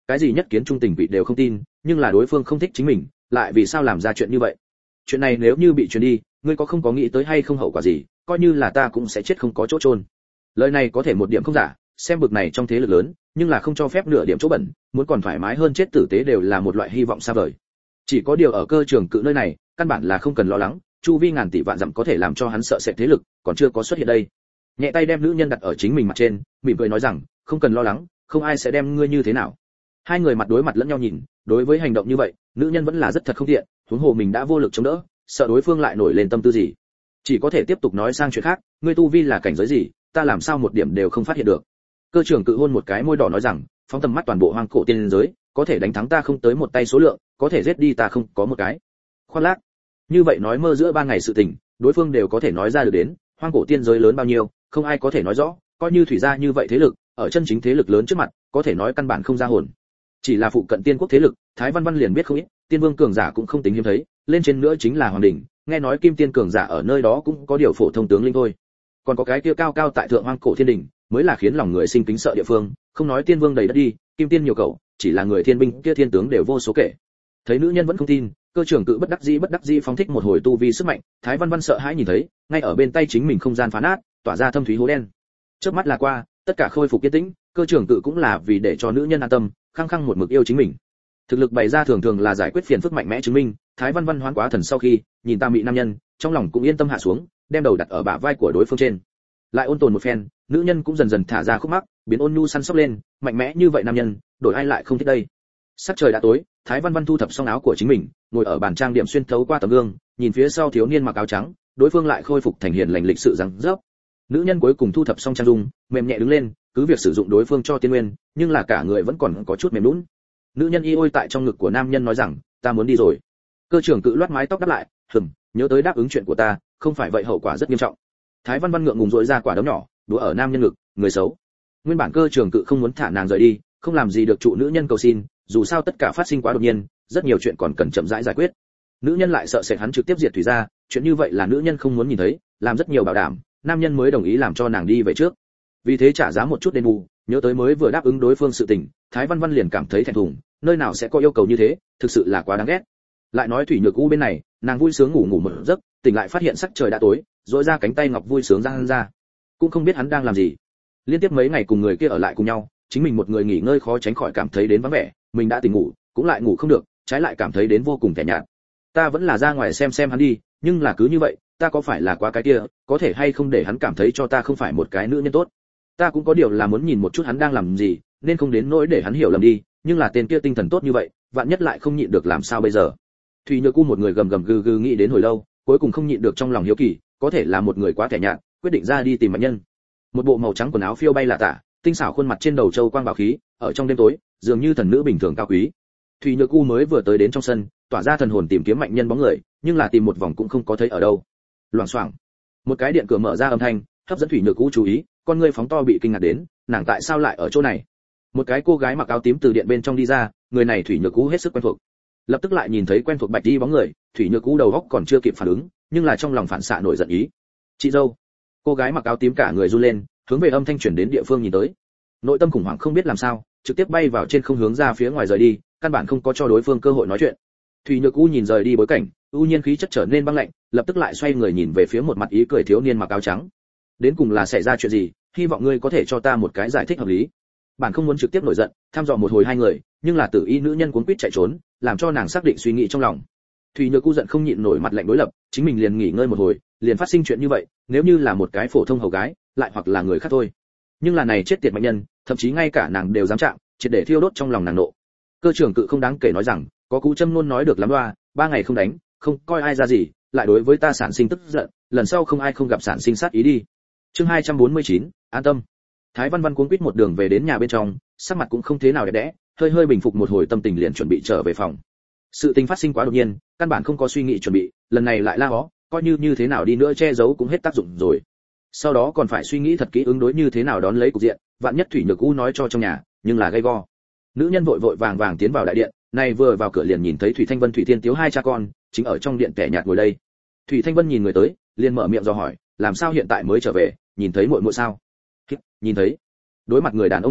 cái gì nhất kiến trung tình vị đều không tin, nhưng là đối phương không thích chính mình, lại vì sao làm ra chuyện như vậy? Chuyện này nếu như bị truyền đi, ngươi có không có nghĩ tới hay không hậu quả gì, coi như là ta cũng sẽ chết không có chỗ chôn. Lời này có thể một điểm không giả, xem bực này trong thế lực lớn, nhưng là không cho phép nửa điểm chỗ bẩn, muốn còn thoải mái hơn chết tử tế đều là một loại hy vọng xa vời. Chỉ có điều ở Cơ Trường Cự nơi này, căn bản là không cần lo lắng, chu vi ngàn tỷ vạn dặm có thể làm cho hắn sợ sệt thế lực, còn chưa có xuất hiện đây. Nhẹ tay đem nữ nhân đặt ở chính mình mặt trên, mỉm cười nói rằng, không cần lo lắng, không ai sẽ đem ngươi như thế nào. Hai người mặt đối mặt lẫn nhau nhìn, đối với hành động như vậy, nữ nhân vẫn là rất thật không tiện, huống hồ mình đã vô lực chống đỡ, sợ đối phương lại nổi lên tâm tư gì, chỉ có thể tiếp tục nói sang chuyện khác. Ngươi tu vi là cảnh giới gì, ta làm sao một điểm đều không phát hiện được. Cơ Trưởng Cự hôn một cái môi đỏ nói rằng, phóng tầm mắt toàn bộ hoang cổ tiên giới, có thể đánh thắng ta không tới một tay số lượng, có thể giết đi ta không có một cái. Khoan lác, như vậy nói mơ giữa ba ngày sự tình, đối phương đều có thể nói ra được đến. Hoang cổ tiên giới lớn bao nhiêu, không ai có thể nói rõ, coi như thủy gia như vậy thế lực, ở chân chính thế lực lớn trước mặt, có thể nói căn bản không ra hồn. Chỉ là phụ cận tiên quốc thế lực, Thái Văn Văn liền biết không ít, tiên vương cường giả cũng không tính hiếm thấy, lên trên nữa chính là hoàng đỉnh, nghe nói kim tiên cường giả ở nơi đó cũng có điều phổ thông tướng linh thôi. Còn có cái kia cao cao tại thượng hoang cổ thiên đỉnh, mới là khiến lòng người sinh kính sợ địa phương, không nói tiên vương đầy đất đi, kim tiên nhiều cậu, chỉ là người thiên binh kia thiên tướng đều vô số kể. Thấy nữ nhân vẫn không tin, Cơ Trưởng Cự bất đắc dĩ bất đắc dĩ phóng thích một hồi tu vi sức mạnh, Thái Văn Văn sợ hãi nhìn thấy, ngay ở bên tay chính mình không gian phá nát, tỏa ra thâm thúy hố đen. Chớp mắt là qua, tất cả khôi phục yên tĩnh, Cơ Trưởng Cự cũng là vì để cho nữ nhân an tâm, khăng khăng một mực yêu chính mình. Thực lực bày ra thường thường là giải quyết phiền phức mạnh mẽ chứng minh, Thái Văn Văn hoán quá thần sau khi, nhìn ta mị nam nhân, trong lòng cũng yên tâm hạ xuống, đem đầu đặt ở bả vai của đối phương trên. Lại ôn tồn một phen, nữ nhân cũng dần dần thả ra khúc mắc, biến ôn nhu săn sóc lên, mạnh mẽ như vậy nam nhân, đổi ai lại không thích đây. Sắc trời đã tối, Thái Văn Văn thu thập xong áo của chính mình, ngồi ở bàn trang điểm xuyên thấu qua tấm gương, nhìn phía sau thiếu niên mặc áo trắng, đối phương lại khôi phục thành hiền lành lịch sự rắn rớp. Nữ nhân cuối cùng thu thập xong trang dung, mềm nhẹ đứng lên, cứ việc sử dụng đối phương cho tiên nguyên, nhưng là cả người vẫn còn có chút mềm nhũn. Nữ nhân y ôi tại trong ngực của nam nhân nói rằng, ta muốn đi rồi. Cơ Trưởng Cự loát mái tóc đáp lại, hừm, nhớ tới đáp ứng chuyện của ta, không phải vậy hậu quả rất nghiêm trọng. Thái Văn Văn ngượng ngùng rỗi ra quả đấm nhỏ, đũa ở nam nhân ngực, người xấu. Nguyên bản Cơ Trưởng Cự không muốn thả nàng rời đi, không làm gì được trụ nữ nhân cầu xin, dù sao tất cả phát sinh quá đột nhiên, rất nhiều chuyện còn cần chậm rãi giải quyết. Nữ nhân lại sợ sệt hắn trực tiếp diệt thủy gia, chuyện như vậy là nữ nhân không muốn nhìn thấy, làm rất nhiều bảo đảm, nam nhân mới đồng ý làm cho nàng đi về trước. Vì thế trả giá một chút đền bù, nhớ tới mới vừa đáp ứng đối phương sự tình, Thái Văn Văn liền cảm thấy thẹn thùng, nơi nào sẽ có yêu cầu như thế, thực sự là quá đáng ghét. Lại nói Thủy Nhược U bên này, nàng vui sướng ngủ ngủ một giấc, tỉnh lại phát hiện sắc trời đã tối, rỗi ra cánh tay ngọc vui sướng ra hắn ra, cũng không biết hắn đang làm gì. Liên tiếp mấy ngày cùng người kia ở lại cùng nhau, chính mình một người nghỉ ngơi khó tránh khỏi cảm thấy đến vắng vẻ, mình đã tỉnh ngủ, cũng lại ngủ không được, trái lại cảm thấy đến vô cùng tẻ nhạt. Ta vẫn là ra ngoài xem xem hắn đi, nhưng là cứ như vậy, ta có phải là quá cái kia, có thể hay không để hắn cảm thấy cho ta không phải một cái nữ nhân tốt. Ta cũng có điều là muốn nhìn một chút hắn đang làm gì, nên không đến nỗi để hắn hiểu lầm đi, nhưng là tên kia tinh thần tốt như vậy, vạn nhất lại không nhịn được làm sao bây giờ. Thủy Nhược U một người gầm gầm gừ gừ nghĩ đến hồi lâu, cuối cùng không nhịn được trong lòng hiếu kỳ, có thể là một người quá tẻ nhạt, quyết định ra đi tìm mạnh nhân. Một bộ màu trắng quần áo phiêu bay lả tả, tinh xảo khuôn mặt trên đầu châu quang bảo khí, ở trong đêm tối, dường như thần nữ bình thường cao quý. Thủy Nhược U mới vừa tới đến trong sân, tỏa ra thần hồn tìm kiếm mạnh nhân bóng người, nhưng là tìm một vòng cũng không có thấy ở đâu. Loảng xoảng, một cái điện cửa mở ra âm thanh, hấp dẫn Thủy Nhược U chú ý, con ngươi phóng to bị kinh ngạc đến, nàng tại sao lại ở chỗ này? Một cái cô gái mặc áo tím từ điện bên trong đi ra, người này Thủy Nhược U hết sức quen thuộc. Lập tức lại nhìn thấy quen thuộc bạch đi bóng người, Thủy Nhược U đầu óc còn chưa kịp phản ứng, nhưng là trong lòng phản xạ nổi giận ý. Chị dâu. Cô gái mặc áo tím cả người run lên, hướng về âm thanh chuyển đến địa phương nhìn tới. Nội tâm khủng hoảng không biết làm sao, trực tiếp bay vào trên không hướng ra phía ngoài rời đi, căn bản không có cho đối phương cơ hội nói chuyện. Thủy Nhược U nhìn rời đi bối cảnh, u nhiên khí chất trở nên băng lạnh, lập tức lại xoay người nhìn về phía một mặt ý cười thiếu niên mặc áo trắng. Đến cùng là xảy ra chuyện gì, hy vọng ngươi có thể cho ta một cái giải thích hợp lý. Bản không muốn trực tiếp nổi giận, thăm dò một hồi hai người, nhưng là tử y nữ nhân cuốn quýt chạy trốn, làm cho nàng xác định suy nghĩ trong lòng. Thủy Nhược U giận không nhịn nổi mặt lạnh đối lập, chính mình liền nghỉ ngơi một hồi, liền phát sinh chuyện như vậy, nếu như là một cái phổ thông hầu gái, lại hoặc là người khác thôi. Nhưng là này chết tiệt mạnh nhân, thậm chí ngay cả nàng đều dám chạm, triệt để thiêu đốt trong lòng nàng nộ. Cơ Trưởng Cự không đáng kể nói rằng, có cú châm luôn nói được lắm loa, ba ngày không đánh, không coi ai ra gì, lại đối với ta sản sinh tức giận, lần sau không ai không gặp sản sinh sát ý đi. Chương hai trăm bốn mươi chín, an tâm. Thái Văn Văn cuống quýt một đường về đến nhà bên trong, sắc mặt cũng không thế nào đẹp đẽ, hơi hơi bình phục một hồi tâm tình liền chuẩn bị trở về phòng. Sự tình phát sinh quá đột nhiên, căn bản không có suy nghĩ chuẩn bị, lần này lại la hó, coi như như thế nào đi nữa che giấu cũng hết tác dụng rồi. Sau đó còn phải suy nghĩ thật kỹ ứng đối như thế nào đón lấy cục diện, vạn nhất Thủy Nhược U nói cho trong nhà, nhưng là gây go. Nữ nhân vội vội vàng vàng tiến vào đại điện, này vừa vào cửa liền nhìn thấy Thủy Thanh Vân Thủy Thiên Tiếu hai cha con, chính ở trong điện kẻ nhạt ngồi đây. Thủy Thanh Vân nhìn người tới, liền mở miệng dò hỏi, làm sao hiện tại mới trở về, nhìn thấy muội muội sao? Nhìn thấy. Đối mặt người đàn ông này,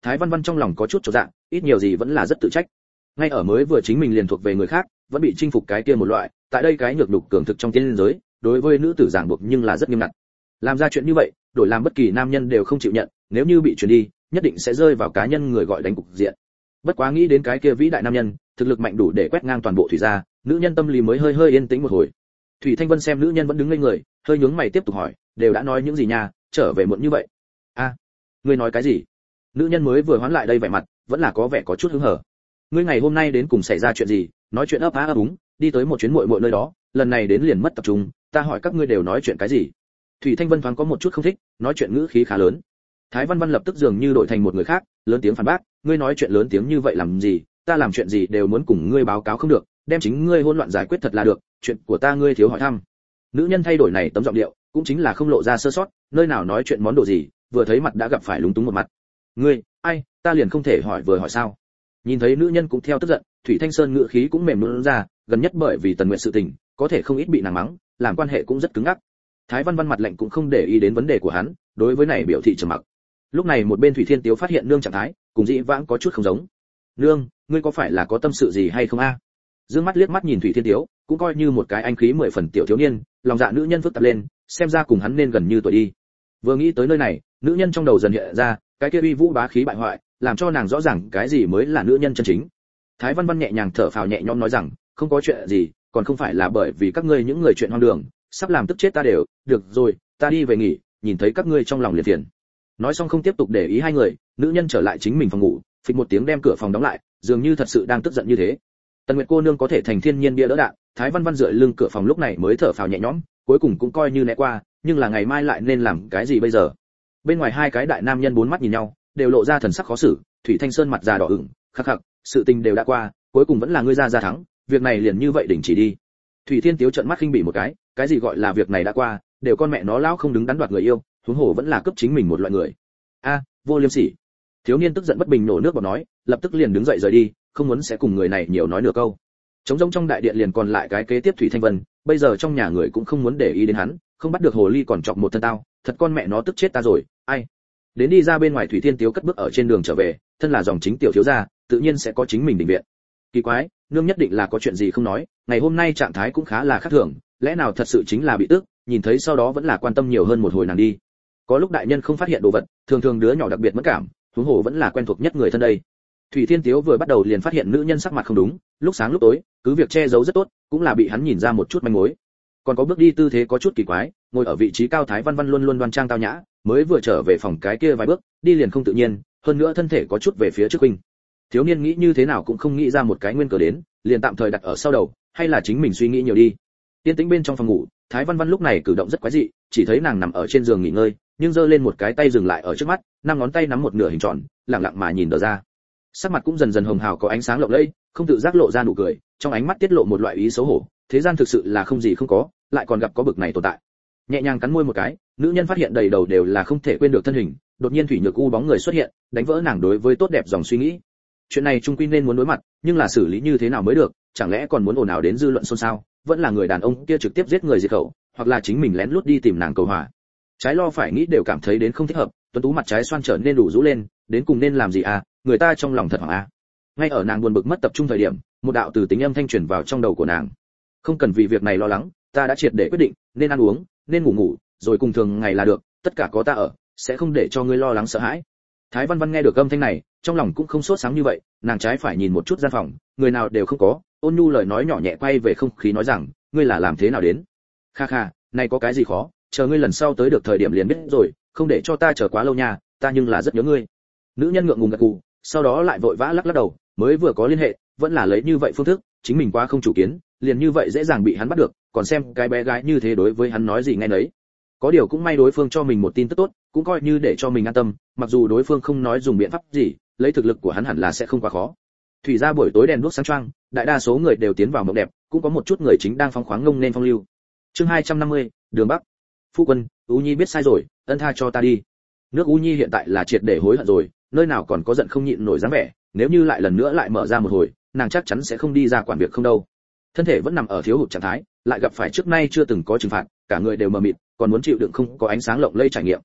Thái Văn Văn trong lòng có chút chột dạ, ít nhiều gì vẫn là rất tự trách. Ngay ở mới vừa chính mình liền thuộc về người khác, vẫn bị chinh phục cái kia một loại, tại đây cái nhược nhục cường thực trong tiên giới, đối với nữ tử giảng buộc nhưng là rất nghiêm ngặt. Làm ra chuyện như vậy, đổi làm bất kỳ nam nhân đều không chịu nhận, nếu như bị truyền đi, nhất định sẽ rơi vào cá nhân người gọi đánh cục diện. Bất quá nghĩ đến cái kia vĩ đại nam nhân, thực lực mạnh đủ để quét ngang toàn bộ thủy gia, nữ nhân tâm lý mới hơi hơi yên tĩnh một hồi. Thủy Thanh Vân xem nữ nhân vẫn đứng ngây người, hơi nhướng mày tiếp tục hỏi, đều đã nói những gì nha, trở về muộn như vậy. A, à, ngươi nói cái gì? Nữ nhân mới vừa hoán lại đây vẻ mặt, vẫn là có vẻ có chút hứng hở. Ngươi ngày hôm nay đến cùng xảy ra chuyện gì? Nói chuyện ấp á ấp úng, đi tới một chuyến muội muội nơi đó, lần này đến liền mất tập trung, ta hỏi các ngươi đều nói chuyện cái gì? Thủy Thanh Vân thoáng có một chút không thích, nói chuyện ngữ khí khá lớn. Thái Văn Văn lập tức dường như đổi thành một người khác, lớn tiếng phản bác, ngươi nói chuyện lớn tiếng như vậy làm gì? Ta làm chuyện gì đều muốn cùng ngươi báo cáo không được, đem chính ngươi hỗn loạn giải quyết thật là được, chuyện của ta ngươi thiếu hỏi thăm. Nữ nhân thay đổi này tấm giọng điệu, cũng chính là không lộ ra sơ sót, nơi nào nói chuyện món đồ gì, vừa thấy mặt đã gặp phải lúng túng một mặt. Ngươi, ai, ta liền không thể hỏi vừa hỏi sao? Nhìn thấy nữ nhân cũng theo tức giận, Thủy Thanh Sơn ngữ khí cũng mềm nhũn ra, gần nhất bởi vì Tần Nguyệt sự tình, có thể không ít bị nàng mắng, làm quan hệ cũng rất cứng ngắc. Thái Văn Văn mặt lạnh cũng không để ý đến vấn đề của hắn, đối với này biểu thị trầm mặc. Lúc này một bên Thủy Thiên Tiếu phát hiện nương trạng thái, cùng dĩ vãng có chút không giống. Nương, ngươi có phải là có tâm sự gì hay không a? Dương mắt liếc mắt nhìn Thủy Thiên Tiếu, cũng coi như một cái anh khí mười phần tiểu thiếu niên, lòng dạ nữ nhân phức tạp lên, xem ra cùng hắn nên gần như tuổi đi. Vừa nghĩ tới nơi này, nữ nhân trong đầu dần hiện ra, cái kia uy vũ bá khí bại hoại, làm cho nàng rõ ràng cái gì mới là nữ nhân chân chính. Thái Văn Văn nhẹ nhàng thở phào nhẹ nhõm nói rằng, không có chuyện gì, còn không phải là bởi vì các ngươi những người chuyện hoang đường, sắp làm tức chết ta đều, được rồi, ta đi về nghỉ, nhìn thấy các ngươi trong lòng liền phiền. Nói xong không tiếp tục để ý hai người, nữ nhân trở lại chính mình phòng ngủ, phịch một tiếng đem cửa phòng đóng lại, dường như thật sự đang tức giận như thế. Tần Nguyệt cô nương có thể thành thiên nhiên bia đỡ đạn, Thái Văn Văn dựa lưng cửa phòng lúc này mới thở phào nhẹ nhõm, cuối cùng cũng coi như né qua, nhưng là ngày mai lại nên làm cái gì bây giờ? Bên ngoài hai cái đại nam nhân bốn mắt nhìn nhau, đều lộ ra thần sắc khó xử, Thủy Thanh Sơn mặt già đỏ ửng, khắc khắc, sự tình đều đã qua, cuối cùng vẫn là ngươi ra ra thắng, việc này liền như vậy đình chỉ đi. Thủy Thiên Tiếu trợn mắt khinh bỉ một cái, cái gì gọi là việc này đã qua, đều con mẹ nó lão không đứng đắn đoạt người yêu, huống hồ vẫn là cấp chính mình một loại người. A, vô liêm sỉ. Thiếu niên tức giận bất bình nổ nước bọt nói, lập tức liền đứng dậy rời đi, không muốn sẽ cùng người này nhiều nói nửa câu. Trống rỗng trong đại điện liền còn lại cái kế tiếp Thủy Thanh Vân, bây giờ trong nhà người cũng không muốn để ý đến hắn, không bắt được hồ ly còn chọc một thân tao, thật con mẹ nó tức chết ta rồi, ai. Đến đi ra bên ngoài Thủy Thiên Tiếu cất bước ở trên đường trở về, thân là dòng chính tiểu thiếu gia, tự nhiên sẽ có chính mình định viện. Kỳ quái, nương nhất định là có chuyện gì không nói, ngày hôm nay trạng thái cũng khá là khác thường, lẽ nào thật sự chính là bị tức, nhìn thấy sau đó vẫn là quan tâm nhiều hơn một hồi nàng đi. Có lúc đại nhân không phát hiện đồ vật, thường thường đứa nhỏ đặc biệt mất cảm, huống hồ vẫn là quen thuộc nhất người thân đây. Thủy Thiên Tiếu vừa bắt đầu liền phát hiện nữ nhân sắc mặt không đúng, lúc sáng lúc tối, cứ việc che giấu rất tốt, cũng là bị hắn nhìn ra một chút manh mối. Còn có bước đi tư thế có chút kỳ quái, ngồi ở vị trí cao Thái Văn Văn luôn luôn đoan trang tao nhã, mới vừa trở về phòng cái kia vài bước, đi liền không tự nhiên, hơn nữa thân thể có chút về phía trước huynh. Thiếu niên nghĩ như thế nào cũng không nghĩ ra một cái nguyên cớ đến, liền tạm thời đặt ở sau đầu, hay là chính mình suy nghĩ nhiều đi. Tiên tĩnh bên trong phòng ngủ, Thái Văn Văn lúc này cử động rất quái dị, chỉ thấy nàng nằm ở trên giường nghỉ ngơi, nhưng giơ lên một cái tay dừng lại ở trước mắt, năm ngón tay nắm một nửa hình tròn, lặng lặng mà nhìn đờ ra. Sắc mặt cũng dần dần hồng hào có ánh sáng lộng lẫy, không tự giác lộ ra nụ cười, trong ánh mắt tiết lộ một loại ý xấu hổ, thế gian thực sự là không gì không có, lại còn gặp có bực này tồn tại. Nhẹ nhàng cắn môi một cái, nữ nhân phát hiện đầy đầu đều là không thể quên được thân hình, đột nhiên thủy nhược u bóng người xuất hiện, đánh vỡ nàng đối với tốt đẹp dòng suy nghĩ. Chuyện này trung quy nên muốn đối mặt, nhưng là xử lý như thế nào mới được, chẳng lẽ còn muốn ồn ào đến dư luận xôn xao, vẫn là người đàn ông kia trực tiếp giết người diệt khẩu, hoặc là chính mình lén lút đi tìm nàng cầu hòa. Trái lo phải nghĩ đều cảm thấy đến không thích hợp, tuấn tú mặt trái xoan trở nên đủ rũ lên, đến cùng nên làm gì à, người ta trong lòng thật hoảng à. Ngay ở nàng buồn bực mất tập trung thời điểm, một đạo từ tính âm thanh truyền vào trong đầu của nàng. Không cần vì việc này lo lắng, ta đã triệt để quyết định, nên ăn uống, nên ngủ ngủ, rồi cùng thường ngày là được, tất cả có ta ở, sẽ không để cho ngươi lo lắng sợ hãi. Thái Văn Văn nghe được âm thanh này, trong lòng cũng không sốt sáng như vậy, nàng trái phải nhìn một chút gian phòng, người nào đều không có, ôn nhu lời nói nhỏ nhẹ quay về không khí nói rằng, ngươi là làm thế nào đến? Kha kha, này có cái gì khó, chờ ngươi lần sau tới được thời điểm liền biết rồi, không để cho ta chờ quá lâu nha, ta nhưng là rất nhớ ngươi. Nữ nhân ngượng ngùng gật gù, sau đó lại vội vã lắc lắc đầu, mới vừa có liên hệ, vẫn là lấy như vậy phương thức, chính mình quá không chủ kiến, liền như vậy dễ dàng bị hắn bắt được, còn xem cái bé gái như thế đối với hắn nói gì nghe nấy. Có điều cũng may đối phương cho mình một tin tức tốt, cũng coi như để cho mình an tâm, mặc dù đối phương không nói dùng biện pháp gì, lấy thực lực của hắn hẳn là sẽ không quá khó. Thủy ra buổi tối đèn đuốc sáng choang, đại đa số người đều tiến vào mộng đẹp, cũng có một chút người chính đang phóng khoáng ngông nên phong lưu. Chương hai trăm năm mươi, đường Bắc. Phu quân, U Nhi biết sai rồi, ân tha cho ta đi. Nước U Nhi hiện tại là triệt để hối hận rồi, nơi nào còn có giận không nhịn nổi dáng vẻ, nếu như lại lần nữa lại mở ra một hồi, nàng chắc chắn sẽ không đi ra quản việc không đâu. Thân thể vẫn nằm ở thiếu hụt trạng thái, lại gặp phải trước nay chưa từng có trừng phạt, cả người đều mờ mịt, còn muốn chịu đựng không có ánh sáng lộng lẫy trải nghiệm.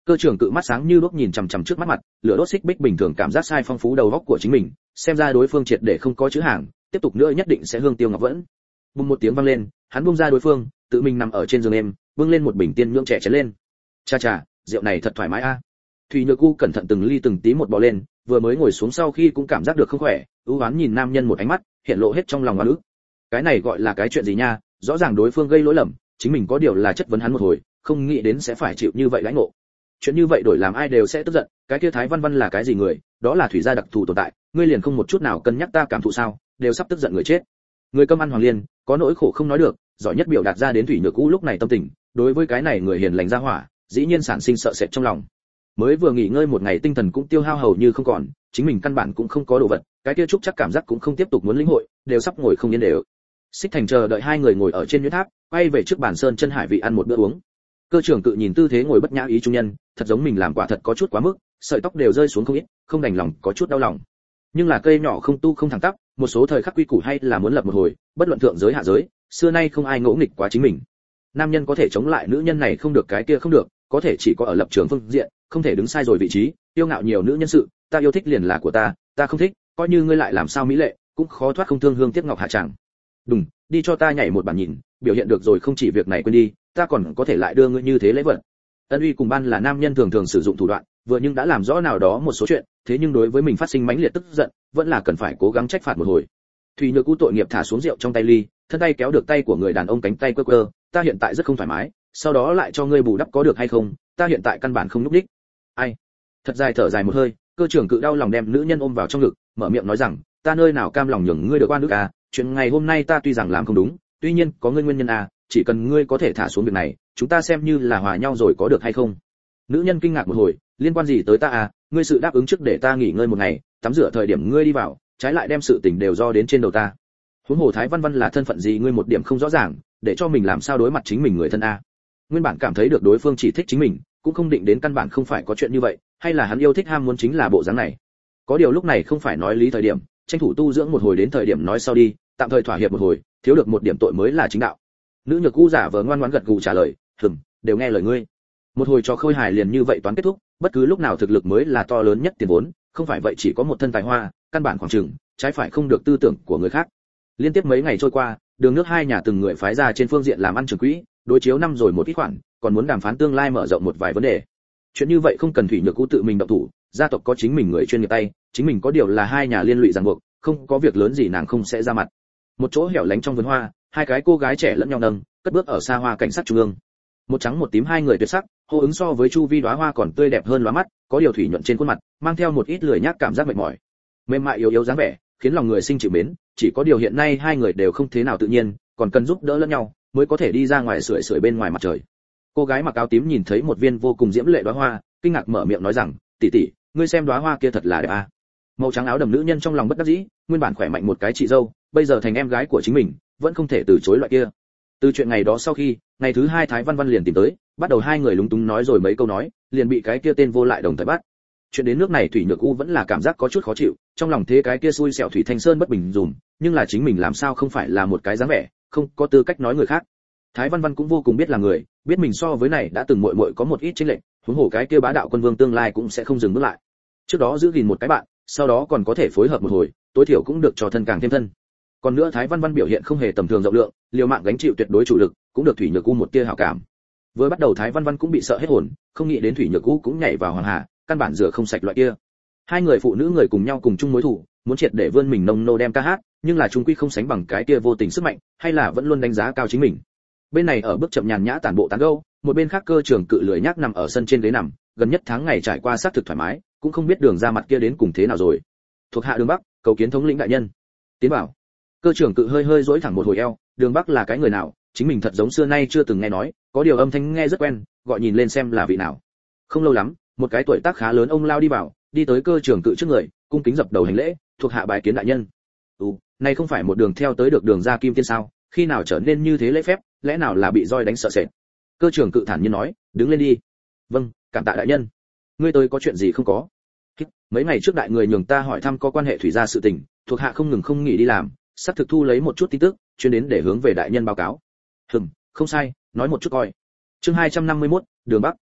Cơ trưởng cự mắt sáng như đuốc nhìn chằm chằm trước mắt mặt, lửa đốt xích bích bình thường cảm giác sai phong phú đầu óc của chính mình, xem ra đối phương triệt để không có chữ hàng, tiếp tục nữa nhất định sẽ hương tiêu ngọc vẫn. Bùng một tiếng vang lên, hắn buông ra đối phương, tự mình nằm ở trên giường em, bưng lên một bình tiên nhưỡng trẻ chén lên. Cha cha, rượu này thật thoải mái a. À. Thủy Nhược U cẩn thận từng ly từng tí một bò lên, vừa mới ngồi xuống sau khi cũng cảm giác được không khỏe, ưu ám nhìn nam nhân một ánh mắt, hiện lộ hết trong lòng oan ức. Cái này gọi là cái chuyện gì nha, rõ ràng đối phương gây lỗi lầm, chính mình có điều là chất vấn hắn một hồi, không nghĩ đến sẽ phải chịu như vậy lãnh ngộ. Chuyện như vậy đổi làm ai đều sẽ tức giận, cái kia Thái Văn Văn là cái gì người, đó là thủy gia đặc thù tồn tại, ngươi liền không một chút nào cân nhắc ta cảm thụ sao, đều sắp tức giận người chết. Người cơm ăn Hoàng Liên, có nỗi khổ không nói được, giỏi nhất biểu đạt ra đến Thủy Nhược U lúc này tâm tình, đối với cái này người hiền lành ra hỏa, dĩ nhiên sản sinh sợ sệt trong lòng. Mới vừa nghỉ ngơi một ngày tinh thần cũng tiêu hao hầu như không còn, chính mình căn bản cũng không có đồ vật, cái kia trúc chắc cảm giác cũng không tiếp tục muốn lĩnh hội, đều sắp ngồi không yên đều. Xích Thành chờ đợi hai người ngồi ở trên nhuyễn tháp, quay về trước bàn sơn chân hải vị ăn một bữa uống. Cơ trưởng cự nhìn tư thế ngồi bất nhã ý trung nhân, thật giống mình làm quả thật có chút quá mức, sợi tóc đều rơi xuống không ít, không đành lòng có chút đau lòng. Nhưng là cây nhỏ không tu không thẳng tắp, một số thời khắc quy củ hay là muốn lập một hồi, bất luận thượng giới hạ giới, xưa nay không ai ngỗ nghịch quá chính mình. Nam nhân có thể chống lại nữ nhân này không được cái kia không được, có thể chỉ có ở lập trường phương diện, không thể đứng sai rồi vị trí, yêu ngạo nhiều nữ nhân sự, ta yêu thích liền là của ta, ta không thích, coi như ngươi lại làm sao mỹ lệ, cũng khó thoát không thương hương tiếc ngọc hạ chẳng. Đùng, đi cho ta nhảy một bản nhìn, biểu hiện được rồi không chỉ việc này quên đi, ta còn có thể lại đưa ngươi như thế lễ vật. Ân Uy cùng ban là nam nhân thường thường sử dụng thủ đoạn, vừa nhưng đã làm rõ nào đó một số chuyện, thế nhưng đối với mình phát sinh mãnh liệt tức giận, vẫn là cần phải cố gắng trách phạt một hồi. Thủy Nhược U tội nghiệp thả xuống rượu trong tay ly, thân tay kéo được tay của người đàn ông cánh tay quơ quơ, ta hiện tại rất không thoải mái, sau đó lại cho ngươi bù đắp có được hay không, ta hiện tại căn bản không lúc đích. Ai? Thật dài thở dài một hơi, cơ trưởng cự đau lòng đem nữ nhân ôm vào trong ngực, mở miệng nói rằng, ta nơi nào cam lòng nhường ngươi được oan ức à, chuyện ngày hôm nay ta tuy rằng làm không đúng, tuy nhiên có ngươi nguyên nhân à, chỉ cần ngươi có thể thả xuống việc này, chúng ta xem như là hòa nhau rồi có được hay không? Nữ nhân kinh ngạc một hồi, liên quan gì tới ta à, ngươi sự đáp ứng trước để ta nghỉ ngơi một ngày, tắm rửa thời điểm ngươi đi vào, trái lại đem sự tình đều do đến trên đầu ta. Huống hồ Thái Văn Văn là thân phận gì ngươi một điểm không rõ ràng, để cho mình làm sao đối mặt chính mình người thân a. Nguyên bản cảm thấy được đối phương chỉ thích chính mình, cũng không định đến căn bản không phải có chuyện như vậy, hay là hắn yêu thích ham muốn chính là bộ dáng này. Có điều lúc này không phải nói lý thời điểm, tranh thủ tu dưỡng một hồi đến thời điểm nói sau đi, tạm thời thỏa hiệp một hồi, thiếu được một điểm tội mới là chính đạo. Nữ Nhược U giả vờ ngoan ngoãn gật gù trả lời, "Ừm, đều nghe lời ngươi." Một hồi trò khơi hài liền như vậy toán kết thúc, bất cứ lúc nào thực lực mới là to lớn nhất tiền vốn, không phải vậy chỉ có một thân tài hoa, căn bản khoảng chừng, trái phải không được tư tưởng của người khác. Liên tiếp mấy ngày trôi qua, đường nước hai nhà từng người phái ra trên phương diện làm ăn trường quỹ, đối chiếu năm rồi một ít khoản, còn muốn đàm phán tương lai mở rộng một vài vấn đề. Chuyện như vậy không cần Thủy Nhược U tự mình động thủ, gia tộc có chính mình người chuyên nghiệp tay, chính mình có điều là hai nhà liên lụy ràng buộc, không có việc lớn gì nàng không sẽ ra mặt. Một chỗ hẻo lánh trong vườn hoa, hai cái cô gái trẻ lẫn nhau nâng, cất bước ở xa hoa cảnh sát trung ương. Một trắng một tím hai người tuyệt sắc, hô ứng so với chu vi đóa hoa còn tươi đẹp hơn lóa mắt, có điều thủy nhuận trên khuôn mặt, mang theo một ít lười nhác cảm giác mệt mỏi. Mềm mại yếu yếu dáng vẻ, khiến lòng người sinh chịu mến, chỉ có điều hiện nay hai người đều không thế nào tự nhiên, còn cần giúp đỡ lẫn nhau, mới có thể đi ra ngoài sưởi sưởi bên ngoài mặt trời. Cô gái mặc áo tím nhìn thấy một viên vô cùng diễm lệ đóa hoa, kinh ngạc mở miệng nói rằng, tỷ tỷ, ngươi xem đóa hoa kia thật là đẹp à. Màu trắng áo đầm nữ nhân trong lòng bất đắc dĩ, nguyên bản khỏe mạnh một cái chị dâu, bây giờ thành em gái của chính mình, vẫn không thể từ chối loại kia. Từ chuyện ngày đó sau khi, ngày thứ hai Thái Văn Văn liền tìm tới, bắt đầu hai người lúng túng nói rồi mấy câu nói, liền bị cái kia tên vô lại đồng thời bắt. Chuyện đến nước này Thủy Nhược U vẫn là cảm giác có chút khó chịu, trong lòng thế cái kia xui xẻo Thủy Thanh Sơn bất bình dùm, nhưng là chính mình làm sao không phải là một cái dáng vẻ, không có tư cách nói người khác. Thái Văn Văn cũng vô cùng biết là người, biết mình so với này đã từng muội muội có một ít chênh lệch, huống hồ cái kia bá đạo quân vương tương lai cũng sẽ không dừng bước lại. Trước đó giữ gìn một cái bạn, sau đó còn có thể phối hợp một hồi, tối thiểu cũng được cho thân càng thêm thân. Còn nữa Thái Văn Văn biểu hiện không hề tầm thường rộng lượng, liều mạng gánh chịu tuyệt đối chủ lực, cũng được Thủy Nhược U một tia hảo cảm. Vừa bắt đầu Thái Văn Văn cũng bị sợ hết hồn, không nghĩ đến Thủy Nhược U cũng nhảy vào hoàng hà, căn bản rửa không sạch loại kia. Hai người phụ nữ người cùng nhau cùng chung mối thù, muốn triệt để vươn mình nông nô đem ca hát, nhưng là chung quy không sánh bằng cái kia vô tình sức mạnh, hay là vẫn luôn đánh giá cao chính mình. Bên này ở bước chậm nhàn nhã tản bộ tán gẫu, một bên khác cơ trưởng cự lười nhác nằm ở sân trên ghế nằm, gần nhất tháng ngày trải qua sát thực thoải mái, cũng không biết đường ra mặt kia đến cùng thế nào rồi. Thuộc hạ Đường Bắc, cầu kiến thống lĩnh đại nhân. Tiến bảo. Cơ trưởng cự hơi hơi duỗi thẳng một hồi eo, Đường Bắc là cái người nào, chính mình thật giống xưa nay chưa từng nghe nói, có điều âm thanh nghe rất quen, gọi nhìn lên xem là vị nào. Không lâu lắm, một cái tuổi tác khá lớn ông lao đi vào, đi tới cơ trưởng cự trước người, cung kính dập đầu hành lễ, thuộc hạ bái kiến đại nhân. Ừ, này không phải một đường theo tới được đường ra kim tiên sao, khi nào trở nên như thế lễ phép, lẽ nào là bị roi đánh sợ sệt. Cơ trưởng cự thản nhiên nói, đứng lên đi. Vâng, cảm tạ đại nhân. Ngươi tới có chuyện gì không có? Mấy ngày trước đại người nhường ta hỏi thăm có quan hệ thủy gia sự tình, thuộc hạ không ngừng không nghỉ đi làm, sắp thực thu lấy một chút tin tức, chuyên đến để hướng về đại nhân báo cáo. Hừm, không sai, nói một chút coi. Chương hai trăm năm mươi mốt, Đường Bắc.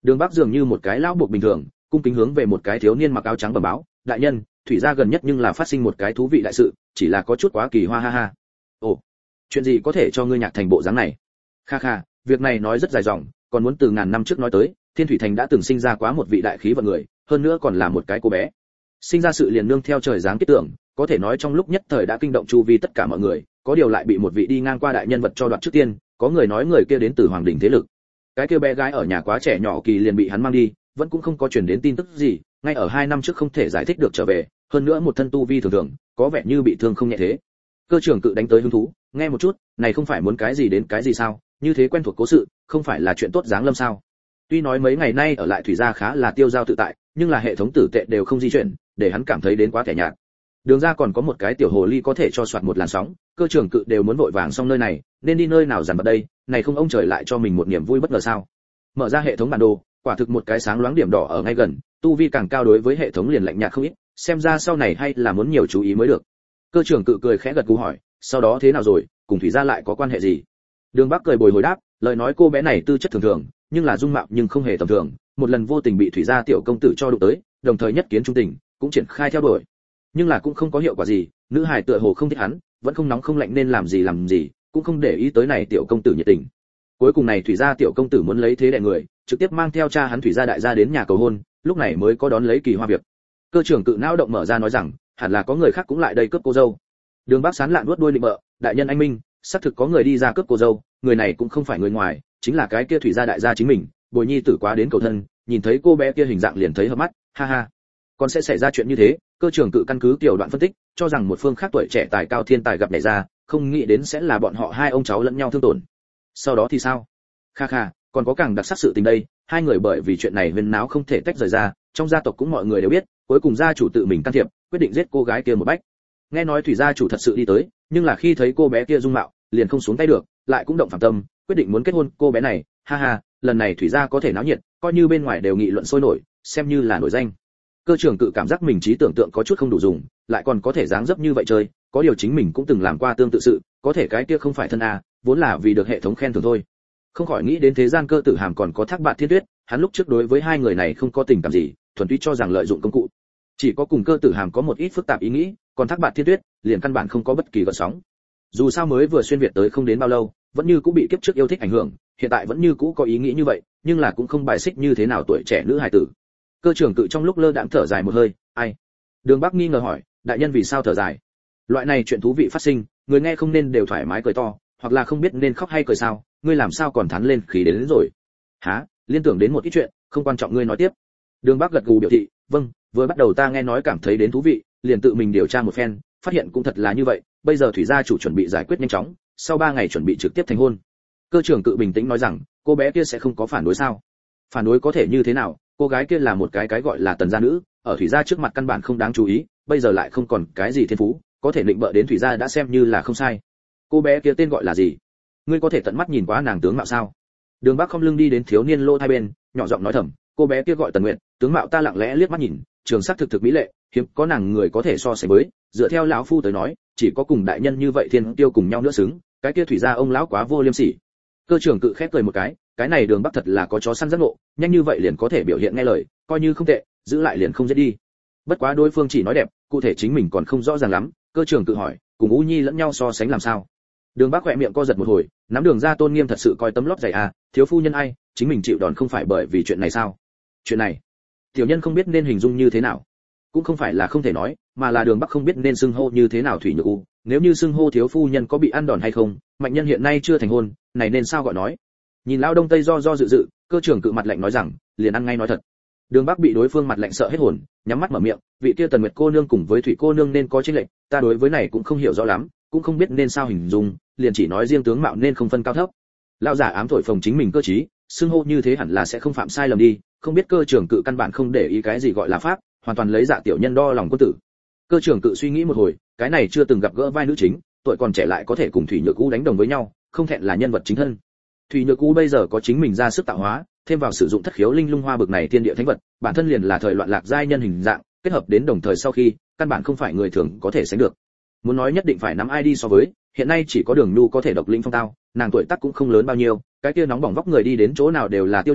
Đường Bắc dường như một cái lão buộc bình thường, cung kính hướng về một cái thiếu niên mặc áo trắng bẩm báo, đại nhân, thủy gia gần nhất nhưng là phát sinh một cái thú vị đại sự, chỉ là có chút quá kỳ hoa ha ha. Ồ, chuyện gì có thể cho ngươi nhạc thành bộ dáng này? Kha kha, việc này nói rất dài dòng, còn muốn từ ngàn năm trước nói tới, Thiên Thủy Thành đã từng sinh ra quá một vị đại khí vận người, hơn nữa còn là một cái cô bé. Sinh ra sự liền nương theo trời giáng kết tưởng, có thể nói trong lúc nhất thời đã kinh động chu vi tất cả mọi người, có điều lại bị một vị đi ngang qua đại nhân vật cho đoạt trước tiên, có người nói người kia đến từ hoàng đỉnh thế lực. Cái kia bé gái ở nhà quá trẻ nhỏ kỳ liền bị hắn mang đi, vẫn cũng không có truyền đến tin tức gì, ngay ở hai năm trước không thể giải thích được trở về, hơn nữa một thân tu vi thường thường, có vẻ như bị thương không nhẹ thế. Cơ trưởng cự đánh tới hứng thú, nghe một chút, này không phải muốn cái gì đến cái gì sao, như thế quen thuộc cố sự, không phải là chuyện tốt dáng lâm sao? Tuy nói mấy ngày nay ở lại thủy gia khá là tiêu dao tự tại, nhưng là hệ thống tử tệ đều không di chuyển, để hắn cảm thấy đến quá thẻ nhạt. Đường ra còn có một cái tiểu hồ ly có thể cho soạt một làn sóng, cơ trưởng cự đều muốn vội vàng xong nơi này, nên đi nơi nào dằn bật đây, này không ông trời lại cho mình một niềm vui bất ngờ sao? Mở ra hệ thống bản đồ, quả thực một cái sáng loáng điểm đỏ ở ngay gần, tu vi càng cao đối với hệ thống liền lạnh nhạt không ít, xem ra sau này hay là muốn nhiều chú ý mới được. Cơ trưởng cự cười khẽ gật gù hỏi, sau đó thế nào rồi, cùng thủy gia lại có quan hệ gì? Đường Bắc cười bồi hồi đáp, lời nói cô bé này tư chất thường thường, nhưng là dung mạo nhưng không hề tầm thường, một lần vô tình bị thủy gia tiểu công tử cho đụng tới, đồng thời nhất kiến trung tình, cũng triển khai theo đuổi. Nhưng là cũng không có hiệu quả gì, nữ hài tựa hồ không thích hắn, vẫn không nóng không lạnh nên làm gì làm gì, cũng không để ý tới này tiểu công tử nhiệt tình. Cuối cùng này thủy gia tiểu công tử muốn lấy thế đè người, trực tiếp mang theo cha hắn thủy gia đại gia đến nhà cầu hôn, lúc này mới có đón lấy kỳ hoa việc. Cơ trưởng cự não động mở ra nói rằng, hẳn là có người khác cũng lại đây cướp cô dâu. Đường Bắc sán lạn nuốt đuôi định bợ, đại nhân anh minh, xác thực có người đi ra cướp cô dâu, người này cũng không phải người ngoài, chính là cái kia thủy gia đại gia chính mình. Bồi nhi tử quá đến cầu thân, nhìn thấy cô bé kia hình dạng liền thấy hợp mắt, ha ha. Còn sẽ xảy ra chuyện như thế, cơ trưởng cự căn cứ tiểu đoạn phân tích, cho rằng một phương khác tuổi trẻ tài cao thiên tài gặp nhảy ra, không nghĩ đến sẽ là bọn họ hai ông cháu lẫn nhau thương tổn. Sau đó thì sao? Kha kha, còn có càng đặc sắc sự tình đây, hai người bởi vì chuyện này huyên náo không thể tách rời ra, trong gia tộc cũng mọi người đều biết, cuối cùng gia chủ tự mình can thiệp, quyết định giết cô gái kia một bách. Nghe nói thủy gia chủ thật sự đi tới, nhưng là khi thấy cô bé kia dung mạo, liền không xuống tay được, lại cũng động phạm tâm, quyết định muốn kết hôn cô bé này, ha ha, lần này thủy gia có thể náo nhiệt, coi như bên ngoài đều nghị luận sôi nổi, xem như là nổi danh. Cơ trưởng cự cảm giác mình trí tưởng tượng có chút không đủ dùng, lại còn có thể dáng dấp như vậy chơi, có điều chính mình cũng từng làm qua tương tự sự, có thể cái kia không phải thân a, vốn là vì được hệ thống khen thưởng thôi. Không khỏi nghĩ đến thế gian cơ tử hàm còn có thác bạn thiên tuyết, hắn lúc trước đối với hai người này không có tình cảm gì, thuần túy cho rằng lợi dụng công cụ. Chỉ có cùng cơ tử hàm có một ít phức tạp ý nghĩ, còn thác bạn thiên tuyết liền căn bản không có bất kỳ gợn sóng. Dù sao mới vừa xuyên việt tới không đến bao lâu, vẫn như cũ bị kiếp trước yêu thích ảnh hưởng, hiện tại vẫn như cũ có ý nghĩ như vậy, nhưng là cũng không bài xích như thế nào tuổi trẻ nữ hài tử. Cơ trưởng cự trong lúc lơ đãng thở dài một hơi, ai? Đường Bắc nghi ngờ hỏi, đại nhân vì sao thở dài? Loại này chuyện thú vị phát sinh, người nghe không nên đều thoải mái cười to, hoặc là không biết nên khóc hay cười sao, ngươi làm sao còn thán lên khí đến, đến rồi? Hả? Liên tưởng đến một ít chuyện, không quan trọng ngươi nói tiếp. Đường Bắc gật gù biểu thị, vâng, vừa bắt đầu ta nghe nói cảm thấy đến thú vị, liền tự mình điều tra một phen, phát hiện cũng thật là như vậy, bây giờ thủy gia chủ chuẩn bị giải quyết nhanh chóng, sau ba ngày chuẩn bị trực tiếp thành hôn. Cơ trưởng cự bình tĩnh nói rằng, cô bé kia sẽ không có phản đối sao? Phản đối có thể như thế nào, cô gái kia là một cái cái gọi là tần gia nữ, ở thủy gia trước mặt căn bản không đáng chú ý, bây giờ lại không còn cái gì thiên phú, có thể định bợ đến thủy gia đã xem như là không sai. Cô bé kia tên gọi là gì? Ngươi có thể tận mắt nhìn qua nàng tướng mạo sao? Đường Bắc không lưng đi đến thiếu niên lô hai bên, nhỏ giọng nói thầm, cô bé kia gọi Tần Nguyệt, tướng mạo ta lặng lẽ liếc mắt nhìn, trường sắc thực thực mỹ lệ, hiếm có nàng người có thể so sánh với, dựa theo lão phu tới nói, chỉ có cùng đại nhân như vậy thiên tiêu cùng nhau nữa xứng, cái kia thủy gia ông lão quá vô liêm sỉ. Cơ trưởng cự khép cười một cái, cái này Đường Bắc thật là có chó săn giác ngộ, nhanh như vậy liền có thể biểu hiện nghe lời, coi như không tệ, giữ lại liền không giết đi. Bất quá đối phương chỉ nói đẹp, cụ thể chính mình còn không rõ ràng lắm, cơ trưởng cự hỏi, cùng U Nhi lẫn nhau so sánh làm sao? Đường Bắc khẽ miệng co giật một hồi, nắm Đường gia tôn nghiêm thật sự coi tấm lót dày à, thiếu phu nhân ai, chính mình chịu đòn không phải bởi vì chuyện này sao? Chuyện này, tiểu nhân không biết nên hình dung như thế nào, cũng không phải là không thể nói, mà là Đường Bắc không biết nên xưng hô như thế nào thủy nhược u, nếu như xưng hô thiếu phu nhân có bị ăn đòn hay không, mạnh nhân hiện nay chưa thành hôn, này nên sao gọi nói? Nhìn lão đông tây do do dự dự, cơ trưởng cự mặt lạnh nói rằng, liền ăn ngay nói thật. Đường Bắc bị đối phương mặt lạnh sợ hết hồn, nhắm mắt mở miệng, vị kia Tần Nguyệt cô nương cùng với Thủy cô nương nên có chênh lệch, ta đối với này cũng không hiểu rõ lắm, cũng không biết nên sao hình dung, liền chỉ nói riêng tướng mạo nên không phân cao thấp. Lão giả ám thổi phồng chính mình cơ trí, xưng hô như thế hẳn là sẽ không phạm sai lầm đi, không biết cơ trưởng cự căn bản không để ý cái gì gọi là pháp, hoàn toàn lấy dạ tiểu nhân đo lòng quân tử. Cơ trưởng cự suy nghĩ một hồi, cái này chưa từng gặp gỡ vai nữ chính, tuổi còn trẻ lại có thể cùng Thủy Nhược U đánh đồng với nhau, không thẹn là nhân vật chính thân. Thủy Nhược U bây giờ có chính mình ra sức tạo hóa, thêm vào sử dụng thất khiếu linh lung hoa bực này thiên địa thánh vật, bản thân liền là thời loạn lạc giai nhân hình dạng, kết hợp đến đồng thời sau khi, căn bản không phải người thường có thể sánh được. Muốn nói nhất định phải nắm ai đi so với, hiện nay chỉ có Đường Nhu có thể độc linh phong tao, nàng tuổi tác cũng không lớn bao nhiêu, cái kia nóng bỏng vóc người đi đến chỗ nào đều là tiêu điểm,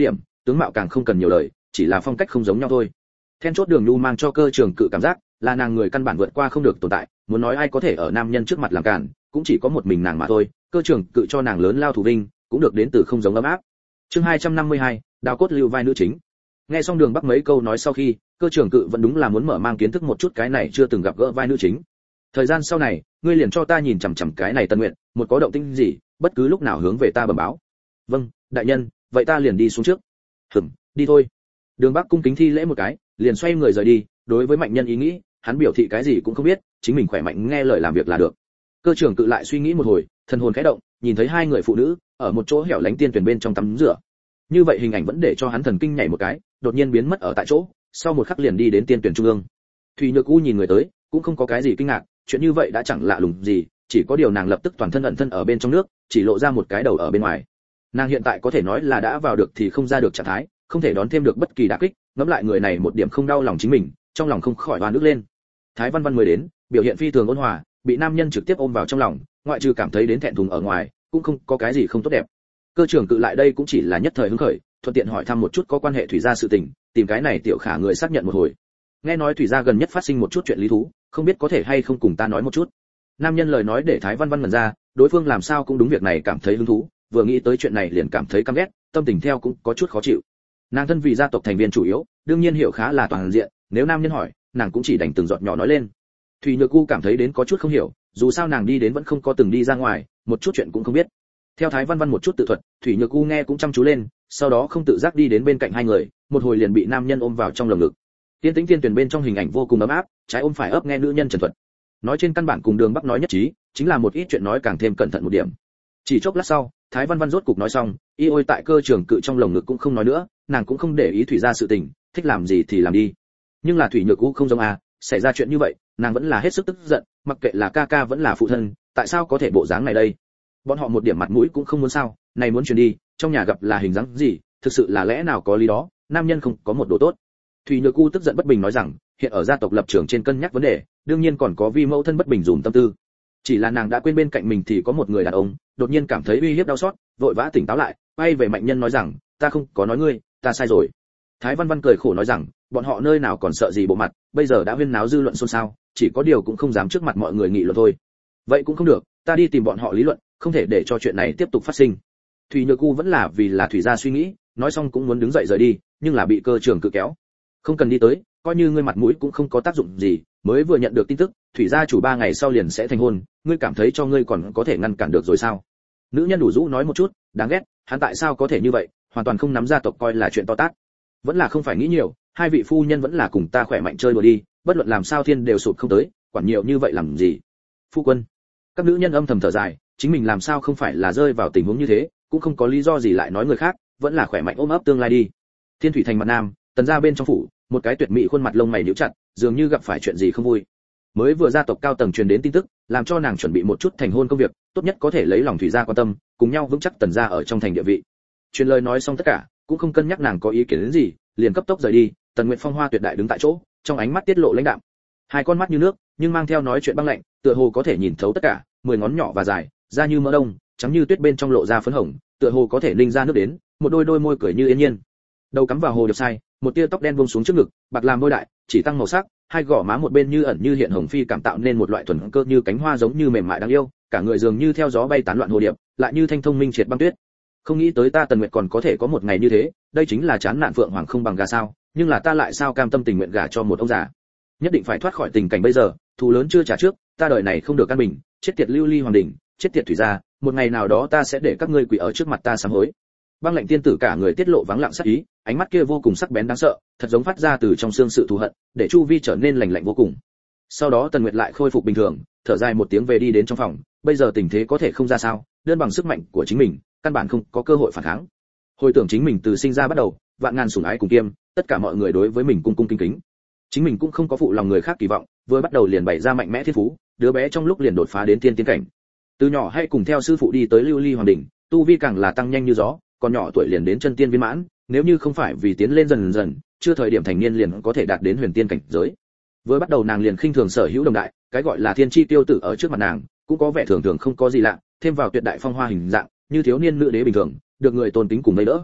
tướng mạo càng không cần nhiều lời, chỉ là phong cách không giống nhau thôi. Then chốt Đường Nhu mang cho Cơ Trường Cự cảm giác là nàng người căn bản vượt qua không được tồn tại, muốn nói ai có thể ở nam nhân trước mặt làm cản, cũng chỉ có một mình nàng mà thôi. Cơ Trường Cự cho nàng lớn lao thủ vinh, cũng được đến từ không giống ấm áp. Chương hai trăm năm mươi hai, đào cốt lưu vai nữ chính. Nghe xong Đường Bắc mấy câu nói sau khi, Cơ Trường Cự vẫn đúng là muốn mở mang kiến thức một chút cái này chưa từng gặp gỡ vai nữ chính. Thời gian sau này, ngươi liền cho ta nhìn chằm chằm cái này Tần Nguyện, một có động tĩnh gì, bất cứ lúc nào hướng về ta bẩm báo. Vâng, đại nhân, vậy ta liền đi xuống trước. Hừm, đi thôi. Đường Bắc cung kính thi lễ một cái, liền xoay người rời đi. Đối với Mạnh Nhân ý nghĩ, hắn biểu thị cái gì cũng không biết, chính mình khỏe mạnh nghe lời làm việc là được. Cơ Trường Cự lại suy nghĩ một hồi, thần hồn khẽ động, nhìn thấy hai người phụ nữ ở một chỗ hẻo lánh tiên tuyển bên trong tắm rửa. Như vậy hình ảnh vẫn để cho hắn thần kinh nhảy một cái, đột nhiên biến mất ở tại chỗ, sau một khắc liền đi đến tiên tuyển trung ương. Thủy Nhược U nhìn người tới, cũng không có cái gì kinh ngạc, chuyện như vậy đã chẳng lạ lùng gì, chỉ có điều nàng lập tức toàn thân ẩn thân ở bên trong nước, chỉ lộ ra một cái đầu ở bên ngoài. Nàng hiện tại có thể nói là đã vào được thì không ra được trạng thái, không thể đón thêm được bất kỳ đả kích, ngẫm lại người này một điểm không đau lòng chính mình, trong lòng không khỏi oan ức lên. Thái Văn Văn mới đến, biểu hiện phi thường ôn hòa, bị nam nhân trực tiếp ôm vào trong lòng, ngoại trừ cảm thấy đến thẹn thùng ở ngoài, cũng không có cái gì không tốt đẹp. Cơ Trường Cự lại đây cũng chỉ là nhất thời hứng khởi, thuận tiện hỏi thăm một chút có quan hệ Thủy gia sự tình, tìm cái này tiểu khả người xác nhận một hồi. Nghe nói Thủy gia gần nhất phát sinh một chút chuyện lý thú, không biết có thể hay không cùng ta nói một chút. Nam nhân lời nói để Thái Văn Văn ngẩn ra, đối phương làm sao cũng đúng việc này cảm thấy hứng thú, vừa nghĩ tới chuyện này liền cảm thấy căm ghét, tâm tình theo cũng có chút khó chịu. Nàng thân vì gia tộc thành viên chủ yếu, đương nhiên hiểu khá là toàn diện, nếu nam nhân hỏi, nàng cũng chỉ đành từng giọt nhỏ nói lên. Thủy Nhược U cảm thấy đến có chút không hiểu, dù sao nàng đi đến vẫn không có từng đi ra ngoài, một chút chuyện cũng không biết. Theo Thái Văn Văn một chút tự thuật, Thủy Nhược U nghe cũng chăm chú lên, sau đó không tự giác đi đến bên cạnh hai người, một hồi liền bị nam nhân ôm vào trong lồng ngực. Tiên tĩnh tiên tuyển bên trong hình ảnh vô cùng ấm áp, trái ôm phải ấp nghe nữ nhân trần thuật. Nói trên căn bản cùng Đường Bắc nói nhất trí, chính là một ít chuyện nói càng thêm cẩn thận một điểm. Chỉ chốc lát sau, Thái Văn Văn rốt cục nói xong, y ôi tại Cơ Trường Cự trong lồng ngực cũng không nói nữa, nàng cũng không để ý Thủy gia sự tình, thích làm gì thì làm đi. Nhưng là Thủy Nhược U không giống à, xảy ra chuyện như vậy, nàng vẫn là hết sức tức giận, mặc kệ là ca ca vẫn là phụ thân, tại sao có thể bộ dáng này đây? Bọn họ một điểm mặt mũi cũng không muốn sao, này muốn chuyển đi, trong nhà gặp là hình dáng gì, thực sự là lẽ nào có lý đó, nam nhân không có một đồ tốt. Thủy Nhược U tức giận bất bình nói rằng, hiện ở gia tộc lập trường trên cân nhắc vấn đề, đương nhiên còn có vi mẫu thân bất bình dùm tâm tư. Chỉ là nàng đã quên bên cạnh mình thì có một người đàn ông, đột nhiên cảm thấy uy hiếp đau xót, vội vã tỉnh táo lại, quay về Mạnh Nhân nói rằng, ta không có nói ngươi, ta sai rồi. Thái Văn Văn cười khổ nói rằng, bọn họ nơi nào còn sợ gì bộ mặt, bây giờ đã huyên náo dư luận xôn xao, chỉ có điều cũng không dám trước mặt mọi người nghị luận thôi. Vậy cũng không được, ta đi tìm bọn họ lý luận, không thể để cho chuyện này tiếp tục phát sinh. Thủy Nhược U vẫn là vì là Thủy gia suy nghĩ, nói xong cũng muốn đứng dậy rời đi, nhưng là bị Cơ Trường Cự kéo. Không cần đi tới, coi như ngươi mặt mũi cũng không có tác dụng gì, mới vừa nhận được tin tức, Thủy gia chủ ba ngày sau liền sẽ thành hôn, ngươi cảm thấy cho ngươi còn có thể ngăn cản được rồi sao? Nữ nhân đủ rũ nói một chút, đáng ghét, hắn tại sao có thể như vậy, hoàn toàn không nắm gia tộc coi là chuyện to tát. Vẫn là không phải nghĩ nhiều, hai vị phu nhân vẫn là cùng ta khỏe mạnh chơi đùa đi, bất luận làm sao thiên đều sụt không tới, quản nhiều như vậy làm gì? Phu quân. Các nữ nhân âm thầm thở dài, chính mình làm sao không phải là rơi vào tình huống như thế, cũng không có lý do gì lại nói người khác, vẫn là khỏe mạnh ôm ấp tương lai đi. Thiên Thủy thành mặt nam, Tần gia bên trong phủ, một cái tuyệt mỹ khuôn mặt lông mày nhíu chặt, dường như gặp phải chuyện gì không vui. Mới vừa gia tộc cao tầng truyền đến tin tức, làm cho nàng chuẩn bị một chút thành hôn công việc, tốt nhất có thể lấy lòng Thủy gia quan tâm, cùng nhau vững chắc Tần gia ở trong thành địa vị. Truyền lời nói xong tất cả, cũng không cân nhắc nàng có ý kiến đến gì, liền cấp tốc rời đi. Tần Nguyệt Phong hoa tuyệt đại đứng tại chỗ, trong ánh mắt tiết lộ lãnh đạm, hai con mắt như nước, nhưng mang theo nói chuyện băng lạnh, tựa hồ có thể nhìn thấu tất cả, mười ngón nhỏ và dài, da như mỡ đông, trắng như tuyết bên trong lộ ra phấn hồng, tựa hồ có thể ninh ra nước đến, một đôi đôi môi cười như yên nhiên. Đầu cắm vào hồ điệp sai, một tia tóc đen buông xuống trước ngực, bạc làm môi đại, chỉ tăng màu sắc, hai gò má một bên như ẩn như hiện hồng phi cảm tạo nên một loại thuần cơ như cánh hoa giống như mềm mại đáng yêu, cả người dường như theo gió bay tán loạn hồ điệp, lại như thanh thông minh triệt băng tuyết. Không nghĩ tới ta Tần Nguyệt còn có thể có một ngày như thế, đây chính là chán nạn phượng hoàng không bằng gà sao, nhưng là ta lại sao cam tâm tình nguyện gả cho một ông già. Nhất định phải thoát khỏi tình cảnh bây giờ, thù lớn chưa trả trước, ta đời này không được căn bình, chết tiệt lưu ly hoàng đỉnh, chết tiệt Thủy gia, một ngày nào đó ta sẽ để các ngươi quỳ ở trước mặt ta sám hối. Băng lạnh tiên tử cả người tiết lộ vắng lặng sắc ý, ánh mắt kia vô cùng sắc bén đáng sợ, thật giống phát ra từ trong xương sự thù hận, để chu vi trở nên lạnh lạnh vô cùng. Sau đó Tần Nguyệt lại khôi phục bình thường, thở dài một tiếng về đi đến trong phòng, bây giờ tình thế có thể không ra sao, đơn bằng sức mạnh của chính mình, căn bản không có cơ hội phản kháng. Hồi tưởng chính mình từ sinh ra bắt đầu, vạn ngàn sủng ái cùng kiêm, tất cả mọi người đối với mình cung cung kính kính. Chính mình cũng không có phụ lòng người khác kỳ vọng, vừa bắt đầu liền bày ra mạnh mẽ thiên phú, đứa bé trong lúc liền đột phá đến tiên tiên cảnh. Từ nhỏ hay cùng theo sư phụ đi tới lưu ly hoàng đỉnh, tu vi càng là tăng nhanh như gió, còn nhỏ tuổi liền đến chân tiên viên mãn, nếu như không phải vì tiến lên dần dần, chưa thời điểm thành niên liền có thể đạt đến huyền tiên cảnh giới. Vừa bắt đầu nàng liền khinh thường sở hữu đồng đại, cái gọi là thiên chi tiêu tử ở trước mặt nàng, cũng có vẻ thường thường không có gì lạ, thêm vào tuyệt đại phong hoa hình dạng, như thiếu niên nữ đế bình thường, được người tôn kính cùng mấy đỡ.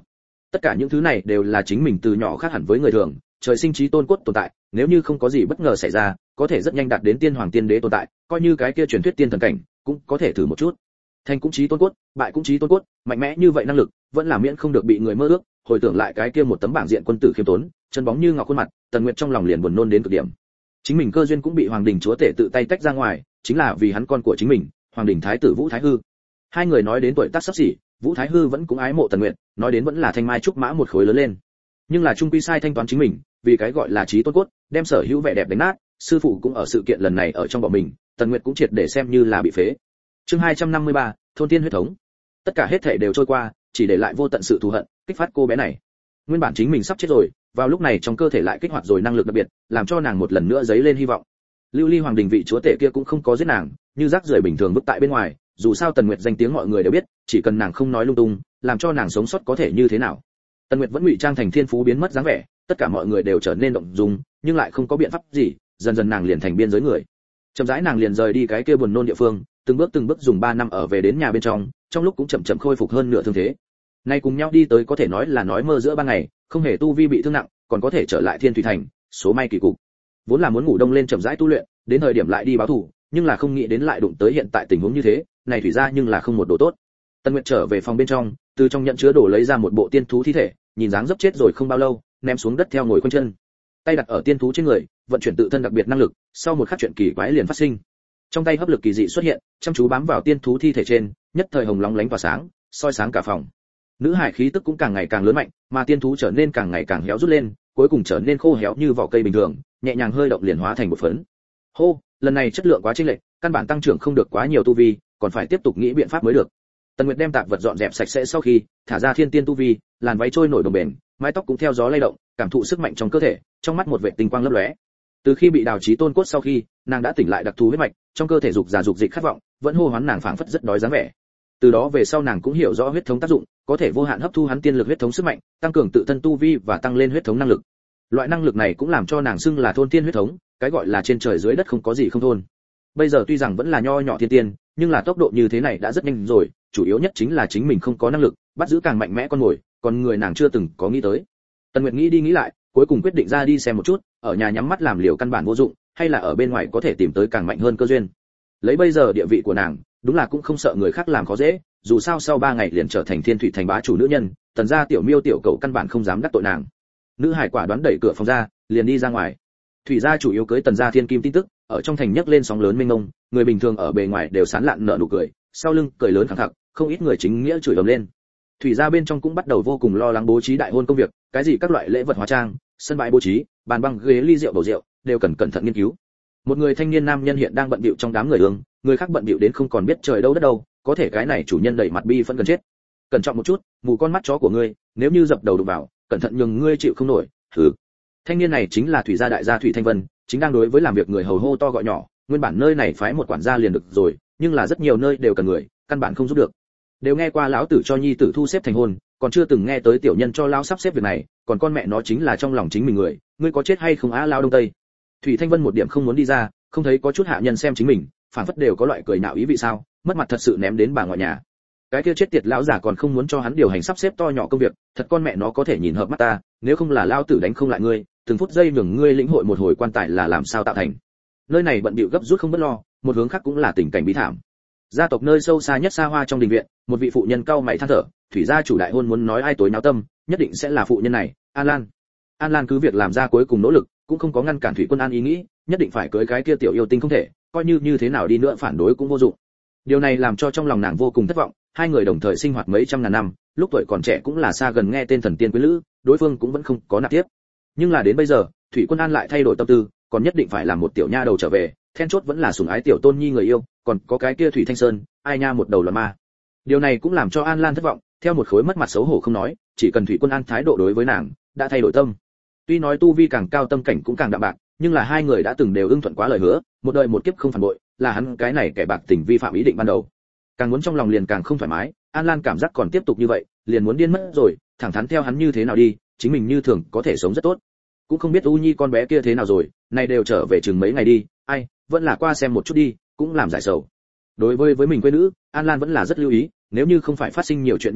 Tất cả những thứ này đều là chính mình từ nhỏ khác hẳn với người thường, trời sinh trí tôn cốt tồn tại, nếu như không có gì bất ngờ xảy ra, có thể rất nhanh đạt đến tiên hoàng tiên đế tồn tại, coi như cái kia truyền thuyết tiên thần cảnh, cũng có thể thử một chút. Thành cũng trí tôn cốt, bại cũng trí tôn cốt, mạnh mẽ như vậy năng lực, vẫn là miễn không được bị người mơ ước. Hồi tưởng lại cái kia một tấm bảng diện quân tử khiêm tốn, chân bóng như ngọc khuôn mặt, Tần Nguyệt trong lòng liền buồn nôn đến cực điểm. Chính mình cơ duyên cũng bị Hoàng Đình chúa tể tự tay tách ra ngoài, chính là vì hắn con của chính mình, Hoàng Đình thái tử Vũ Thái Hư. Hai người nói đến tuổi tác sắp xỉ, Vũ Thái Hư vẫn cũng ái mộ Tần Nguyệt, nói đến vẫn là thanh mai trúc mã một khối lớn lên. Nhưng là trung quy sai thanh toán chính mình, vì cái gọi là trí tôn cốt, đem sở hữu vẻ đẹp đánh nát, sư phụ cũng ở sự kiện lần này ở trong bọn mình, Tần Nguyệt cũng triệt để xem như là bị phế. Chương hai trăm năm mươi ba, thôn tiên huyết thống. Tất cả hết thảy đều trôi qua, chỉ để lại vô tận sự thù hận, kích phát cô bé này. Nguyên bản chính mình sắp chết rồi, vào lúc này trong cơ thể lại kích hoạt rồi năng lực đặc biệt, làm cho nàng một lần nữa dấy lên hy vọng. Lưu Ly Hoàng Đình vị chúa tể kia cũng không có giết nàng, như rác rưởi bình thường vứt tại bên ngoài, dù sao Tần Nguyệt danh tiếng mọi người đều biết, chỉ cần nàng không nói lung tung, làm cho nàng sống sót có thể như thế nào. Tần Nguyệt vẫn ngụy trang thành thiên phú biến mất dáng vẻ, tất cả mọi người đều trở nên động dung, nhưng lại không có biện pháp gì, dần dần nàng liền thành biên giới người. Chậm rãi nàng liền rời đi cái kia buồn nôn địa phương, từng bước từng bước dùng ba năm ở về đến nhà bên trong, trong lúc cũng chậm chậm khôi phục hơn nửa thương thế. Nay cùng nhau đi tới có thể nói là nói mơ giữa ban ngày, không hề tu vi bị thương nặng, còn có thể trở lại Thiên Thủy Thành, số may kỳ cục. Vốn là muốn ngủ đông lên chậm rãi tu luyện, đến thời điểm lại đi báo thù, nhưng là không nghĩ đến lại đụng tới hiện tại tình huống như thế, này thủy ra nhưng là không một đồ tốt. Tân Nguyệt trở về phòng bên trong, từ trong nhận chứa đồ lấy ra một bộ tiên thú thi thể, nhìn dáng dấp chết rồi không bao lâu, ném xuống đất theo ngồi quanh chân. Tay đặt ở tiên thú trên người, vận chuyển tự thân đặc biệt năng lực, sau một khắc chuyện kỳ quái liền phát sinh. Trong tay hấp lực kỳ dị xuất hiện, chăm chú bám vào tiên thú thi thể trên, nhất thời hồng lóng lánh tỏa sáng, soi sáng cả phòng. Nữ hải khí tức cũng càng ngày càng lớn mạnh, mà tiên thú trở nên càng ngày càng héo rút lên, cuối cùng trở nên khô héo như vỏ cây bình thường, nhẹ nhàng hơi động liền hóa thành một phấn. Hô, lần này chất lượng quá chênh lệch, căn bản tăng trưởng không được quá nhiều tu vi, còn phải tiếp tục nghĩ biện pháp mới được. Tần Nguyệt đem tạp vật dọn dẹp sạch sẽ sau khi, thả ra thiên tiên tu vi, làn váy trôi nổi đồng bền, mái tóc cũng theo gió lay động, cảm thụ sức mạnh trong cơ thể, trong mắt một vệt tinh quang lấp lóe. Từ khi bị đào chí tôn cốt sau khi, nàng đã tỉnh lại đặc thù huyết mạch, trong cơ thể dục già dục dịch khát vọng, vẫn hô hoán nàng phảng phất rất đói dáng vẻ. Từ đó về sau nàng cũng hiểu rõ huyết thống tác dụng, có thể vô hạn hấp thu hắn tiên lực huyết thống sức mạnh, tăng cường tự thân tu vi và tăng lên huyết thống năng lực. Loại năng lực này cũng làm cho nàng xưng là thôn tiên huyết thống, cái gọi là trên trời dưới đất không có gì không thôn. Bây giờ tuy rằng vẫn là nho nhỏ thiên tiên, nhưng là tốc độ như thế này đã rất nhanh rồi, chủ yếu nhất chính là chính mình không có năng lực, bắt giữ càng mạnh mẽ con mồi, còn người nàng chưa từng có nghĩ tới. Tần Nguyệt nghĩ đi nghĩ lại, cuối cùng quyết định ra đi xem một chút, ở nhà nhắm mắt làm liều căn bản vô dụng, hay là ở bên ngoài có thể tìm tới càng mạnh hơn cơ duyên. Lấy bây giờ địa vị của nàng, đúng là cũng không sợ người khác làm khó dễ, dù sao sau ba ngày liền trở thành Thiên Thủy Thành bá chủ nữ nhân, Tần gia tiểu miêu tiểu cầu căn bản không dám đắc tội nàng. Nữ hải quả đoán đẩy cửa phòng ra, liền đi ra ngoài. Thủy gia chủ yếu cưới Tần gia thiên kim tin tức, ở trong thành nhấc lên sóng lớn mênh mông, người bình thường ở bề ngoài đều sán lạn nở nụ cười, sau lưng cười lớn khẳng khặc, không ít người chính nghĩa chửi ầm lên. Thủy gia bên trong cũng bắt đầu vô cùng lo lắng bố trí đại hôn công việc, cái gì các loại lễ vật hóa trang, sân bãi bố trí, bàn băng ghế ly rượu bầu rượu, đều cần cẩn thận nghiên cứu. Một người thanh niên nam nhân hiện đang bận bịu trong đám người ương, người khác bận bịu đến không còn biết trời đâu đất đâu, có thể cái này chủ nhân đẩy mặt bi phân gần chết. Cẩn trọng một chút, mù con mắt chó của ngươi, nếu như dập đầu đụng vào, cẩn thận nhường ngươi chịu không nổi. Hừ. Thanh niên này chính là Thủy gia đại gia Thủy Thanh Vân, chính đang đối với làm việc người hầu hô to gọi nhỏ, nguyên bản nơi này phái một quản gia liền được rồi, nhưng là rất nhiều nơi đều cần người, căn bản không giúp được. Đều nghe qua lão tử cho nhi tử thu xếp thành hôn, còn chưa từng nghe tới tiểu nhân cho lão sắp xếp việc này, còn con mẹ nó chính là trong lòng chính mình người, ngươi có chết hay không á lao đông tây. Thủy Thanh Vân một điểm không muốn đi ra, không thấy có chút hạ nhân xem chính mình, phản phất đều có loại cười nạo ý vị sao, mất mặt thật sự ném đến bà ngoại nhà. Cái kia chết tiệt lão giả còn không muốn cho hắn điều hành sắp xếp to nhỏ công việc, thật con mẹ nó có thể nhìn hợp mắt ta, nếu không là lao tử đánh không lại ngươi, từng phút giây nhường ngươi lĩnh hội một hồi quan tài là làm sao tạo thành. Nơi này bận bịu gấp rút không bất lo, một hướng khác cũng là tình cảnh bí thảm. Gia tộc nơi sâu xa nhất xa hoa trong đình viện, một vị phụ nhân cau mày than thở, Thủy gia chủ đại hôn muốn nói ai tối náo tâm, nhất định sẽ là phụ nhân này, An Lan. An Lan cứ việc làm ra cuối cùng nỗ lực, cũng không có ngăn cản Thủy Quân An ý nghĩ, nhất định phải cưới cái kia tiểu yêu tinh không thể, coi như như thế nào đi nữa phản đối cũng vô dụng. Điều này làm cho trong lòng nàng vô cùng thất vọng, hai người đồng thời sinh hoạt mấy trăm ngàn năm, lúc tuổi còn trẻ cũng là xa gần nghe tên thần tiên quý lữ, đối phương cũng vẫn không có nạp tiếp. Nhưng là đến bây giờ, Thủy Quân An lại thay đổi tâm tư, còn nhất định phải làm một tiểu nha đầu trở về, then chốt vẫn là sủng ái tiểu tôn nhi người yêu, còn có cái kia Thủy Thanh Sơn, ai nha một đầu là ma. Điều này cũng làm cho An Lan thất vọng, theo một khối mất mặt xấu hổ không nói, chỉ cần Thủy Quân An thái độ đối với nàng đã thay đổi tâm. Tuy nói tu vi càng cao tâm cảnh cũng càng đạm bạc, nhưng là hai người đã từng đều ưng thuận quá lời hứa, một đời một kiếp không phản bội, là hắn cái này kẻ bạc tình vi phạm ý định ban đầu. Càng muốn trong lòng liền càng không thoải mái, An Lan cảm giác còn tiếp tục như vậy, liền muốn điên mất rồi, thẳng thắn theo hắn như thế nào đi, chính mình như thường có thể sống rất tốt. Cũng không biết U Nhi con bé kia thế nào rồi, này đều trở về chừng mấy ngày đi, ai, vẫn là qua xem một chút đi, cũng làm giải sầu. Đối với với mình quê nữ, An Lan vẫn là rất lưu ý, nếu như không phải phát sinh nhiều chuyện như vậy,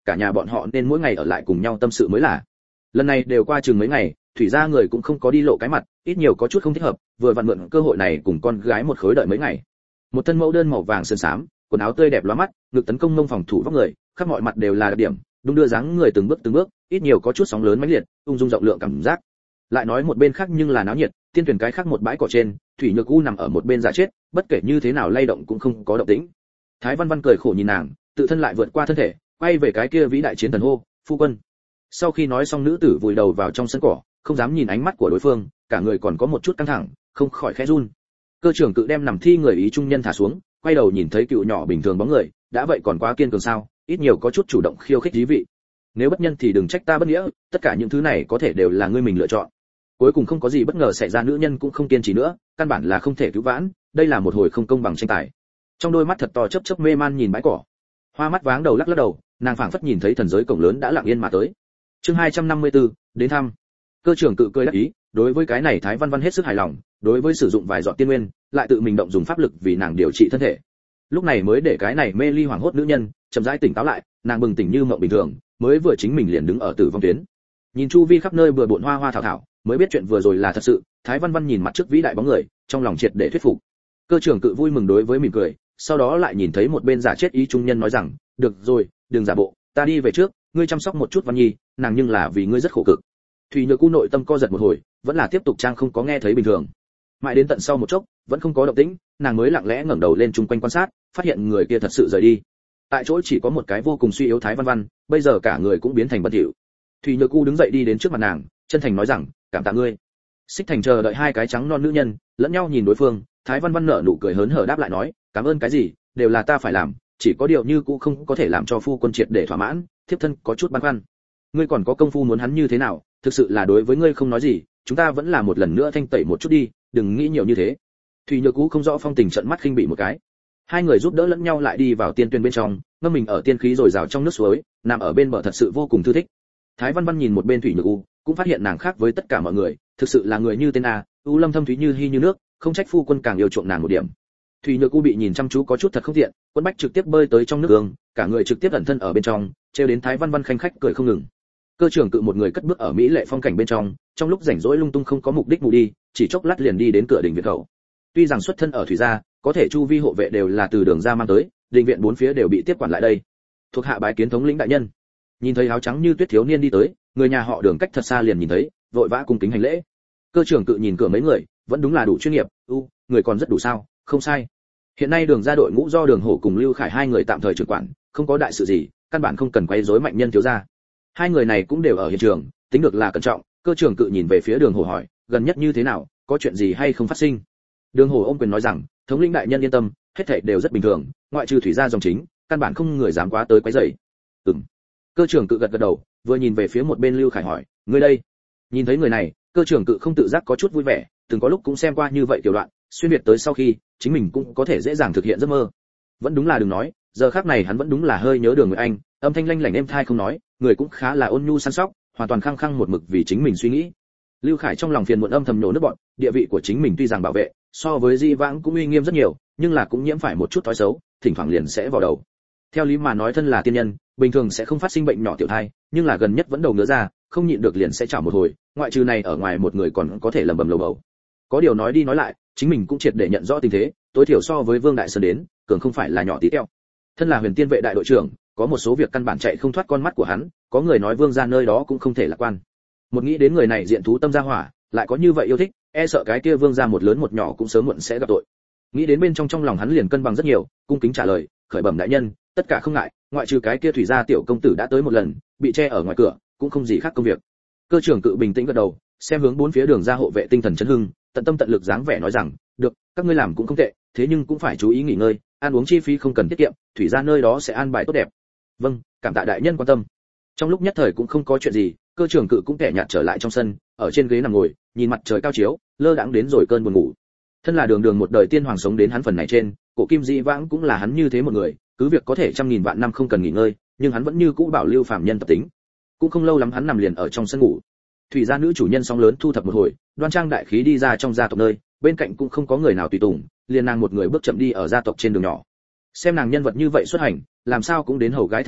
cả nhà bọn họ nên mỗi ngày ở lại cùng nhau tâm sự mới là. Lần này đều qua chừng mấy ngày, thủy gia người cũng không có đi lộ cái mặt, ít nhiều có chút không thích hợp, vừa vặn mượn cơ hội này cùng con gái một khối đợi mấy ngày. Một thân mẫu đơn màu vàng sơn xám, quần áo tươi đẹp lóa mắt, ngực tấn công mông phòng thủ vóc người, khắp mọi mặt đều là đặc điểm, đung đưa dáng người từng bước từng bước, ít nhiều có chút sóng lớn mãnh liệt, ung dung rộng lượng cảm giác. Lại nói một bên khác nhưng là náo nhiệt, tiên tuyển cái khác một bãi cỏ trên, thủy nhược u nằm ở một bên giả chết, bất kể như thế nào lay động cũng không có động tĩnh. Thái Văn Văn cười khổ nhìn nàng, tự thân lại vượt qua thân thể, quay về cái kia vĩ đại chiến thần hô, phu quân. Sau khi nói xong, nữ tử vùi đầu vào trong sân cỏ, không dám nhìn ánh mắt của đối phương, cả người còn có một chút căng thẳng, không khỏi khẽ run. Cơ trưởng cự đem nằm thi người ý trung nhân thả xuống, quay đầu nhìn thấy cựu nhỏ bình thường bóng người, đã vậy còn quá kiên cường sao, ít nhiều có chút chủ động khiêu khích dí vị. Nếu bất nhân thì đừng trách ta bất nghĩa, tất cả những thứ này có thể đều là ngươi mình lựa chọn. Cuối cùng không có gì bất ngờ xảy ra, nữ nhân cũng không kiên trì nữa, căn bản là không thể cứu vãn, đây là một hồi không công bằng tranh tài. Trong đôi mắt thật to chớp chớp mê man nhìn bãi cỏ, hoa mắt váng đầu lắc lắc đầu, nàng phảng phất nhìn thấy thần giới cổng lớn đã lặng yên mà tới. Chương hai trăm năm mươi tư, đến thăm. Cơ trưởng cự cười đáp ý, đối với cái này Thái Văn Văn hết sức hài lòng, đối với sử dụng vài giọt tiên nguyên, lại tự mình động dùng pháp lực vì nàng điều trị thân thể. Lúc này mới để cái này mê ly hoảng hốt nữ nhân chậm rãi tỉnh táo lại, nàng bừng tỉnh như mộng bình thường, mới vừa chính mình liền đứng ở tử vong tuyến. Nhìn chu vi khắp nơi bừa bộn hoa hoa thảo thảo, mới biết chuyện vừa rồi là thật sự. Thái Văn Văn nhìn mặt trước vĩ đại bóng người, trong lòng triệt để thuyết phục. Cơ trưởng cự vui mừng đối với mỉm cười, sau đó lại nhìn thấy một bên giả chết ý trung nhân nói rằng, được rồi, đừng giả bộ, ta đi về trước, ngươi chăm sóc một chút Văn Nhi, nàng nhưng là vì ngươi rất khổ cực. Thủy Nhược U nội tâm co giật một hồi, vẫn là tiếp tục trang không có nghe thấy bình thường. Mãi đến tận sau một chốc, vẫn không có động tĩnh, nàng mới lặng lẽ ngẩng đầu lên chung quanh quan sát, phát hiện người kia thật sự rời đi. Tại chỗ chỉ có một cái vô cùng suy yếu Thái Văn Văn, bây giờ cả người cũng biến thành bẩn thỉu. Thủy Nhược U đứng dậy đi đến trước mặt nàng, chân thành nói rằng, cảm tạ ngươi. Xích Thành chờ đợi hai cái trắng non nữ nhân, lẫn nhau nhìn đối phương, Thái Văn Văn nở nụ cười hớn hở đáp lại nói, cảm ơn cái gì, đều là ta phải làm, chỉ có điều như cũ không có thể làm cho phu quân triệt để thỏa mãn, thiếp thân có chút băn khoăn. Ngươi còn có công phu muốn hắn như thế nào, thực sự là đối với ngươi không nói gì, chúng ta vẫn là một lần nữa thanh tẩy một chút đi, đừng nghĩ nhiều như thế. Thủy Nhược U không rõ phong tình trận mắt khinh bị một cái. Hai người giúp đỡ lẫn nhau lại đi vào tiên tuyển bên trong, ngâm mình ở tiên khí rồi rào trong nước suối, nằm ở bên bờ thật sự vô cùng thư thích. Thái Văn Văn nhìn một bên Thủy Nhược U, cũng phát hiện nàng khác với tất cả mọi người, thực sự là người như tên a, u lâm thâm thúy như hy như nước, không trách phu quân càng yêu chuộng nàng một điểm. Thủy Nhược U bị nhìn chăm chú có chút thật không tiện, Quân Bách trực tiếp bơi tới trong nước gương, cả người trực tiếp ẩn thân ở bên trong, trêu đến Thái Văn Văn khanh khách cười không ngừng. Cơ trưởng cự một người cất bước ở mỹ lệ phong cảnh bên trong, trong lúc rảnh rỗi lung tung không có mục đích mù đi, chỉ chốc lát liền đi đến cửa đình viện khẩu. Tuy rằng xuất thân ở thủy gia, có thể chu vi hộ vệ đều là từ đường ra mang tới, đình viện bốn phía đều bị tiếp quản lại đây. Thuộc hạ bái kiến thống lĩnh đại nhân. Nhìn thấy áo trắng như tuyết thiếu niên đi tới, người nhà họ Đường cách thật xa liền nhìn thấy, vội vã cung kính hành lễ. Cơ trưởng cự nhìn cửa mấy người, vẫn đúng là đủ chuyên nghiệp, u, người còn rất đủ sao, không sai. Hiện nay Đường gia đội ngũ do Đường Hổ cùng Lưu Khải hai người tạm thời trưởng quản, không có đại sự gì, căn bản không cần quấy rối mạnh nhân thiếu gia. Hai người này cũng đều ở hiện trường, tính được là cẩn trọng. Cơ trưởng cự nhìn về phía Đường Hổ hỏi, gần nhất như thế nào, có chuyện gì hay không phát sinh? Đường Hổ ôm quyền nói rằng, thống lĩnh đại nhân yên tâm, hết thảy đều rất bình thường, ngoại trừ thủy gia dòng chính, căn bản không người dám quá tới quấy rầy. Ừm. Cơ trưởng cự gật gật đầu, vừa nhìn về phía một bên Lưu Khải hỏi, ngươi đây? Nhìn thấy người này, cơ trưởng cự không tự giác có chút vui vẻ, từng có lúc cũng xem qua như vậy tiểu đoạn, xuyên việt tới sau khi, chính mình cũng có thể dễ dàng thực hiện giấc mơ. Vẫn đúng là đừng nói, giờ khắc này hắn vẫn đúng là hơi nhớ Đường Nguyệt Anh, âm thanh lanh lảnh êm thai không nói, người cũng khá là ôn nhu săn sóc, hoàn toàn khăng khăng một mực vì chính mình suy nghĩ. Lưu Khải trong lòng phiền muộn âm thầm nhổ nước bọn, địa vị của chính mình tuy rằng bảo vệ, so với Di Vãng cũng uy nghiêm rất nhiều, nhưng là cũng nhiễm phải một chút thói xấu, thỉnh thoảng liền sẽ vào đầu. Theo lý mà nói thân là tiên nhân, bình thường sẽ không phát sinh bệnh nhỏ tiểu thai, nhưng là gần nhất vẫn đầu ngứa ra, không nhịn được liền sẽ chảo một hồi, ngoại trừ này ở ngoài một người còn có thể lẩm bẩm lầu bầu. Có điều nói đi nói lại, chính mình cũng triệt để nhận rõ tình thế, tối thiểu so với Vương Đại Sơn đến, cường không phải là nhỏ tí teo. Thân là Huyền Tiên vệ đại đội trưởng, có một số việc căn bản chạy không thoát con mắt của hắn, có người nói Vương gia nơi đó cũng không thể lạc quan. Một nghĩ đến người này diện thú tâm gia hỏa, lại có như vậy yêu thích, e sợ cái kia Vương gia một lớn một nhỏ cũng sớm muộn sẽ gặp tội. Nghĩ đến bên trong trong lòng hắn liền cân bằng rất nhiều, cung kính trả lời, khởi bẩm đại nhân, tất cả không ngại, ngoại trừ cái kia thủy gia tiểu công tử đã tới một lần, bị che ở ngoài cửa, cũng không gì khác công việc. Cơ trưởng cự bình tĩnh gật đầu, xem hướng bốn phía Đường gia hộ vệ tinh thần chấn hưng, tận tâm tận lực dáng vẻ nói rằng, được, các ngươi làm cũng không tệ, thế nhưng cũng phải chú ý nghỉ ngơi, ăn uống chi phí không cần tiết kiệm, thủy gia nơi đó sẽ an bài tốt đẹp. Vâng, cảm tạ đại nhân quan tâm. Trong lúc nhất thời cũng không có chuyện gì, cơ trưởng cự cũng kẻ nhạt trở lại trong sân, ở trên ghế nằm ngồi, nhìn mặt trời cao chiếu, lơ đãng đến rồi cơn buồn ngủ. Thân là Đường Đường một đời tiên hoàng sống đến hắn phần này trên, cổ kim Dĩ Vãng cũng là hắn như thế một người, cứ việc có thể trăm nghìn vạn năm không cần nghỉ ngơi, nhưng hắn vẫn như cũ bảo lưu phàm nhân tập tính. Cũng không lâu lắm hắn nằm liền ở trong sân ngủ. Thủy gia nữ chủ nhân sóng lớn thu thập một hồi, đoan trang đại khí đi ra trong gia tộc nơi, bên cạnh cũng không có người nào tùy tùng, liền nàng một người bước chậm đi ở gia tộc trên đường nhỏ. Xem nàng nhân vật như vậy xuất hành, làm sao cũng đến hầu gái thành đàn,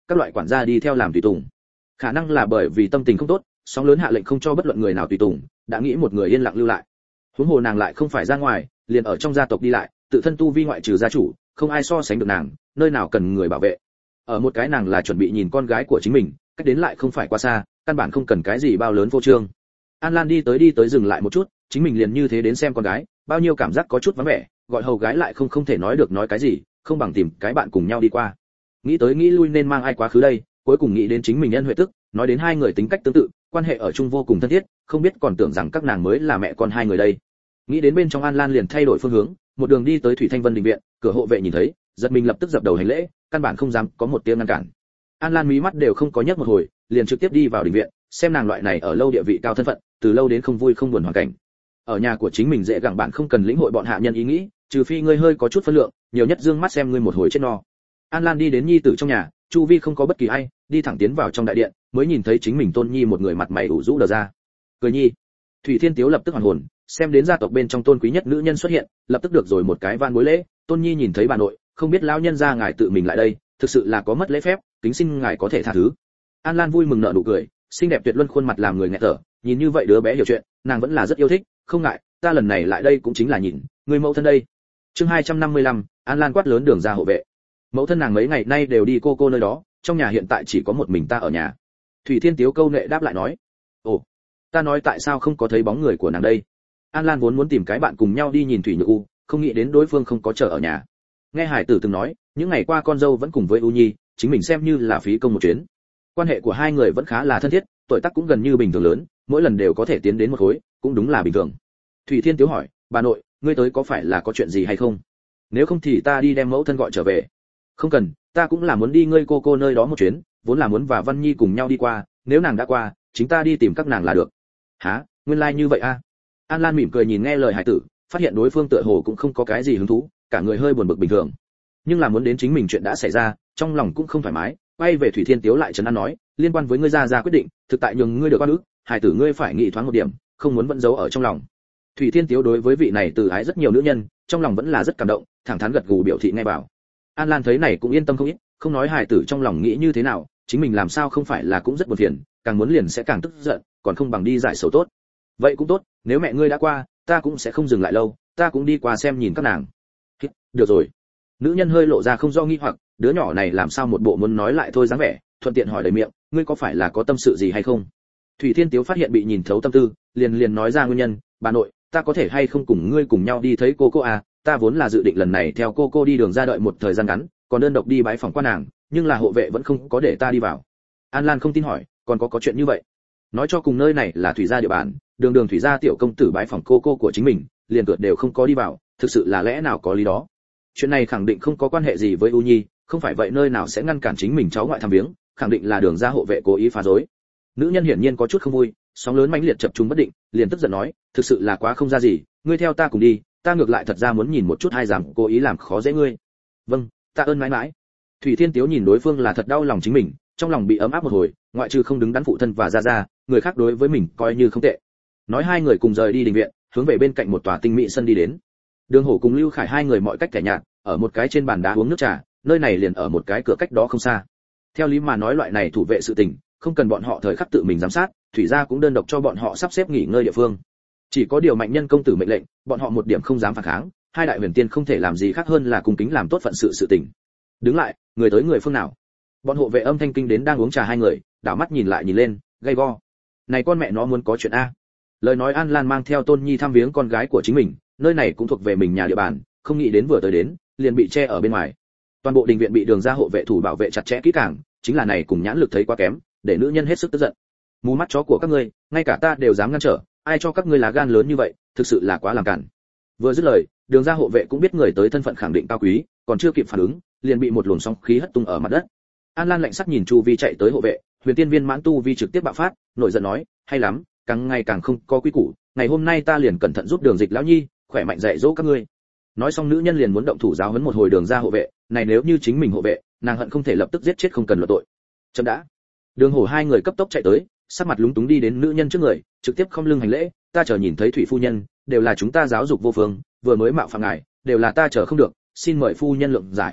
các loại quản gia đi theo làm tùy tùng. Khả năng là bởi vì tâm tình không tốt, sóng lớn hạ lệnh không cho bất luận người nào tùy tùng, đã nghĩ một người yên lặng lưu lại. Huống hồ nàng lại không phải ra ngoài, liền ở trong gia tộc đi lại, tự thân tu vi ngoại trừ gia chủ, không ai so sánh được nàng, nơi nào cần người bảo vệ. Ở một cái nàng là chuẩn bị nhìn con gái của chính mình, cách đến lại không phải quá xa, căn bản không cần cái gì bao lớn vô trương. An Lan đi tới đi tới dừng lại một chút, chính mình liền như thế đến xem con gái, bao nhiêu cảm giác có chút vắng vẻ, gọi hầu gái lại không không thể nói được nói cái gì, không bằng tìm cái bạn cùng nhau đi qua. Nghĩ tới nghĩ lui nên mang ai quá khứ đây, cuối cùng nghĩ đến chính mình nhân huệ tức, nói đến hai người tính cách tương tự, quan hệ ở chung vô cùng thân thiết, không biết còn tưởng rằng các nàng mới là mẹ con hai người đây. Nghĩ đến bên trong An Lan liền thay đổi phương hướng, một đường đi tới Thủy Thanh Vân đình viện, cửa hộ vệ nhìn thấy, giật mình lập tức dập đầu hành lễ, căn bản không dám có một tiếng ngăn cản. An Lan mí mắt đều không có nhấc một hồi, liền trực tiếp đi vào đình viện, xem nàng loại này ở lâu địa vị cao thân phận, từ lâu đến không vui không buồn hoàn cảnh. Ở nhà của chính mình dễ gặng bạn không cần lĩnh hội bọn hạ nhân ý nghĩ, trừ phi ngươi hơi có chút phân lượng, nhiều nhất dương mắt xem ngươi một hồi chết no. An Lan đi đến nhi tử trong nhà, chu vi không có bất kỳ ai, đi thẳng tiến vào trong đại điện, mới nhìn thấy chính mình Tôn Nhi một người mặt mày ủ rũ đờ ra. Cười Nhi. Thủy Thiên Tiếu lập tức hoàn hồn, xem đến gia tộc bên trong tôn quý nhất nữ nhân xuất hiện, lập tức được rồi một cái van bối lễ. Tôn Nhi nhìn thấy bà nội, không biết lão nhân gia ngài tự mình lại đây, thực sự là có mất lễ phép, kính xin ngài có thể tha thứ. An Lan vui mừng nở nụ cười, xinh đẹp tuyệt luân khuôn mặt làm người nghẹt thở, nhìn như vậy đứa bé hiểu chuyện, nàng vẫn là rất yêu thích, không ngại, ta lần này lại đây cũng chính là nhìn, người mẫu thân đây. Chương hai trăm năm mươi lăm, An Lan quát lớn đường ra hộ vệ. Mẫu thân nàng mấy ngày nay đều đi cô cô nơi đó, trong nhà hiện tại chỉ có một mình ta ở nhà. Thủy Thiên Tiếu câu nệ đáp lại nói, ồ, ta nói tại sao không có thấy bóng người của nàng đây. An Lan vốn muốn tìm cái bạn cùng nhau đi nhìn Thủy Nhược U, không nghĩ đến đối phương không có chờ ở nhà. Nghe Hải Tử từng nói, những ngày qua con dâu vẫn cùng với U Nhi, chính mình xem như là phí công một chuyến. Quan hệ của hai người vẫn khá là thân thiết, tuổi tác cũng gần như bình thường lớn, mỗi lần đều có thể tiến đến một khối, cũng đúng là bình thường. Thủy Thiên Tiếu hỏi, bà nội, ngươi tới có phải là có chuyện gì hay không? Nếu không thì ta đi đem mẫu thân gọi trở về. Không cần, ta cũng là muốn đi ngươi cô cô nơi đó một chuyến, vốn là muốn và Văn Nhi cùng nhau đi qua, nếu nàng đã qua, chính ta đi tìm các nàng là được. Hả, nguyên lai like như vậy a? À? An Lan mỉm cười nhìn nghe lời Hải Tử, phát hiện đối phương tựa hồ cũng không có cái gì hứng thú, cả người hơi buồn bực bình thường. Nhưng là muốn đến chính mình chuyện đã xảy ra, trong lòng cũng không thoải mái, quay về Thủy Thiên Tiếu lại trấn an nói, liên quan với ngươi ra ra quyết định, thực tại nhường ngươi được oan ức, Hải Tử ngươi phải nghĩ thoáng một điểm, không muốn vẫn giấu ở trong lòng. Thủy Thiên Tiếu đối với vị này từ ái rất nhiều nữ nhân, trong lòng vẫn là rất cảm động, thẳng thắn gật gù biểu thị ngay bảo. An Lan thấy này cũng yên tâm không ít, không nói Hải Tử trong lòng nghĩ như thế nào, chính mình làm sao không phải là cũng rất buồn phiền, càng muốn liền sẽ càng tức giận, còn không bằng đi giải sầu tốt. Vậy cũng tốt, nếu mẹ ngươi đã qua, ta cũng sẽ không dừng lại lâu, ta cũng đi qua xem nhìn các nàng. Được rồi. Nữ nhân hơi lộ ra không do nghi hoặc, đứa nhỏ này làm sao một bộ muốn nói lại thôi dáng vẻ, thuận tiện hỏi đầy miệng, ngươi có phải là có tâm sự gì hay không? Thủy Thiên Tiếu phát hiện bị nhìn thấu tâm tư, liền liền nói ra nguyên nhân, bà nội, ta có thể hay không cùng ngươi cùng nhau đi thấy cô cô à, ta vốn là dự định lần này theo cô cô đi đường ra đợi một thời gian ngắn, còn đơn độc đi bái phòng quan nàng, nhưng là hộ vệ vẫn không có để ta đi vào. An Lan không tin hỏi, còn có có chuyện như vậy? Nói cho cùng nơi này là Thủy gia địa bàn, đường đường Thủy gia tiểu công tử bái phòng cô cô của chính mình, liền cượt đều không có đi vào, thực sự là lẽ nào có lý đó. Chuyện này khẳng định không có quan hệ gì với U Nhi, không phải vậy nơi nào sẽ ngăn cản chính mình cháu ngoại thăm viếng, khẳng định là đường gia hộ vệ cố ý phá rối. Nữ nhân hiển nhiên có chút không vui, sóng lớn mãnh liệt chập trùng bất định, liền tức giận nói, thực sự là quá không ra gì, ngươi theo ta cùng đi, ta ngược lại thật ra muốn nhìn một chút hai giảm cố ý làm khó dễ ngươi. Vâng, tạ ơn mãi mãi. Thủy Thiên Tiếu nhìn đối phương là thật đau lòng chính mình, trong lòng bị ấm áp một hồi, ngoại trừ không đứng đắn phụ thân và gia gia, người khác đối với mình coi như không tệ. Nói hai người cùng rời đi đình viện, hướng về bên cạnh một tòa tinh mỹ sân đi đến. Đường Hổ cùng Lưu Khải hai người mọi cách kẻ nhạt, ở một cái trên bàn đá uống nước trà, nơi này liền ở một cái cửa cách đó không xa. Theo lý mà nói loại này thủ vệ sự tình, không cần bọn họ thời khắc tự mình giám sát, Thủy gia cũng đơn độc cho bọn họ sắp xếp nghỉ ngơi địa phương. Chỉ có điều mạnh nhân công tử mệnh lệnh, bọn họ một điểm không dám phản kháng, hai đại huyền tiên không thể làm gì khác hơn là cùng kính làm tốt phận sự sự tình. Đứng lại, người tới người phương nào? Bọn hộ vệ âm thanh kinh đến đang uống trà hai người, đảo mắt nhìn lại nhìn lên, gay go. Này con mẹ nó muốn có chuyện a. Lời nói An Lan mang theo Tôn Nhi thăm viếng con gái của chính mình, nơi này cũng thuộc về mình nhà địa bàn, không nghĩ đến vừa tới đến, liền bị che ở bên ngoài. Toàn bộ đình viện bị đường ra hộ vệ thủ bảo vệ chặt chẽ kỹ càng, chính là này cùng nhãn lực thấy quá kém, để nữ nhân hết sức tức giận. Mù mắt chó của các ngươi, ngay cả ta đều dám ngăn trở, ai cho các ngươi lá gan lớn như vậy, thực sự là quá làm cản. Vừa dứt lời, đường ra hộ vệ cũng biết người tới thân phận khẳng định cao quý, còn chưa kịp phản ứng, liền bị một luồng sóng khí hất tung ở mặt đất. An Lan lạnh sắc nhìn chu vi chạy tới hộ vệ, huyền tiên viên mãn tu vi trực tiếp bạo phát, nổi giận nói, hay lắm, càng ngày càng không có quy củ, ngày hôm nay ta liền cẩn thận giúp đường dịch lão nhi, khỏe mạnh dạy dỗ các ngươi. Nói xong nữ nhân liền muốn động thủ giáo huấn một hồi đường ra hộ vệ, này nếu như chính mình hộ vệ, nàng hận không thể lập tức giết chết không cần luận tội. Chấm đã. Đường Hổ hai người cấp tốc chạy tới, sắc mặt lúng túng đi đến nữ nhân trước người, trực tiếp không lưng hành lễ, ta chờ nhìn thấy Thủy phu nhân, đều là chúng ta giáo dục vô phương, vừa mới mạo phạm ngài, đều là ta chờ không được, xin mời phu nhân lượng giải.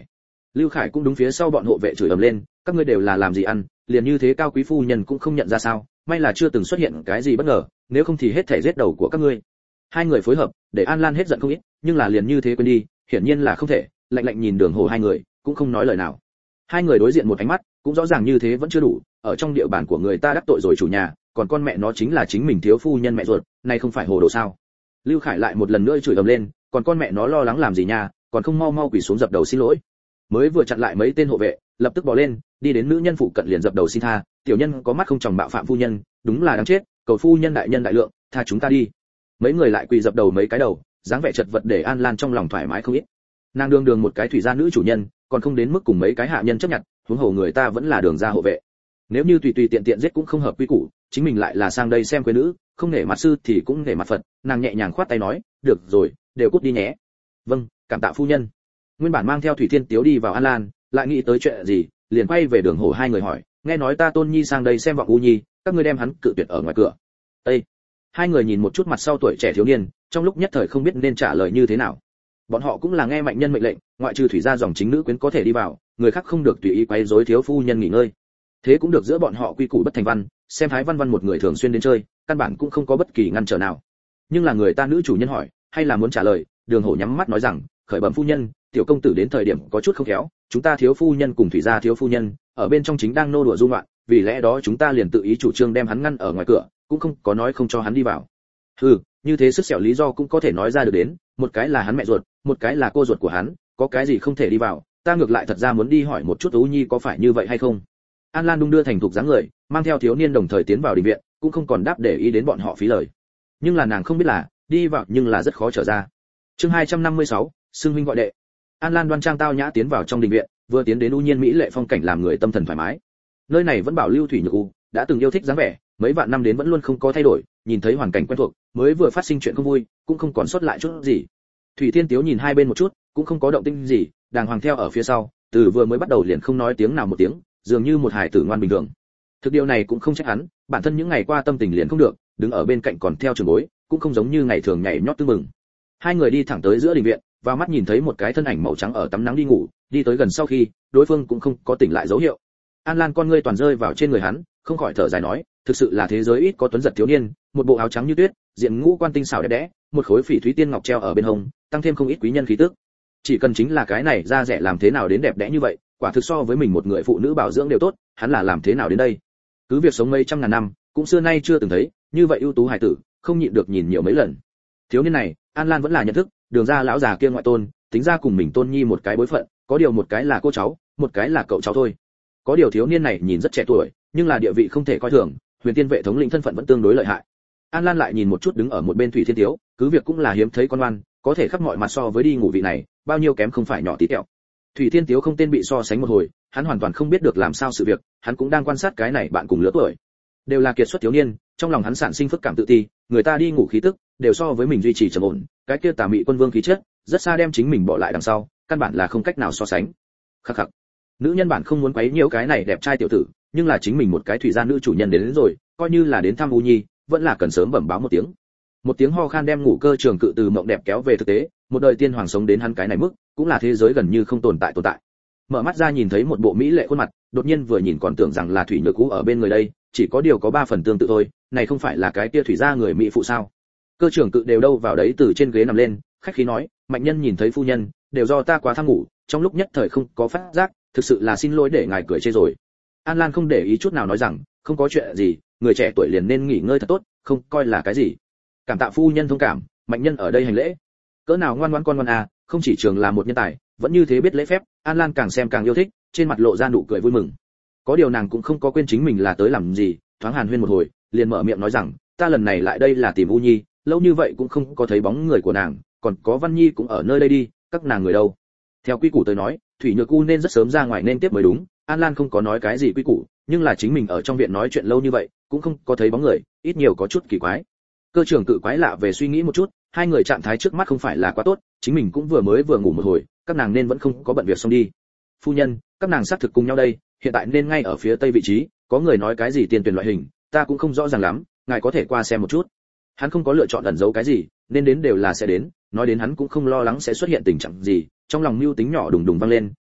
Lưu Khải cũng đúng phía sau bọn hộ vệ chửi ầm lên, các ngươi đều là làm gì ăn, liền như thế cao quý phu nhân cũng không nhận ra sao, may là chưa từng xuất hiện cái gì bất ngờ, nếu không thì hết thảy giết đầu của các ngươi. Hai người phối hợp, để An Lan hết giận không ít, nhưng là liền như thế quên đi, hiển nhiên là không thể, lạnh lạnh nhìn Đường Hổ hai người, cũng không nói lời nào. Hai người đối diện một ánh mắt, cũng rõ ràng như thế vẫn chưa đủ, ở trong địa bàn của người ta đắc tội rồi chủ nhà, còn con mẹ nó chính là chính mình thiếu phu nhân mẹ ruột, này không phải hồ đồ sao? Lưu Khải lại một lần nữa chửi ầm lên, còn con mẹ nó lo lắng làm gì nha, còn không mau mau quỳ xuống dập đầu xin lỗi. Mới vừa chặn lại mấy tên hộ vệ, lập tức bò lên, đi đến nữ nhân phụ cận liền dập đầu xin tha, tiểu nhân có mắt không tròng bạo phạm phu nhân, đúng là đáng chết, cầu phu nhân đại nhân đại lượng, tha chúng ta đi. Mấy người lại quỳ dập đầu mấy cái đầu, dáng vẻ chật vật để An Lan trong lòng thoải mái không ít. Nàng đương đường một cái thủy gia nữ chủ nhân, còn không đến mức cùng mấy cái hạ nhân chấp nhận, huống hồ người ta vẫn là đường gia hộ vệ. Nếu như tùy tùy tiện tiện giết cũng không hợp quy củ, chính mình lại là sang đây xem quê nữ, không nể mặt sư thì cũng nể mặt Phật, nàng nhẹ nhàng khoát tay nói, được rồi, đều cút đi nhé. Vâng, cảm tạ phu nhân. Nguyên bản mang theo Thủy Thiên Tiếu đi vào An Lan, lại nghĩ tới chuyện gì, liền quay về Đường Hổ hai người hỏi, nghe nói ta Tôn Nhi sang đây xem vọng U Nhi, các ngươi đem hắn cự tuyệt ở ngoài cửa. Ê! Hai người nhìn một chút mặt sau tuổi trẻ thiếu niên, trong lúc nhất thời không biết nên trả lời như thế nào. Bọn họ cũng là nghe mạnh nhân mệnh lệnh, ngoại trừ thủy gia dòng chính nữ quyến có thể đi vào, người khác không được tùy ý quấy rối thiếu phu nhân nghỉ ngơi. Thế cũng được giữa bọn họ quy củ bất thành văn, xem Thái Văn Văn một người thường xuyên đến chơi, căn bản cũng không có bất kỳ ngăn trở nào. Nhưng là người ta nữ chủ nhân hỏi, hay là muốn trả lời, Đường Hổ nhắm mắt nói rằng, khởi bẩm phu nhân, tiểu công tử đến thời điểm có chút không khéo, chúng ta thiếu phu nhân cùng thủy gia thiếu phu nhân ở bên trong chính đang nô đùa du ngoạn, vì lẽ đó chúng ta liền tự ý chủ trương đem hắn ngăn ở ngoài cửa, cũng không có nói không cho hắn đi vào. Hừ, như thế sức sẹo lý do cũng có thể nói ra được đến, một cái là hắn mẹ ruột, một cái là cô ruột của hắn, có cái gì không thể đi vào, ta ngược lại thật ra muốn đi hỏi một chút Ú Nhi có phải như vậy hay không. An Lan đung đưa thành thục dáng người, mang theo thiếu niên đồng thời tiến vào đình viện, cũng không còn đáp để ý đến bọn họ phí lời. Nhưng là nàng không biết là, đi vào nhưng là rất khó trở ra. Chương hai trăm năm mươi sáu, xưng huynh gọi đệ. An Lan đoan trang tao nhã tiến vào trong đình viện, vừa tiến đến u nhiên mỹ lệ phong cảnh làm người tâm thần thoải mái. Nơi này vẫn bảo lưu thủy nhược u, đã từng yêu thích dáng vẻ, mấy vạn năm đến vẫn luôn không có thay đổi, nhìn thấy hoàn cảnh quen thuộc, mới vừa phát sinh chuyện không vui, cũng không còn sót lại chút gì. Thủy Thiên Tiếu nhìn hai bên một chút, cũng không có động tĩnh gì, đàng hoàng theo ở phía sau, từ vừa mới bắt đầu liền không nói tiếng nào một tiếng, dường như một hài tử ngoan bình thường. Thực điều này cũng không trách hắn, bản thân những ngày qua tâm tình liền không được, đứng ở bên cạnh còn theo trường bối, cũng không giống như ngày thường nhảy nhót tưng mừng. Hai người đi thẳng tới giữa đình viện, vào mắt nhìn thấy một cái thân ảnh màu trắng ở tắm nắng đi ngủ, đi tới gần sau khi, đối phương cũng không có tỉnh lại dấu hiệu. An Lan con ngươi toàn rơi vào trên người hắn, không khỏi thở dài nói, thực sự là thế giới ít có tuấn giật thiếu niên, một bộ áo trắng như tuyết, diện ngũ quan tinh xảo đẹp đẽ, một khối phỉ thúy tiên ngọc treo ở bên hông, tăng thêm không ít quý nhân khí tức. Chỉ cần chính là cái này da rẻ làm thế nào đến đẹp đẽ như vậy, quả thực so với mình một người phụ nữ bảo dưỡng đều tốt, hắn là làm thế nào đến đây? Cứ việc sống mấy trăm ngàn năm, cũng xưa nay chưa từng thấy, như vậy ưu tú hài tử, không nhịn được nhìn nhiều mấy lần. Thiếu niên này, An Lan vẫn là nhận thức, đường ra lão già kia ngoại tôn, tính ra cùng mình Tôn Nhi một cái bối phận, có điều một cái là cô cháu, một cái là cậu cháu thôi. Có điều thiếu niên này nhìn rất trẻ tuổi, nhưng là địa vị không thể coi thường, Huyền Tiên vệ thống lĩnh thân phận vẫn tương đối lợi hại. An Lan lại nhìn một chút đứng ở một bên Thủy Thiên Tiếu, cứ việc cũng là hiếm thấy con oan, có thể khắp mọi mặt so với đi ngủ vị này, bao nhiêu kém không phải nhỏ tí tẹo. Thủy Thiên Tiếu không tên bị so sánh một hồi, hắn hoàn toàn không biết được làm sao sự việc, hắn cũng đang quan sát cái này bạn cùng lứa tuổi, đều là kiệt xuất thiếu niên, trong lòng hắn sản sinh phức cảm tự ti, người ta đi ngủ khí tức, đều so với mình duy trì trầm ổn, cái kia tà mị quân vương khí chất, rất xa đem chính mình bỏ lại đằng sau, căn bản là không cách nào so sánh. Khắc khắc. Nữ nhân bản không muốn quấy nhiễu cái này đẹp trai tiểu tử, nhưng là chính mình một cái thủy gia nữ chủ nhân đến, đến rồi, coi như là đến thăm U Nhi, vẫn là cần sớm bẩm báo một tiếng. Một tiếng ho khan đem ngủ cơ trường cự từ mộng đẹp kéo về thực tế, một đời tiên hoàng sống đến hắn cái này mức, cũng là thế giới gần như không tồn tại tồn tại. Mở mắt ra nhìn thấy một bộ mỹ lệ khuôn mặt, đột nhiên vừa nhìn còn tưởng rằng là Thủy Nhược Cú ở bên người đây, chỉ có điều có ba phần tương tự thôi, này không phải là cái kia thủy gia người mỹ phụ sao? Cơ trưởng cự đều đâu vào đấy từ trên ghế nằm lên, khách khí nói, mạnh nhân nhìn thấy phu nhân, đều do ta quá tham ngủ, trong lúc nhất thời không có phát giác, thực sự là xin lỗi để ngài cười chê rồi. An Lan không để ý chút nào nói rằng, không có chuyện gì, người trẻ tuổi liền nên nghỉ ngơi thật tốt, không coi là cái gì. Cảm tạ phu nhân thông cảm, mạnh nhân ở đây hành lễ. Cỡ nào ngoan ngoãn con ngoan à, không chỉ trường là một nhân tài, vẫn như thế biết lễ phép, An Lan càng xem càng yêu thích, trên mặt lộ ra nụ cười vui mừng. Có điều nàng cũng không có quên chính mình là tới làm gì, thoáng hàn huyên một hồi, liền mở miệng nói rằng, ta lần này lại đây là tìm U Nhi, lâu như vậy cũng không có thấy bóng người của nàng, còn có Văn Nhi cũng ở nơi đây đi, các nàng người đâu? Theo quy củ tới nói, Thủy Nhược U nên rất sớm ra ngoài nên tiếp mới đúng, An Lan không có nói cái gì quy củ, nhưng là chính mình ở trong viện nói chuyện lâu như vậy, cũng không có thấy bóng người, ít nhiều có chút kỳ quái. Cơ trưởng cự quái lạ về suy nghĩ một chút, hai người trạng thái trước mắt không phải là quá tốt, chính mình cũng vừa mới vừa ngủ một hồi, các nàng nên vẫn không có bận việc xong đi. Phu nhân, các nàng xác thực cùng nhau đây, hiện tại nên ngay ở phía tây vị trí, có người nói cái gì tiền tuyển loại hình, ta cũng không rõ ràng lắm, ngài có thể qua xem một chút. Hắn không có lựa chọn ẩn giấu cái gì, nên đến đều là sẽ đến, nói đến hắn cũng không lo lắng sẽ xuất hiện tình trạng gì, trong lòng mưu tính nhỏ đùng đùng vang lên,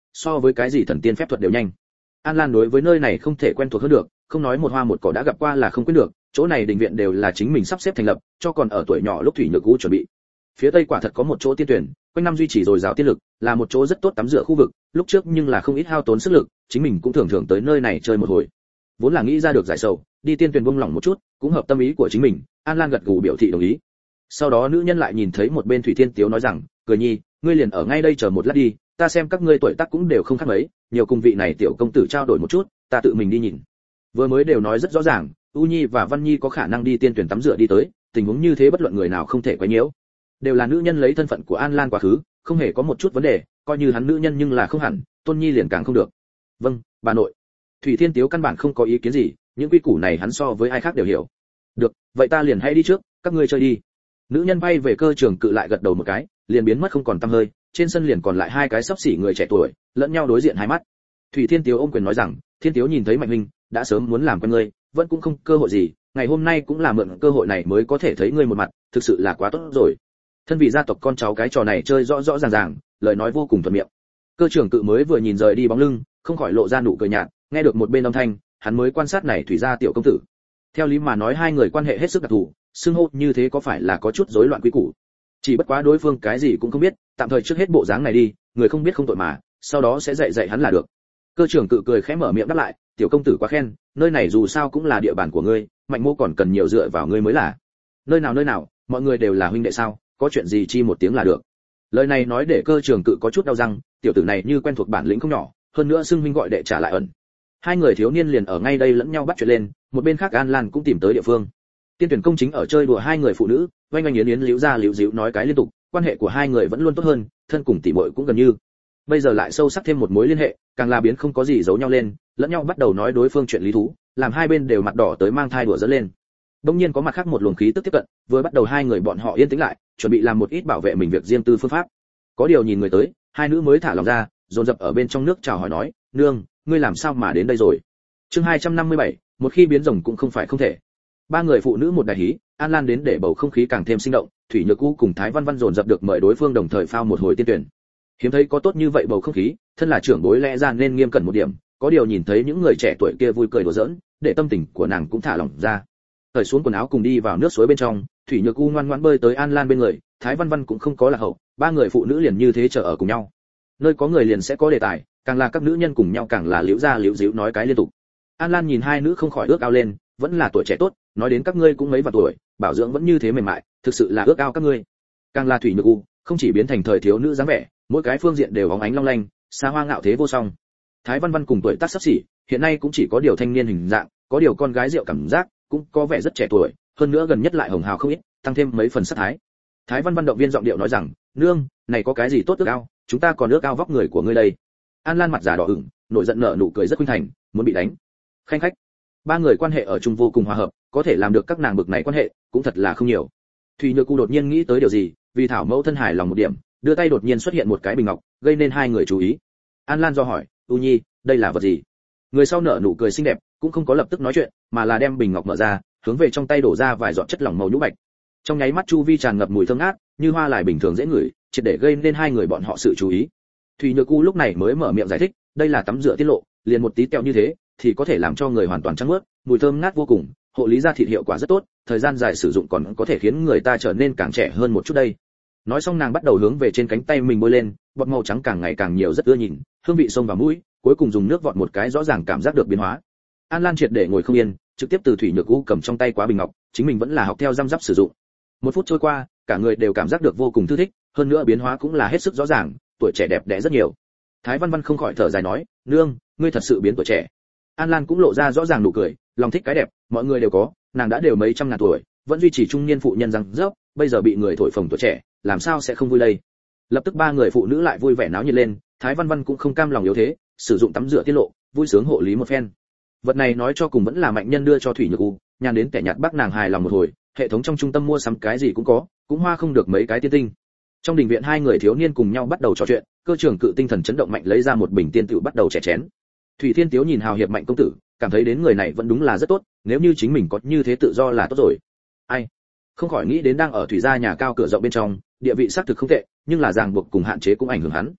so với cái gì thần tiên phép thuật đều nhanh. An Lan đối với nơi này không thể quen thuộc hơn được, không nói một hoa một cỏ đã gặp qua là không quên được, chỗ này đình viện đều là chính mình sắp xếp thành lập, cho còn ở tuổi nhỏ lúc Thủy Nhược U chuẩn bị. Phía tây quả thật có một chỗ tiên tuyển, quanh năm duy trì dồi dào tiên lực, là một chỗ rất tốt tắm rửa khu vực, lúc trước nhưng là không ít hao tốn sức lực, chính mình cũng thường thường tới nơi này chơi một hồi. Vốn là nghĩ ra được giải sầu, đi tiên tuyển buông lỏng một chút, cũng hợp tâm ý của chính mình, An Lan gật gù biểu thị đồng ý. Sau đó nữ nhân lại nhìn thấy một bên Thủy Thiên Tiếu nói rằng, cười nhi, ngươi liền ở ngay đây chờ một lát đi, ta xem các ngươi tuổi tác cũng đều không khác mấy, nhiều cùng vị này tiểu công tử trao đổi một chút, ta tự mình đi nhìn. Vừa mới đều nói rất rõ ràng, U Nhi và Văn Nhi có khả năng đi tiên tuyển tắm rửa đi tới, tình huống như thế bất luận người nào không thể quấy nhiễu. Đều là nữ nhân lấy thân phận của An Lan quá khứ, không hề có một chút vấn đề, coi như hắn nữ nhân nhưng là không hẳn, Tôn Nhi liền càng không được. Vâng, bà nội. Thủy Thiên Tiếu căn bản không có ý kiến gì, những quy củ này hắn so với ai khác đều hiểu. Được, vậy ta liền hãy đi trước, các ngươi chơi đi. Nữ nhân bay về cơ trường cự lại gật đầu một cái, liền biến mất không còn tăm hơi, trên sân liền còn lại hai cái sắp xỉ người trẻ tuổi, lẫn nhau đối diện hai mắt. Thủy Thiên Tiếu ôm quyền nói rằng, Thiên Tiếu nhìn thấy Mạnh huynh, đã sớm muốn làm quen ngươi, vẫn cũng không cơ hội gì, ngày hôm nay cũng là mượn cơ hội này mới có thể thấy ngươi một mặt, thực sự là quá tốt rồi. Thân vị gia tộc con cháu cái trò này chơi rõ rõ ràng ràng, lời nói vô cùng thuận miệng. Cơ trưởng cự mới vừa nhìn rời đi bóng lưng, không khỏi lộ ra nụ cười nhạt, nghe được một bên âm thanh, hắn mới quan sát này Thủy gia tiểu công tử. Theo lý mà nói hai người quan hệ hết sức đặc thù, xưng hô như thế có phải là có chút rối loạn quý củ. Chỉ bất quá đối phương cái gì cũng không biết, tạm thời trước hết bộ dáng này đi, người không biết không tội mà, sau đó sẽ dạy dạy hắn là được. Cơ trưởng cự cười khẽ mở miệng đáp lại, tiểu công tử quá khen, nơi này dù sao cũng là địa bàn của ngươi, Mạnh Mô còn cần nhiều dựa vào ngươi mới là. Nơi nào nơi nào, mọi người đều là huynh đệ sao, có chuyện gì chi một tiếng là được. Lời này nói để cơ trưởng cự có chút đau răng, tiểu tử này như quen thuộc bản lĩnh không nhỏ, hơn nữa xưng huynh gọi đệ trả lại ẩn. Hai người thiếu niên liền ở ngay đây lẫn nhau bắt chuyện lên, một bên khác An Lan cũng tìm tới địa phương. Tiên tuyển công chính ở chơi đùa hai người phụ nữ, oanh oanh yến yến liễu ra liễu díu nói cái liên tục, quan hệ của hai người vẫn luôn tốt hơn, thân cùng tỷ muội cũng gần như. Bây giờ lại sâu sắc thêm một mối liên hệ, càng là biến không có gì giấu nhau lên, lẫn nhau bắt đầu nói đối phương chuyện lý thú, làm hai bên đều mặt đỏ tới mang thai đùa dẫn lên. Đương nhiên có mặt khác một luồng khí tức tiếp cận, vừa bắt đầu hai người bọn họ yên tĩnh lại, chuẩn bị làm một ít bảo vệ mình việc riêng tư phương pháp. Có điều nhìn người tới, hai nữ mới thả lòng ra, dồn dập ở bên trong nước chào hỏi nói, nương, ngươi làm sao mà đến đây rồi? Chương hai trăm năm mươi bảy, một khi biến rồng cũng không phải không thể. Ba người phụ nữ một đại hí, An Lan đến để bầu không khí càng thêm sinh động, Thủy Nhược U cùng Thái Văn Văn dồn dập được mời đối phương đồng thời phao một hồi tiên tuyển. Hiếm thấy có tốt như vậy bầu không khí, thân là trưởng bối lẽ ra nên nghiêm cẩn một điểm, có điều nhìn thấy những người trẻ tuổi kia vui cười đùa giỡn, để tâm tình của nàng cũng thả lỏng ra. Cởi xuống quần áo cùng đi vào nước suối bên trong, Thủy Nhược U ngoan ngoãn bơi tới An Lan bên người, Thái Văn Văn cũng không có lạc hậu, ba người phụ nữ liền như thế chờ ở cùng nhau. Nơi có người liền sẽ có đề tài, càng là các nữ nhân cùng nhau càng là liễu ra liễu díu nói cái liên tục. An Lan nhìn hai nữ không khỏi ước ao lên, vẫn là tuổi trẻ tốt, nói đến các ngươi cũng mấy vạn tuổi, bảo dưỡng vẫn như thế mềm mại, thực sự là ước ao các ngươi. Càng là Thủy Nhược U, không chỉ biến thành thời thiếu nữ dáng vẻ, mỗi cái phương diện đều óng ánh long lanh, xa hoa ngạo thế vô song. Thái Văn Văn cùng tuổi tác sắp xỉ, hiện nay cũng chỉ có điều thanh niên hình dạng, có điều con gái rượu cảm giác, cũng có vẻ rất trẻ tuổi, hơn nữa gần nhất lại hồng hào không ít, tăng thêm mấy phần sắc thái. Thái Văn Văn động viên giọng điệu nói rằng, nương, này có cái gì tốt ước ao, chúng ta còn ước ao vóc người của ngươi đây. An Lan mặt giả đỏ ửng, nổi giận nở nụ cười rất khuynh thành, muốn bị đánh. Khanh khách. Ba người quan hệ ở chung vô cùng hòa hợp, có thể làm được các nàng bực này quan hệ, cũng thật là không nhiều. Thủy Nhược U đột nhiên nghĩ tới điều gì, vì thảo mẫu thân hài lòng một điểm, đưa tay đột nhiên xuất hiện một cái bình ngọc, gây nên hai người chú ý. An Lan do hỏi, U Nhi, đây là vật gì? Người sau nở nụ cười xinh đẹp, cũng không có lập tức nói chuyện, mà là đem bình ngọc mở ra, hướng về trong tay đổ ra vài giọt chất lỏng màu nhũ bạch. Trong nháy mắt chu vi tràn ngập mùi thơm ngát, như hoa lại bình thường dễ ngửi, triệt để gây nên hai người bọn họ sự chú ý. Thủy Nhược U lúc này mới mở miệng giải thích, đây là tắm rửa tiết lộ, liền một tí tẹo như thế, thì có thể làm cho người hoàn toàn trắng mướt, mùi thơm ngát vô cùng, hộ lý da thịt hiệu quả rất tốt, thời gian dài sử dụng còn có thể khiến người ta trở nên càng trẻ hơn một chút đây. Nói xong nàng bắt đầu hướng về trên cánh tay mình bôi lên, bọt màu trắng càng ngày càng nhiều rất ưa nhìn, hương vị xông vào mũi, cuối cùng dùng nước vọt một cái rõ ràng cảm giác được biến hóa. An Lan triệt để ngồi không yên, trực tiếp từ Thủy Nhược U cầm trong tay quá bình ngọc, chính mình vẫn là học theo răm rắp sử dụng. Một phút trôi qua, cả người đều cảm giác được vô cùng thư thích, hơn nữa biến hóa cũng là hết sức rõ ràng, tuổi trẻ đẹp đẽ rất nhiều. Thái Văn Văn không khỏi thở dài nói, nương, ngươi thật sự biến tuổi trẻ. An Lan cũng lộ ra rõ ràng nụ cười, lòng thích cái đẹp, mọi người đều có, nàng đã đều mấy trăm ngàn tuổi, vẫn duy trì trung niên phụ nhân răng rớp, bây giờ bị người thổi phồng tuổi trẻ, làm sao sẽ không vui đây. Lập tức ba người phụ nữ lại vui vẻ náo nhiệt lên, Thái Văn Văn cũng không cam lòng yếu thế, sử dụng tắm rửa tiết lộ, vui sướng hộ lý một phen. Vật này nói cho cùng vẫn là Mạnh Nhân đưa cho Thủy Nhược U, nhàn đến kẻ nhạt bác nàng hài lòng một hồi, hệ thống trong trung tâm mua sắm cái gì cũng có, cũng hoa không được mấy cái tiên tinh. Trong đình viện hai người thiếu niên cùng nhau bắt đầu trò chuyện, cơ trưởng cự tinh thần chấn động mạnh lấy ra một bình tiên tựu bắt đầu chè chén. Thủy Thiên Tiếu nhìn hào hiệp Mạnh công tử, cảm thấy đến người này vẫn đúng là rất tốt, nếu như chính mình có như thế tự do là tốt rồi. Ai? Không khỏi nghĩ đến đang ở thủy gia nhà cao cửa rộng bên trong, địa vị xác thực không tệ, nhưng là ràng buộc cùng hạn chế cũng ảnh hưởng hắn.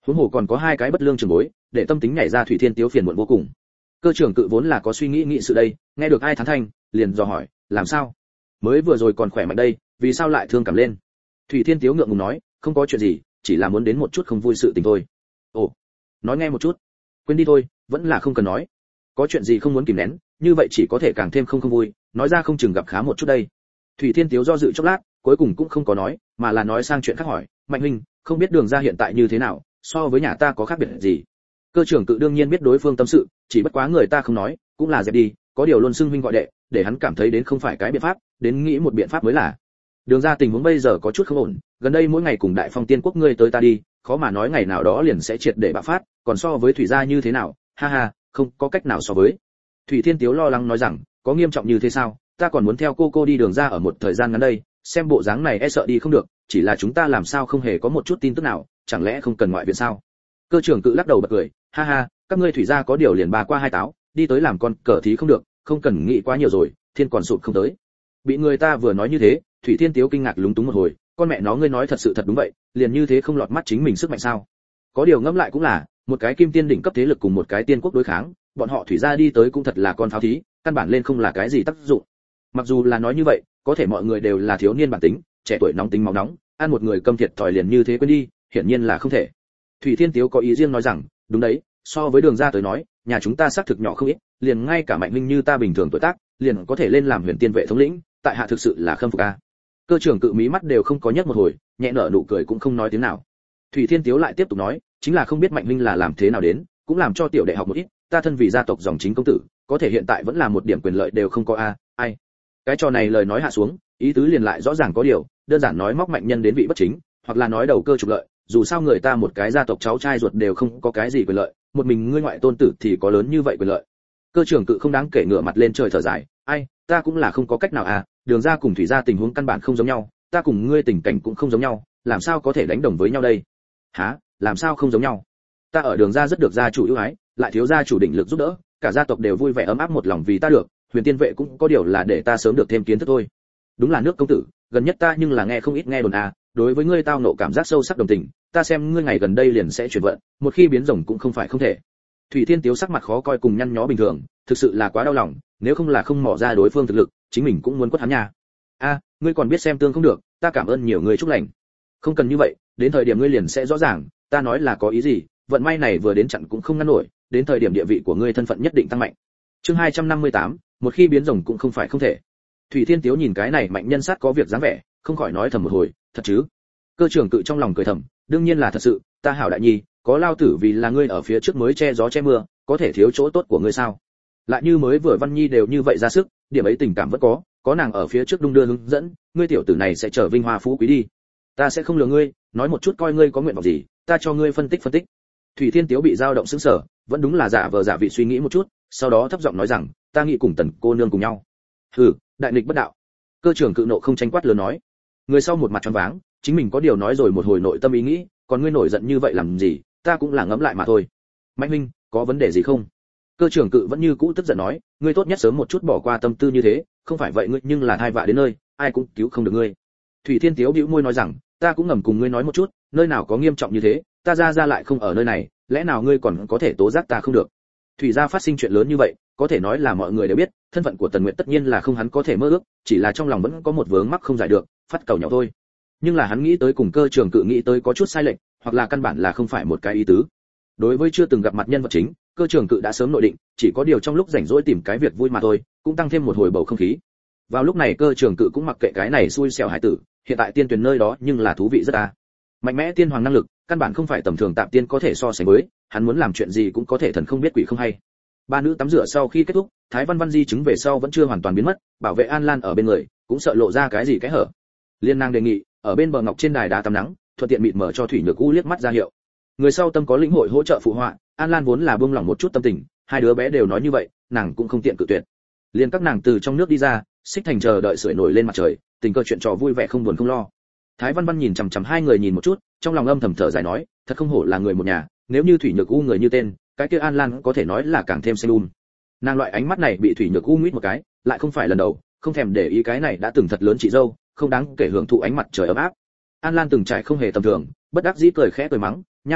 huống hồ còn có hai cái bất lương trường bối, để tâm tính nhảy ra Thủy Thiên Tiếu phiền muộn vô cùng. Cơ trưởng cự vốn là có suy nghĩ nghị sự đây, nghe được ai thán thanh, liền dò hỏi, làm sao? Mới vừa rồi còn khỏe mạnh đây, vì sao lại thương cảm lên? Thủy Thiên Tiếu ngượng ngùng nói, không có chuyện gì, chỉ là muốn đến một chút không vui sự tình thôi. Ồ, nói nghe một chút. Quên đi thôi, vẫn là không cần nói. Có chuyện gì không muốn kìm nén, như vậy chỉ có thể càng thêm không không vui, nói ra không chừng gặp khá một chút đây. Thủy Thiên Tiếu do dự chốc lát, cuối cùng cũng không có nói, mà là nói sang chuyện khác hỏi, Mạnh huynh, không biết Đường gia hiện tại như thế nào, so với nhà ta có khác biệt gì? Cơ trưởng cự đương nhiên biết đối phương tâm sự, chỉ bất quá người ta không nói, cũng là dẹp đi, có điều luôn xưng huynh gọi đệ, để hắn cảm thấy đến không phải cái biện pháp, đến nghĩ một biện pháp mới là. Đường gia tình huống bây giờ có chút không ổn, gần đây mỗi ngày cùng Đại Phong Tiên quốc ngươi tới ta đi, khó mà nói ngày nào đó liền sẽ triệt để bạo phát, còn so với Thủy gia như thế nào, ha ha, không có cách nào so với. Thủy Thiên Tiếu lo lắng nói rằng, có nghiêm trọng như thế sao, ta còn muốn theo cô cô đi Đường gia ở một thời gian ngắn đây, xem bộ dáng này e sợ đi không được, chỉ là chúng ta làm sao không hề có một chút tin tức nào, chẳng lẽ không cần ngoại viện sao? Cơ trưởng cự lắc đầu bật cười, ha ha, các ngươi Thủy gia có điều liền bà qua hai táo, đi tới làm con cờ thí không được, không cần nghĩ quá nhiều rồi, thiên còn sụp không tới. Bị người ta vừa nói như thế, Thủy Thiên Tiếu kinh ngạc lúng túng một hồi, con mẹ nó ngươi nói thật sự thật đúng vậy, liền như thế không lọt mắt chính mình sức mạnh sao? Có điều ngẫm lại cũng là, một cái kim tiên đỉnh cấp thế lực cùng một cái tiên quốc đối kháng, bọn họ Thủy gia đi tới cũng thật là con pháo thí, căn bản lên không là cái gì tác dụng. Mặc dù là nói như vậy, có thể mọi người đều là thiếu niên bản tính, trẻ tuổi nóng tính máu nóng, ăn một người câm thiệt thòi liền như thế quên đi, hiển nhiên là không thể. Thủy Thiên Tiếu có ý riêng nói rằng, đúng đấy, so với Đường gia tới nói, nhà chúng ta xác thực nhỏ không ít, liền ngay cả Mạnh huynh như ta bình thường tuổi tác, liền có thể lên làm Huyền Tiên vệ thống lĩnh, tại hạ thực sự là khâm phục a. Cơ trưởng cự mí mắt đều không có nhấc một hồi, nhẹ nở nụ cười cũng không nói tiếng nào. Thủy Thiên Tiếu lại tiếp tục nói, chính là không biết Mạnh huynh là làm thế nào đến, cũng làm cho tiểu đệ học một ít, ta thân vì gia tộc dòng chính công tử, có thể hiện tại vẫn là một điểm quyền lợi đều không có a, ai. Cái trò này lời nói hạ xuống, ý tứ liền lại rõ ràng có điều, đơn giản nói móc Mạnh nhân đến vị bất chính, hoặc là nói đầu cơ trục lợi, dù sao người ta một cái gia tộc cháu trai ruột đều không có cái gì quyền lợi, một mình ngươi ngoại tôn tử thì có lớn như vậy quyền lợi. Cơ trưởng cự không đáng kể ngửa mặt lên trời thở dài, ai, ta cũng là không có cách nào à, Đường gia cùng Thủy gia tình huống căn bản không giống nhau, ta cùng ngươi tình cảnh cũng không giống nhau, làm sao có thể đánh đồng với nhau đây? Hả? Làm sao không giống nhau? Ta ở Đường gia rất được gia chủ ưu ái, lại thiếu gia chủ định lực giúp đỡ, cả gia tộc đều vui vẻ ấm áp một lòng vì ta được, Huyền Tiên vệ cũng có điều là để ta sớm được thêm kiến thức thôi. Đúng là nước công tử, gần nhất ta nhưng là nghe không ít nghe đồn à, đối với ngươi tao nộ cảm giác sâu sắc đồng tình, ta xem ngươi ngày gần đây liền sẽ chuyển vận, một khi biến rồng cũng không phải không thể. Thủy Thiên Tiếu sắc mặt khó coi cùng nhăn nhó bình thường, thực sự là quá đau lòng, nếu không là không mò ra đối phương thực lực, chính mình cũng muốn quất hắn nha. A, ngươi còn biết xem tương không được, ta cảm ơn nhiều người chúc lành. Không cần như vậy, đến thời điểm ngươi liền sẽ rõ ràng, ta nói là có ý gì, vận may này vừa đến chặn cũng không ngăn nổi, đến thời điểm địa vị của ngươi thân phận nhất định tăng mạnh. Chương hai trăm năm mươi tám, một khi biến rồng cũng không phải không thể. Thủy Thiên Tiếu nhìn cái này mạnh nhân sát có việc dáng vẻ, không khỏi nói thầm một hồi, thật chứ? Cơ trưởng cự trong lòng cười thầm, đương nhiên là thật sự, ta hảo đại nhi, có lao tử vì là ngươi ở phía trước mới che gió che mưa, có thể thiếu chỗ tốt của ngươi sao? Lại như mới vừa Văn Nhi đều như vậy ra sức, điểm ấy tình cảm vẫn có, có nàng ở phía trước đung đưa hướng dẫn, ngươi tiểu tử này sẽ trở vinh hoa phú quý đi. Ta sẽ không lừa ngươi, nói một chút coi ngươi có nguyện vọng gì, ta cho ngươi phân tích phân tích. Thủy Thiên Tiếu bị dao động sững sờ, vẫn đúng là giả vờ giả vị suy nghĩ một chút, sau đó thấp giọng nói rằng, ta nghĩ cùng Tần cô nương cùng nhau. Hừ, đại nghịch bất đạo. Cơ trưởng cự nộ không tranh quát lớn nói. Người sau một mặt tròn váng, chính mình có điều nói rồi một hồi nội tâm ý nghĩ, còn ngươi nổi giận như vậy làm gì, ta cũng là ngẫm lại mà thôi. Mạnh huynh, có vấn đề gì không? Cơ trưởng cự vẫn như cũ tức giận nói, ngươi tốt nhất sớm một chút bỏ qua tâm tư như thế, không phải vậy ngươi nhưng là thai vạ đến nơi, ai cũng cứu không được ngươi. Thủy Thiên Tiếu bĩu môi nói rằng, ta cũng ngầm cùng ngươi nói một chút, nơi nào có nghiêm trọng như thế, ta ra ra lại không ở nơi này, lẽ nào ngươi còn có thể tố giác ta không được? Thủy gia phát sinh chuyện lớn như vậy, có thể nói là mọi người đều biết, thân phận của Tần Nguyệt tất nhiên là không hắn có thể mơ ước, chỉ là trong lòng vẫn có một vướng mắc không giải được, phát cầu nhỏ thôi. Nhưng là hắn nghĩ tới cùng Cơ trưởng cự nghĩ tới có chút sai lệch, hoặc là căn bản là không phải một cái ý tứ. Đối với chưa từng gặp mặt nhân vật chính, Cơ trưởng cự đã sớm nội định, chỉ có điều trong lúc rảnh rỗi tìm cái việc vui mà thôi, cũng tăng thêm một hồi bầu không khí. Vào lúc này Cơ trưởng cự cũng mặc kệ cái này xui xẻo hải tử, hiện tại tiên tuyển nơi đó nhưng là thú vị rất à. Mạnh mẽ tiên hoàng năng lực, căn bản không phải tầm thường tạm tiên có thể so sánh với, hắn muốn làm chuyện gì cũng có thể thần không biết quỷ không hay. Ba nữ tắm rửa sau khi kết thúc, Thái Văn Văn di chứng về sau vẫn chưa hoàn toàn biến mất, bảo vệ An Lan ở bên người, cũng sợ lộ ra cái gì cái hở. Liên nàng đề nghị, ở bên bờ ngọc trên đài đá tắm nắng, thuận tiện mịt mở cho Thủy Nhược U liếc mắt ra hiệu. Người sau tâm có lĩnh hội hỗ trợ phụ họa, An Lan vốn là buông lỏng một chút tâm tình, hai đứa bé đều nói như vậy, nàng cũng không tiện cự tuyệt. Liên các nàng từ trong nước đi ra, xích thành chờ đợi sưởi nổi lên mặt trời, tình cờ chuyện trò vui vẻ không buồn không lo. Thái Văn Văn nhìn chằm chằm hai người nhìn một chút, trong lòng âm thầm thở dài nói, thật không hổ là người một nhà, nếu như Thủy Nhược U người như tên, cái kia An Lan có thể nói là càng thêm xanh um. Nàng loại ánh mắt này bị Thủy Nhược U nguyết một cái, lại không phải lần đầu, không thèm để ý cái này đã từng thật lớn chị dâu, không đáng kể hưởng thụ ánh mặt trời ấm áp. An Lan từng trải không hề tầm thường, bất đắc dĩ cười khẽ cười mắng, nha đầu ngốc,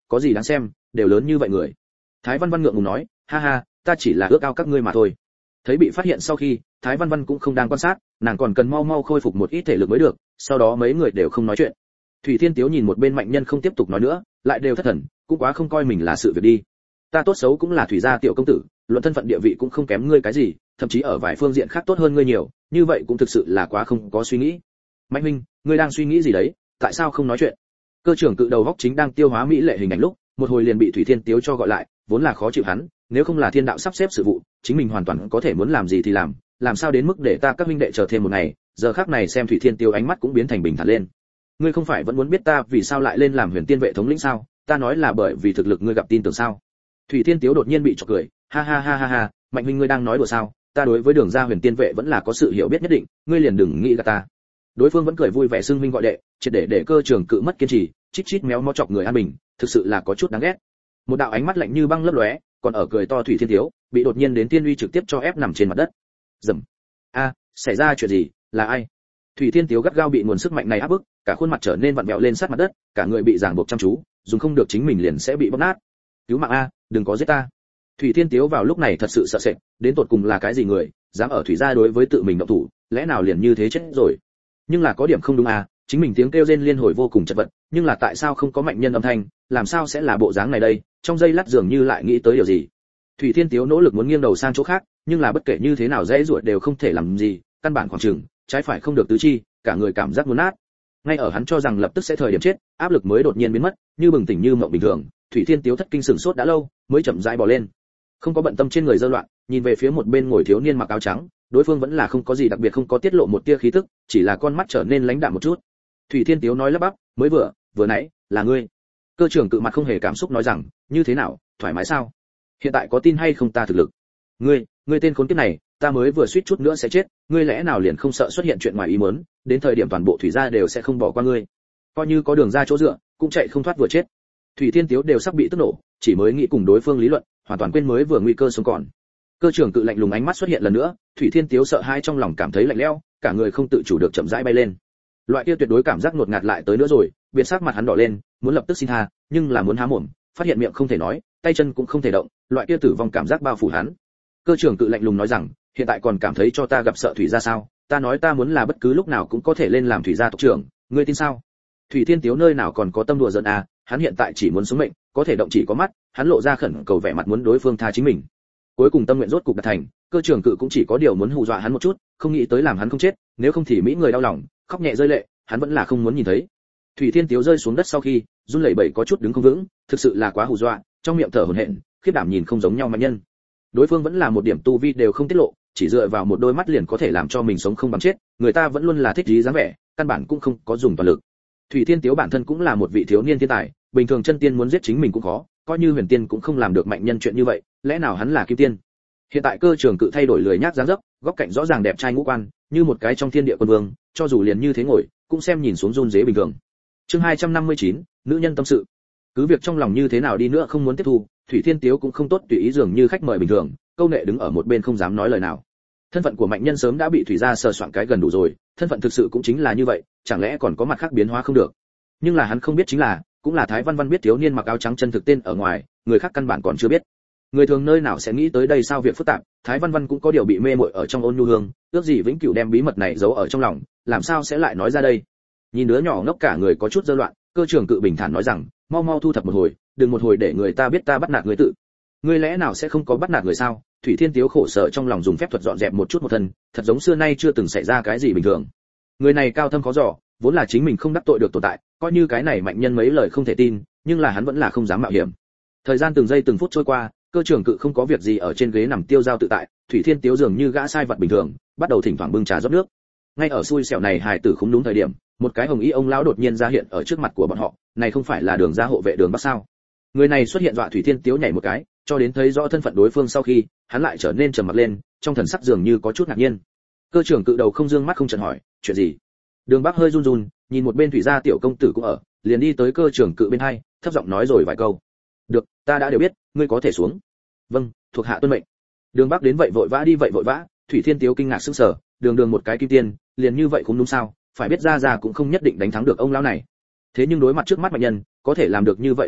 có gì đáng xem, đều lớn như vậy người. Thái Văn Văn ngượng ngùng nói, ha ha, ta chỉ là ước ao các ngươi mà thôi. Thấy bị phát hiện sau khi, Thái Văn Văn cũng không đang quan sát, nàng còn cần mau mau khôi phục một ít thể lực mới được, sau đó mấy người đều không nói chuyện. Thủy Thiên Tiếu nhìn một bên Mạnh Nhân không tiếp tục nói nữa, lại đều thất thần, cũng quá không coi mình là sự việc đi. Ta tốt xấu cũng là thủy gia tiểu công tử, luận thân phận địa vị cũng không kém ngươi cái gì, thậm chí ở vài phương diện khác tốt hơn ngươi nhiều, như vậy cũng thực sự là quá không có suy nghĩ. Mạnh huynh, ngươi đang suy nghĩ gì đấy, tại sao không nói chuyện? Cơ trưởng cự đầu góc chính đang tiêu hóa mỹ lệ hình ảnh lúc, một hồi liền bị Thủy Thiên Tiếu cho gọi lại, vốn là khó chịu hắn, nếu không là thiên đạo sắp xếp sự vụ, chính mình hoàn toàn có thể muốn làm gì thì làm, làm sao đến mức để ta các huynh đệ chờ thêm một ngày, giờ khắc này xem Thủy Thiên Tiếu ánh mắt cũng biến thành bình thản lên. Ngươi không phải vẫn muốn biết ta vì sao lại lên làm Huyền Tiên vệ thống lĩnh sao? Ta nói là bởi vì thực lực ngươi gặp tin tưởng sao? Thủy Thiên Tiếu đột nhiên bị chọc cười, ha ha ha ha ha, Mạnh huynh ngươi đang nói đùa sao? Ta đối với Đường gia Huyền Tiên vệ vẫn là có sự hiểu biết nhất định, ngươi liền đừng nghĩ gạt ta. Đối phương vẫn cười vui vẻ xưng huynh gọi đệ, triệt để để Cơ Trường Cự mất kiên trì, chít chít méo mó chọc người an bình, thực sự là có chút đáng ghét. Một đạo ánh mắt lạnh như băng lấp lóe, còn ở cười to Thủy Thiên Tiếu, bị đột nhiên đến tiên uy trực tiếp cho ép nằm trên mặt đất. Dầm. A, xảy ra chuyện gì? Là ai? Thủy Thiên Tiếu gắt gao bị nguồn sức mạnh này áp bức, cả khuôn mặt trở nên vặn vẹo lên sát mặt đất, cả người bị giằng buộc chăm chú, dùng không được chính mình liền sẽ bị bóp nát. Cứu mạng a, đừng có giết ta. Thủy Thiên Tiếu vào lúc này thật sự sợ sệt, đến tột cùng là cái gì người, dám ở thủy gia đối với tự mình động thủ, lẽ nào liền như thế chết rồi. Nhưng là có điểm không đúng à, chính mình tiếng kêu rên liên hồi vô cùng chật vật, nhưng là tại sao không có Mạnh Nhân âm thanh, làm sao sẽ là bộ dáng này đây? Trong giây lát dường như lại nghĩ tới điều gì. Thủy Thiên Tiếu nỗ lực muốn nghiêng đầu sang chỗ khác, nhưng là bất kể như thế nào dễ ruột đều không thể làm gì, căn bản khoảng chừng, trái phải không được tứ chi, cả người cảm giác muốn nát. Ngay ở hắn cho rằng lập tức sẽ thời điểm chết, áp lực mới đột nhiên biến mất, như bừng tỉnh như mộng bình thường, Thủy Thiên Tiếu thất kinh sửng sốt đã lâu, mới chậm rãi bò lên. Không có bận tâm trên người dơ loạn, nhìn về phía một bên ngồi thiếu niên mặc áo trắng, đối phương vẫn là không có gì đặc biệt, không có tiết lộ một tia khí tức, chỉ là con mắt trở nên lãnh đạm một chút. Thủy Thiên Tiếu nói lắp bắp, mới vừa, vừa nãy, là ngươi. Cơ trưởng Cự mặt không hề cảm xúc nói rằng, như thế nào, thoải mái sao? Hiện tại có tin hay không ta thực lực? Ngươi, ngươi tên khốn kiếp này, ta mới vừa suýt chút nữa sẽ chết, ngươi lẽ nào liền không sợ xuất hiện chuyện ngoài ý muốn, đến thời điểm toàn bộ thủy gia đều sẽ không bỏ qua ngươi. Coi như có đường ra chỗ dựa, cũng chạy không thoát vừa chết. Thủy Thiên Tiếu đều sắp bị tức nổ, chỉ mới nghĩ cùng đối phương lý luận, hoàn toàn quên mới vừa nguy cơ sống còn. Cơ trưởng Cự lạnh lùng ánh mắt xuất hiện lần nữa, Thủy Thiên Tiếu sợ hãi trong lòng cảm thấy lạnh lẽo, cả người không tự chủ được chậm rãi bay lên. Loại kia tuyệt đối cảm giác ngột ngạt lại tới nữa rồi, biệt sắc mặt hắn đỏ lên, muốn lập tức xin tha, nhưng là muốn há mồm, phát hiện miệng không thể nói, tay chân cũng không thể động, loại kia tử vong cảm giác bao phủ hắn. Cơ trưởng Cự lạnh lùng nói rằng, hiện tại còn cảm thấy cho ta gặp sợ thủy gia sao? Ta nói ta muốn là bất cứ lúc nào cũng có thể lên làm thủy gia tộc trưởng, ngươi tin sao? Thủy Thiên Tiếu nơi nào còn có tâm đùa giỡn à, hắn hiện tại chỉ muốn sống mệnh, có thể động chỉ có mắt, hắn lộ ra khẩn cầu vẻ mặt muốn đối phương tha chính mình. Cuối cùng tâm nguyện rốt cục đạt thành, Cơ trưởng Cự cũng chỉ có điều muốn hù dọa hắn một chút, không nghĩ tới làm hắn không chết, nếu không thì mỹ người đau lòng, khóc nhẹ rơi lệ, hắn vẫn là không muốn nhìn thấy. Thủy Thiên Tiếu rơi xuống đất sau khi, run lẩy bẩy có chút đứng không vững, thực sự là quá hù dọa, trong miệng thở hổn hển, khiếp đảm nhìn không giống nhau Mạnh Nhân. Đối phương vẫn là một điểm tu vi đều không tiết lộ, chỉ dựa vào một đôi mắt liền có thể làm cho mình sống không bằng chết, người ta vẫn luôn là thích trí dáng vẻ, căn bản cũng không có dùng toàn lực. Thủy Thiên Tiếu bản thân cũng là một vị thiếu niên thiên tài, bình thường chân tiên muốn giết chính mình cũng khó, coi như huyền tiên cũng không làm được Mạnh Nhân chuyện như vậy, lẽ nào hắn là kim tiên? Hiện tại Cơ trưởng Cự thay đổi lười nhác dáng dấp, góc cạnh rõ ràng đẹp trai ngũ quan, như một cái trong thiên địa quân vương, cho dù liền như thế ngồi, cũng xem nhìn xuống run rế bình thường. Chương hai trăm năm mươi chín, nữ nhân tâm sự. Cứ việc trong lòng như thế nào đi nữa không muốn tiếp thu, Thủy Thiên Tiếu cũng không tốt tùy ý dường như khách mời bình thường, câu nệ đứng ở một bên không dám nói lời nào. Thân phận của Mạnh Nhân sớm đã bị thủy gia sờ soạn cái gần đủ rồi, thân phận thực sự cũng chính là như vậy, chẳng lẽ còn có mặt khác biến hóa không được? Nhưng là hắn không biết chính là, cũng là Thái Văn Văn biết thiếu niên mặc áo trắng chân thực tên ở ngoài, người khác căn bản còn chưa biết. Người thường nơi nào sẽ nghĩ tới đây sao việc phức tạp, Thái Văn Văn cũng có điều bị mê muội ở trong ôn nhu hương, ước gì vĩnh cửu đem bí mật này giấu ở trong lòng, làm sao sẽ lại nói ra đây? Nhìn đứa nhỏ ngốc cả người có chút dơ loạn, Cơ trưởng Cự bình thản nói rằng, mau mau thu thập một hồi, đừng một hồi để người ta biết ta bắt nạt người tự. Ngươi lẽ nào sẽ không có bắt nạt người sao? Thủy Thiên Tiếu khổ sở trong lòng dùng phép thuật dọn dẹp một chút một thân, thật giống xưa nay chưa từng xảy ra cái gì bình thường. Người này cao thâm khó dò, vốn là chính mình không đắc tội được tồn tại, coi như cái này Mạnh Nhân mấy lời không thể tin, nhưng là hắn vẫn là không dám mạo hiểm. Thời gian từng giây từng phút trôi qua, Cơ trưởng Cự không có việc gì ở trên ghế nằm tiêu dao tự tại, Thủy Thiên Tiếu dường như gã sai vật bình thường, bắt đầu thỉnh thoảng bưng trà rót nước. Ngay ở xui xẻo này hài tử không đúng thời điểm, một cái hồng y ông lão đột nhiên ra hiện ở trước mặt của bọn họ, này không phải là Đường gia hộ vệ Đường Bắc sao? Người này xuất hiện dọa Thủy Thiên Tiếu nhảy một cái, cho đến thấy rõ thân phận đối phương sau khi, hắn lại trở nên trầm mặc lên, trong thần sắc dường như có chút ngạc nhiên. Cơ trưởng Cự đầu không dương mắt không chần hỏi, chuyện gì? Đường Bắc hơi run run, nhìn một bên thủy gia tiểu công tử cũng ở, liền đi tới Cơ trưởng Cự bên hai, thấp giọng nói rồi vài câu. Được, ta đã đều biết, ngươi có thể xuống. Vâng, thuộc hạ tuân mệnh. Đường Bắc đến vậy vội vã đi vậy vội vã, Thủy Thiên Tiếu kinh ngạc sững sờ, đường đường một cái kim tiên, liền như vậy cũng đúng sao? Phải biết ra ra cũng không nhất định đánh thắng được ông lão này. Thế nhưng đối mặt trước mắt Mạnh Nhân, có thể làm được như vậy cũng đúng,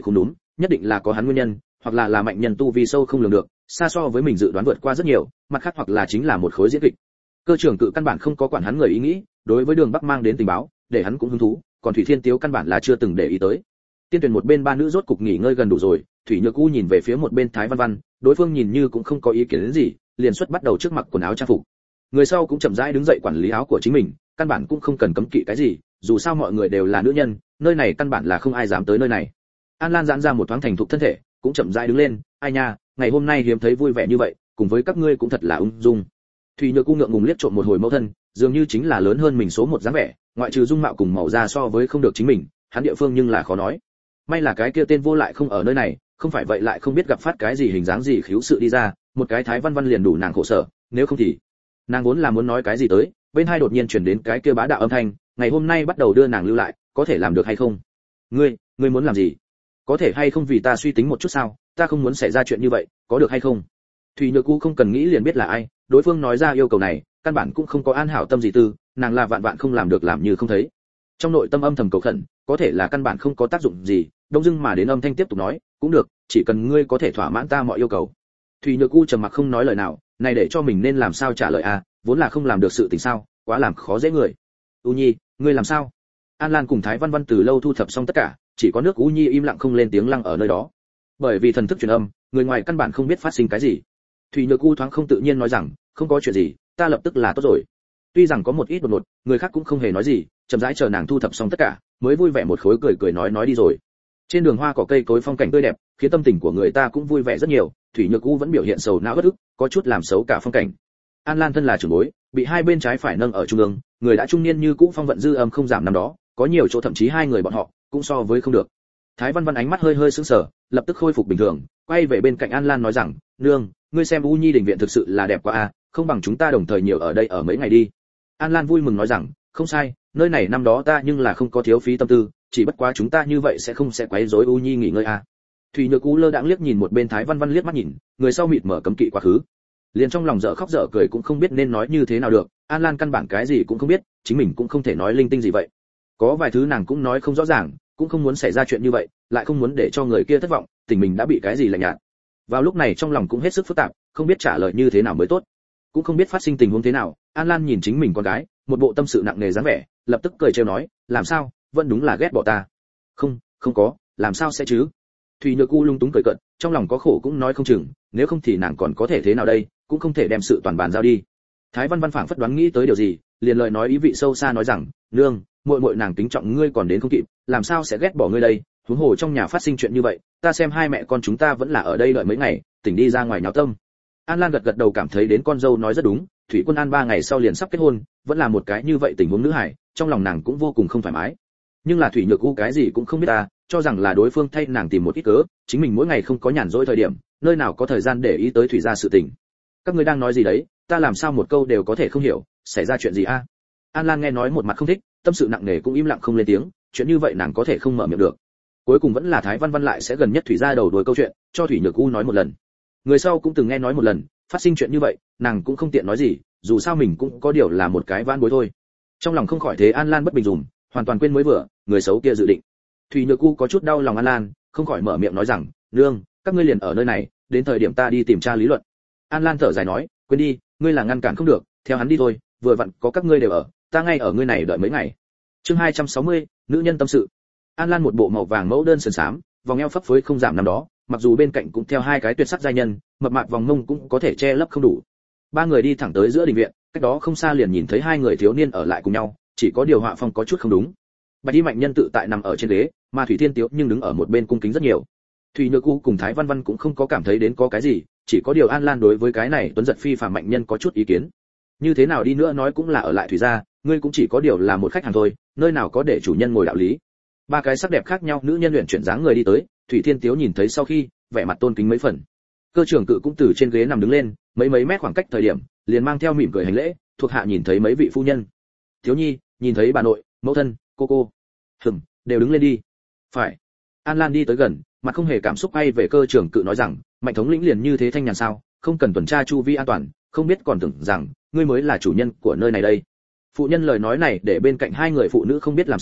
nhất định là có hắn nguyên nhân, hoặc là là mạnh nhân tu vi sâu không lường được, xa so với mình dự đoán vượt qua rất nhiều, mặt khác hoặc là chính là một khối diễn kịch. Cơ trưởng cự căn bản không có quản hắn người ý nghĩ, đối với Đường Bắc mang đến tình báo, để hắn cũng hứng thú, còn Thủy Thiên Tiếu căn bản là chưa từng để ý tới. Tiên tuyển một bên ba nữ rốt cục nghỉ ngơi gần đủ rồi, Thủy Nhược U nhìn về phía một bên Thái Văn Văn, đối phương nhìn như cũng không có ý kiến đến gì, liền xuất bắt đầu trước mặc quần áo trang phục. Người sau cũng chậm rãi đứng dậy quản lý áo của chính mình, căn bản cũng không cần cấm kỵ cái gì, dù sao mọi người đều là nữ nhân, nơi này căn bản là không ai dám tới nơi này. An Lan giãn ra một thoáng thành thục thân thể, cũng chậm rãi đứng lên, ai nha, ngày hôm nay hiếm thấy vui vẻ như vậy, cùng với các ngươi cũng thật là ung dung. Thủy Nhược U ngượng ngùng liếc trộm một hồi mẫu thân, dường như chính là lớn hơn mình số một dáng vẻ, ngoại trừ dung mạo cùng màu da so với không được chính mình, hắn địa phương nhưng là khó nói. May là cái kia tên vô lại không ở nơi này, không phải vậy lại không biết gặp phát cái gì hình dáng gì khiếu sự đi ra, một cái Thái Văn Văn liền đủ nàng khổ sở, nếu không thì nàng vốn là muốn nói cái gì tới, bên hai đột nhiên truyền đến cái kia bá đạo âm thanh, ngày hôm nay bắt đầu đưa nàng lưu lại, có thể làm được hay không? Ngươi, ngươi muốn làm gì? Có thể hay không vì ta suy tính một chút sao? Ta không muốn xảy ra chuyện như vậy, có được hay không? Thủy Nhược U không cần nghĩ liền biết là ai, đối phương nói ra yêu cầu này, căn bản cũng không có an hảo tâm gì tư, nàng là vạn vạn không làm được làm như không thấy. Trong nội tâm âm thầm cầu khẩn, có thể là căn bản không có tác dụng gì, đông dưng mà đến âm thanh tiếp tục nói, cũng được, chỉ cần ngươi có thể thỏa mãn ta mọi yêu cầu. Thủy Nhược U trầm mặc không nói lời nào, này để cho mình nên làm sao trả lời à, vốn là không làm được sự tình sao, quá làm khó dễ người. U Nhi, ngươi làm sao? An Lan cùng Thái Văn Văn từ lâu thu thập xong tất cả, chỉ có nước U Nhi im lặng không lên tiếng lăng ở nơi đó. Bởi vì thần thức truyền âm, người ngoài căn bản không biết phát sinh cái gì. Thủy Nhược U thoáng không tự nhiên nói rằng, không có chuyện gì, ta lập tức là tốt rồi. Tuy rằng có một ít đột ngột, người khác cũng không hề nói gì, chậm rãi chờ nàng thu thập xong tất cả, mới vui vẻ một khối cười cười nói nói đi rồi. Trên đường hoa cỏ cây cối phong cảnh tươi đẹp, khiến tâm tình của người ta cũng vui vẻ rất nhiều. Thủy Nhược U vẫn biểu hiện sầu não bất ức, có chút làm xấu cả phong cảnh. An Lan thân là trưởng bối, bị hai bên trái phải nâng ở trung ương, người đã trung niên như cũ phong vận dư âm không giảm năm đó, có nhiều chỗ thậm chí hai người bọn họ cũng so với không được. Thái Văn Văn ánh mắt hơi hơi sững sờ, lập tức khôi phục bình thường, quay về bên cạnh An Lan nói rằng, nương, ngươi xem U Nhi đình viện thực sự là đẹp quá a, không bằng chúng ta đồng thời nhiều ở đây ở mấy ngày đi. An Lan vui mừng nói rằng, không sai, nơi này năm đó ta nhưng là không có thiếu phí tâm tư, chỉ bất quá chúng ta như vậy sẽ không sẽ quấy rối U Nhi nghỉ ngơi a. Thủy Nhược U lơ đãng liếc nhìn một bên Thái Văn Văn liếc mắt nhìn, người sau mịt mở cấm kỵ quá khứ. Liền trong lòng dở khóc dở cười cũng không biết nên nói như thế nào được, An Lan căn bản cái gì cũng không biết, chính mình cũng không thể nói linh tinh gì vậy. Có vài thứ nàng cũng nói không rõ ràng, cũng không muốn xảy ra chuyện như vậy, lại không muốn để cho người kia thất vọng, tình mình đã bị cái gì lạnh nhạt. Vào lúc này trong lòng cũng hết sức phức tạp, không biết trả lời như thế nào mới tốt, cũng không biết phát sinh tình huống thế nào. An Lan nhìn chính mình con gái, một bộ tâm sự nặng nề dáng vẻ, lập tức cười trêu nói, làm sao, vẫn đúng là ghét bỏ ta. Không, không có, làm sao sẽ chứ? Thủy Nhược U lung túng cười cợt, trong lòng có khổ cũng nói không chừng, nếu không thì nàng còn có thể thế nào đây, cũng không thể đem sự toàn bàn giao đi. Thái Văn Văn phảng phất đoán nghĩ tới điều gì, liền lời nói ý vị sâu xa nói rằng, nương, muội muội nàng kính trọng ngươi còn đến không kịp, làm sao sẽ ghét bỏ ngươi đây? Huống hồ trong nhà phát sinh chuyện như vậy, ta xem hai mẹ con chúng ta vẫn là ở đây đợi mấy ngày, tỉnh đi ra ngoài nháo tâm. An Lan gật gật đầu cảm thấy đến con dâu nói rất đúng, Thủy Quân An ba ngày sau liền sắp kết hôn, vẫn là một cái như vậy tình huống nữ hải, trong lòng nàng cũng vô cùng không thoải mái. Nhưng là Thủy Nhược U cái gì cũng không biết ta, cho rằng là đối phương thay nàng tìm một ít cớ, chính mình mỗi ngày không có nhàn rỗi thời điểm, nơi nào có thời gian để ý tới Thủy gia sự tình. Các ngươi đang nói gì đấy, ta làm sao một câu đều có thể không hiểu, xảy ra chuyện gì a? An Lan nghe nói một mặt không thích, tâm sự nặng nề cũng im lặng không lên tiếng, chuyện như vậy nàng có thể không mở miệng được. Cuối cùng vẫn là Thái Văn Văn lại sẽ gần nhất Thủy gia đầu đuôi câu chuyện, cho Thủy Nhược U nói một lần. Người sau cũng từng nghe nói một lần, phát sinh chuyện như vậy, nàng cũng không tiện nói gì, dù sao mình cũng có điều là một cái vãn bối thôi. Trong lòng không khỏi thế An Lan bất bình dùm, hoàn toàn quên mới vừa, người xấu kia dự định. Thủy Nhược U có chút đau lòng An Lan, không khỏi mở miệng nói rằng, nương, các ngươi liền ở nơi này, đến thời điểm ta đi tìm tra lý luận. An Lan thở dài nói, quên đi, ngươi là ngăn cản không được, theo hắn đi thôi, vừa vặn có các ngươi đều ở, ta ngay ở ngươi này đợi mấy ngày. Chương hai trăm sáu mươi, nữ nhân tâm sự. An Lan một bộ màu vàng mẫu đơn sườn xám, vòng eo phấp phới không giảm năm đó, mặc dù bên cạnh cũng theo hai cái tuyệt sắc giai nhân, mập mạp vòng mông cũng có thể che lấp không đủ. Ba người đi thẳng tới giữa đình viện, cách đó không xa liền nhìn thấy hai người thiếu niên ở lại cùng nhau, chỉ có điều họa phong có chút không đúng. Bạch Y mạnh nhân tự tại nằm ở trên ghế, mà Thủy Thiên Tiếu nhưng đứng ở một bên cung kính rất nhiều. Thủy Nhược U cùng Thái Văn Văn cũng không có cảm thấy đến có cái gì, chỉ có điều An Lan đối với cái này tuấn giật phi phàm mạnh nhân có chút ý kiến. Như thế nào đi nữa nói cũng là ở lại Thủy gia, ngươi cũng chỉ có điều là một khách hàng thôi, nơi nào có để chủ nhân ngồi đạo lý. Ba cái sắc đẹp khác nhau nữ nhân luyện chuyển dáng người đi tới, Thủy Thiên Tiếu nhìn thấy sau khi, vẻ mặt tôn kính mấy phần. Cơ trưởng cự cũng từ trên ghế nằm đứng lên, mấy mấy mét khoảng cách thời điểm, liền mang theo mỉm cười hành lễ, thuộc hạ nhìn thấy mấy vị phu nhân. Thiếu nhi, nhìn thấy bà nội, mẫu thân, cô cô. Hừm, đều đứng lên đi. Phải. An Lan đi tới gần, mặt không hề cảm xúc bay về cơ trưởng cự nói rằng, mạnh thống lĩnh liền như thế thanh nhàn sao, không cần tuần tra chu vi an toàn, không biết còn tưởng rằng ngươi mới là chủ nhân của nơi này đây. Phụ nhân lời nói này để bên cạnh hai người phụ nữ không biết làm sao,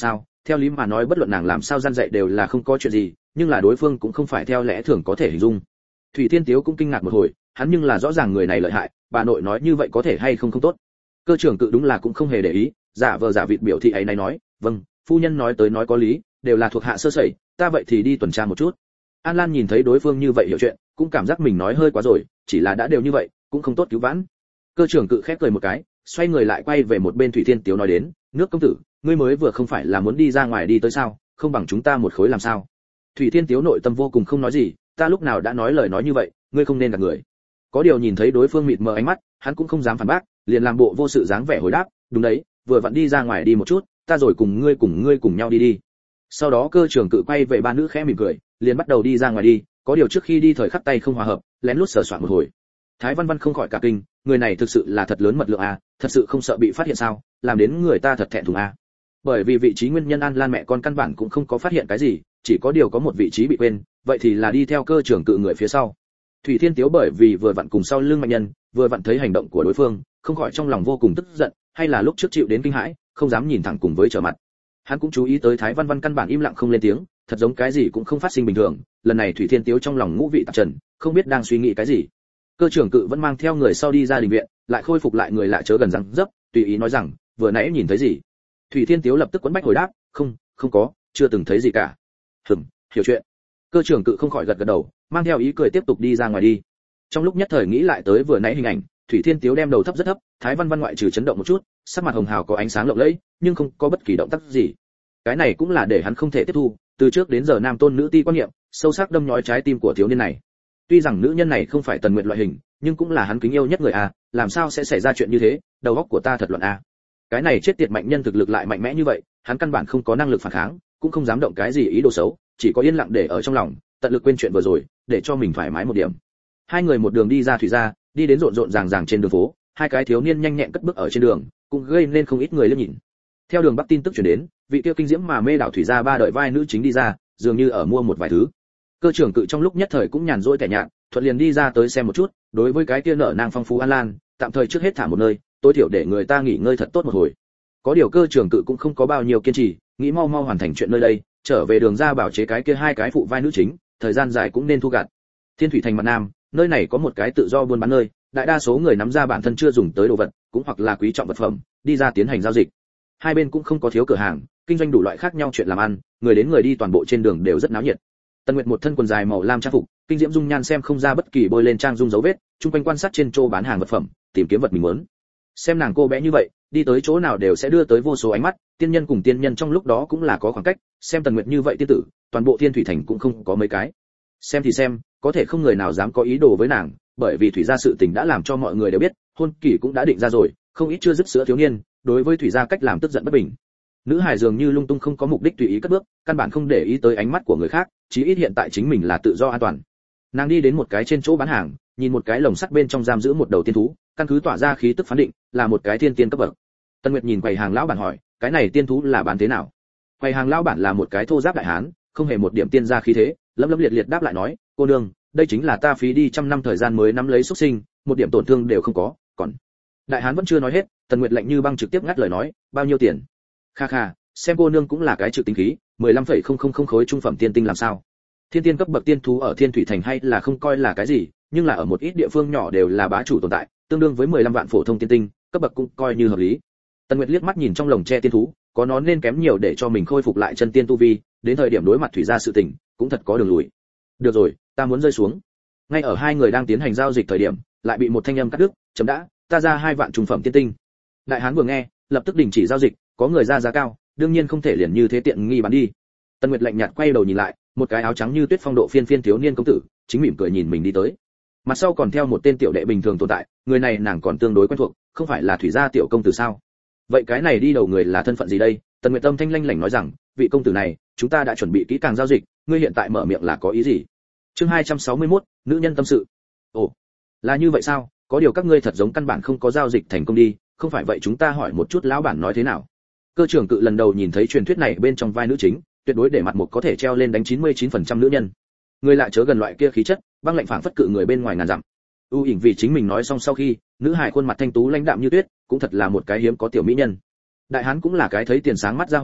theo lý mà nói bất luận nàng làm sao gian dạy đều là không có chuyện gì, nhưng là đối phương cũng không phải theo lẽ thường có thể hình dung. Thủy Thiên Tiếu cũng kinh ngạc một hồi, hắn nhưng là rõ ràng người này lợi hại, bà nội nói như vậy có thể hay không không tốt. Cơ trưởng cự đúng là cũng không hề để ý, giả vờ giả vịt biểu thị ấy này nói, vâng, phu nhân nói tới nói có lý, đều là thuộc hạ sơ sẩy, ta vậy thì đi tuần tra một chút. An Lan nhìn thấy đối phương như vậy hiểu chuyện, cũng cảm giác mình nói hơi quá rồi, chỉ là đã đều như vậy, cũng không tốt cứu vãn. Cơ trưởng cự khép cười một cái, xoay người lại quay về một bên Thủy Thiên Tiếu nói đến, nước công tử, ngươi mới vừa không phải là muốn đi ra ngoài đi tới sao, không bằng chúng ta một khối làm sao? Thủy Thiên Tiếu nội tâm vô cùng không nói gì, ta lúc nào đã nói lời nói như vậy, ngươi không nên gạt người. Có điều nhìn thấy đối phương mịt mờ ánh mắt, hắn cũng không dám phản bác, liền làm bộ vô sự dáng vẻ hồi đáp, đúng đấy, vừa vặn đi ra ngoài đi một chút, ta rồi cùng ngươi cùng ngươi cùng nhau đi đi. Sau đó cơ trưởng cự quay về ba nữ khẽ mỉm cười, liền bắt đầu đi ra ngoài đi, có điều trước khi đi thời khắc tay không hòa hợp, lén lút sờ soạn một hồi. Thái Văn Văn không khỏi cả kinh, người này thực sự là thật lớn mật lượng à, thật sự không sợ bị phát hiện sao, làm đến người ta thật thẹn thùng à. Bởi vì vị trí nguyên nhân An Lan mẹ con căn bản cũng không có phát hiện cái gì, chỉ có điều có một vị trí bị quên, vậy thì là đi theo cơ trưởng cự người phía sau. Thủy Thiên Tiếu bởi vì vừa vặn cùng sau lưng mạnh nhân, vừa vặn thấy hành động của đối phương, không khỏi trong lòng vô cùng tức giận, hay là lúc trước chịu đến kinh hãi, không dám nhìn thẳng cùng với trở mặt. Hắn cũng chú ý tới Thái Văn Văn căn bản im lặng không lên tiếng, thật giống cái gì cũng không phát sinh bình thường, lần này Thủy Thiên Tiếu trong lòng ngũ vị tạp trần, không biết đang suy nghĩ cái gì. Cơ trưởng cự vẫn mang theo người sau đi ra đình viện, lại khôi phục lại người lạ chớ gần răng dấp, tùy ý nói rằng, vừa nãy nhìn thấy gì? Thủy Thiên Tiếu lập tức quấn bách hồi đáp, không, không có, chưa từng thấy gì cả. Hừm, hiểu chuyện. Cơ trưởng cự không khỏi gật gật đầu, mang theo ý cười tiếp tục đi ra ngoài đi. Trong lúc nhất thời nghĩ lại tới vừa nãy hình ảnh, Thủy Thiên Tiếu đem đầu thấp rất thấp, Thái Văn Văn ngoại trừ chấn động một chút, sắc mặt hồng hào có ánh sáng lộng lẫy, nhưng không có bất kỳ động tác gì. Cái này cũng là để hắn không thể tiếp thu, từ trước đến giờ nam tôn nữ ti quan niệm, sâu sắc đâm nhói trái tim của thiếu niên này. Tuy rằng nữ nhân này không phải Tần Nguyệt loại hình, nhưng cũng là hắn kính yêu nhất người a, làm sao sẽ xảy ra chuyện như thế, đầu óc của ta thật loạn a. Cái này chết tiệt mạnh nhân thực lực lại mạnh mẽ như vậy, hắn căn bản không có năng lực phản kháng, cũng không dám động cái gì ý đồ xấu, chỉ có yên lặng để ở trong lòng, tận lực quên chuyện vừa rồi, để cho mình thoải mái một điểm. Hai người một đường đi ra thủy gia, đi đến rộn rộn ràng ràng trên đường phố, hai cái thiếu niên nhanh nhẹn cất bước ở trên đường, cũng gây nên không ít người liếc nhìn. Theo đường bắc tin tức truyền đến, vị tiêu kinh diễm mà mê đảo thủy gia ba đợi vai nữ chính đi ra, dường như ở mua một vài thứ. Cơ trưởng cự trong lúc nhất thời cũng nhàn rỗi tẻ nhạt, thuận liền đi ra tới xem một chút, đối với cái kia nở nàng phong phú An Lan, tạm thời trước hết thả một nơi, tối thiểu để người ta nghỉ ngơi thật tốt một hồi. Có điều cơ trưởng cự cũng không có bao nhiêu kiên trì, nghĩ mau mau hoàn thành chuyện nơi đây, trở về đường ra bảo chế cái kia hai cái phụ vai nữ chính, thời gian dài cũng nên thu gặt. Thiên Thủy thành mặt nam, nơi này có một cái tự do buôn bán nơi, đại đa số người nắm ra bản thân chưa dùng tới đồ vật, cũng hoặc là quý trọng vật phẩm, đi ra tiến hành giao dịch. Hai bên cũng không có thiếu cửa hàng, kinh doanh đủ loại khác nhau chuyện làm ăn, người đến người đi toàn bộ trên đường đều rất náo nhiệt. Tần Nguyệt một thân quần dài màu lam trang phục, kinh diễm dung nhan xem không ra bất kỳ bôi lên trang dung dấu vết, chung quanh quan sát trên chỗ bán hàng vật phẩm, tìm kiếm vật mình muốn. Xem nàng cô bé như vậy, đi tới chỗ nào đều sẽ đưa tới vô số ánh mắt, tiên nhân cùng tiên nhân trong lúc đó cũng là có khoảng cách, xem Tần Nguyệt như vậy tiên tử, toàn bộ Thiên Thủy thành cũng không có mấy cái. Xem thì xem, có thể không người nào dám có ý đồ với nàng, bởi vì thủy gia sự tình đã làm cho mọi người đều biết, hôn kỳ cũng đã định ra rồi, không ít chưa dứt sữa thiếu niên, đối với thủy gia cách làm tức giận bất bình. Nữ hài dường như lung tung không có mục đích tùy ý cất bước, căn bản không để ý tới ánh mắt của người khác, chí ít hiện tại chính mình là tự do an toàn. Nàng đi đến một cái trên chỗ bán hàng, nhìn một cái lồng sắt bên trong giam giữ một đầu tiên thú, căn cứ tỏa ra khí tức phán định, là một cái thiên tiên cấp bậc. Tân Nguyệt nhìn quầy hàng lão bản hỏi, cái này tiên thú là bán thế nào? Quầy hàng lão bản là một cái thô giáp đại hán, không hề một điểm tiên gia khí thế, lấm lấm liệt liệt đáp lại nói, cô nương, đây chính là ta phí đi trăm năm thời gian mới nắm lấy xuất sinh, một điểm tổn thương đều không có, còn. Đại hán vẫn chưa nói hết, Tần Nguyệt lạnh như băng trực tiếp ngắt lời nói, bao nhiêu tiền? Kha kha, xem cô nương cũng là cái trực tính khí, mười lăm phẩy không không không khối trung phẩm tiên tinh làm sao? Thiên tiên cấp bậc tiên thú ở Thiên Thủy thành hay là không coi là cái gì, nhưng là ở một ít địa phương nhỏ đều là bá chủ tồn tại, tương đương với mười lăm vạn phổ thông tiên tinh, cấp bậc cũng coi như hợp lý. Tần Nguyệt liếc mắt nhìn trong lồng tre tiên thú, có nó nên kém nhiều để cho mình khôi phục lại chân tiên tu vi, đến thời điểm đối mặt thủy gia sự tình, cũng thật có đường lùi. Được rồi, ta muốn rơi xuống. Ngay ở hai người đang tiến hành giao dịch thời điểm, lại bị một thanh âm cắt đứt, chấm đã, ta ra hai vạn trung phẩm tiên tinh. Đại hán vừa nghe, lập tức đình chỉ giao dịch, có người ra giá cao, đương nhiên không thể liền như thế tiện nghi bán đi. Tần Nguyệt lạnh nhạt quay đầu nhìn lại, một cái áo trắng như tuyết phong độ phiên phiên thiếu niên công tử, chính mỉm cười nhìn mình đi tới. Mặt sau còn theo một tên tiểu đệ bình thường tồn tại, người này nàng còn tương đối quen thuộc, không phải là thủy gia tiểu công tử sao? Vậy cái này đi đầu người là thân phận gì đây? Tần Nguyệt tâm thanh lanh lảnh nói rằng, vị công tử này, chúng ta đã chuẩn bị kỹ càng giao dịch, ngươi hiện tại mở miệng là có ý gì? Chương hai trăm sáu mươi mốt, nữ nhân tâm sự. Ồ, là như vậy sao? Có điều các ngươi thật giống căn bản không có giao dịch thành công đi, không phải vậy chúng ta hỏi một chút lão bản nói thế nào? Cơ trưởng cự lần đầu nhìn thấy truyền thuyết này bên trong vai nữ chính, tuyệt đối để mặt một có thể treo lên đánh chín mươi chín phần trăm nữ nhân. Người lại chớ gần loại kia khí chất, băng lạnh phảng phất cự người bên ngoài ngàn dặm. U ỉn vì chính mình nói xong sau khi, nữ hài khuôn mặt thanh tú lãnh đạm như tuyết, cũng thật là một cái hiếm có tiểu mỹ nhân. Đại hán cũng là cái thấy tiền sáng mắt ra hỏa,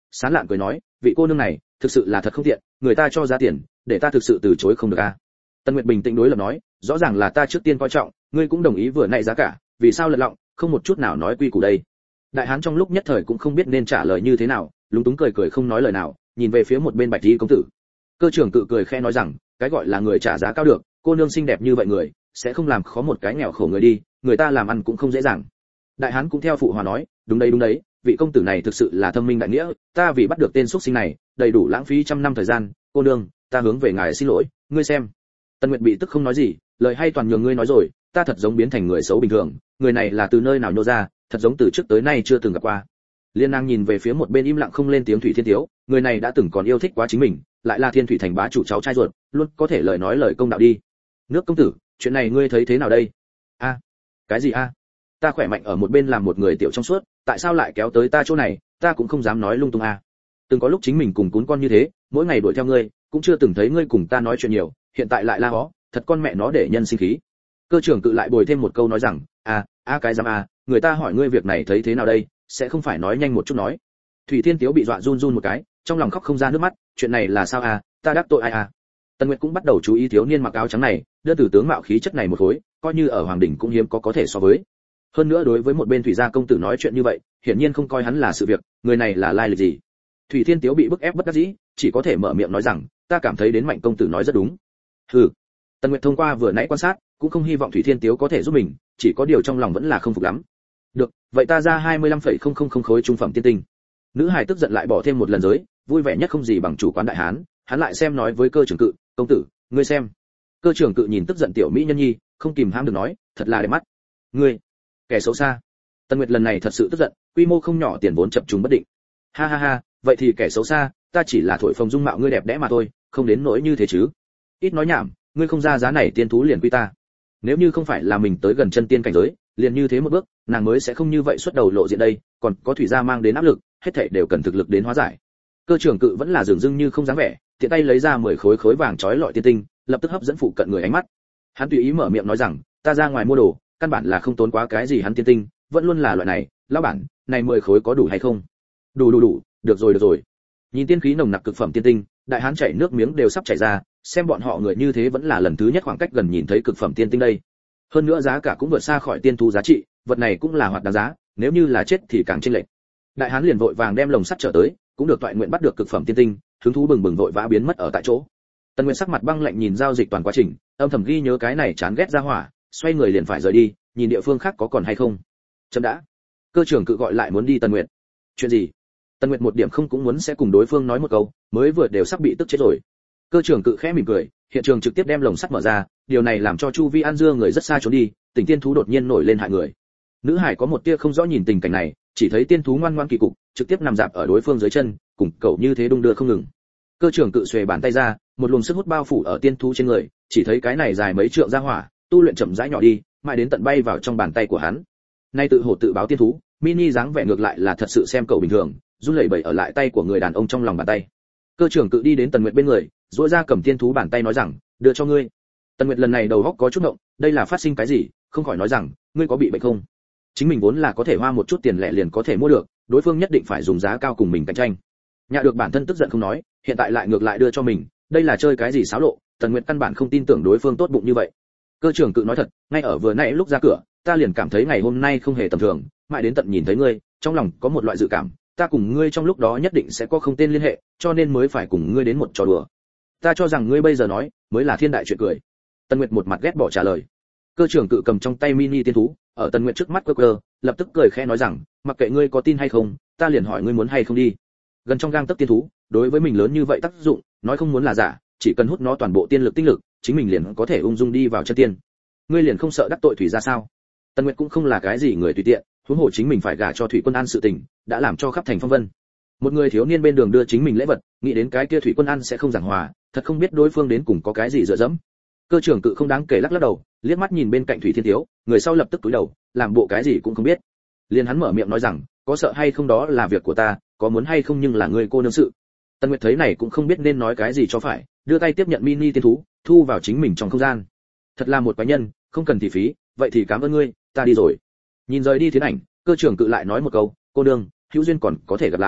Sán Lạn cười nói, vị cô nương này thực sự là thật không tiện, người ta cho giá tiền để ta thực sự từ chối không được a. Tân Nguyệt bình tĩnh đối lập nói, rõ ràng là ta trước tiên coi trọng, ngươi cũng đồng ý vừa nãy giá cả, vì sao lật lọng, không một chút nào nói quy củ đây. Đại hán trong lúc nhất thời cũng không biết nên trả lời như thế nào, lúng túng cười cười không nói lời nào, nhìn về phía một bên Bạch Y công tử. Cơ trưởng cự cười khẽ nói rằng, cái gọi là người trả giá cao được, cô nương xinh đẹp như vậy người sẽ không làm khó một cái nghèo khổ người đi, người ta làm ăn cũng không dễ dàng. Đại hán cũng theo phụ hòa nói, đúng đấy đúng đấy, vị công tử này thực sự là thâm minh đại nghĩa, ta vì bắt được tên xuất sinh này đầy đủ lãng phí trăm năm thời gian, cô nương ta hướng về ngài xin lỗi, ngươi xem. Tân Nguyệt bị tức không nói gì, lời hay toàn nhường ngươi nói rồi, ta thật giống biến thành người xấu bình thường, người này là từ nơi nào nhô ra, thật giống từ trước tới nay chưa từng gặp qua. Liên nàng nhìn về phía một bên im lặng không lên tiếng Thủy Thiên Tiếu, người này đã từng còn yêu thích quá chính mình, lại là Thiên Thủy thành bá chủ cháu trai ruột, luôn có thể lời nói lời công đạo đi. Nước công tử, chuyện này ngươi thấy thế nào đây? A, cái gì a? Ta khỏe mạnh ở một bên làm một người tiểu trong suốt, tại sao lại kéo tới ta chỗ này, ta cũng không dám nói lung tung a. Từng có lúc chính mình cùng cún con như thế, mỗi ngày đuổi theo ngươi, cũng chưa từng thấy ngươi cùng ta nói chuyện nhiều, hiện tại lại la hó, thật con mẹ nó để nhân sinh khí. Cơ trưởng cự lại bồi thêm một câu nói rằng, a, a cái dám a, người ta hỏi ngươi việc này thấy thế nào đây, sẽ không phải nói nhanh một chút nói. Thủy Thiên Tiếu bị dọa run run một cái, trong lòng khóc không ra nước mắt, chuyện này là sao a, ta đắc tội ai a? Tần Nguyệt cũng bắt đầu chú ý thiếu niên mặc áo trắng này, đơn từ tướng mạo khí chất này một khối, coi như ở hoàng đỉnh cũng hiếm có có thể so với. Hơn nữa đối với một bên Thủy gia công tử nói chuyện như vậy, hiển nhiên không coi hắn là sự việc, người này là lai lịch gì. Thủy Thiên Tiếu bị bức ép bất đắc dĩ, chỉ có thể mở miệng nói rằng, ta cảm thấy đến Mạnh công tử nói rất đúng. Hừ. Tần Nguyệt thông qua vừa nãy quan sát, cũng không hy vọng Thủy Thiên Tiếu có thể giúp mình, chỉ có điều trong lòng vẫn là không phục lắm. Được, vậy ta ra hai mươi lăm phẩy không không không khối trung phẩm tiên tinh. Nữ hài tức giận lại bỏ thêm một lần giới, vui vẻ nhất không gì bằng chủ quán đại hán, hắn lại xem nói với cơ trưởng cự, công tử, ngươi xem. Cơ trưởng cự nhìn tức giận tiểu mỹ nhân nhi, không kìm hãm được nói, thật là đẹp mắt. Ngươi, kẻ xấu xa. Tần Nguyệt lần này thật sự tức giận, quy mô không nhỏ tiền vốn chập trùng bất định. Ha ha ha, vậy thì kẻ xấu xa, ta chỉ là thổi phồng dung mạo ngươi đẹp đẽ mà thôi, không đến nỗi như thế chứ. Ít nói nhảm, ngươi không ra giá này tiên thú liền quy ta. Nếu như không phải là mình tới gần chân tiên cảnh giới, liền như thế một bước, nàng mới sẽ không như vậy xuất đầu lộ diện đây, còn có Thủy gia mang đến áp lực, hết thảy đều cần thực lực đến hóa giải. Cơ trưởng cự vẫn là dường dưng như không dáng vẻ, tiện tay lấy ra mười khối khối vàng chói lọi tiên tinh, lập tức hấp dẫn phụ cận người ánh mắt. Hắn tùy ý mở miệng nói rằng, ta ra ngoài mua đồ, căn bản là không tốn quá cái gì hắn tiên tinh, vẫn luôn là loại này, lão bản, này mười khối có đủ hay không? Đủ đủ đủ, được rồi được rồi. Nhìn tiên khí nồng nặc cực phẩm tiên tinh, đại hán chảy nước miếng đều sắp chảy ra, xem bọn họ người như thế vẫn là lần thứ nhất khoảng cách gần nhìn thấy cực phẩm tiên tinh đây. Hơn nữa giá cả cũng vượt xa khỏi tiên thú giá trị, vật này cũng là hoạt đáng giá, nếu như là chết thì càng chênh lệch. Đại hán liền vội vàng đem lồng sắt trở tới, cũng được toại nguyện bắt được cực phẩm tiên tinh, hứng thú bừng bừng vội vã biến mất ở tại chỗ. Tần Nguyệt sắc mặt băng lạnh nhìn giao dịch toàn quá trình, âm thầm ghi nhớ cái này chán ghét ra hỏa, xoay người liền phải rời đi, nhìn địa phương khác có còn hay không. Chậm đã. Cơ trưởng cự gọi lại muốn đi Tần Nguyệt. Chuyện gì? Tần Nguyệt một điểm không cũng muốn sẽ cùng đối phương nói một câu, mới vừa đều sắp bị tức chết rồi. Cơ trưởng cự khẽ mỉm cười, hiện trường trực tiếp đem lồng sắt mở ra, điều này làm cho chu vi an dưa người rất xa trốn đi, tình tiên thú đột nhiên nổi lên hại người. Nữ hải có một tia không rõ nhìn tình cảnh này, chỉ thấy tiên thú ngoan ngoãn kỳ cục, trực tiếp nằm dạp ở đối phương dưới chân, cùng cậu như thế đung đưa không ngừng. Cơ trưởng cự xuề bàn tay ra, một luồng sức hút bao phủ ở tiên thú trên người, chỉ thấy cái này dài mấy trượng ra hỏa, tu luyện chậm rãi nhỏ đi, mãi đến tận bay vào trong bàn tay của hắn. Nay tự hổ tự báo tiên thú, mini dáng vẻ ngược lại là thật sự xem cậu bình thường, run lẩy bẩy ở lại tay của người đàn ông trong lòng bàn tay. Cơ trưởng cự đi đến Tần Nguyệt bên người, duỗi ra cầm tiên thú bàn tay nói rằng, đưa cho ngươi. Tần Nguyệt lần này đầu óc có chút động, đây là phát sinh cái gì, không khỏi nói rằng, ngươi có bị bệnh không? Chính mình vốn là có thể hoa một chút tiền lẻ liền có thể mua được, đối phương nhất định phải dùng giá cao cùng mình cạnh tranh. Nhạ được bản thân tức giận không nói, hiện tại lại ngược lại đưa cho mình, đây là chơi cái gì xáo lộ? Tần Nguyệt căn bản không tin tưởng đối phương tốt bụng như vậy. Cơ trưởng cự nói thật, ngay ở vừa nãy lúc ra cửa, ta liền cảm thấy ngày hôm nay không hề tầm thường, mãi đến tận nhìn thấy ngươi, trong lòng có một loại dự cảm, ta cùng ngươi trong lúc đó nhất định sẽ có không tên liên hệ, cho nên mới phải cùng ngươi đến một trò đùa. Ta cho rằng ngươi bây giờ nói mới là thiên đại chuyện cười. Tần Nguyệt một mặt ghét bỏ trả lời. Cơ trưởng cự cầm trong tay mini tiên thú, ở Tần Nguyệt trước mắt quơ quơ, lập tức cười khẽ nói rằng, mặc kệ ngươi có tin hay không, ta liền hỏi ngươi muốn hay không đi. Gần trong gang tấc tiên thú, đối với mình lớn như vậy tác dụng, nói không muốn là giả, chỉ cần hút nó toàn bộ tiên lực tinh lực, chính mình liền có thể ung dung đi vào chân tiên. Ngươi liền không sợ đắc tội Thủy ra sao? Tần Nguyệt cũng không là cái gì người tùy tiện, huống hồ chính mình phải gả cho Thủy Quân An sự tình, đã làm cho khắp thành phong vân. Một người thiếu niên bên đường đưa chính mình lễ vật, nghĩ đến cái kia Thủy Quân An sẽ không giảng hòa, thật không biết đối phương đến cùng có cái gì dựa dẫm. Cơ trưởng cự không đáng kể lắc lắc đầu, liếc mắt nhìn bên cạnh Thủy Thiên Tiếu, người sau lập tức cúi đầu, làm bộ cái gì cũng không biết. Liền hắn mở miệng nói rằng, có sợ hay không đó là việc của ta, có muốn hay không nhưng là người cô nương sự. Tần Nguyệt thấy này cũng không biết nên nói cái gì cho phải, đưa tay tiếp nhận mini tiên thú, thu vào chính mình trong không gian. Thật là một quái nhân, không cần thị phí, vậy thì cảm ơn ngươi, ta đi rồi. Nhìn rời đi Thiến Ảnh, cơ trưởng cự lại nói một câu, cô nương, hữu duyên còn có thể gặp lại.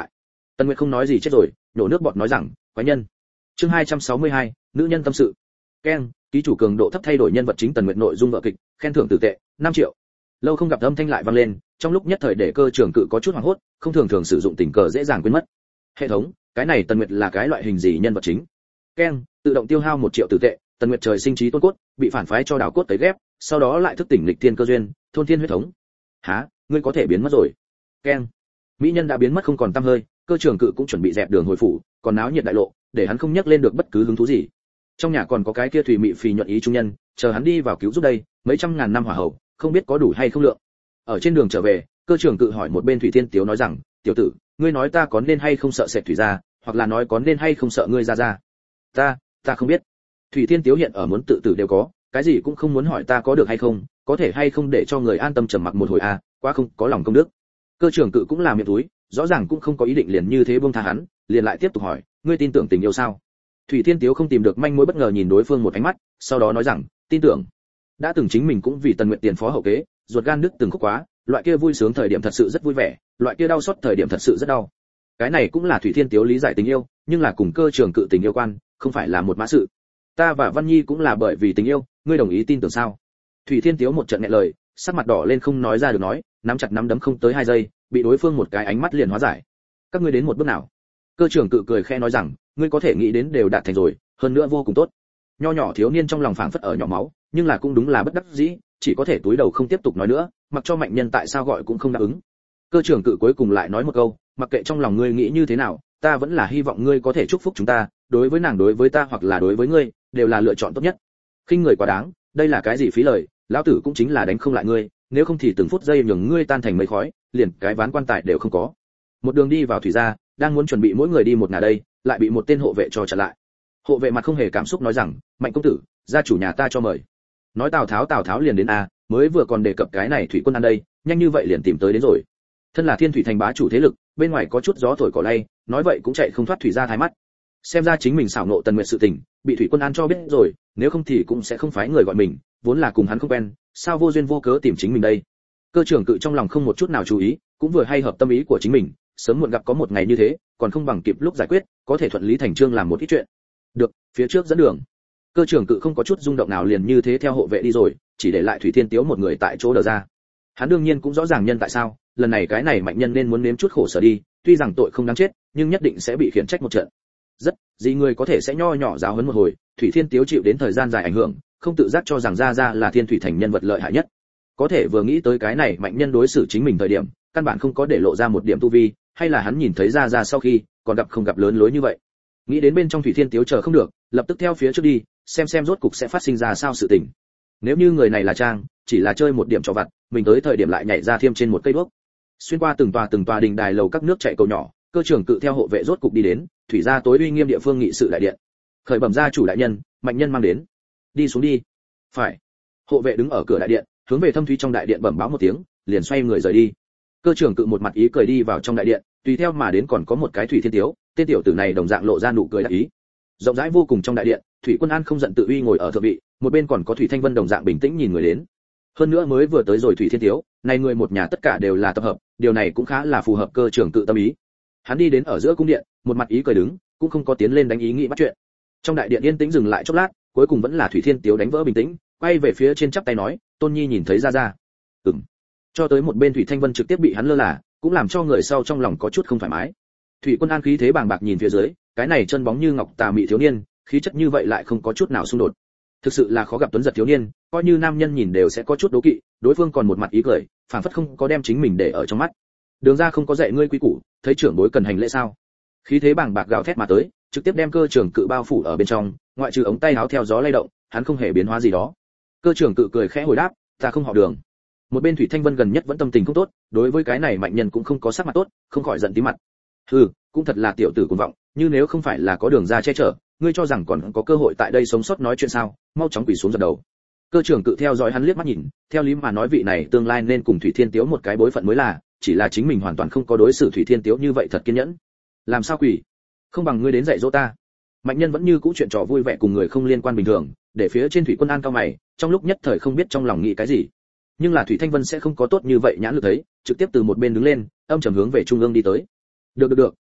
Tần Nguyệt không nói gì chết rồi, nhổ nước bọt nói rằng, quái nhân. Chương hai trăm sáu mươi hai, nữ nhân tâm sự. Ken, ký chủ cường độ thấp thay đổi nhân vật chính Tần Nguyệt nội dung vở kịch, khen thưởng tử tệ, năm triệu. Lâu không gặp âm thanh lại vang lên, trong lúc nhất thời để cơ trưởng cự có chút hoảng hốt, không thường thường sử dụng tình cờ dễ dàng quên mất. Hệ thống, cái này Tần Nguyệt là cái loại hình gì nhân vật chính? Ken, tự động tiêu hao một triệu tử tệ, Tần Nguyệt trời sinh trí tôn cốt, bị phản phái cho đào cốt tẩy ghép, sau đó lại thức tỉnh lịch thiên cơ duyên, thôn thiên huyết thống. Hả, ngươi có thể biến mất rồi? Ken, mỹ nhân đã biến mất không còn tăm hơi, cơ trưởng cự cũng chuẩn bị dẹp đường hồi phủ, còn náo nhiệt đại lộ, để hắn không nhắc lên được bất cứ hứng thú gì. Trong nhà còn có cái kia thủy mị phì nhuận ý trung nhân, chờ hắn đi vào cứu giúp đây, mấy trăm ngàn năm hỏa hậu, không biết có đủ hay không lượng. Ở trên đường trở về, cơ trưởng cự hỏi một bên Thủy Thiên Tiếu nói rằng, tiểu tử, ngươi nói ta có nên hay không sợ sệt thủy gia, hoặc là nói có nên hay không sợ ngươi ra ra? Ta, ta không biết. Thủy Thiên Tiếu hiện ở muốn tự tử đều có, cái gì cũng không muốn hỏi ta có được hay không, có thể hay không để cho người an tâm trầm mặc một hồi a, à, quá không có lòng công đức. Cơ trưởng cự cũng là miệng túi, rõ ràng cũng không có ý định liền như thế buông tha hắn, liền lại tiếp tục hỏi, ngươi tin tưởng tình yêu sao? Thủy Thiên Tiếu không tìm được manh mối, bất ngờ nhìn đối phương một ánh mắt, sau đó nói rằng, tin tưởng. Đã từng chính mình cũng vì Tần Nguyệt tiền phó hậu kế, ruột gan nứt từng khúc quá, loại kia vui sướng thời điểm thật sự rất vui vẻ, loại kia đau xót thời điểm thật sự rất đau. Cái này cũng là Thủy Thiên Tiếu lý giải tình yêu, nhưng là cùng cơ trưởng cự tình yêu quan, không phải là một mã sự. Ta và Văn Nhi cũng là bởi vì tình yêu, ngươi đồng ý tin tưởng sao? Thủy Thiên Tiếu một trận nghẹn lời, sắc mặt đỏ lên không nói ra được nói, nắm chặt nắm đấm không tới hai giây, bị đối phương một cái ánh mắt liền hóa giải. Các ngươi đến một bước nào? Cơ trưởng cự cười khẽ nói rằng, ngươi có thể nghĩ đến đều đạt thành rồi, hơn nữa vô cùng tốt. Nho nhỏ thiếu niên trong lòng phảng phất ở nhỏ máu, nhưng là cũng đúng là bất đắc dĩ, chỉ có thể túi đầu không tiếp tục nói nữa, mặc cho mạnh nhân tại sao gọi cũng không đáp ứng. Cơ trưởng cự cuối cùng lại nói một câu, mặc kệ trong lòng ngươi nghĩ như thế nào, ta vẫn là hy vọng ngươi có thể chúc phúc chúng ta, đối với nàng đối với ta hoặc là đối với ngươi, đều là lựa chọn tốt nhất. Khinh người quá đáng, đây là cái gì phí lời, lão tử cũng chính là đánh không lại ngươi, nếu không thì từng phút giây nhường ngươi tan thành mây khói, liền cái ván quan tài đều không có. Một đường đi vào thủy gia, đang muốn chuẩn bị mỗi người đi một ngả đây, lại bị một tên hộ vệ cho chặn lại. Hộ vệ mặt không hề cảm xúc nói rằng, mạnh công tử, gia chủ nhà ta cho mời. Nói Tào Tháo Tào Tháo liền đến a, mới vừa còn đề cập cái này thủy quân ăn đây, nhanh như vậy liền tìm tới đến rồi. Thân là Thiên Thủy thành bá chủ thế lực, bên ngoài có chút gió thổi cỏ lay, nói vậy cũng chạy không thoát thủy gia thái mắt. Xem ra chính mình xảo nộ Tần Nguyệt sự tình, bị thủy quân ăn cho biết rồi, nếu không thì cũng sẽ không phái người gọi mình, vốn là cùng hắn không quen, sao vô duyên vô cớ tìm chính mình đây. Cơ trưởng cự trong lòng không một chút nào chú ý, cũng vừa hay hợp tâm ý của chính mình, sớm muộn gặp có một ngày như thế, còn không bằng kịp lúc giải quyết, có thể thuận lý thành chương làm một ít chuyện. Được, phía trước dẫn đường. Cơ trưởng cự không có chút rung động nào liền như thế theo hộ vệ đi rồi, chỉ để lại Thủy Thiên Tiếu một người tại chỗ đờ ra. Hắn đương nhiên cũng rõ ràng nhân tại sao, lần này cái này mạnh nhân nên muốn nếm chút khổ sở đi, tuy rằng tội không đáng chết, nhưng nhất định sẽ bị khiển trách một trận. Rất, gì người có thể sẽ nho nhỏ giáo huấn một hồi, Thủy Thiên Tiếu chịu đến thời gian dài ảnh hưởng, không tự giác cho rằng ra ra là Thiên Thủy thành nhân vật lợi hại nhất. Có thể vừa nghĩ tới cái này mạnh nhân đối xử chính mình thời điểm, căn bản không có để lộ ra một điểm tu vi, hay là hắn nhìn thấy ra ra sau khi, còn gặp không gặp lớn lối như vậy. Nghĩ đến bên trong Thủy Thiên Tiếu chờ không được, lập tức theo phía trước đi, xem xem rốt cục sẽ phát sinh ra sao sự tình. Nếu như người này là trang, chỉ là chơi một điểm trò vặt, mình tới thời điểm lại nhảy ra thiêm trên một cây đuốc. Xuyên qua từng tòa từng tòa đình đài lầu các nước chạy cầu nhỏ, cơ trưởng cự theo hộ vệ rốt cục đi đến thủy gia tối uy nghiêm địa phương nghị sự đại điện. Khởi bẩm gia chủ đại nhân, mạnh nhân mang đến. Đi xuống đi. Phải. Hộ vệ đứng ở cửa đại điện, hướng về Thâm Thúy trong đại điện bẩm báo một tiếng, liền xoay người rời đi. Cơ trưởng cự một mặt ý cười đi vào trong đại điện, tùy theo mà đến còn có một cái Thủy Thiên Tiếu, tên tiểu tử này đồng dạng lộ ra nụ cười đắc ý. Rộng rãi vô cùng trong đại điện, Thủy Quân An không giận tự uy ngồi ở thượng vị, một bên còn có Thủy Thanh Vân đồng dạng bình tĩnh nhìn người đến. Hơn nữa mới vừa tới rồi Thủy Thiên Tiếu, này người một nhà tất cả đều là tập hợp, điều này cũng khá là phù hợp cơ trưởng cự tâm ý. Hắn đi đến ở giữa cung điện, một mặt ý cười đứng, cũng không có tiến lên đánh ý nghĩ bắt chuyện. Trong đại điện yên tĩnh dừng lại chốc lát, cuối cùng vẫn là Thủy Thiên Tiếu đánh vỡ bình tĩnh, quay về phía trên chắp tay nói, Tôn Nhi nhìn thấy ra ra. Ừm. Cho tới một bên Thủy Thanh Vân trực tiếp bị hắn lơ là, cũng làm cho người sau trong lòng có chút không thoải mái. Thủy Quân An khí thế bàng bạc nhìn phía dưới, cái này chân bóng như ngọc tà mị thiếu niên, khí chất như vậy lại không có chút nào xung đột. Thực sự là khó gặp tuấn giật thiếu niên, coi như nam nhân nhìn đều sẽ có chút đố kỵ, đối phương còn một mặt ý cười, phảng phất không có đem chính mình để ở trong mắt. Đường ra không có dạy ngươi quý củ, thấy trưởng bối cần hành lễ sao? Khí thế bàng bạc gào thét mà tới, trực tiếp đem cơ trưởng cự bao phủ ở bên trong, ngoại trừ ống tay áo theo gió lay động, hắn không hề biến hóa gì đó. Cơ trưởng cự cười khẽ hồi đáp, ta không họ Đường. Một bên Thủy Thanh Vân gần nhất vẫn tâm tình không tốt, đối với cái này mạnh nhân cũng không có sắc mặt tốt, không khỏi giận tí mặt. Hừ, cũng thật là tiểu tử cuồng vọng, như nếu không phải là có Đường ra che chở, ngươi cho rằng còn có cơ hội tại đây sống sót nói chuyện sao? Mau chóng quỳ xuống dập đầu. Cơ trưởng cự theo dõi hắn liếc mắt nhìn, theo lý mà nói vị này tương lai nên cùng Thủy Thiên Tiếu một cái bối phận mới là, chỉ là chính mình hoàn toàn không có đối xử Thủy Thiên Tiếu như vậy thật kiên nhẫn. Làm sao quỳ? Không bằng ngươi đến dạy dỗ ta. Mạnh nhân vẫn như cũ chuyện trò vui vẻ cùng người không liên quan bình thường, để phía trên Thủy Quân An cao mày, trong lúc nhất thời không biết trong lòng nghĩ cái gì. Nhưng là Thủy Thanh Vân sẽ không có tốt như vậy nhãn lực thấy, trực tiếp từ một bên đứng lên, âm trầm hướng về trung ương đi tới. Được được được,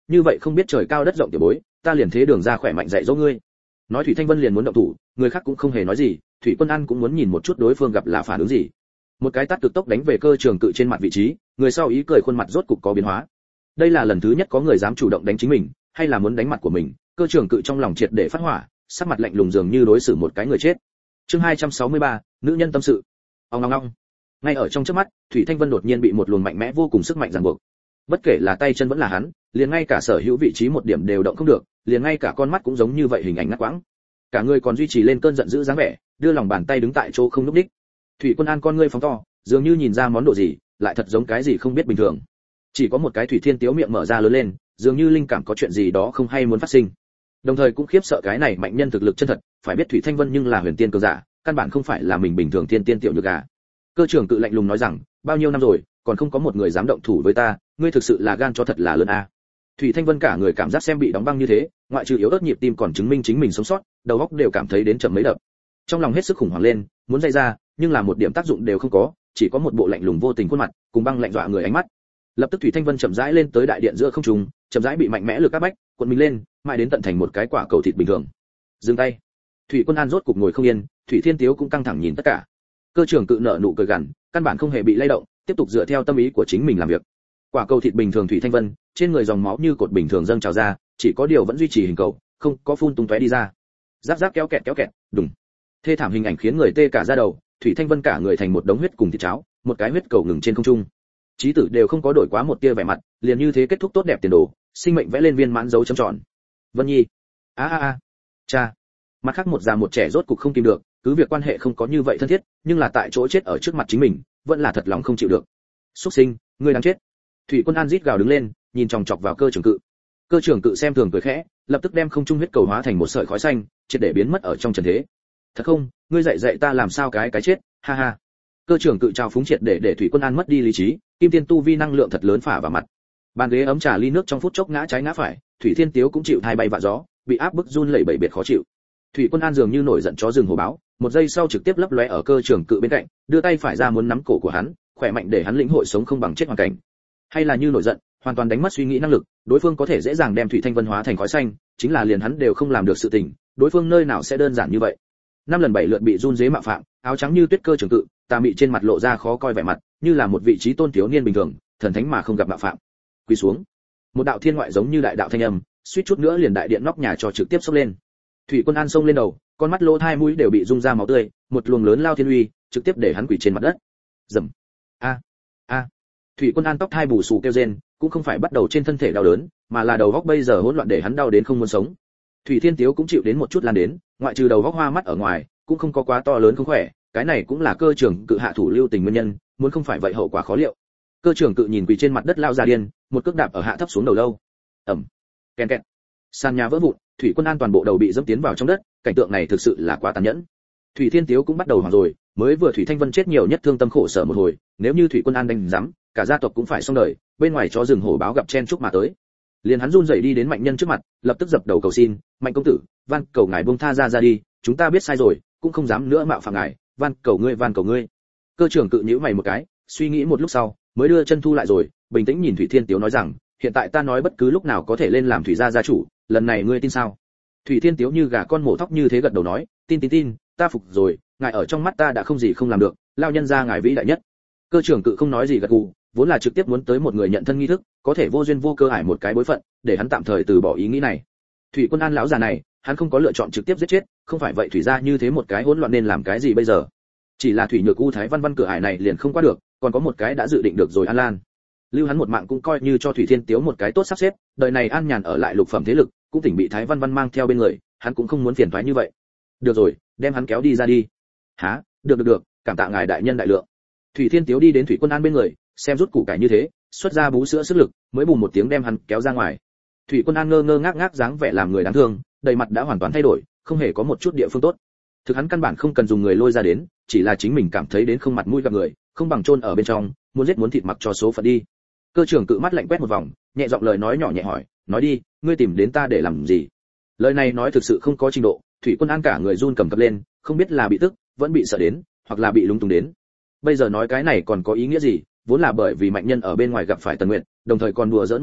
như vậy không biết trời cao đất rộng tiểu bối, ta liền thế đường ra khỏe mạnh dạy dỗ ngươi. Nói Thủy Thanh Vân liền muốn động thủ, người khác cũng không hề nói gì, Thủy Quân An cũng muốn nhìn một chút đối phương gặp là phản ứng gì. Một cái tát cực tốc đánh về Cơ Trường Cự trên mặt vị trí, người sau ý cười khuôn mặt rốt cục có biến hóa. Đây là lần thứ nhất có người dám chủ động đánh chính mình, hay là muốn đánh mặt của mình. Cơ Trường Cự trong lòng triệt để phát hỏa, sắc mặt lạnh lùng dường như đối xử một cái người chết. Chương hai trăm sáu mươi ba, nữ nhân tâm sự. Ong ong ong. Ngay ở trong chớp mắt, Thủy Thanh Vân đột nhiên bị một luồng mạnh mẽ vô cùng sức mạnh ràng buộc. Bất kể là tay chân vẫn là hắn, liền ngay cả sở hữu vị trí một điểm đều động không được, liền ngay cả con mắt cũng giống như vậy hình ảnh ngắt quãng. Cả người còn duy trì lên cơn giận dữ dáng vẻ, đưa lòng bàn tay đứng tại chỗ không lúc đích. Thủy Quân An con ngươi phóng to, dường như nhìn ra món đồ gì, lại thật giống cái gì không biết bình thường. Chỉ có một cái Thủy Thiên Tiếu miệng mở ra lớn lên, dường như linh cảm có chuyện gì đó không hay muốn phát sinh. Đồng thời cũng khiếp sợ cái này mạnh nhân thực lực chân thật, phải biết Thủy Thanh Vân nhưng là huyền tiên cường giả, căn bản không phải là mình bình thường tiên tiên tiểu nhược gà. Cơ trưởng Cự lạnh lùng nói rằng, bao nhiêu năm rồi, còn không có một người dám động thủ với ta, ngươi thực sự là gan cho thật là lớn a. À. Thủy Thanh Vân cả người cảm giác xem bị đóng băng như thế, ngoại trừ yếu ớt nhịp tim còn chứng minh chính mình sống sót, đầu óc đều cảm thấy đến chậm mấy đập. Trong lòng hết sức khủng hoảng lên, muốn dây ra, nhưng là một điểm tác dụng đều không có, chỉ có một bộ lạnh lùng vô tình khuôn mặt, cùng băng lạnh dọa người ánh mắt. Lập tức Thủy Thanh Vân chậm rãi lên tới đại điện giữa không trung, chậm rãi bị mạnh mẽ lực áp bách, cuộn mình lên, mãi đến tận thành một cái quả cầu thịt bình thường. Dừng tay. Thủy Quân An rốt cục ngồi không yên, Thủy Thiên Tiếu cũng căng thẳng nhìn tất cả. Cơ trưởng Cự nở nụ cười gằn, căn bản không hề bị lay động, tiếp tục dựa theo tâm ý của chính mình làm việc. Quả cầu thịt bình thường Thủy Thanh Vân, trên người dòng máu như cột bình thường dâng trào ra, chỉ có điều vẫn duy trì hình cầu, không có phun tung tóe đi ra. Rắc rắc kéo kẹt kéo kẹt, đùng. Thê thảm hình ảnh khiến người tê cả da đầu, Thủy Thanh Vân cả người thành một đống huyết cùng thịt cháo, một cái huyết cầu ngừng trên không trung. Chí tử đều không có đổi quá một tia vẻ mặt, liền như thế kết thúc tốt đẹp tiền đồ, sinh mệnh vẽ lên viên mãn dấu chấm tròn. Vân Nhi, a a a, cha. Mặt khác một già một trẻ rốt cục không kìm được, cứ việc quan hệ không có như vậy thân thiết, nhưng là tại chỗ chết ở trước mặt chính mình, vẫn là thật lòng không chịu được. Súc sinh, ngươi đáng chết. Thủy Quân An rít gào đứng lên, nhìn chòng chọc vào Cơ trưởng Cự. Cơ trưởng Cự xem thường cười khẽ, lập tức đem không trung huyết cầu hóa thành một sợi khói xanh, triệt để biến mất ở trong trần thế. Thật không, ngươi dạy dạy ta làm sao cái cái chết, ha ha. Cơ trưởng Cự trào phúng triệt để để Thủy Quân An mất đi lý trí, kim tiên tu vi năng lượng thật lớn phả vào mặt. Bàn ghế ấm trà ly nước trong phút chốc ngã trái ngã phải, Thủy Thiên Tiếu cũng chịu hai bay vạ gió, bị áp bức run lẩy bẩy biệt khó chịu. Thủy Quân An dường như nổi giận chó rừng hổ báo, một giây sau trực tiếp lấp lóe ở Cơ trưởng Cự bên cạnh, đưa tay phải ra muốn nắm cổ của hắn, khỏe mạnh để hắn lĩnh hội sống không bằng chết hoàn cảnh. Hay là như nổi giận, hoàn toàn đánh mất suy nghĩ năng lực, đối phương có thể dễ dàng đem Thủy Thanh Vân hóa thành khói xanh, chính là liền hắn đều không làm được sự tình, đối phương nơi nào sẽ đơn giản như vậy. Năm lần bảy lượt bị run rế mạo phạm, áo trắng như tuyết Cơ trưởng Cự, tà mị trên mặt lộ ra khó coi vẻ mặt, như là một vị trí tôn thiếu niên bình thường, thần thánh mà không gặp mạo phạm. Quỳ xuống. Một đạo thiên ngoại giống như đại đạo thanh âm, suýt chút nữa liền đại điện nóc nhà cho trực tiếp sốc lên. Thủy Quân An xông lên đầu, con mắt lỗ hai mũi đều bị rung ra máu tươi, một luồng lớn lao thiên uy, trực tiếp để hắn quỳ trên mặt đất. Rầm. A. A. Thủy Quân An tóc hai bù xù kêu rên, cũng không phải bắt đầu trên thân thể đau đớn, mà là đầu óc bây giờ hỗn loạn để hắn đau đến không muốn sống. Thủy Thiên Tiếu cũng chịu đến một chút lan đến, ngoại trừ đầu óc hoa mắt ở ngoài, cũng không có quá to lớn không khỏe, cái này cũng là Cơ trưởng Cự hạ thủ lưu tình nguyên nhân, muốn không phải vậy hậu quả khó liệu. Cơ trưởng Cự nhìn quỳ trên mặt đất lao ra điên, một cước đạp ở hạ thấp xuống đầu lâu. Ầm. Keng keng. Sàn nhà vỡ vụn, Thủy Quân An toàn bộ đầu bị dẫm tiến vào trong đất, cảnh tượng này thực sự là quá tàn nhẫn. Thủy Thiên Tiếu cũng bắt đầu hoảng rồi, mới vừa Thủy Thanh Vân chết nhiều nhất thương tâm khổ sở một hồi, nếu như Thủy Quân An đánh dám, cả gia tộc cũng phải xong đời, bên ngoài chó rừng hổ báo gặp chen chúc mà tới. Liền hắn run rẩy đi đến Mạnh Nhân trước mặt, lập tức dập đầu cầu xin, "Mạnh công tử, van cầu ngài buông tha ra ra đi, chúng ta biết sai rồi, cũng không dám nữa mạo phạm ngài, van cầu ngươi, van cầu ngươi." Cơ trưởng Cự nhíu mày một cái, suy nghĩ một lúc sau, mới đưa chân thu lại rồi, bình tĩnh nhìn Thủy Thiên Tiếu nói rằng, "Hiện tại ta nói bất cứ lúc nào có thể lên làm thủy gia gia chủ, lần này ngươi tin sao?" Thủy Thiên Tiếu như gà con mổ thóc như thế gật đầu nói, "Tin tin tin, ta phục rồi, ngài ở trong mắt ta đã không gì không làm được, lao nhân gia ngài vĩ đại nhất." Cơ trưởng Cự không nói gì gật gù, vốn là trực tiếp muốn tới một người nhận thân nghi thức, có thể vô duyên vô cơ ải một cái bối phận, để hắn tạm thời từ bỏ ý nghĩ này. Thủy Quân An lão già này, hắn không có lựa chọn trực tiếp giết chết, không phải vậy thủy gia như thế một cái hỗn loạn nên làm cái gì bây giờ? Chỉ là Thủy Nhược U Thái Văn Văn cửa ải này liền không qua được, còn có một cái đã dự định được rồi An Lan. Lưu hắn một mạng cũng coi như cho Thủy Thiên Tiếu một cái tốt sắp xếp, đời này an nhàn ở lại lục phẩm thế lực, cũng tỉnh bị Thái Văn Văn mang theo bên người, hắn cũng không muốn phiền toái như vậy. Được rồi, đem hắn kéo đi ra đi. Hả? Được được được, cảm tạ ngài đại nhân đại lượng. Thủy Thiên Tiếu đi đến Thủy Quân An bên người, xem rút củ cải như thế, xuất ra bú sữa sức lực, mới bùm một tiếng đem hắn kéo ra ngoài. Thủy Quân An ngơ ngơ ngác ngác dáng vẻ làm người đáng thương, đầy mặt đã hoàn toàn thay đổi, không hề có một chút địa phương tốt. Thực hắn căn bản không cần dùng người lôi ra đến, chỉ là chính mình cảm thấy đến không mặt mũi gặp người, không bằng chôn ở bên trong, muốn giết muốn thịt mặc cho số phận đi. Cơ trưởng Cự mắt lạnh quét một vòng, nhẹ giọng lời nói nhỏ nhẹ hỏi, "Nói đi, ngươi tìm đến ta để làm gì?" Lời này nói thực sự không có trình độ, Thủy Quân An cả người run cầm cập lên, không biết là bị tức, vẫn bị sợ đến, hoặc là bị lúng túng đến. Bây giờ nói cái này còn có ý nghĩa gì, vốn là bởi vì Mạnh Nhân ở bên ngoài gặp phải Tần Nguyệt, đồng thời còn đùa giỡn một phen,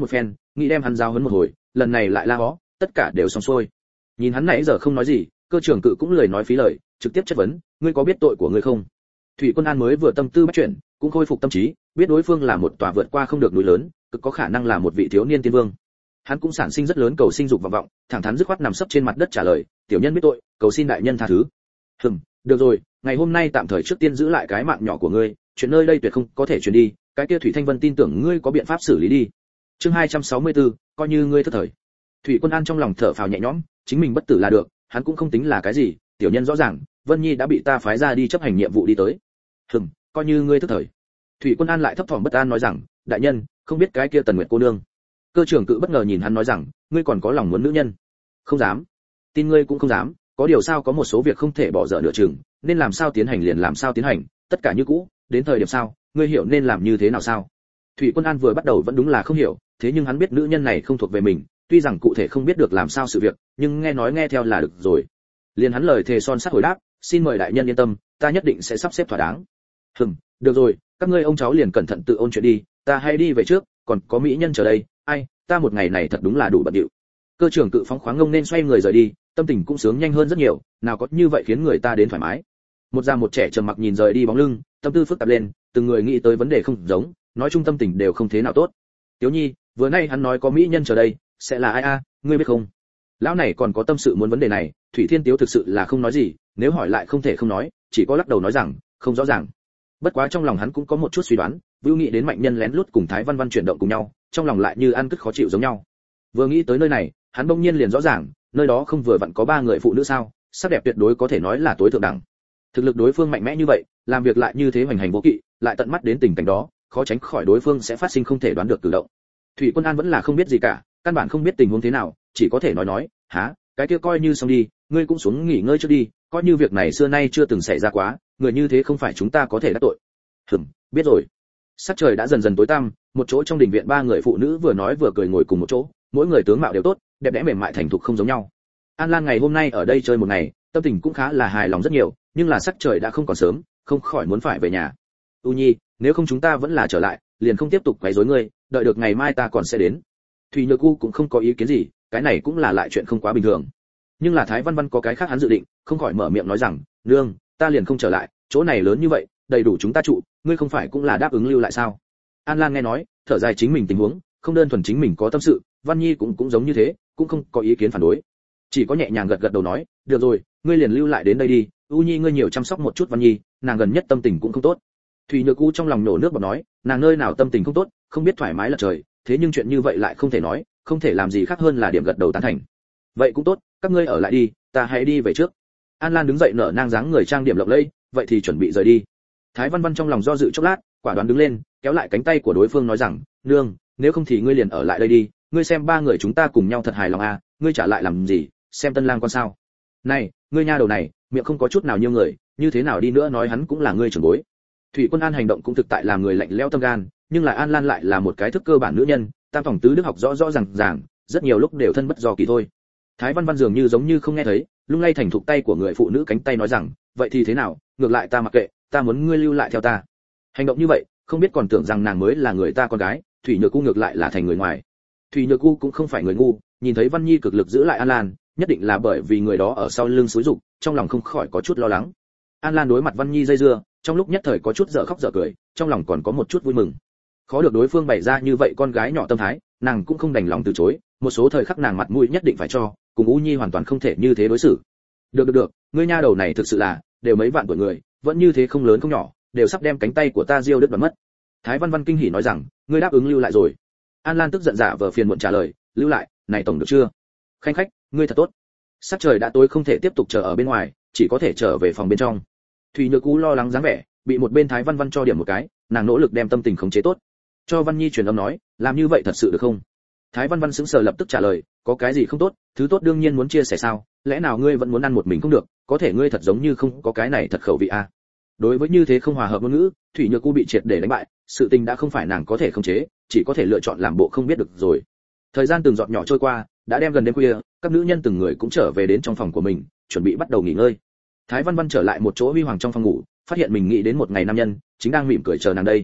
nghĩ đem hắn giao huấn một hồi, lần này lại la hó, tất cả đều xong xuôi. Nhìn hắn nãy giờ không nói gì, cơ trưởng cự cũng lười nói phí lời, trực tiếp chất vấn, ngươi có biết tội của ngươi không? Thủy Quân An mới vừa tâm tư bắt chuyển, cũng khôi phục tâm trí, biết đối phương là một tòa vượt qua không được núi lớn, cực có khả năng là một vị thiếu niên tiên vương. Hắn cũng sản sinh rất lớn cầu sinh dục vọng vọng, thẳng thắn dứt khoát nằm sấp trên mặt đất trả lời, tiểu nhân biết tội, cầu xin đại nhân tha thứ. Hừm, được rồi, ngày hôm nay tạm thời trước tiên giữ lại cái mạng nhỏ của ngươi, chuyện nơi đây tuyệt không có thể truyền đi, cái kia Thủy Thanh Vân tin tưởng ngươi có biện pháp xử lý đi. Chương hai trăm sáu mươi tư, coi như ngươi thất thời. Thủy Quân An trong lòng thở phào nhẹ nhõm, chính mình bất tử là được, hắn cũng không tính là cái gì, tiểu nhân rõ ràng, Vân Nhi đã bị ta phái ra đi chấp hành nhiệm vụ đi tới. Hừm, coi như ngươi thất thời. Thủy Quân An lại thấp thỏm bất an nói rằng, đại nhân, không biết cái kia Tần Nguyệt cô nương. Cơ trưởng cự bất ngờ nhìn hắn nói rằng, ngươi còn có lòng muốn nữ nhân? Không dám. Tin ngươi cũng không dám, có điều sao có một số việc không thể bỏ dở nửa chừng, nên làm sao tiến hành liền làm sao tiến hành, tất cả như cũ, đến thời điểm sao, ngươi hiểu nên làm như thế nào sao? Thủy Quân An vừa bắt đầu vẫn đúng là không hiểu, thế nhưng hắn biết nữ nhân này không thuộc về mình, tuy rằng cụ thể không biết được làm sao sự việc, nhưng nghe nói nghe theo là được rồi. Liền hắn lời thề son sắt hồi đáp, xin mời đại nhân yên tâm, ta nhất định sẽ sắp xếp thỏa đáng. Hừm, được rồi, các ngươi ông cháu liền cẩn thận tự ôn chuyện đi, ta hay đi về trước, còn có mỹ nhân chờ đây, ai, ta một ngày này thật đúng là đủ bận rộn. Cơ trưởng cự phóng khoáng ngông nên xoay người rời đi, tâm tình cũng sướng nhanh hơn rất nhiều, nào có như vậy khiến người ta đến thoải mái. Một già một trẻ trầm mặc nhìn rời đi bóng lưng, tâm tư phức tạp lên, từng người nghĩ tới vấn đề không giống, nói chung tâm tình đều không thế nào tốt. Tiếu Nhi, vừa nay hắn nói có mỹ nhân chờ đây, sẽ là ai a, ngươi biết không? Lão này còn có tâm sự muốn vấn đề này, Thủy Thiên Tiếu thực sự là không nói gì, nếu hỏi lại không thể không nói, chỉ có lắc đầu nói rằng, không rõ ràng. Bất quá trong lòng hắn cũng có một chút suy đoán, vưu nghĩ đến mạnh nhân lén lút cùng Thái Văn Văn chuyển động cùng nhau, trong lòng lại như ăn cứt khó chịu giống nhau. Vừa nghĩ tới nơi này, hắn bỗng nhiên liền rõ ràng, nơi đó không vừa vặn có ba người phụ nữ sao, sắc đẹp tuyệt đối có thể nói là tối thượng đẳng. Thực lực đối phương mạnh mẽ như vậy, làm việc lại như thế hoành hành vô kỵ, lại tận mắt đến tình cảnh đó, khó tránh khỏi đối phương sẽ phát sinh không thể đoán được cử động. Thủy Quân An vẫn là không biết gì cả, căn bản không biết tình huống thế nào, chỉ có thể nói nói, há, cái kia coi như xong đi, ngươi cũng xuống nghỉ ngơi trước đi, coi như việc này xưa nay chưa từng xảy ra quá, người như thế không phải chúng ta có thể đắc tội. Hừm, biết rồi. Sắc trời đã dần dần tối tăm, một chỗ trong đình viện ba người phụ nữ vừa nói vừa cười ngồi cùng một chỗ, mỗi người tướng mạo đều tốt, đẹp đẽ mềm mại thành thục không giống nhau. An Lan ngày hôm nay ở đây chơi một ngày, tâm tình cũng khá là hài lòng rất nhiều, nhưng là sắc trời đã không còn sớm, không khỏi muốn phải về nhà. U Nhi, nếu không chúng ta vẫn là trở lại, liền không tiếp tục quấy rối ngươi, đợi được ngày mai ta còn sẽ đến. Thủy Nhược U cũng không có ý kiến gì, cái này cũng là lại chuyện không quá bình thường. Nhưng là Thái Văn Văn có cái khác hắn dự định, không khỏi mở miệng nói rằng, nương, ta liền không trở lại, chỗ này lớn như vậy, đầy đủ chúng ta trụ, ngươi không phải cũng là đáp ứng lưu lại sao? An Lan nghe nói, thở dài chính mình tình huống, không đơn thuần chính mình có tâm sự, Văn Nhi cũng cũng giống như thế, cũng không có ý kiến phản đối, chỉ có nhẹ nhàng gật gật đầu nói, được rồi, ngươi liền lưu lại đến đây đi, U Nhi ngươi nhiều chăm sóc một chút Văn Nhi, nàng gần nhất tâm tình cũng không tốt. Thủy Nhược U trong lòng nổ nước bọt nói, nàng nơi nào tâm tình không tốt, không biết thoải mái là trời, thế nhưng chuyện như vậy lại không thể nói, không thể làm gì khác hơn là điểm gật đầu tán thành. Vậy cũng tốt, các ngươi ở lại đi, ta hãy đi về trước. An Lan đứng dậy nở nang dáng người trang điểm lộng lẫy, vậy thì chuẩn bị rời đi. Thái Văn Văn trong lòng do dự chốc lát, quả đoán đứng lên, kéo lại cánh tay của đối phương nói rằng, nương, nếu không thì ngươi liền ở lại đây đi, ngươi xem ba người chúng ta cùng nhau thật hài lòng à, ngươi trả lại làm gì, xem Tân Lang con sao? Này, ngươi nha đầu này, miệng không có chút nào nhiều người, như thế nào đi nữa nói hắn cũng là ngươi trưởng bối. Thủy Quân An hành động cũng thực tại làm người lạnh lẽo tâm gan, nhưng lại An Lan lại là một cái thức cơ bản nữ nhân, tam phòng tứ đức học rõ rõ ràng ràng, rất nhiều lúc đều thân bất do kỳ thôi. Thái Văn Văn dường như giống như không nghe thấy, lung lay thành thục tay của người phụ nữ cánh tay nói rằng, vậy thì thế nào, ngược lại ta mặc kệ, ta muốn ngươi lưu lại theo ta. Hành động như vậy, không biết còn tưởng rằng nàng mới là người ta con gái, Thủy Nhược U ngược lại là thành người ngoài. Thủy Nhược U cũng không phải người ngu, nhìn thấy Văn Nhi cực lực giữ lại An Lan, nhất định là bởi vì người đó ở sau lưng xúi dục, trong lòng không khỏi có chút lo lắng. An Lan đối mặt Văn Nhi dây dưa, trong lúc nhất thời có chút dở khóc dở cười, trong lòng còn có một chút vui mừng. Khó được đối phương bày ra như vậy con gái nhỏ tâm thái, nàng cũng không đành lòng từ chối, một số thời khắc nàng mặt mũi nhất định phải cho, cùng U Nhi hoàn toàn không thể như thế đối xử. Được được được, ngươi nha đầu này thực sự là, đều mấy vạn tuổi người, vẫn như thế không lớn không nhỏ, đều sắp đem cánh tay của ta diêu đứt đoạn mất. Thái Văn Văn kinh hỉ nói rằng, ngươi đáp ứng lưu lại rồi. An Lan tức giận giả vờ phiền muộn trả lời, lưu lại, này tổng được chưa? Khanh khách, ngươi thật tốt. Sắc trời đã tối không thể tiếp tục chờ ở bên ngoài, chỉ có thể trở về phòng bên trong. Thủy Nhược U lo lắng dáng vẻ, bị một bên Thái Văn Văn cho điểm một cái, nàng nỗ lực đem tâm tình khống chế tốt. Cho Văn Nhi truyền âm nói, làm như vậy thật sự được không? Thái Văn Văn sững sờ lập tức trả lời, có cái gì không tốt, thứ tốt đương nhiên muốn chia sẻ sao, lẽ nào ngươi vẫn muốn ăn một mình không được, có thể ngươi thật giống như không có cái này thật khẩu vị à? Đối với như thế không hòa hợp ngôn ngữ, Thủy Nhược U bị triệt để đánh bại, sự tình đã không phải nàng có thể khống chế, chỉ có thể lựa chọn làm bộ không biết được rồi. Thời gian từng giọt nhỏ trôi qua, đã đem gần đêm khuya, các nữ nhân từng người cũng trở về đến trong phòng của mình, chuẩn bị bắt đầu nghỉ ngơi. Thái Văn Văn trở lại một chỗ huy hoàng trong phòng ngủ, phát hiện mình nghĩ đến một ngày nam nhân chính đang mỉm cười chờ nàng đây.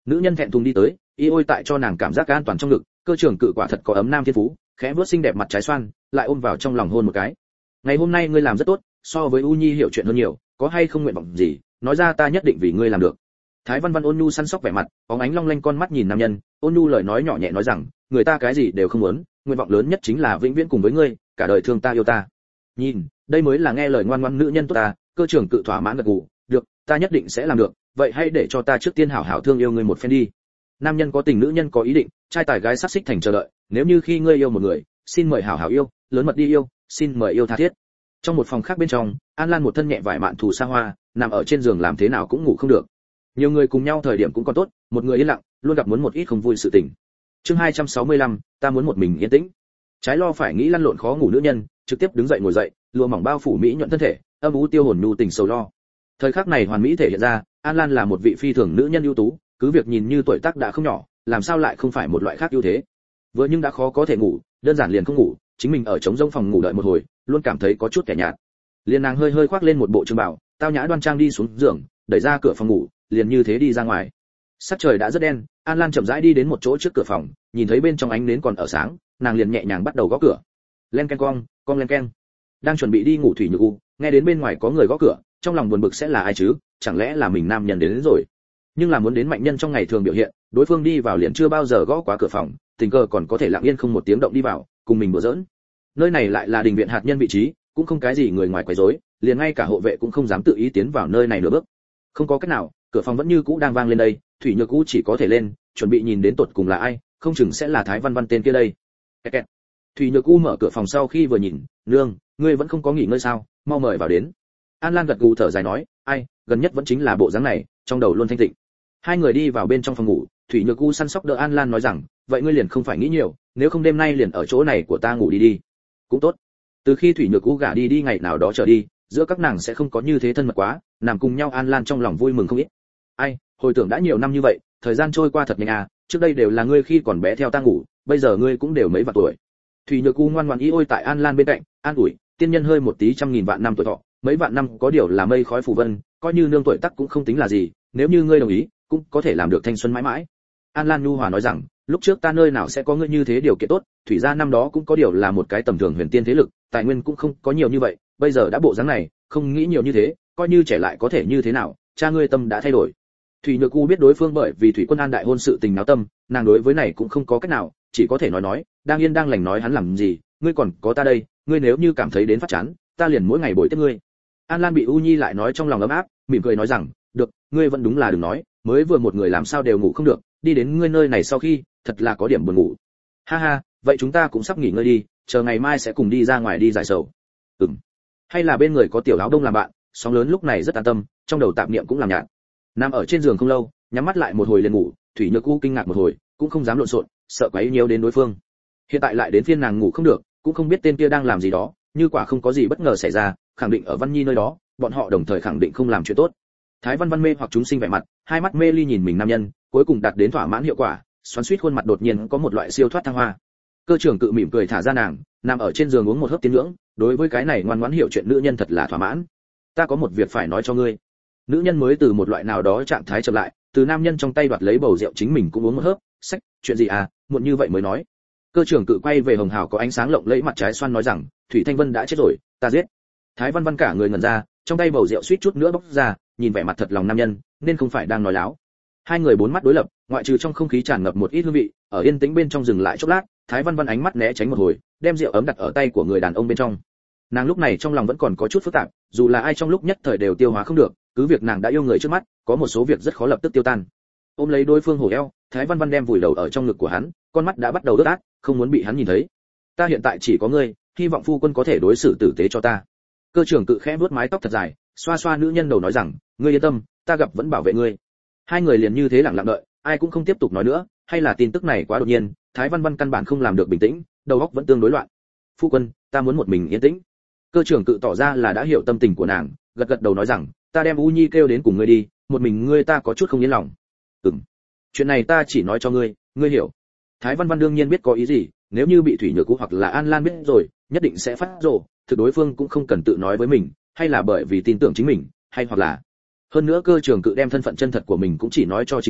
Nữ nhân thẹn thùng đi tới, y ôi tại cho nàng cảm giác an toàn trong ngực, cơ trưởng cự quả thật có ấm nam thiên phú, khẽ vuốt xinh đẹp mặt trái xoan, lại ôm vào trong lòng hôn một cái. Ngày hôm nay ngươi làm rất tốt, so với U Nhi hiểu chuyện hơn nhiều, có hay không nguyện vọng gì, nói ra ta nhất định vì ngươi làm được. Thái Văn Văn ôn nhu săn sóc vẻ mặt, bóng ánh long lanh con mắt nhìn nam nhân, ôn nhu lời nói nhỏ nhẹ nói rằng, người ta cái gì đều không muốn, nguyện vọng lớn nhất chính là vĩnh viễn cùng với ngươi, cả đời thương ta yêu ta. Nhìn, đây mới là nghe lời ngoan ngoãn nữ nhân tốt ta. Cơ trưởng cự thỏa mãn gật gù, được, ta nhất định sẽ làm được, vậy hãy để cho ta trước tiên hảo hảo thương yêu ngươi một phen đi. Nam nhân có tình, nữ nhân có ý định, trai tài gái sắc xích thành chờ đợi, nếu như khi ngươi yêu một người, xin mời hảo hảo yêu, lớn mật đi yêu, xin mời yêu tha thiết. Trong một phòng khác bên trong, An Lan một thân nhẹ vải mạn thù xa hoa, nằm ở trên giường làm thế nào cũng ngủ không được. Nhiều người cùng nhau thời điểm cũng còn tốt, một người yên lặng, luôn gặp muốn một ít không vui sự tình. Chương hai trăm sáu mươi lăm, ta muốn một mình yên tĩnh. Trái lo phải nghĩ lăn lộn khó ngủ nữ nhân, trực tiếp đứng dậy ngồi dậy, lụa mỏng bao phủ mỹ nhuận thân thể, âm u tiêu hồn nhu tình sầu lo. Thời khắc này hoàn mỹ thể hiện ra, An Lan là một vị phi thường nữ nhân ưu tú, cứ việc nhìn như tuổi tác đã không nhỏ, làm sao lại không phải một loại khác ưu thế. Vừa nhưng đã khó có thể ngủ, đơn giản liền không ngủ, chính mình ở trống rỗng phòng ngủ đợi một hồi, luôn cảm thấy có chút kẻ nhạt. Liền nàng hơi hơi khoác lên một bộ trường bào, tao nhã đoan trang đi xuống giường, đẩy ra cửa phòng ngủ, liền như thế đi ra ngoài. Sắc trời đã rất đen, An Lan chậm rãi đi đến một chỗ trước cửa phòng, nhìn thấy bên trong ánh nến còn ở sáng, nàng liền nhẹ nhàng bắt đầu gõ cửa. Len ken cong, cong len ken. Đang chuẩn bị đi ngủ Thủy Nhược U, nghe đến bên ngoài có người gõ cửa, trong lòng buồn bực sẽ là ai chứ, chẳng lẽ là mình nam nhân đến, đến rồi. Nhưng là muốn đến mạnh nhân trong ngày thường biểu hiện, đối phương đi vào liền chưa bao giờ gõ quá cửa phòng, tình cờ còn có thể lặng yên không một tiếng động đi vào, cùng mình đùa giỡn. Nơi này lại là đình viện hạt nhân vị trí, cũng không cái gì người ngoài quấy rối, liền ngay cả hộ vệ cũng không dám tự ý tiến vào nơi này nửa bước. Không có cách nào, cửa phòng vẫn như cũ đang vang lên đây, Thủy Nhược U chỉ có thể lên, chuẩn bị nhìn đến tột cùng là ai, không chừng sẽ là Thái Văn Văn tên kia đây. Kẹt kẹt. Thủy Nhược U mở cửa phòng sau khi vừa nhìn, nương, ngươi vẫn không có nghỉ ngơi sao, mau mời vào đến. An Lan gật gù thở dài nói, ai, gần nhất vẫn chính là bộ dáng này, trong đầu luôn thanh tịnh. Hai người đi vào bên trong phòng ngủ, Thủy Nhược U săn sóc đỡ An Lan nói rằng, vậy ngươi liền không phải nghĩ nhiều, nếu không đêm nay liền ở chỗ này của ta ngủ đi đi. Cũng tốt. Từ khi Thủy Nhược U gả đi đi ngày nào đó trở đi, giữa các nàng sẽ không có như thế thân mật quá, nằm cùng nhau An Lan trong lòng vui mừng không ít. Ai, hồi tưởng đã nhiều năm như vậy, thời gian trôi qua thật nhanh à, trước đây đều là ngươi khi còn bé theo ta ngủ, bây giờ ngươi cũng đều mấy vạn tuổi. Thủy Nhược U ngoan ngoãn y ôi tại An Lan bên cạnh, an ủi, tiên nhân hơi một tí trăm nghìn vạn năm tuổi thọ, mấy vạn năm có điều là mây khói phù vân, coi như nương tuổi tác cũng không tính là gì, nếu như ngươi đồng ý, cũng có thể làm được thanh xuân mãi mãi. An Lan nhu hòa nói rằng, lúc trước ta nơi nào sẽ có ngươi như thế điều kiện tốt, thủy gia năm đó cũng có điều là một cái tầm thường huyền tiên thế lực, tài nguyên cũng không có nhiều như vậy, bây giờ đã bộ dáng này, không nghĩ nhiều như thế, coi như trẻ lại có thể như thế nào, cha ngươi tâm đã thay đổi. Thủy Nhược U biết đối phương bởi vì Thủy Quân An đại hôn sự tình náo tâm, nàng đối với này cũng không có cách nào, chỉ có thể nói nói, đang yên đang lành nói hắn làm gì, ngươi còn có ta đây, ngươi nếu như cảm thấy đến phát chán, ta liền mỗi ngày bồi tiếp ngươi. An Lan bị U Nhi lại nói trong lòng ấm áp, mỉm cười nói rằng, được, ngươi vẫn đúng là đừng nói, mới vừa một người làm sao đều ngủ không được, đi đến ngươi nơi này sau khi, thật là có điểm buồn ngủ. Ha ha, vậy chúng ta cũng sắp nghỉ ngơi đi, chờ ngày mai sẽ cùng đi ra ngoài đi giải sầu. Ừm. Hay là bên người có tiểu áo đông làm bạn, sóng lớn lúc này rất an tâm, trong đầu tạp niệm cũng làm nhạt. Nằm ở trên giường không lâu, nhắm mắt lại một hồi liền ngủ, Thủy Nhược U kinh ngạc một hồi, cũng không dám lộn xộn, sợ quấy nhiễu đến đối phương. Hiện tại lại đến phiên nàng ngủ không được, cũng không biết tên kia đang làm gì đó, như quả không có gì bất ngờ xảy ra, khẳng định ở Văn Nhi nơi đó, bọn họ đồng thời khẳng định không làm chuyện tốt. Thái Văn Văn mê hoặc chúng sinh vẻ mặt, hai mắt mê ly nhìn mình nam nhân, cuối cùng đạt đến thỏa mãn hiệu quả, xoắn xuýt khuôn mặt đột nhiên có một loại siêu thoát thăng hoa. Cơ trưởng cự mỉm cười thả ra nàng, nằm ở trên giường uống một hớp tiên nhưỡng, đối với cái này ngoan ngoãn hiểu chuyện nữ nhân thật là thỏa mãn. Ta có một việc phải nói cho ngươi. Nữ nhân mới từ một loại nào đó trạng thái chậm lại, từ nam nhân trong tay đoạt lấy bầu rượu chính mình cũng uống một hớp, sách, chuyện gì à, muộn như vậy mới nói. Cơ trưởng cự quay về hồng hào có ánh sáng lộng lẫy mặt trái xoan nói rằng, Thủy Thanh Vân đã chết rồi, ta giết. Thái Văn Văn cả người ngẩn ra, trong tay bầu rượu suýt chút nữa bốc ra, nhìn vẻ mặt thật lòng nam nhân, nên không phải đang nói láo. Hai người bốn mắt đối lập, ngoại trừ trong không khí tràn ngập một ít hương vị, ở yên tĩnh bên trong dừng lại chốc lát, Thái Văn Văn ánh mắt né tránh một hồi, đem rượu ấm đặt ở tay của người đàn ông bên trong. Nàng lúc này trong lòng vẫn còn có chút phức tạp, dù là ai trong lúc nhất thời đều tiêu hóa không được, cứ việc nàng đã yêu người trước mắt, có một số việc rất khó lập tức tiêu tan. Ôm lấy đối phương hổ eo, Thái Văn Văn đem vùi đầu ở trong ngực của hắn, con mắt đã bắt đầu ướt át, không muốn bị hắn nhìn thấy. Ta hiện tại chỉ có ngươi, hy vọng phu quân có thể đối xử tử tế cho ta. Cơ trưởng cự khẽ vuốt mái tóc thật dài, xoa xoa nữ nhân đầu nói rằng, ngươi yên tâm, ta gặp vẫn bảo vệ ngươi. Hai người liền như thế lặng lặng đợi, ai cũng không tiếp tục nói nữa, hay là tin tức này quá đột nhiên, Thái Văn Văn căn bản không làm được bình tĩnh, đầu óc vẫn tương đối loạn. Phu quân, ta muốn một mình yên tĩnh. Cơ trưởng cự tỏ ra là đã hiểu tâm tình của nàng, gật gật đầu nói rằng, ta đem U Nhi kêu đến cùng ngươi đi, một mình ngươi ta có chút không yên lòng. Ừm. Chuyện này ta chỉ nói cho ngươi, ngươi hiểu. Thái Văn Văn đương nhiên biết có ý gì, nếu như bị Thủy Nhược U hoặc là An Lan biết rồi, nhất định sẽ phát rồ, thực đối phương cũng không cần tự nói với mình, hay là bởi vì tin tưởng chính mình, hay hoặc là hơn nữa cơ trưởng cự đem thân phận chân thật của mình cũng chỉ nói cho chính mình,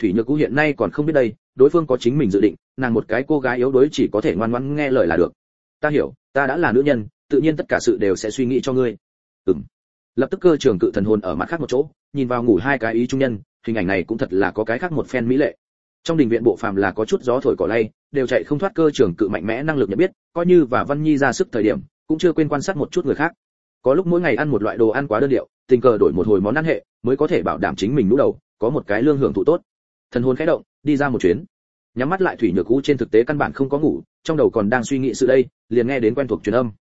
Thủy Nhược Cú hiện nay còn không biết đây, đối phương có chính mình dự định, nàng một cái cô gái yếu đuối chỉ có thể ngoan ngoãn nghe lời là được. Ta hiểu, ta đã là nữ nhân, tự nhiên tất cả sự đều sẽ suy nghĩ cho ngươi. Ừm. Lập tức cơ trưởng cự thần hồn ở mặt khác một chỗ, nhìn vào ngủ hai cái ý trung nhân, hình ảnh này cũng thật là có cái khác một phen mỹ lệ. Trong đình viện bộ phàm là có chút gió thổi cỏ lay, đều chạy không thoát cơ trưởng cự mạnh mẽ năng lực nhận biết, coi như và Văn Nhi ra sức thời điểm, cũng chưa quên quan sát một chút người khác. Có lúc mỗi ngày ăn một loại đồ ăn quá đơn điệu, tình cờ đổi một hồi món ăn hệ, mới có thể bảo đảm chính mình nũ đầu, có một cái lương hưởng thụ tốt. Thần hồn khẽ động, đi ra một chuyến. Nhắm mắt lại Thủy Nhược Cú trên thực tế căn bản không có ngủ, trong đầu còn đang suy nghĩ sự đây, liền nghe đến quen thuộc truyền âm.